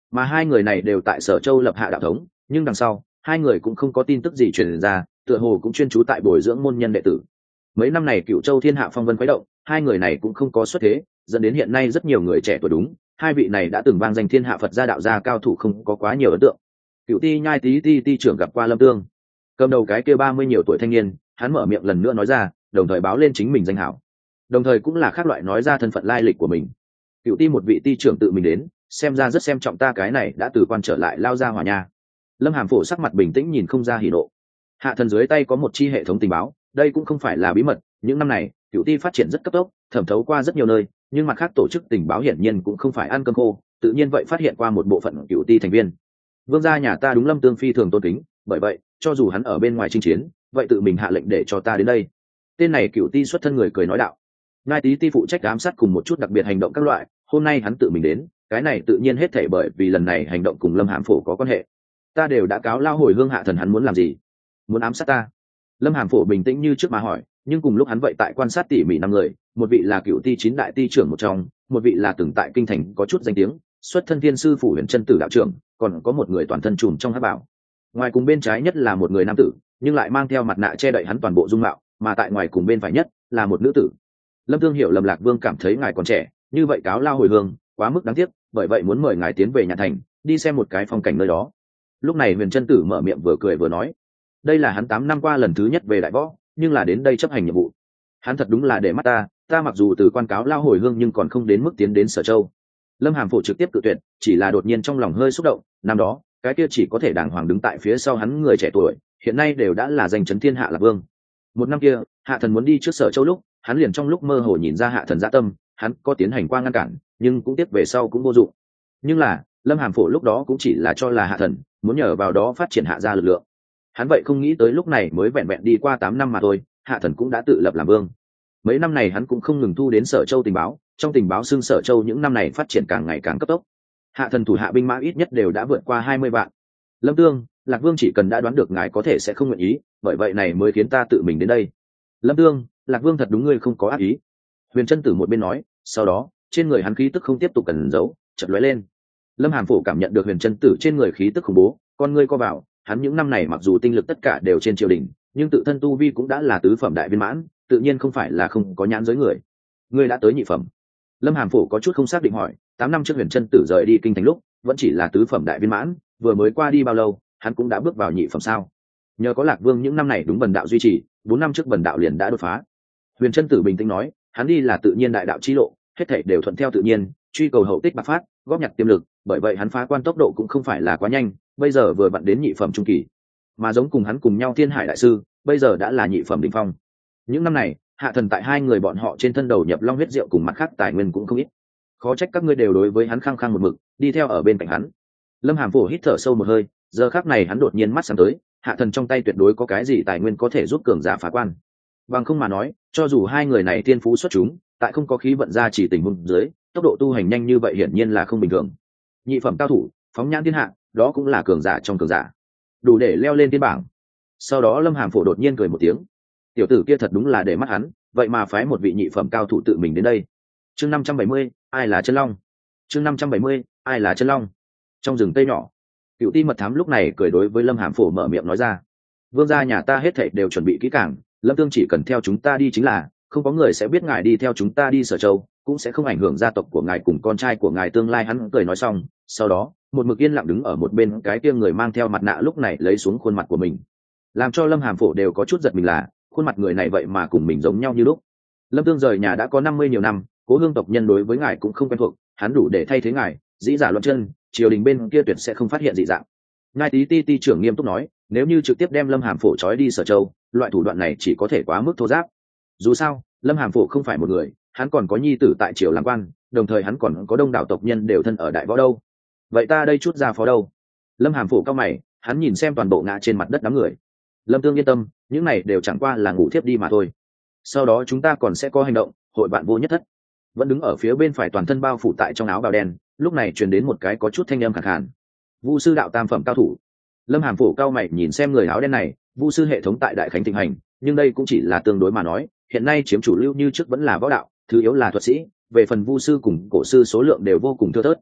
mà hai người này đều tại Sở Châu lập hạ đạo thống, nhưng đằng sau hai người cũng không có tin tức gì truyền ra, tựa hồ cũng chuyên trú tại bồi dưỡng môn nhân đệ tử. Mấy năm này Cựu Châu thiên hạ phong vân khuấy động, hai người này cũng không có xuất thế, dẫn đến hiện nay rất nhiều người trẻ tuổi đúng hai vị này đã từng vang danh thiên hạ Phật gia đạo gia cao thủ không có quá nhiều ấn tượng. Cựu Ti Nhai Ti trưởng gặp qua Lâm Tương, cầm đầu cái kia 30 nhiều tuổi thanh niên, hắn mở miệng lần nữa nói ra, đồng thời báo lên chính mình danh hảo, đồng thời cũng là khác loại nói ra thân phận lai lịch của mình. Cựu Ti một vị ti trưởng tự mình đến, xem ra rất xem trọng ta cái này đã từ quan trở lại lao ra hỏa nha. Lâm Hàm Phổ sắc mặt bình tĩnh nhìn không ra hỉ nộ. Hạ thần dưới tay có một chi hệ thống tình báo, đây cũng không phải là bí mật, những năm này Cựu Ti phát triển rất cấp tốc, thẩm thấu qua rất nhiều nơi, nhưng mặt khác tổ chức tình báo hiển nhiên cũng không phải ăn cơm khô, tự nhiên vậy phát hiện qua một bộ phận Cựu Ti thành viên. Vương gia nhà ta đúng Lâm Tương phi thường tôn kính, bởi vậy cho dù hắn ở bên ngoài chinh chiến, vậy tự mình hạ lệnh để cho ta đến đây. Tên này Cựu Ti xuất thân người cười nói đạo. Ngai Tý Ti phụ trách ám sát cùng một chút đặc biệt hành động các loại, hôm nay hắn tự mình đến, cái này tự nhiên hết thảy bởi vì lần này hành động cùng Lâm Hàm Phổ có quan hệ. Ta đều đã cáo lao hồi hương hạ thần, hắn muốn làm gì? Muốn ám sát ta? Lâm Hàm Phổ bình tĩnh như trước mà hỏi, nhưng cùng lúc hắn vậy tại quan sát tỉ mỉ năm người, một vị là Cựu Ti 9 đại ti trưởng một trong, một vị là từng tại kinh thành có chút danh tiếng, xuất thân thiên sư phủ Huyền Chân Tử đạo trưởng, còn có một người toàn thân trùm trong hắc bảo. Ngoài cùng bên trái nhất là một người nam tử, nhưng lại mang theo mặt nạ che đậy hắn toàn bộ dung mạo, mà tại ngoài cùng bên phải nhất là một nữ tử. Lâm Tương hiểu lầm Lạc Vương cảm thấy ngài còn trẻ, như vậy cáo lao hồi hương quá mức đáng tiếc, bởi vậy muốn mời ngài tiến về nhà thành, đi xem một cái phong cảnh nơi đó. Lúc này Huyền Chân Tử mở miệng vừa cười vừa nói, đây là hắn 8 năm qua lần thứ nhất về đại võ, nhưng là đến đây chấp hành nhiệm vụ. Hắn thật đúng là để mắt ta mặc dù từ quan cáo lao hồi hương nhưng còn không đến mức tiến đến Sở Châu. Lâm Hàm Phổ trực tiếp cự tuyệt, chỉ là đột nhiên trong lòng hơi xúc động, năm đó cái kia chỉ có thể đàng hoàng đứng tại phía sau hắn người trẻ tuổi, hiện nay đều đã là danh chấn thiên hạ Lạc Vương. Một năm kia hạ thần muốn đi trước Sở Châu lúc, hắn liền trong lúc mơ hồ nhìn ra hạ thần dạ tâm, hắn có tiến hành qua ngăn cản, nhưng cũng tiếp về sau cũng vô dụng. Nhưng là Lâm Hàm Phổ lúc đó cũng chỉ là cho là hạ thần muốn nhờ vào đó phát triển hạ gia lực lượng, hắn vậy không nghĩ tới lúc này mới vẹn vẹn đi qua 8 năm mà thôi, hạ thần cũng đã tự lập làm vương. Mấy năm này hắn cũng không ngừng thu đến Sở Châu tình báo, trong tình báo xưng Sở Châu những năm này phát triển càng ngày càng cấp tốc, hạ thần thủ hạ binh mã ít nhất đều đã vượt qua 20 vạn. Lâm Tương, Lạc Vương chỉ cần đã đoán được ngài có thể sẽ không nguyện ý, bởi vậy này mới khiến ta tự mình đến đây. Lâm Tương, Lạc Vương thật đúng ngươi không có ác ý. Huyền Chân Tử một bên nói, sau đó trên người hắn khí tức không tiếp tục cần giấu, chợt lóe lên. Lâm Hàm Phổ cảm nhận được Huyền Chân Tử trên người khí tức khủng bố, con ngươi co vào, hắn những năm này mặc dù tinh lực tất cả đều trên triều đình, nhưng tự thân tu vi cũng đã là tứ phẩm đại viên mãn, tự nhiên không phải là không có nhãn giới người. Ngươi đã tới nhị phẩm? Lâm Hàm Phổ có chút không xác định hỏi, 8 năm trước Huyền Chân Tử rời đi kinh thành lúc, vẫn chỉ là tứ phẩm đại viên mãn, vừa mới qua đi bao lâu, hắn cũng đã bước vào nhị phẩm sao? Nhờ có Lạc Vương những năm này đúng bần đạo duy trì, 4 năm trước bần đạo liền đã đột phá. Huyền Chân Tử bình tĩnh nói, hắn đi là tự nhiên đại đạo chi lộ, hết thảy đều thuận theo tự nhiên, truy cầu hậu tích bạc phát, góp nhặt tiềm lực, bởi vậy hắn phá quan tốc độ cũng không phải là quá nhanh, bây giờ vừa vặn đến nhị phẩm trung kỳ. Mà giống cùng hắn cùng nhau Thiên Hải đại sư, bây giờ đã là nhị phẩm đỉnh phong. Những năm này, hạ thần tại hai người bọn họ trên thân đầu nhập long huyết rượu cùng mặt khác tài nguyên cũng không ít. Khó trách các ngươi đều đối với hắn khăng khăng một mực, đi theo ở bên cạnh hắn. Lâm Hàm Phổ hít thở sâu một hơi, giờ khắc này hắn đột nhiên mắt sáng tới, hạ thần trong tay tuyệt đối có cái gì tài nguyên có thể giúp cường giả phá quan. Bằng không mà nói, cho dù hai người này thiên phú xuất chúng, tại không có khí vận ra chỉ tình huống dưới, tốc độ tu hành nhanh như vậy hiển nhiên là không bình thường. Nhị phẩm cao thủ, phóng nhãn thiên hạ, đó cũng là cường giả trong cường giả, đủ để leo lên thiên bảng. Sau đó Lâm Hàm Phổ đột nhiên cười một tiếng, tiểu tử kia thật đúng là để mắt hắn, vậy mà phái một vị nhị phẩm cao thủ tự mình đến đây. Chương 570, ai là chân long? Chương 570, ai là chân long? Trong rừng tây nhỏ, Cựu Ti mật thám lúc này cười đối với Lâm Hàm Phổ mở miệng nói ra, vương gia nhà ta hết thảy đều chuẩn bị kỹ càng, Lâm Tương chỉ cần theo chúng ta đi chính là, không có người sẽ biết ngài đi theo chúng ta đi Sở Châu, cũng sẽ không ảnh hưởng gia tộc của ngài cùng con trai của ngài tương lai. Hắn cười nói xong, sau đó một mực yên lặng đứng ở một bên, cái kia người mang theo mặt nạ lúc này lấy xuống khuôn mặt của mình, làm cho Lâm Hàm Phổ đều có chút giật mình là khuôn mặt người này vậy mà cùng mình giống nhau như lúc. Lâm Tương rời nhà đã có 50 nhiều năm, cố hương tộc nhân đối với ngài cũng không quen thuộc, hắn đủ để thay thế ngài, dĩ giả loạn chân, triều đình bên kia tuyệt sẽ không phát hiện dị dạng. Ngai Tý Ti trưởng nghiêm túc nói, nếu như trực tiếp đem Lâm Hàm Phổ trói đi Sở Châu, loại thủ đoạn này chỉ có thể quá mức thô giáp. Dù sao Lâm Hàm Phổ không phải một người, hắn còn có nhi tử tại triều làm quan, đồng thời hắn còn có đông đảo tộc nhân đều thân ở đại võ đâu. Vậy ta đây chút ra phó đâu? Lâm Hàm Phổ cao mày, hắn nhìn xem toàn bộ ngã trên mặt đất đám người. Lâm Tương yên tâm, những này đều chẳng qua là ngủ thiếp đi mà thôi. Sau đó chúng ta còn sẽ có hành động, hội bạn vô nhất thất. Vẫn đứng ở phía bên phải toàn thân bao phủ tại trong áo bào đen, lúc này truyền đến một cái có chút thanh âm khàn khàn. Vu sư đạo tam phẩm cao thủ. Lâm Hàm Phổ cao mày nhìn xem người áo đen này, vu sư hệ thống tại Đại Khánh thịnh hành, nhưng đây cũng chỉ là tương đối mà nói, hiện nay chiếm chủ lưu như trước vẫn là võ đạo, thứ yếu là thuật sĩ, về phần vu sư cùng cổ sư số lượng đều vô cùng thưa thớt.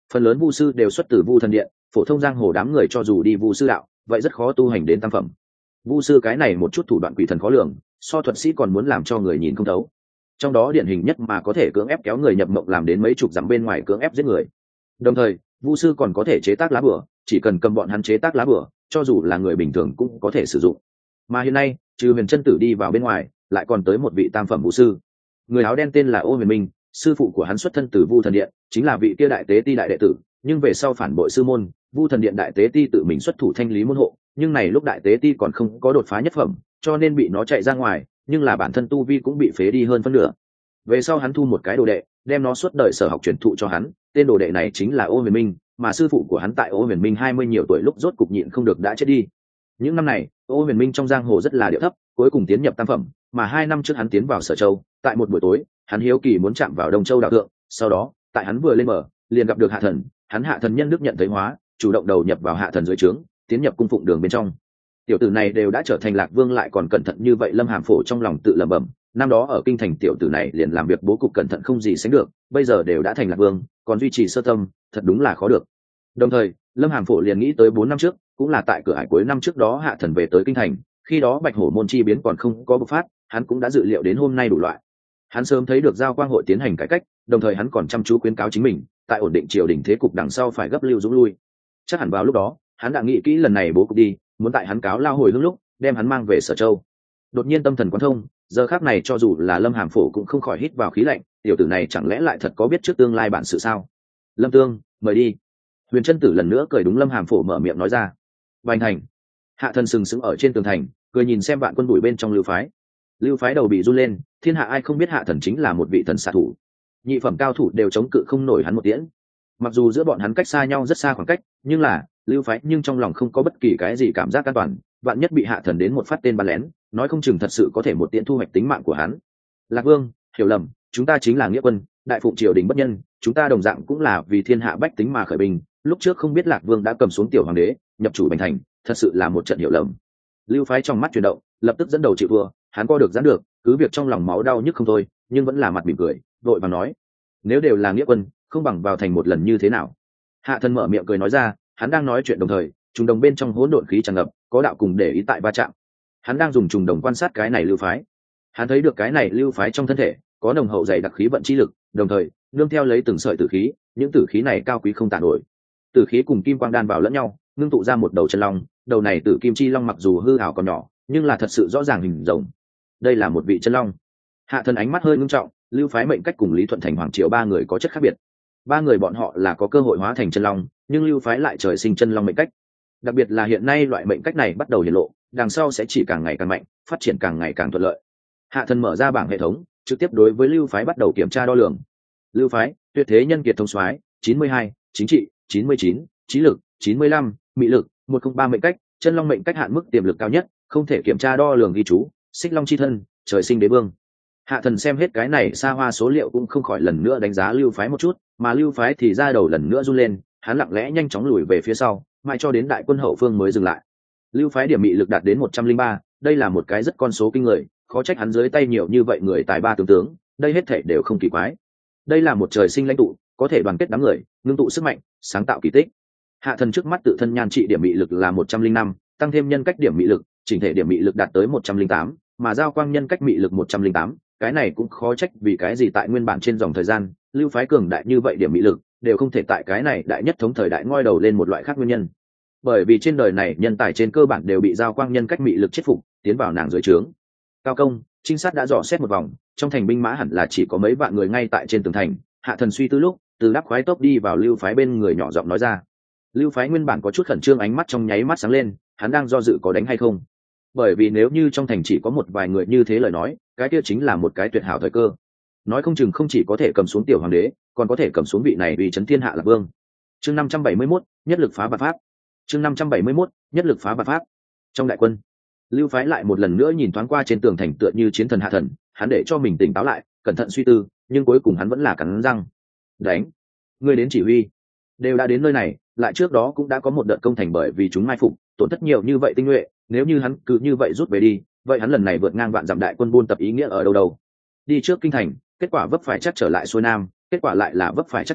phần lớn vu sư đều xuất từ vu thần điện, phổ thông giang hồ đám người cho dù đi vu sư đạo vậy rất khó tu hành đến tam phẩm. Vu sư cái này một chút thủ đoạn quỷ thần khó lường, so thuật sĩ còn muốn làm cho người nhìn không thấu. Trong đó điển hình nhất mà có thể cưỡng ép kéo người nhập mộng làm đến mấy chục dặm bên ngoài cưỡng ép giết người. Đồng thời vu sư còn có thể chế tác lá bùa, chỉ cần cầm bọn hắn chế tác lá bùa, cho dù là người bình thường cũng có thể sử dụng. Mà hiện nay trừ Huyền Chân Tử đi vào bên ngoài, lại còn tới một vị tam phẩm vu sư. Người áo đen tên là Ô Huyền Minh, sư phụ của hắn xuất thân từ Vu Thần Điện, chính là vị kia đại tế ti đại đệ tử, nhưng về sau phản bội sư môn, Vu Thần Điện đại tế ti tự mình xuất thủ thanh lý môn hộ, nhưng này lúc đại tế ti còn không có đột phá nhất phẩm, cho nên bị nó chạy ra ngoài, nhưng là bản thân tu vi cũng bị phế đi hơn phân nửa. Về sau hắn thu một cái đồ đệ, đem nó suốt đời sở học truyền thụ cho hắn, tên đồ đệ này chính là Ô Huyền Minh, mà sư phụ của hắn tại Ô Huyền Minh 20 nhiều tuổi lúc rốt cục nhịn không được đã chết đi. Những năm này, Ô Huyền Minh trong giang hồ rất là điệu thấp, cuối cùng tiến nhập tam phẩm, mà 2 năm trước hắn tiến vào Sở Châu, tại một buổi tối, hắn hiếu kỳ muốn chạm vào Đông Châu đạo thượng, sau đó, tại hắn vừa lên bờ, liền gặp được Hạ Thần, hắn Hạ Thần nhân đức nhận thấy hóa, chủ động đầu nhập vào Hạ Thần dưới trướng, tiến nhập cung phụng đường bên trong. Tiểu tử này đều đã trở thành Lạc Vương lại còn cẩn thận như vậy, Lâm Hàm Phổ trong lòng tự lẩm bẩm, năm đó ở kinh thành tiểu tử này liền làm việc bố cục cẩn thận không gì sánh được, bây giờ đều đã thành Lạc Vương, còn duy trì sơ tâm, thật đúng là khó được. Đồng thời, Lâm Hàm Phổ liền nghĩ tới 4 năm trước, cũng là tại cửa hải cuối năm trước đó Hạ Thần về tới kinh thành, khi đó Bạch Hổ môn chi biến còn không có bộc phát, hắn cũng đã dự liệu đến hôm nay đủ loại. Hắn sớm thấy được giao quang hội tiến hành cải cách, đồng thời hắn còn chăm chú khuyến cáo chính mình, tại ổn định triều đình thế cục đằng sau phải gấp lưu dũng lui. Chắc hẳn vào lúc đó, hắn đã nghĩ kỹ lần này bố cục đi, muốn tại hắn cáo lao hồi hương lúc, đem hắn mang về Sở Châu. Đột nhiên tâm thần quán thông, giờ khắc này cho dù là Lâm Hàm Phổ cũng không khỏi hít vào khí lạnh, tiểu tử này chẳng lẽ lại thật có biết trước tương lai bản sự sao? Lâm Tương, mời đi. Huyền Chân Tử lần nữa cười đúng Lâm Hàm Phổ mở miệng nói ra. Bành thành. Hạ Thần sừng sững ở trên tường thành, cười nhìn xem vạn quân bụi bên trong Lưu Phái. Lưu Phái đầu bị run lên, thiên hạ ai không biết Hạ Thần chính là một vị thần xạ thủ, nhị phẩm cao thủ đều chống cự không nổi hắn một tiễn. Mặc dù giữa bọn hắn cách xa nhau rất xa khoảng cách, nhưng là Lưu Phái nhưng trong lòng không có bất kỳ cái gì cảm giác an toàn, vạn nhất bị Hạ Thần đến một phát tên bắn lén, nói không chừng thật sự có thể một tiễn thu hoạch tính mạng của hắn. Lạc Vương, hiểu lầm, chúng ta chính là nghĩa quân, đại phụng triều đình bất nhân, chúng ta đồng dạng cũng là vì thiên hạ bách tính mà khởi binh, lúc trước không biết Lạc Vương đã cầm xuống tiểu hoàng đế, nhập chủ Bành thành, thật sự là một trận hiểu lầm. Lưu Phái trong mắt chuyển động, lập tức dẫn đầu chịu thua, hắn co được giãn được, cứ việc trong lòng máu đau nhức không thôi, nhưng vẫn là mặt mỉm cười, vội vàng nói: nếu đều là nghĩa quân, không bằng vào thành một lần như thế nào? Hạ Thần mở miệng cười nói ra, hắn đang nói chuyện đồng thời, trùng đồng bên trong hỗn độn khí tràn ngập, có đạo cùng để ý tại va chạm. Hắn đang dùng trùng đồng quan sát cái này Lưu Phái. Hắn thấy được cái này Lưu Phái trong thân thể có nồng hậu dày đặc khí vận chi lực, đồng thời nương theo lấy từng sợi tử khí, những tử khí này cao quý không tàn nổi. Tử khí cùng kim quang đan vào lẫn nhau, ngưng tụ ra một đầu chân long, đầu này tử kim chi long mặc dù hư ảo còn nhỏ, nhưng là thật sự rõ ràng hình rồng. Đây là một vị chân long. Hạ Thần ánh mắt hơi ngưng trọng, Lưu Phái mệnh cách cùng Lý Thuận Thành Hoàng Triều ba người có chất khác biệt. Ba người bọn họ là có cơ hội hóa thành chân long, nhưng Lưu Phái lại trời sinh chân long mệnh cách. Đặc biệt là hiện nay loại mệnh cách này bắt đầu hiện lộ, đằng sau sẽ chỉ càng ngày càng mạnh, phát triển càng ngày càng thuận lợi. Hạ Thần mở ra bảng hệ thống, trực tiếp đối với Lưu Phái bắt đầu kiểm tra đo lường. Lưu Phái, tuyệt thế nhân kiệt thông soái, 92, chính trị, 99, trí lực, 95, mị lực, 103 mệnh cách, chân long mệnh cách hạn mức tiềm lực cao nhất, không thể kiểm tra đo lường ghi chú, xích long chi thân, trời sinh đế vương. Hạ Thần xem hết cái này xa hoa số liệu cũng không khỏi lần nữa đánh giá Lưu Phái một chút, mà Lưu Phái thì ra đầu lần nữa run lên, hắn lặng lẽ nhanh chóng lùi về phía sau, mãi cho đến đại quân hậu phương mới dừng lại. Lưu Phái điểm mị lực đạt đến 103, đây là một cái rất con số kinh người, khó trách hắn dưới tay nhiều như vậy người tài ba tướng, đây hết thảy đều không kỳ quái. Đây là một trời sinh lãnh tụ, có thể đoàn kết đám người, ngưng tụ sức mạnh, sáng tạo kỳ tích. Hạ Thần trước mắt tự thân nhan trị điểm mị lực là 105, tăng thêm nhân cách điểm mị lực, chỉnh thể điểm mị lực đạt tới 108, mà giao quang nhân cách mị lực 108, cái này cũng khó trách vì cái gì tại nguyên bản trên dòng thời gian, Lưu Phái cường đại như vậy điểm mị lực, đều không thể tại cái này đại nhất thống thời đại ngoi đầu lên một loại khác nguyên nhân. Bởi vì trên đời này nhân tài trên cơ bản đều bị giao quang nhân cách mị lực chết phục, tiến vào nàng dưới trướng. Cao công, trinh sát đã dò xét một vòng, trong thành binh mã hẳn là chỉ có mấy vạn người ngay tại trên tường thành. Hạ Thần suy tư lúc, từ đáp khoái tốc đi vào Lưu Phái bên người nhỏ giọng nói ra. Lưu Phái nguyên bản có chút khẩn trương, ánh mắt trong nháy mắt sáng lên, hắn đang do dự có đánh hay không. Bởi vì nếu như trong thành chỉ có một vài người như thế lời nói, cái kia chính là một cái tuyệt hảo thời cơ. Nói không chừng không chỉ có thể cầm xuống tiểu hoàng đế, còn có thể cầm xuống vị này vì trấn thiên hạ Lạc Vương. Chương 571, nhất lực phá bạt pháp. Chương 571, nhất lực phá bạt pháp. Trong đại quân, Lưu Phái lại một lần nữa nhìn thoáng qua trên tường thành tựa như chiến thần Hạ Thần, hắn để cho mình tỉnh táo lại, cẩn thận suy tư, nhưng cuối cùng hắn vẫn là cắn răng. Đánh, ngươi đến chỉ huy. Đều đã đến nơi này, lại trước đó cũng đã có một đợt công thành bởi vì chúng mai phục, tổn thất nhiều như vậy tinh nhuệ, nếu như hắn cứ như vậy rút về đi, vậy hắn lần này vượt ngang vạn dặm đại quân buôn tập ý nghĩa ở đâu đâu? Đi trước kinh thành, kết quả vấp phải chắc trở lại xuôi nam, kết quả lại là vấp phải chắc trở,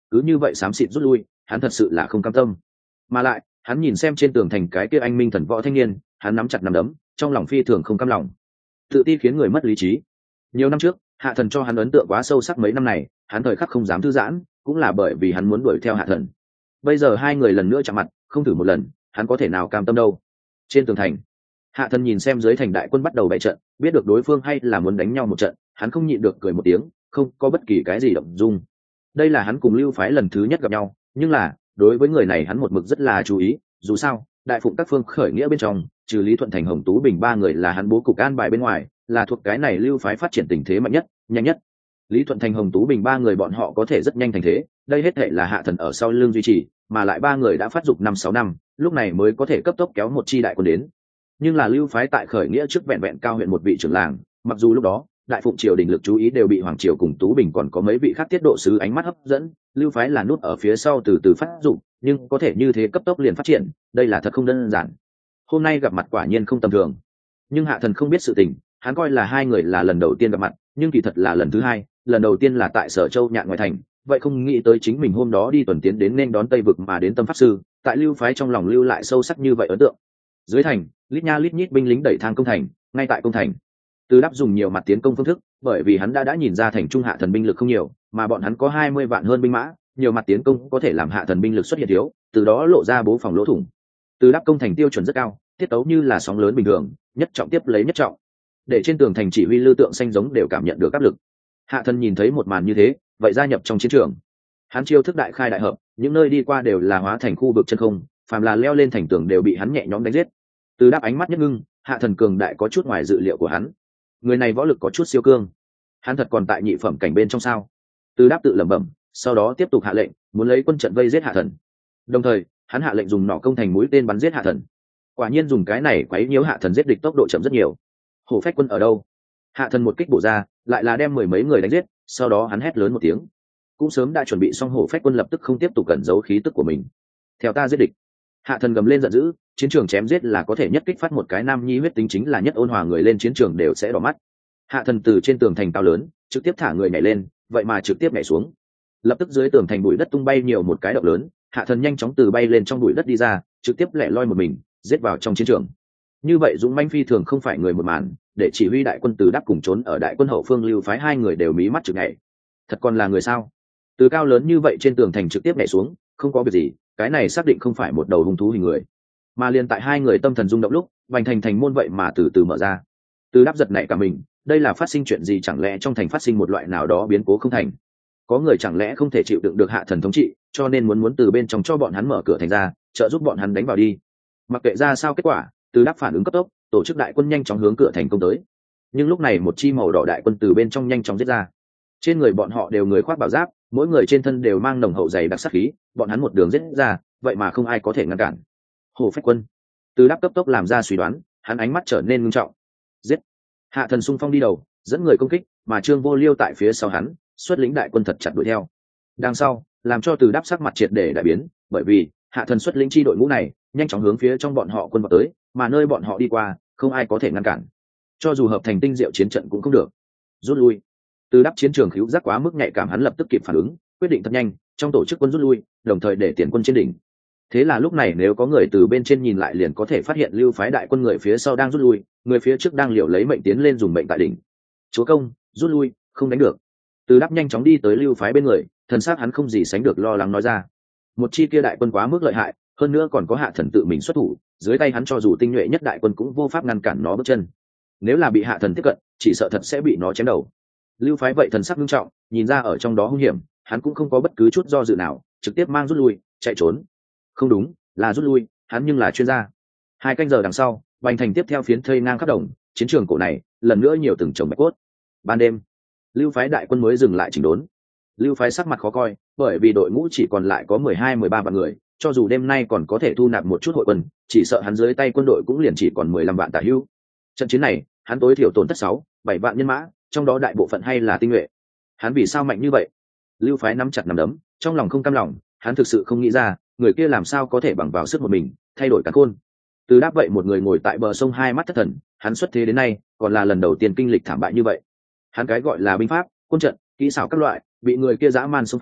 cứ như vậy xám xịt rút lui, hắn thật sự là không cam tâm. Mà lại hắn nhìn xem trên tường thành cái kia anh minh thần võ thanh niên, hắn nắm chặt nắm đấm, trong lòng phi thường không cam lòng. Tự ti khiến người mất lý trí. Nhiều năm trước Hạ Thần cho hắn ấn tượng quá sâu sắc, mấy năm này hắn thời khắc không dám thư giãn, cũng là bởi vì hắn muốn đuổi theo Hạ Thần. Bây giờ hai người lần nữa chạm mặt, không thử một lần hắn có thể nào cam tâm đâu. Trên tường thành, Hạ Thần nhìn xem dưới thành đại quân bắt đầu bày trận, biết được đối phương hay là muốn đánh nhau một trận, hắn không nhịn được cười một tiếng, không có bất kỳ cái gì động dung. Đây là hắn cùng Lưu Phái lần thứ nhất gặp nhau, nhưng là đối với người này hắn một mực rất là chú ý, dù sao đại phụng các phương khởi nghĩa bên trong, trừ Lý Thuận Thành, Hồng Tú Bình ba người là hắn bố cục an bài bên ngoài, là thuộc cái này Lưu Phái phát triển tình thế mạnh nhất, nhanh nhất. Lý Thuận Thành, Hồng Tú Bình ba người bọn họ có thể rất nhanh thành thế, đây hết thệ là Hạ Thần ở sau lưng duy trì, mà lại ba người đã phát dục 5-6 năm, lúc này mới có thể cấp tốc kéo một chi đại quân đến. Nhưng là Lưu Phái tại khởi nghĩa trước vẹn vẹn cao huyện một vị trưởng làng, mặc dù lúc đó đại phụng triều đình lực chú ý đều bị Hoàng triều cùng Tú Bình còn có mấy vị khác tiết độ sứ ánh mắt hấp dẫn, Lưu Phái là nút ở phía sau từ từ phát dục, nhưng có thể như thế cấp tốc liền phát triển, đây là thật không đơn giản. Hôm nay gặp mặt quả nhiên không tầm thường. Nhưng Hạ Thần không biết sự tình, hắn coi là hai người là lần đầu tiên gặp mặt, nhưng kỳ thật là lần thứ hai. Lần đầu tiên là tại Sở Châu Nhạn ngoài thành, vậy không nghĩ tới chính mình hôm đó đi tuần tiến đến nên đón Tây vực mà đến Tâm Pháp Sư, tại Lưu Phái trong lòng lưu lại sâu sắc như vậy ấn tượng. Dưới thành, lít nha lít nhít binh lính đẩy thang công thành, ngay tại công thành, Từ Đáp dùng nhiều mặt tiến công phương thức, bởi vì hắn đã nhìn ra thành trung Hạ Thần binh lực không nhiều, mà bọn hắn có 20 vạn hơn binh mã, nhiều mặt tiến công có thể làm Hạ Thần binh lực xuất hiện thiếu, từ đó lộ ra bố phòng lỗ thủng. Từ Đáp công thành tiêu chuẩn rất cao, tiết tấu như là sóng lớn bình thường, nhất trọng tiếp lấy nhất trọng, để trên tường thành chỉ huy Lư Tượng Xanh giống đều cảm nhận được áp lực. Hạ Thần nhìn thấy một màn như thế, vậy gia nhập trong chiến trường. Hắn chiêu thức đại khai đại hợp, những nơi đi qua đều là hóa thành khu vực chân không, phàm là leo lên thành tường đều bị hắn nhẹ nhõm đánh giết. Từ Đáp ánh mắt nhất ngưng, Hạ Thần cường đại có chút ngoài dự liệu của hắn. Người này võ lực có chút siêu cương, hắn thật còn tại nhị phẩm cảnh bên trong sao? Từ Đáp tự lẩm bẩm, sau đó tiếp tục hạ lệnh, muốn lấy quân trận vây giết Hạ Thần. Đồng thời, hắn hạ lệnh dùng nỏ công thành mũi tên bắn giết Hạ Thần. Quả nhiên dùng cái này quấy nhiễu Hạ Thần giết địch tốc độ chậm rất nhiều. Hổ Phách quân ở đâu? Hạ Thần một kích bổ ra, lại là đem mười mấy người đánh giết, sau đó hắn hét lớn một tiếng. Cũng sớm đã chuẩn bị xong Hổ Phách quân lập tức không tiếp tục cẩn giấu khí tức của mình. Theo ta giết địch. Hạ Thần gầm lên giận dữ, chiến trường chém giết là có thể nhất kích phát một cái nam nhi huyết tính, chính là nhất ôn hòa người lên chiến trường đều sẽ đỏ mắt. Hạ Thần từ trên tường thành cao lớn trực tiếp thả người nhảy lên, vậy mà trực tiếp nhảy xuống. Lập tức dưới tường thành bụi đất tung bay nhiều một cái động lớn, Hạ Thần nhanh chóng từ bay lên trong bụi đất đi ra, trực tiếp lẻ loi một mình giết vào trong chiến trường. Như vậy dũng manh phi thường không phải người một màn, để chỉ huy đại quân Từ Đáp cùng trốn ở đại quân hậu phương Lưu Phái hai người đều mí mắt chực nhảy. Thật còn là người sao? Từ cao lớn như vậy trên tường thành trực tiếp nhảy xuống, không có việc gì, cái này xác định không phải một đầu hung thú hình người. Mà liền tại hai người tâm thần rung động lúc, vành thành môn vậy mà từ từ mở ra. Từ Đáp giật nảy cả mình, đây là phát sinh chuyện gì? Chẳng lẽ trong thành phát sinh một loại nào đó biến cố không thành? Có người chẳng lẽ không thể chịu đựng được Hạ Thần thống trị, cho nên muốn từ bên trong cho bọn hắn mở cửa thành ra, trợ giúp bọn hắn đánh vào đi. Mặc kệ ra sao kết quả, Từ Đáp phản ứng cấp tốc, tổ chức đại quân nhanh chóng hướng cửa thành công tới. Nhưng lúc này một chi màu đỏ đại quân từ bên trong nhanh chóng giết ra. Trên người bọn họ đều người khoác bảo giáp, mỗi người trên thân đều mang nồng hậu dày đặc sát khí, bọn hắn một đường giết ra, vậy mà không ai có thể ngăn cản. Hổ Phách quân. Từ Đáp cấp tốc làm ra suy đoán, hắn ánh mắt trở nên ngưng trọng. Giết. Hạ Thần xung phong đi đầu, dẫn người công kích, mà Trương Vô Liêu tại phía sau hắn, xuất lĩnh đại quân thật chặt đuổi theo. Đằng sau, làm cho Từ Đáp sắc mặt triệt để đại biến, bởi vì Hạ Thần xuất lĩnh chi đội ngũ này, nhanh chóng hướng phía trong bọn họ quân vào tới, mà nơi bọn họ đi qua, không ai có thể ngăn cản. Cho dù hợp thành tinh diệu chiến trận cũng không được. Rút lui. Từ Đáp chiến trường hữu giác quá mức nhạy cảm, hắn lập tức kịp phản ứng, quyết định thật nhanh, trong tổ chức quân rút lui, đồng thời để tiền quân trên đỉnh. Thế là lúc này nếu có người từ bên trên nhìn lại liền có thể phát hiện Lưu Phái đại quân người phía sau đang rút lui, người phía trước đang liều lấy mệnh tiến lên dùng mệnh tại đỉnh. Chúa công, rút lui, không đánh được. Từ Đáp nhanh chóng đi tới Lưu Phái bên người, thần sắc hắn không gì sánh được lo lắng nói ra. Một chi kia đại quân quá mức lợi hại, hơn nữa còn có Hạ Thần tự mình xuất thủ, dưới tay hắn cho dù tinh nhuệ nhất đại quân cũng vô pháp ngăn cản nó bước chân. Nếu là bị Hạ Thần tiếp cận, chỉ sợ thật sẽ bị nó chém đầu. Lưu Phái vậy thần sắc nghiêm trọng, nhìn ra ở trong đó hung hiểm, hắn cũng không có bất cứ chút do dự nào, trực tiếp mang rút lui, chạy trốn. Không đúng, là rút lui, hắn nhưng là chuyên gia. 2 canh giờ đằng sau, Bành thành tiếp theo phiến thây ngang khắp đồng, chiến trường cổ này lần nữa nhiều từng chồng bạch cốt. Ban đêm, Lưu Phái đại quân mới dừng lại chỉnh đốn. Lưu Phái sắc mặt khó coi, bởi vì đội ngũ chỉ còn lại có 12-13 vạn người, cho dù đêm nay còn có thể thu nạp một chút hội quân, chỉ sợ hắn dưới tay quân đội cũng liền chỉ còn 15 vạn tả hữu. Trận chiến này, hắn tối thiểu tổn thất 6-7 vạn nhân mã, trong đó đại bộ phận hay là tinh nhuệ. Hắn vì sao mạnh như vậy? Lưu Phái nắm chặt nắm đấm, trong lòng không cam lòng, hắn thực sự không nghĩ ra, người kia làm sao có thể bằng vào sức một mình thay đổi cả khôn. Từ Đáp vậy một người ngồi tại bờ sông hai mắt thất thần, hắn xuất thế đến nay còn là lần đầu tiên kinh lịch thảm bại như vậy. Hắn cái gọi là binh pháp, quân trận, kỹ xảo các loại bị người kia dã man xông phá,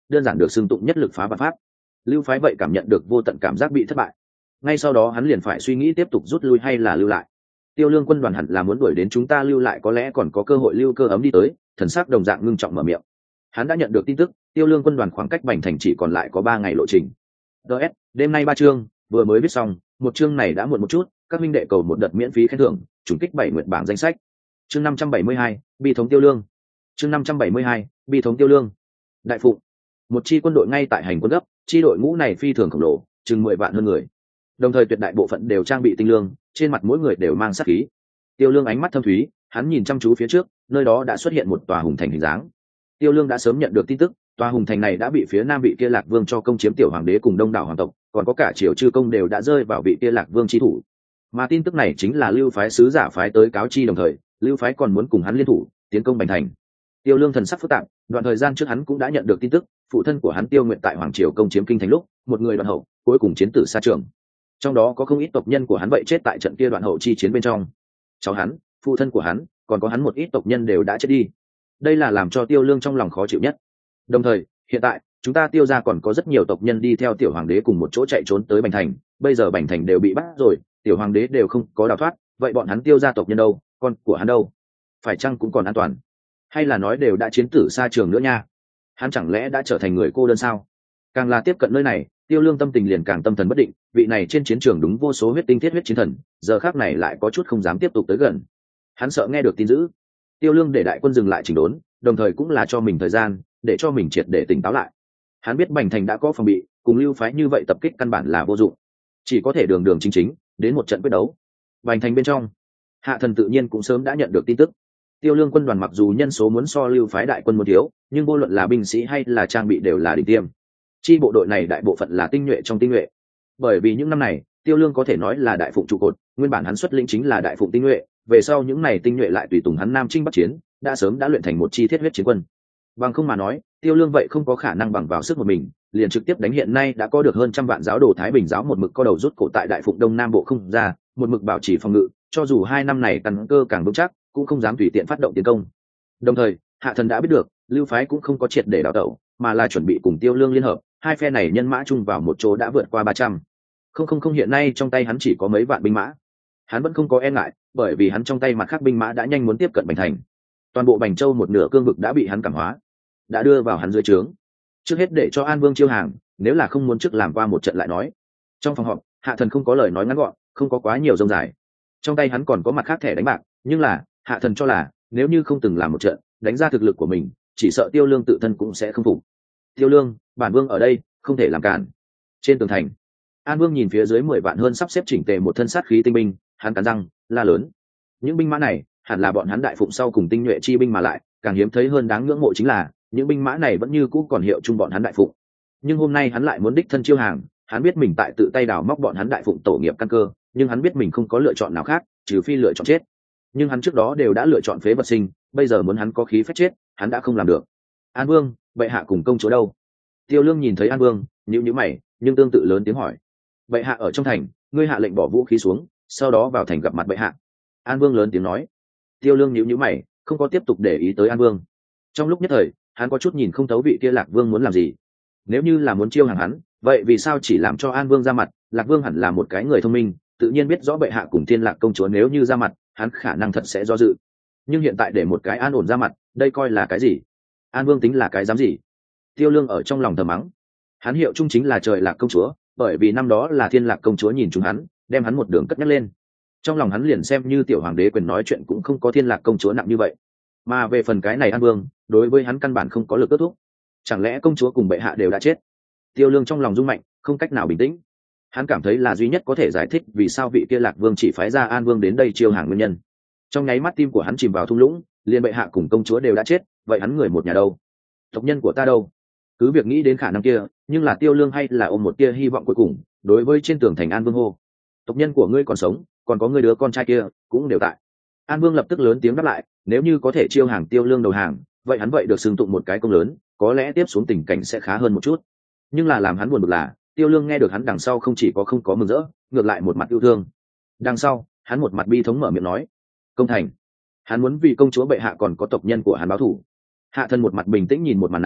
đơn giản được xưng tụng nhất lực phá vạn pháp. Lưu phái vậy cảm nhận được vô tận cảm giác bị thất bại, ngay sau đó hắn liền phải suy nghĩ tiếp tục rút lui hay là lưu lại. Tiêu Lương quân đoàn hẳn là muốn đuổi đến chúng ta lưu lại, có lẽ còn có cơ hội. Lưu Cơ Ấm đi tới, thần sắc đồng dạng ngưng trọng mở miệng. Hắn đã nhận được tin tức, Tiêu Lương quân đoàn khoảng cách Bành Thành chỉ còn lại có 3 ngày lộ trình. DS, đêm nay 3 chương vừa mới viết xong, một chương này đã muộn một chút, các minh đệ cầu một đợt miễn phí khen thưởng, trùng kích 7 nguyện bảng danh sách. Chương 572, bi thống Tiêu Lương. Chương 572, bi thống Tiêu Lương. Đại Phụng, một chi quân đội ngay tại hành quân gấp, chi đội ngũ này phi thường khổng lồ, chừng 10 vạn hơn người. Đồng thời tuyệt đại bộ phận đều trang bị tinh lương, trên mặt mỗi người đều mang sát khí. Tiêu Lương ánh mắt thâm thúy, hắn nhìn chăm chú phía trước, nơi đó đã xuất hiện một tòa hùng thành hình dáng. Tiêu Lương đã sớm nhận được tin tức, tòa hùng thành này đã bị phía nam vị kia Lạc Vương cho công chiếm, tiểu hoàng đế cùng đông đảo hoàng tộc, còn có cả triều chư công đều đã rơi vào vị kia Lạc Vương chi thủ. Mà tin tức này chính là Lưu phái sứ giả phái tới cáo chi, đồng thời Lưu phái còn muốn cùng hắn liên thủ tiến công Bành Thành. Tiêu Lương thần sắc phức tạp, đoạn thời gian trước hắn cũng đã nhận được tin tức, phụ thân của hắn Tiêu Nguyện tại hoàng triều công chiếm kinh thành lúc, một người đoạn hậu, cuối cùng chiến tử xa trường. Trong đó có không ít tộc nhân của hắn vậy chết tại trận kia đoạn hậu chi chiến bên trong. Cháu hắn, phụ thân của hắn, còn có hắn một ít tộc nhân đều đã chết đi. Đây là làm cho Tiêu Lương trong lòng khó chịu nhất. Đồng thời, hiện tại chúng ta Tiêu gia còn có rất nhiều tộc nhân đi theo tiểu hoàng đế cùng một chỗ chạy trốn tới Bành Thành, bây giờ Bành Thành đều bị bắt rồi, tiểu hoàng đế đều không có đào thoát, vậy bọn hắn Tiêu gia tộc nhân đâu, con của hắn đâu, phải chăng cũng còn an toàn, hay là nói đều đã chiến tử xa trường nữa nha? Hắn chẳng lẽ đã trở thành người cô đơn sao? Càng là tiếp cận nơi này, Tiêu Lương tâm tình liền càng tâm thần bất định, vị này trên chiến trường đúng vô số huyết tinh thiết huyết chiến thần, giờ khắc này lại có chút không dám tiếp tục tới gần. Hắn sợ nghe được tin dữ. Tiêu Lương để đại quân dừng lại chỉnh đốn, đồng thời cũng là cho mình thời gian để cho mình triệt để tỉnh táo lại. Hắn biết Bành Thành đã có phòng bị, cùng Lưu phái như vậy tập kích căn bản là vô dụng, chỉ có thể đường đường chính chính đến một trận quyết đấu. Bành Thành bên trong, Hạ Thần tự nhiên cũng sớm đã nhận được tin tức. Tiêu Lương quân đoàn mặc dù nhân số muốn so Lưu phái đại quân một thiếu, nhưng vô luận là binh sĩ hay là trang bị đều là đỉnh tiêm. Chi bộ đội này đại bộ phận là tinh nhuệ trong tinh nhuệ. Bởi vì những năm này, Tiêu Lương có thể nói là đại phụng trụ cột, nguyên bản hắn xuất lĩnh chính là đại phụng tinh nhuệ, về sau những này tinh nhuệ lại tùy tùng hắn nam chinh bắc chiến, đã sớm đã luyện thành một chi thiết huyết chiến quân. Bằng không mà nói, Tiêu Lương vậy không có khả năng bằng vào sức một mình, liền trực tiếp đánh hiện nay đã có được hơn 100 vạn giáo đồ Thái Bình giáo một mực co đầu rút cổ tại đại phụng đông nam bộ không ra, một mực bảo trì phòng ngự, cho dù 2 năm này căn cơ càng vững chắc, cũng không dám tùy tiện phát động tiến công. Đồng thời, Hạ Thần đã biết được, Lưu phái cũng không có triệt để đào tẩu, mà là chuẩn bị cùng Tiêu Lương liên hợp, hai phe này nhân mã chung vào một chỗ đã vượt qua 300. Không hiện nay trong tay hắn chỉ có mấy vạn binh mã. Hắn vẫn không có e ngại, bởi vì hắn trong tay mặt khác binh mã đã nhanh muốn tiếp cận Bành Thành. Toàn bộ Bành Châu một nửa cương vực đã bị hắn cảm hóa, đã đưa vào hắn dưới trướng. Trước hết để cho An Vương chiêu hàng, nếu là không muốn trước làm qua một trận lại nói. Trong phòng họp, Hạ Thần không có lời nói ngắn gọn, không có quá nhiều rông dài. Trong tay hắn còn có mặt khác thẻ đánh bạc, nhưng là Hạ Thần cho là nếu như không từng làm một trận đánh ra thực lực của mình, chỉ sợ Tiêu Lương tự thân cũng sẽ không phục. Tiêu Lương, bản vương ở đây, không thể làm cản. Trên tường thành, An Vương nhìn phía dưới 10 vạn hơn sắp xếp chỉnh tề một thân sát khí tinh binh, hắn cắn răng la lớn. Những binh mã này hẳn là bọn hắn đại phụng sau cùng tinh nhuệ chi binh, mà lại càng hiếm thấy hơn đáng ngưỡng mộ chính là những binh mã này vẫn như cũ còn hiệu chung bọn hắn đại phụng. Nhưng hôm nay hắn lại muốn đích thân chiêu hàng, hắn biết mình tại tự tay đào móc bọn hắn đại phụng tổ nghiệp căn cơ, nhưng hắn biết mình không có lựa chọn nào khác trừ phi lựa chọn chết. Nhưng hắn trước đó đều đã lựa chọn phế vật sinh, bây giờ muốn hắn có khí phách chết, hắn đã không làm được. An Vương, bệ hạ cùng công chúa đâu? Tiêu Lương nhìn thấy An Vương, nhíu mày, nhưng tương tự lớn tiếng hỏi. Bệ hạ ở trong thành, ngươi hạ lệnh bỏ vũ khí xuống, sau đó vào thành gặp mặt bệ hạ. An Vương lớn tiếng nói. Tiêu Lương nhíu mày, không có tiếp tục để ý tới An Vương. Trong lúc nhất thời, hắn có chút nhìn không thấu vị kia Lạc Vương muốn làm gì. Nếu như là muốn chiêu hàng hắn, vậy vì sao chỉ làm cho An Vương ra mặt? Lạc Vương hẳn là một cái người thông minh, tự nhiên biết rõ bệ hạ cùng Thiên Lạc công chúa nếu như ra mặt, hắn khả năng thật sẽ do dự. Nhưng hiện tại để một cái an ổn ra mặt, đây coi là cái gì? An Vương tính là cái dám gì? Tiêu Lương ở trong lòng thầm mắng. Hắn hiệu chung chính là Trời Lạc công chúa, bởi vì năm đó là Thiên Lạc công chúa nhìn chúng hắn, đem hắn một đường cất nhắc lên. Trong lòng hắn liền xem như tiểu hoàng đế quyền nói chuyện cũng không có Thiên Lạc công chúa nặng như vậy. Mà về phần cái này An Vương, đối với hắn căn bản không có lực kết thúc. Chẳng lẽ công chúa cùng bệ hạ đều đã chết? Tiêu Lương trong lòng rung mạnh, không cách nào bình tĩnh. Hắn cảm thấy là duy nhất có thể giải thích vì sao vị kia Lạc Vương chỉ phái ra An Vương đến đây chiêu hàng nguyên nhân. Trong nháy mắt tim của hắn chìm vào thung lũng, liền bệ hạ cùng công chúa đều đã chết, vậy hắn người một nhà đâu? Tộc nhân của ta đâu? Cứ việc nghĩ đến khả năng kia, nhưng là Tiêu Lương hay là ôm một tia hy vọng cuối cùng, đối với trên tường thành An Vương hô. Tộc nhân của ngươi còn sống, còn có ngươi đứa con trai kia cũng đều tại. An Vương lập tức lớn tiếng đáp lại, nếu như có thể chiêu hàng Tiêu Lương đầu hàng, vậy hắn vậy được xưng tụng một cái công lớn, có lẽ tiếp xuống tình cảnh sẽ khá hơn một chút. Nhưng là làm hắn buồn bực là, Tiêu Lương nghe được hắn đằng sau không chỉ có không có mừng rỡ, ngược lại một mặt yêu thương. Đằng sau, hắn một mặt bi thống mở miệng nói, công thành. Hắn muốn vì công chúa bệ hạ còn có tộc nhân của hắn báo thù. Hạ Thần một mặt bình tĩnh nhìn một màn này,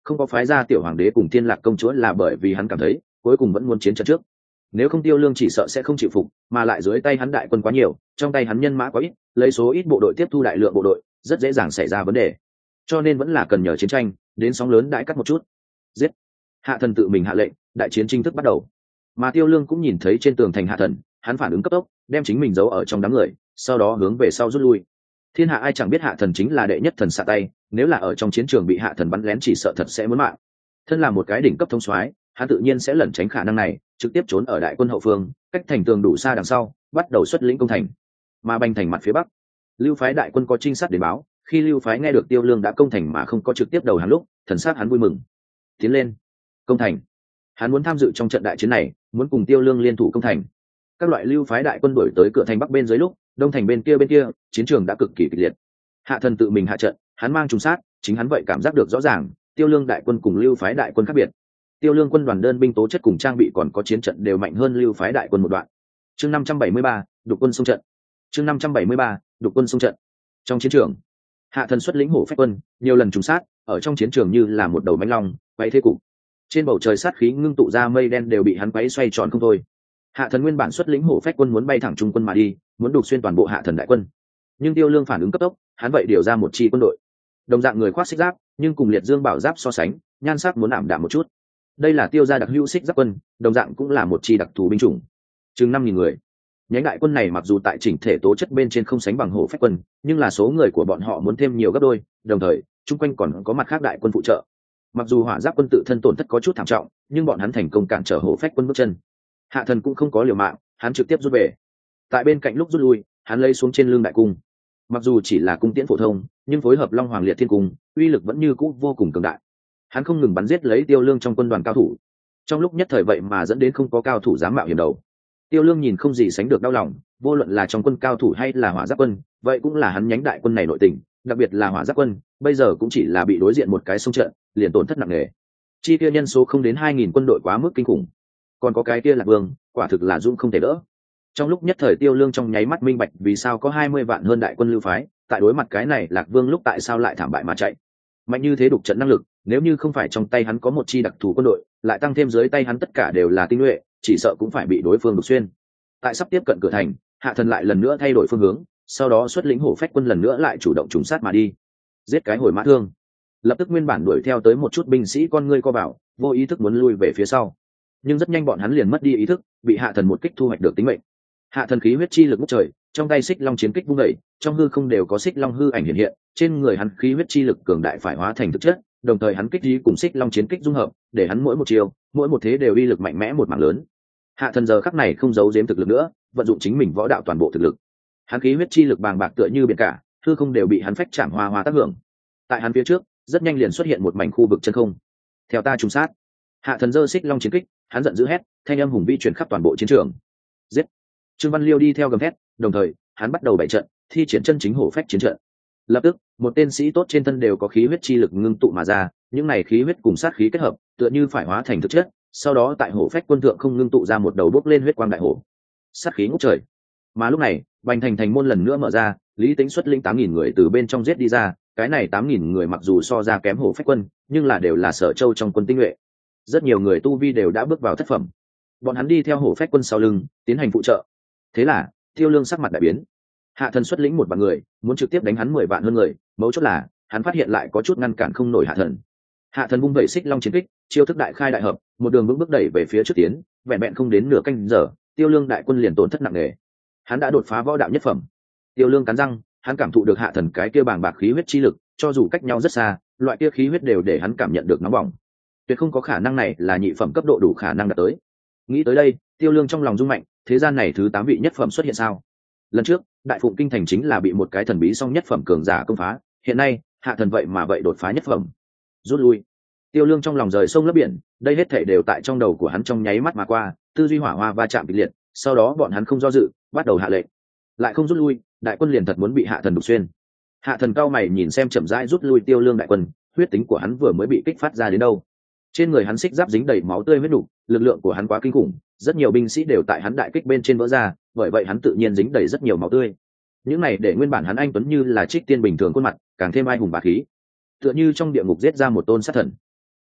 không có phái ra tiểu hoàng đế cùng thiên lạc công chúa là bởi vì hắn cảm thấy cuối cùng vẫn muốn chiến trận trước. Nếu không Tiêu Lương chỉ sợ sẽ không chịu phục, mà lại dưới tay hắn đại quân quá nhiều, trong tay hắn nhân mã quá ít, lấy số ít bộ đội tiếp thu đại lượng bộ đội, rất dễ dàng xảy ra vấn đề. Cho nên vẫn là cần nhờ chiến tranh, đến sóng lớn đại cắt một chút. Giết! Hạ thần tự mình hạ lệnh, đại chiến chính thức bắt đầu. Mà Tiêu Lương cũng nhìn thấy trên tường thành Hạ thần, hắn phản ứng cấp tốc, đem chính mình giấu ở trong đám người, sau đó hướng về sau rút lui. Thiên hạ ai chẳng biết Hạ thần chính là đệ nhất thần xạ tay, nếu là ở trong chiến trường bị Hạ thần bắn lén chỉ sợ thật sẽ muốn mạng. Thân là một cái đỉnh cấp thống soái, hắn tự nhiên sẽ lẩn tránh khả năng này, trực tiếp trốn ở đại quân hậu phương, cách thành tường đủ xa đằng sau, bắt đầu xuất lĩnh công thành. Mà Bành thành mặt phía bắc, Lưu phái đại quân có trinh sát đến báo, khi Lưu phái nghe được Tiêu Lương đã công thành mà không có trực tiếp đầu hàng lúc, thần sắc hắn vui mừng. Tiến lên, công thành. Hắn muốn tham dự trong trận đại chiến này, muốn cùng Tiêu Lương liên thủ công thành. Các loại Lưu phái đại quân đuổi tới cửa thành bắc bên dưới lúc, đông thành bên kia chiến trường đã cực kỳ kịch liệt. Hạ thần tự mình hạ trận, hắn mang trùng sát, chính hắn vậy cảm giác được rõ ràng, Tiêu Lương đại quân cùng Lưu phái đại quân khác biệt. Tiêu Lương quân đoàn đơn binh tố chất cùng trang bị còn có chiến trận đều mạnh hơn Lưu phái đại quân một đoạn. Chương 573, đục quân xung trận. Chương 573, đục quân xung trận. Trong chiến trường, Hạ thần xuất lĩnh hổ phách quân, nhiều lần trùng sát, ở trong chiến trường như là một đầu mãnh long, quay thế cục. Trên bầu trời sát khí ngưng tụ ra mây đen đều bị hắn quấy xoay tròn không thôi. Hạ thần nguyên bản xuất lĩnh hổ phách quân muốn bay thẳng trung quân mà đi, muốn đục xuyên toàn bộ Hạ thần đại quân. Nhưng Tiêu Lương phản ứng cấp tốc, hắn vậy điều ra một chi quân đội. Đồng dạng người khoác xích giáp, nhưng cùng Liệt Dương bảo giáp so sánh, nhan sắc muốn ảm đạm một chút. Đây là Tiêu gia đặc hữu xích giáp quân, đồng dạng cũng là một chi đặc thù binh chủng, chừng 5.000 người. Nhánh đại quân này mặc dù tại chỉnh thể tố chất bên trên không sánh bằng hổ phách quân, nhưng là số người của bọn họ muốn thêm nhiều gấp đôi, đồng thời chung quanh còn có mặt khác đại quân phụ trợ. Mặc dù hỏa giáp quân tự thân tổn thất có chút thảm trọng, nhưng bọn hắn thành công cản trở hổ phách quân bước chân. Hạ thần cũng không có liều mạng, hắn trực tiếp rút về. Tại bên cạnh lúc rút lui, hắn lấy xuống trên lưng đại cung. Mặc dù chỉ là cung tiễn phổ thông, nhưng phối hợp Long Hoàng Liệt Thiên Cung, uy lực vẫn như cũ vô cùng cường đại. Hắn không ngừng bắn giết lấy Tiêu Lương trong quân đoàn cao thủ. Trong lúc nhất thời vậy mà dẫn đến không có cao thủ dám mạo hiểm đầu. Tiêu Lương nhìn không gì sánh được đau lòng, vô luận là trong quân cao thủ hay là hỏa giáp quân, vậy cũng là hắn nhánh đại quân này nội tình, đặc biệt là hỏa giáp quân, bây giờ cũng chỉ là bị đối diện một cái xung trận, liền tổn thất nặng nề. Chi kia nhân số không đến 2.000 quân đội quá mức kinh khủng. Còn có cái kia Lạc Vương, quả thực là dũng không thể đỡ. Trong lúc nhất thời Tiêu Lương trong nháy mắt minh bạch vì sao có 20 vạn hơn đại quân Lưu phái, tại đối mặt cái này Lạc Vương lúc tại sao lại thảm bại mà chạy. Mạnh như thế đục trận năng lực, nếu như không phải trong tay hắn có một chi đặc thù quân đội, lại tăng thêm dưới tay hắn tất cả đều là tinh nhuệ, chỉ sợ cũng phải bị đối phương đục xuyên. Tại sắp tiếp cận cửa thành, Hạ thần lại lần nữa thay đổi phương hướng, sau đó xuất lĩnh hổ phách quân lần nữa lại chủ động trùng sát mà đi, giết cái hồi mã thương. Lập tức nguyên bản đuổi theo tới một chút binh sĩ con ngươi co vào, vô ý thức muốn lui về phía sau, nhưng rất nhanh bọn hắn liền mất đi ý thức, bị Hạ thần một kích thu hoạch được tính mệnh. Hạ thần khí huyết chi lực ngút trời, trong tay xích long chiến kích vung đẩy, trong hư không đều có xích long hư ảnh hiện hiện, trên người hắn khí huyết chi lực cường đại phải hóa thành thực chất, đồng thời hắn kích đi cùng xích long chiến kích dung hợp, để hắn mỗi một chiều, mỗi một thế đều uy lực mạnh mẽ một mảng lớn. Hạ thần giờ khắc này không giấu giếm thực lực nữa, vận dụng chính mình võ đạo toàn bộ thực lực. Hắn khí huyết chi lực bàng bạc tựa như biển cả, hư không đều bị hắn phách chạm hoa hoa tác hưởng. Tại hắn phía trước, rất nhanh liền xuất hiện một mảnh khu vực chân không. Theo ta trùng sát. Hạ thần giơ xích long chiến kích, hắn giận dữ hét, thanh âm hùng vĩ truyền khắp toàn bộ chiến trường. Giết! Trương Văn Liêu đi theo gầm thét, đồng thời hắn bắt đầu bày trận, thi triển chân chính hổ phách chiến trận. Lập tức, một tên sĩ tốt trên thân đều có khí huyết chi lực ngưng tụ mà ra, những này khí huyết cùng sát khí kết hợp, tựa như phải hóa thành thực chất, sau đó tại hổ phách quân thượng không ngưng tụ ra một đầu bốc lên huyết quang đại hổ. Sát khí ngút trời. Mà lúc này, Bành thành thành môn lần nữa mở ra, Lý Tính xuất lĩnh 8.000 người từ bên trong giết đi ra, cái này 8.000 người mặc dù so ra kém hổ phách quân, nhưng là đều là Sở Châu trong quân tinh nhuệ. Rất nhiều người tu vi đều đã bước vào thất phẩm. Bọn hắn đi theo hổ phách quân sau lưng, tiến hành phụ trợ. Thế là, Tiêu Lương sắc mặt đại biến. Hạ thần xuất lĩnh một vạn người, muốn trực tiếp đánh hắn 10 vạn hơn người, mấu chốt là, hắn phát hiện lại có chút ngăn cản không nổi Hạ thần. Hạ thần vung vẩy xích long chiến kích, chiêu thức đại khai đại hợp, một đường bước đẩy về phía trước tiến, vẹn vẹn không đến nửa canh giờ, Tiêu Lương đại quân liền tổn thất nặng nề. Hắn đã đột phá võ đạo nhất phẩm. Tiêu Lương cắn răng, hắn cảm thụ được Hạ thần cái kia bàng bạc khí huyết chi lực, cho dù cách nhau rất xa, loại kia khí huyết đều để hắn cảm nhận được nóng bỏng. Tuyệt không có khả năng này là nhị phẩm cấp độ đủ khả năng đạt tới. Nghĩ tới đây, Tiêu Lương trong lòng rung mạnh, thế gian này thứ 8 vị nhất phẩm xuất hiện sao? Lần trước, Đại Phụng Kinh thành chính là bị một cái thần bí song nhất phẩm cường giả công phá, hiện nay, Hạ thần vậy mà vậy đột phá nhất phẩm. Rút lui. Tiêu Lương trong lòng rời sông lấp biển, đây hết thảy đều tại trong đầu của hắn trong nháy mắt mà qua, tư duy hỏa hoa va chạm kịch liệt, sau đó bọn hắn không do dự, bắt đầu hạ lệnh. Lại không rút lui, đại quân liền thật muốn bị Hạ thần đục xuyên. Hạ thần cao mày nhìn xem chậm rãi rút lui Tiêu Lương đại quân, huyết tính của hắn vừa mới bị kích phát ra đến đâu. Trên người hắn xích giáp dính đầy máu tươi huyết đủ, lực lượng của hắn quá kinh khủng, rất nhiều binh sĩ đều tại hắn đại kích bên trên vỡ ra, bởi vậy hắn tự nhiên dính đầy rất nhiều máu tươi. Những này để nguyên bản hắn anh tuấn như là trích tiên bình thường khuôn mặt, càng thêm ai hùng bá khí, tựa như trong địa ngục giết ra một tôn sát thần.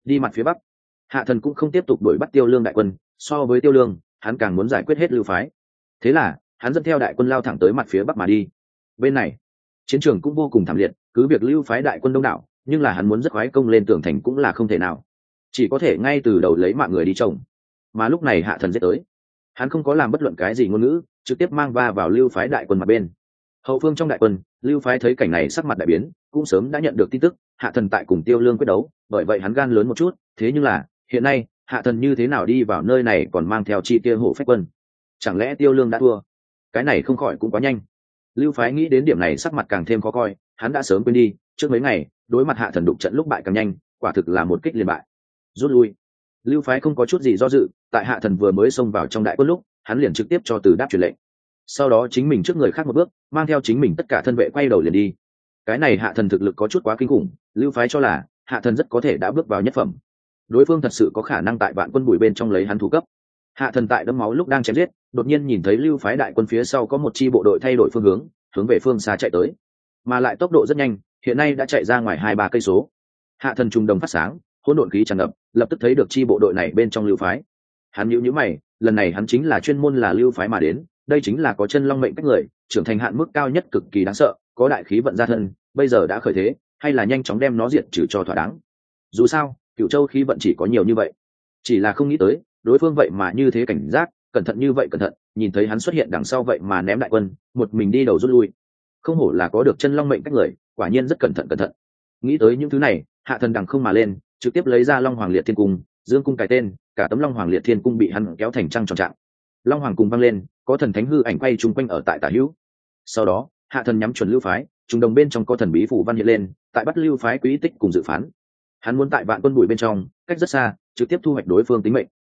đi mặt phía bắc. Hạ thần cũng không tiếp tục đuổi bắt Tiêu Lương đại quân, so với Tiêu Lương hắn càng muốn giải quyết hết lưu phái. Thế là hắn dẫn theo đại quân lao thẳng tới mặt phía bắc mà đi. Bên này chiến trường cũng vô cùng thảm liệt, cứ việc lưu phái đại quân đông đảo, nhưng là hắn muốn rất khoái công lên tường thành cũng là không thể nào, chỉ có thể ngay từ đầu lấy mạng người đi trồng. Mà lúc này Hạ thần giết tới, hắn không có làm bất luận cái gì ngôn ngữ, trực tiếp mang va vào lưu phái đại quân mặt bên. Hậu phương trong đại quân, lưu phái thấy cảnh này sắc mặt đại biến, cũng sớm đã nhận được tin tức Hạ thần tại cùng Tiêu Lương quyết đấu, bởi vậy hắn gan lớn một chút. Thế nhưng là hiện nay Hạ thần như thế nào đi vào nơi này còn mang theo chi kia hổ phách quân? Chẳng lẽ Tiêu Lương đã thua? Cái này không khỏi cũng quá nhanh. Lưu phái nghĩ đến điểm này sắc mặt càng thêm khó coi, hắn đã sớm quên đi trước mấy ngày đối mặt Hạ thần đụng trận lúc bại càng nhanh, quả thực là một kích liền bại. Rút lui. Lưu phái không có chút gì do dự, tại Hạ thần vừa mới xông vào trong đại quân lúc, hắn liền trực tiếp cho từ đáp truyền lệnh. Sau đó chính mình trước người khác một bước, mang theo chính mình tất cả thân vệ quay đầu liền đi. Cái này Hạ thần thực lực có chút quá kinh khủng, lưu phái cho là Hạ thần rất có thể đã bước vào nhất phẩm, đối phương thật sự có khả năng tại vạn quân bùi bên trong lấy hắn thủ cấp. Hạ thần tại đẫm máu lúc đang chém giết, đột nhiên nhìn thấy lưu phái đại quân phía sau có một chi bộ đội thay đổi phương hướng, hướng về phương xa chạy tới, mà lại tốc độ rất nhanh, hiện nay đã chạy ra ngoài 2-3 cây số. Hạ thần trùng đồng phát sáng, hỗn độn khí tràn ngập, lập tức thấy được chi bộ đội này bên trong lưu phái. Hắn nhíu mày, lần này hắn chính là chuyên môn là lưu phái mà đến, đây chính là có chân long mệnh cách người, trưởng thành hạn mức cao nhất cực kỳ đáng sợ, có đại khí vận gia thân, bây giờ đã khởi thế, hay là nhanh chóng đem nó diệt trừ cho thỏa đáng. Dù sao Cửu Châu khí vận chỉ có nhiều như vậy, chỉ là không nghĩ tới đối phương vậy mà như thế cảnh giác, cẩn thận như vậy cẩn thận, nhìn thấy hắn xuất hiện đằng sau vậy mà ném đại quân, một mình đi đầu rút lui. Không hổ là có được chân long mệnh cách người, quả nhiên rất cẩn thận cẩn thận. Nghĩ tới những thứ này, Hạ thần đằng không mà lên, trực tiếp lấy ra Long Hoàng Liệt Thiên Cung, dương cung cái tên, cả tấm Long Hoàng Liệt Thiên Cung bị hắn kéo thành trăng tròn trạng. Long Hoàng cùng văng lên, có thần thánh hư ảnh quay chung quanh ở tại tả hữu. Sau đó Hạ thần nhắm chuẩn lưu phái, trùng đồng bên trong có thần bí phủ văn hiện lên, tại bắt lưu phái quý tích cùng dự phán. Hắn muốn tại vạn quân bùi bên trong, cách rất xa, trực tiếp thu hoạch đối phương tính mệnh.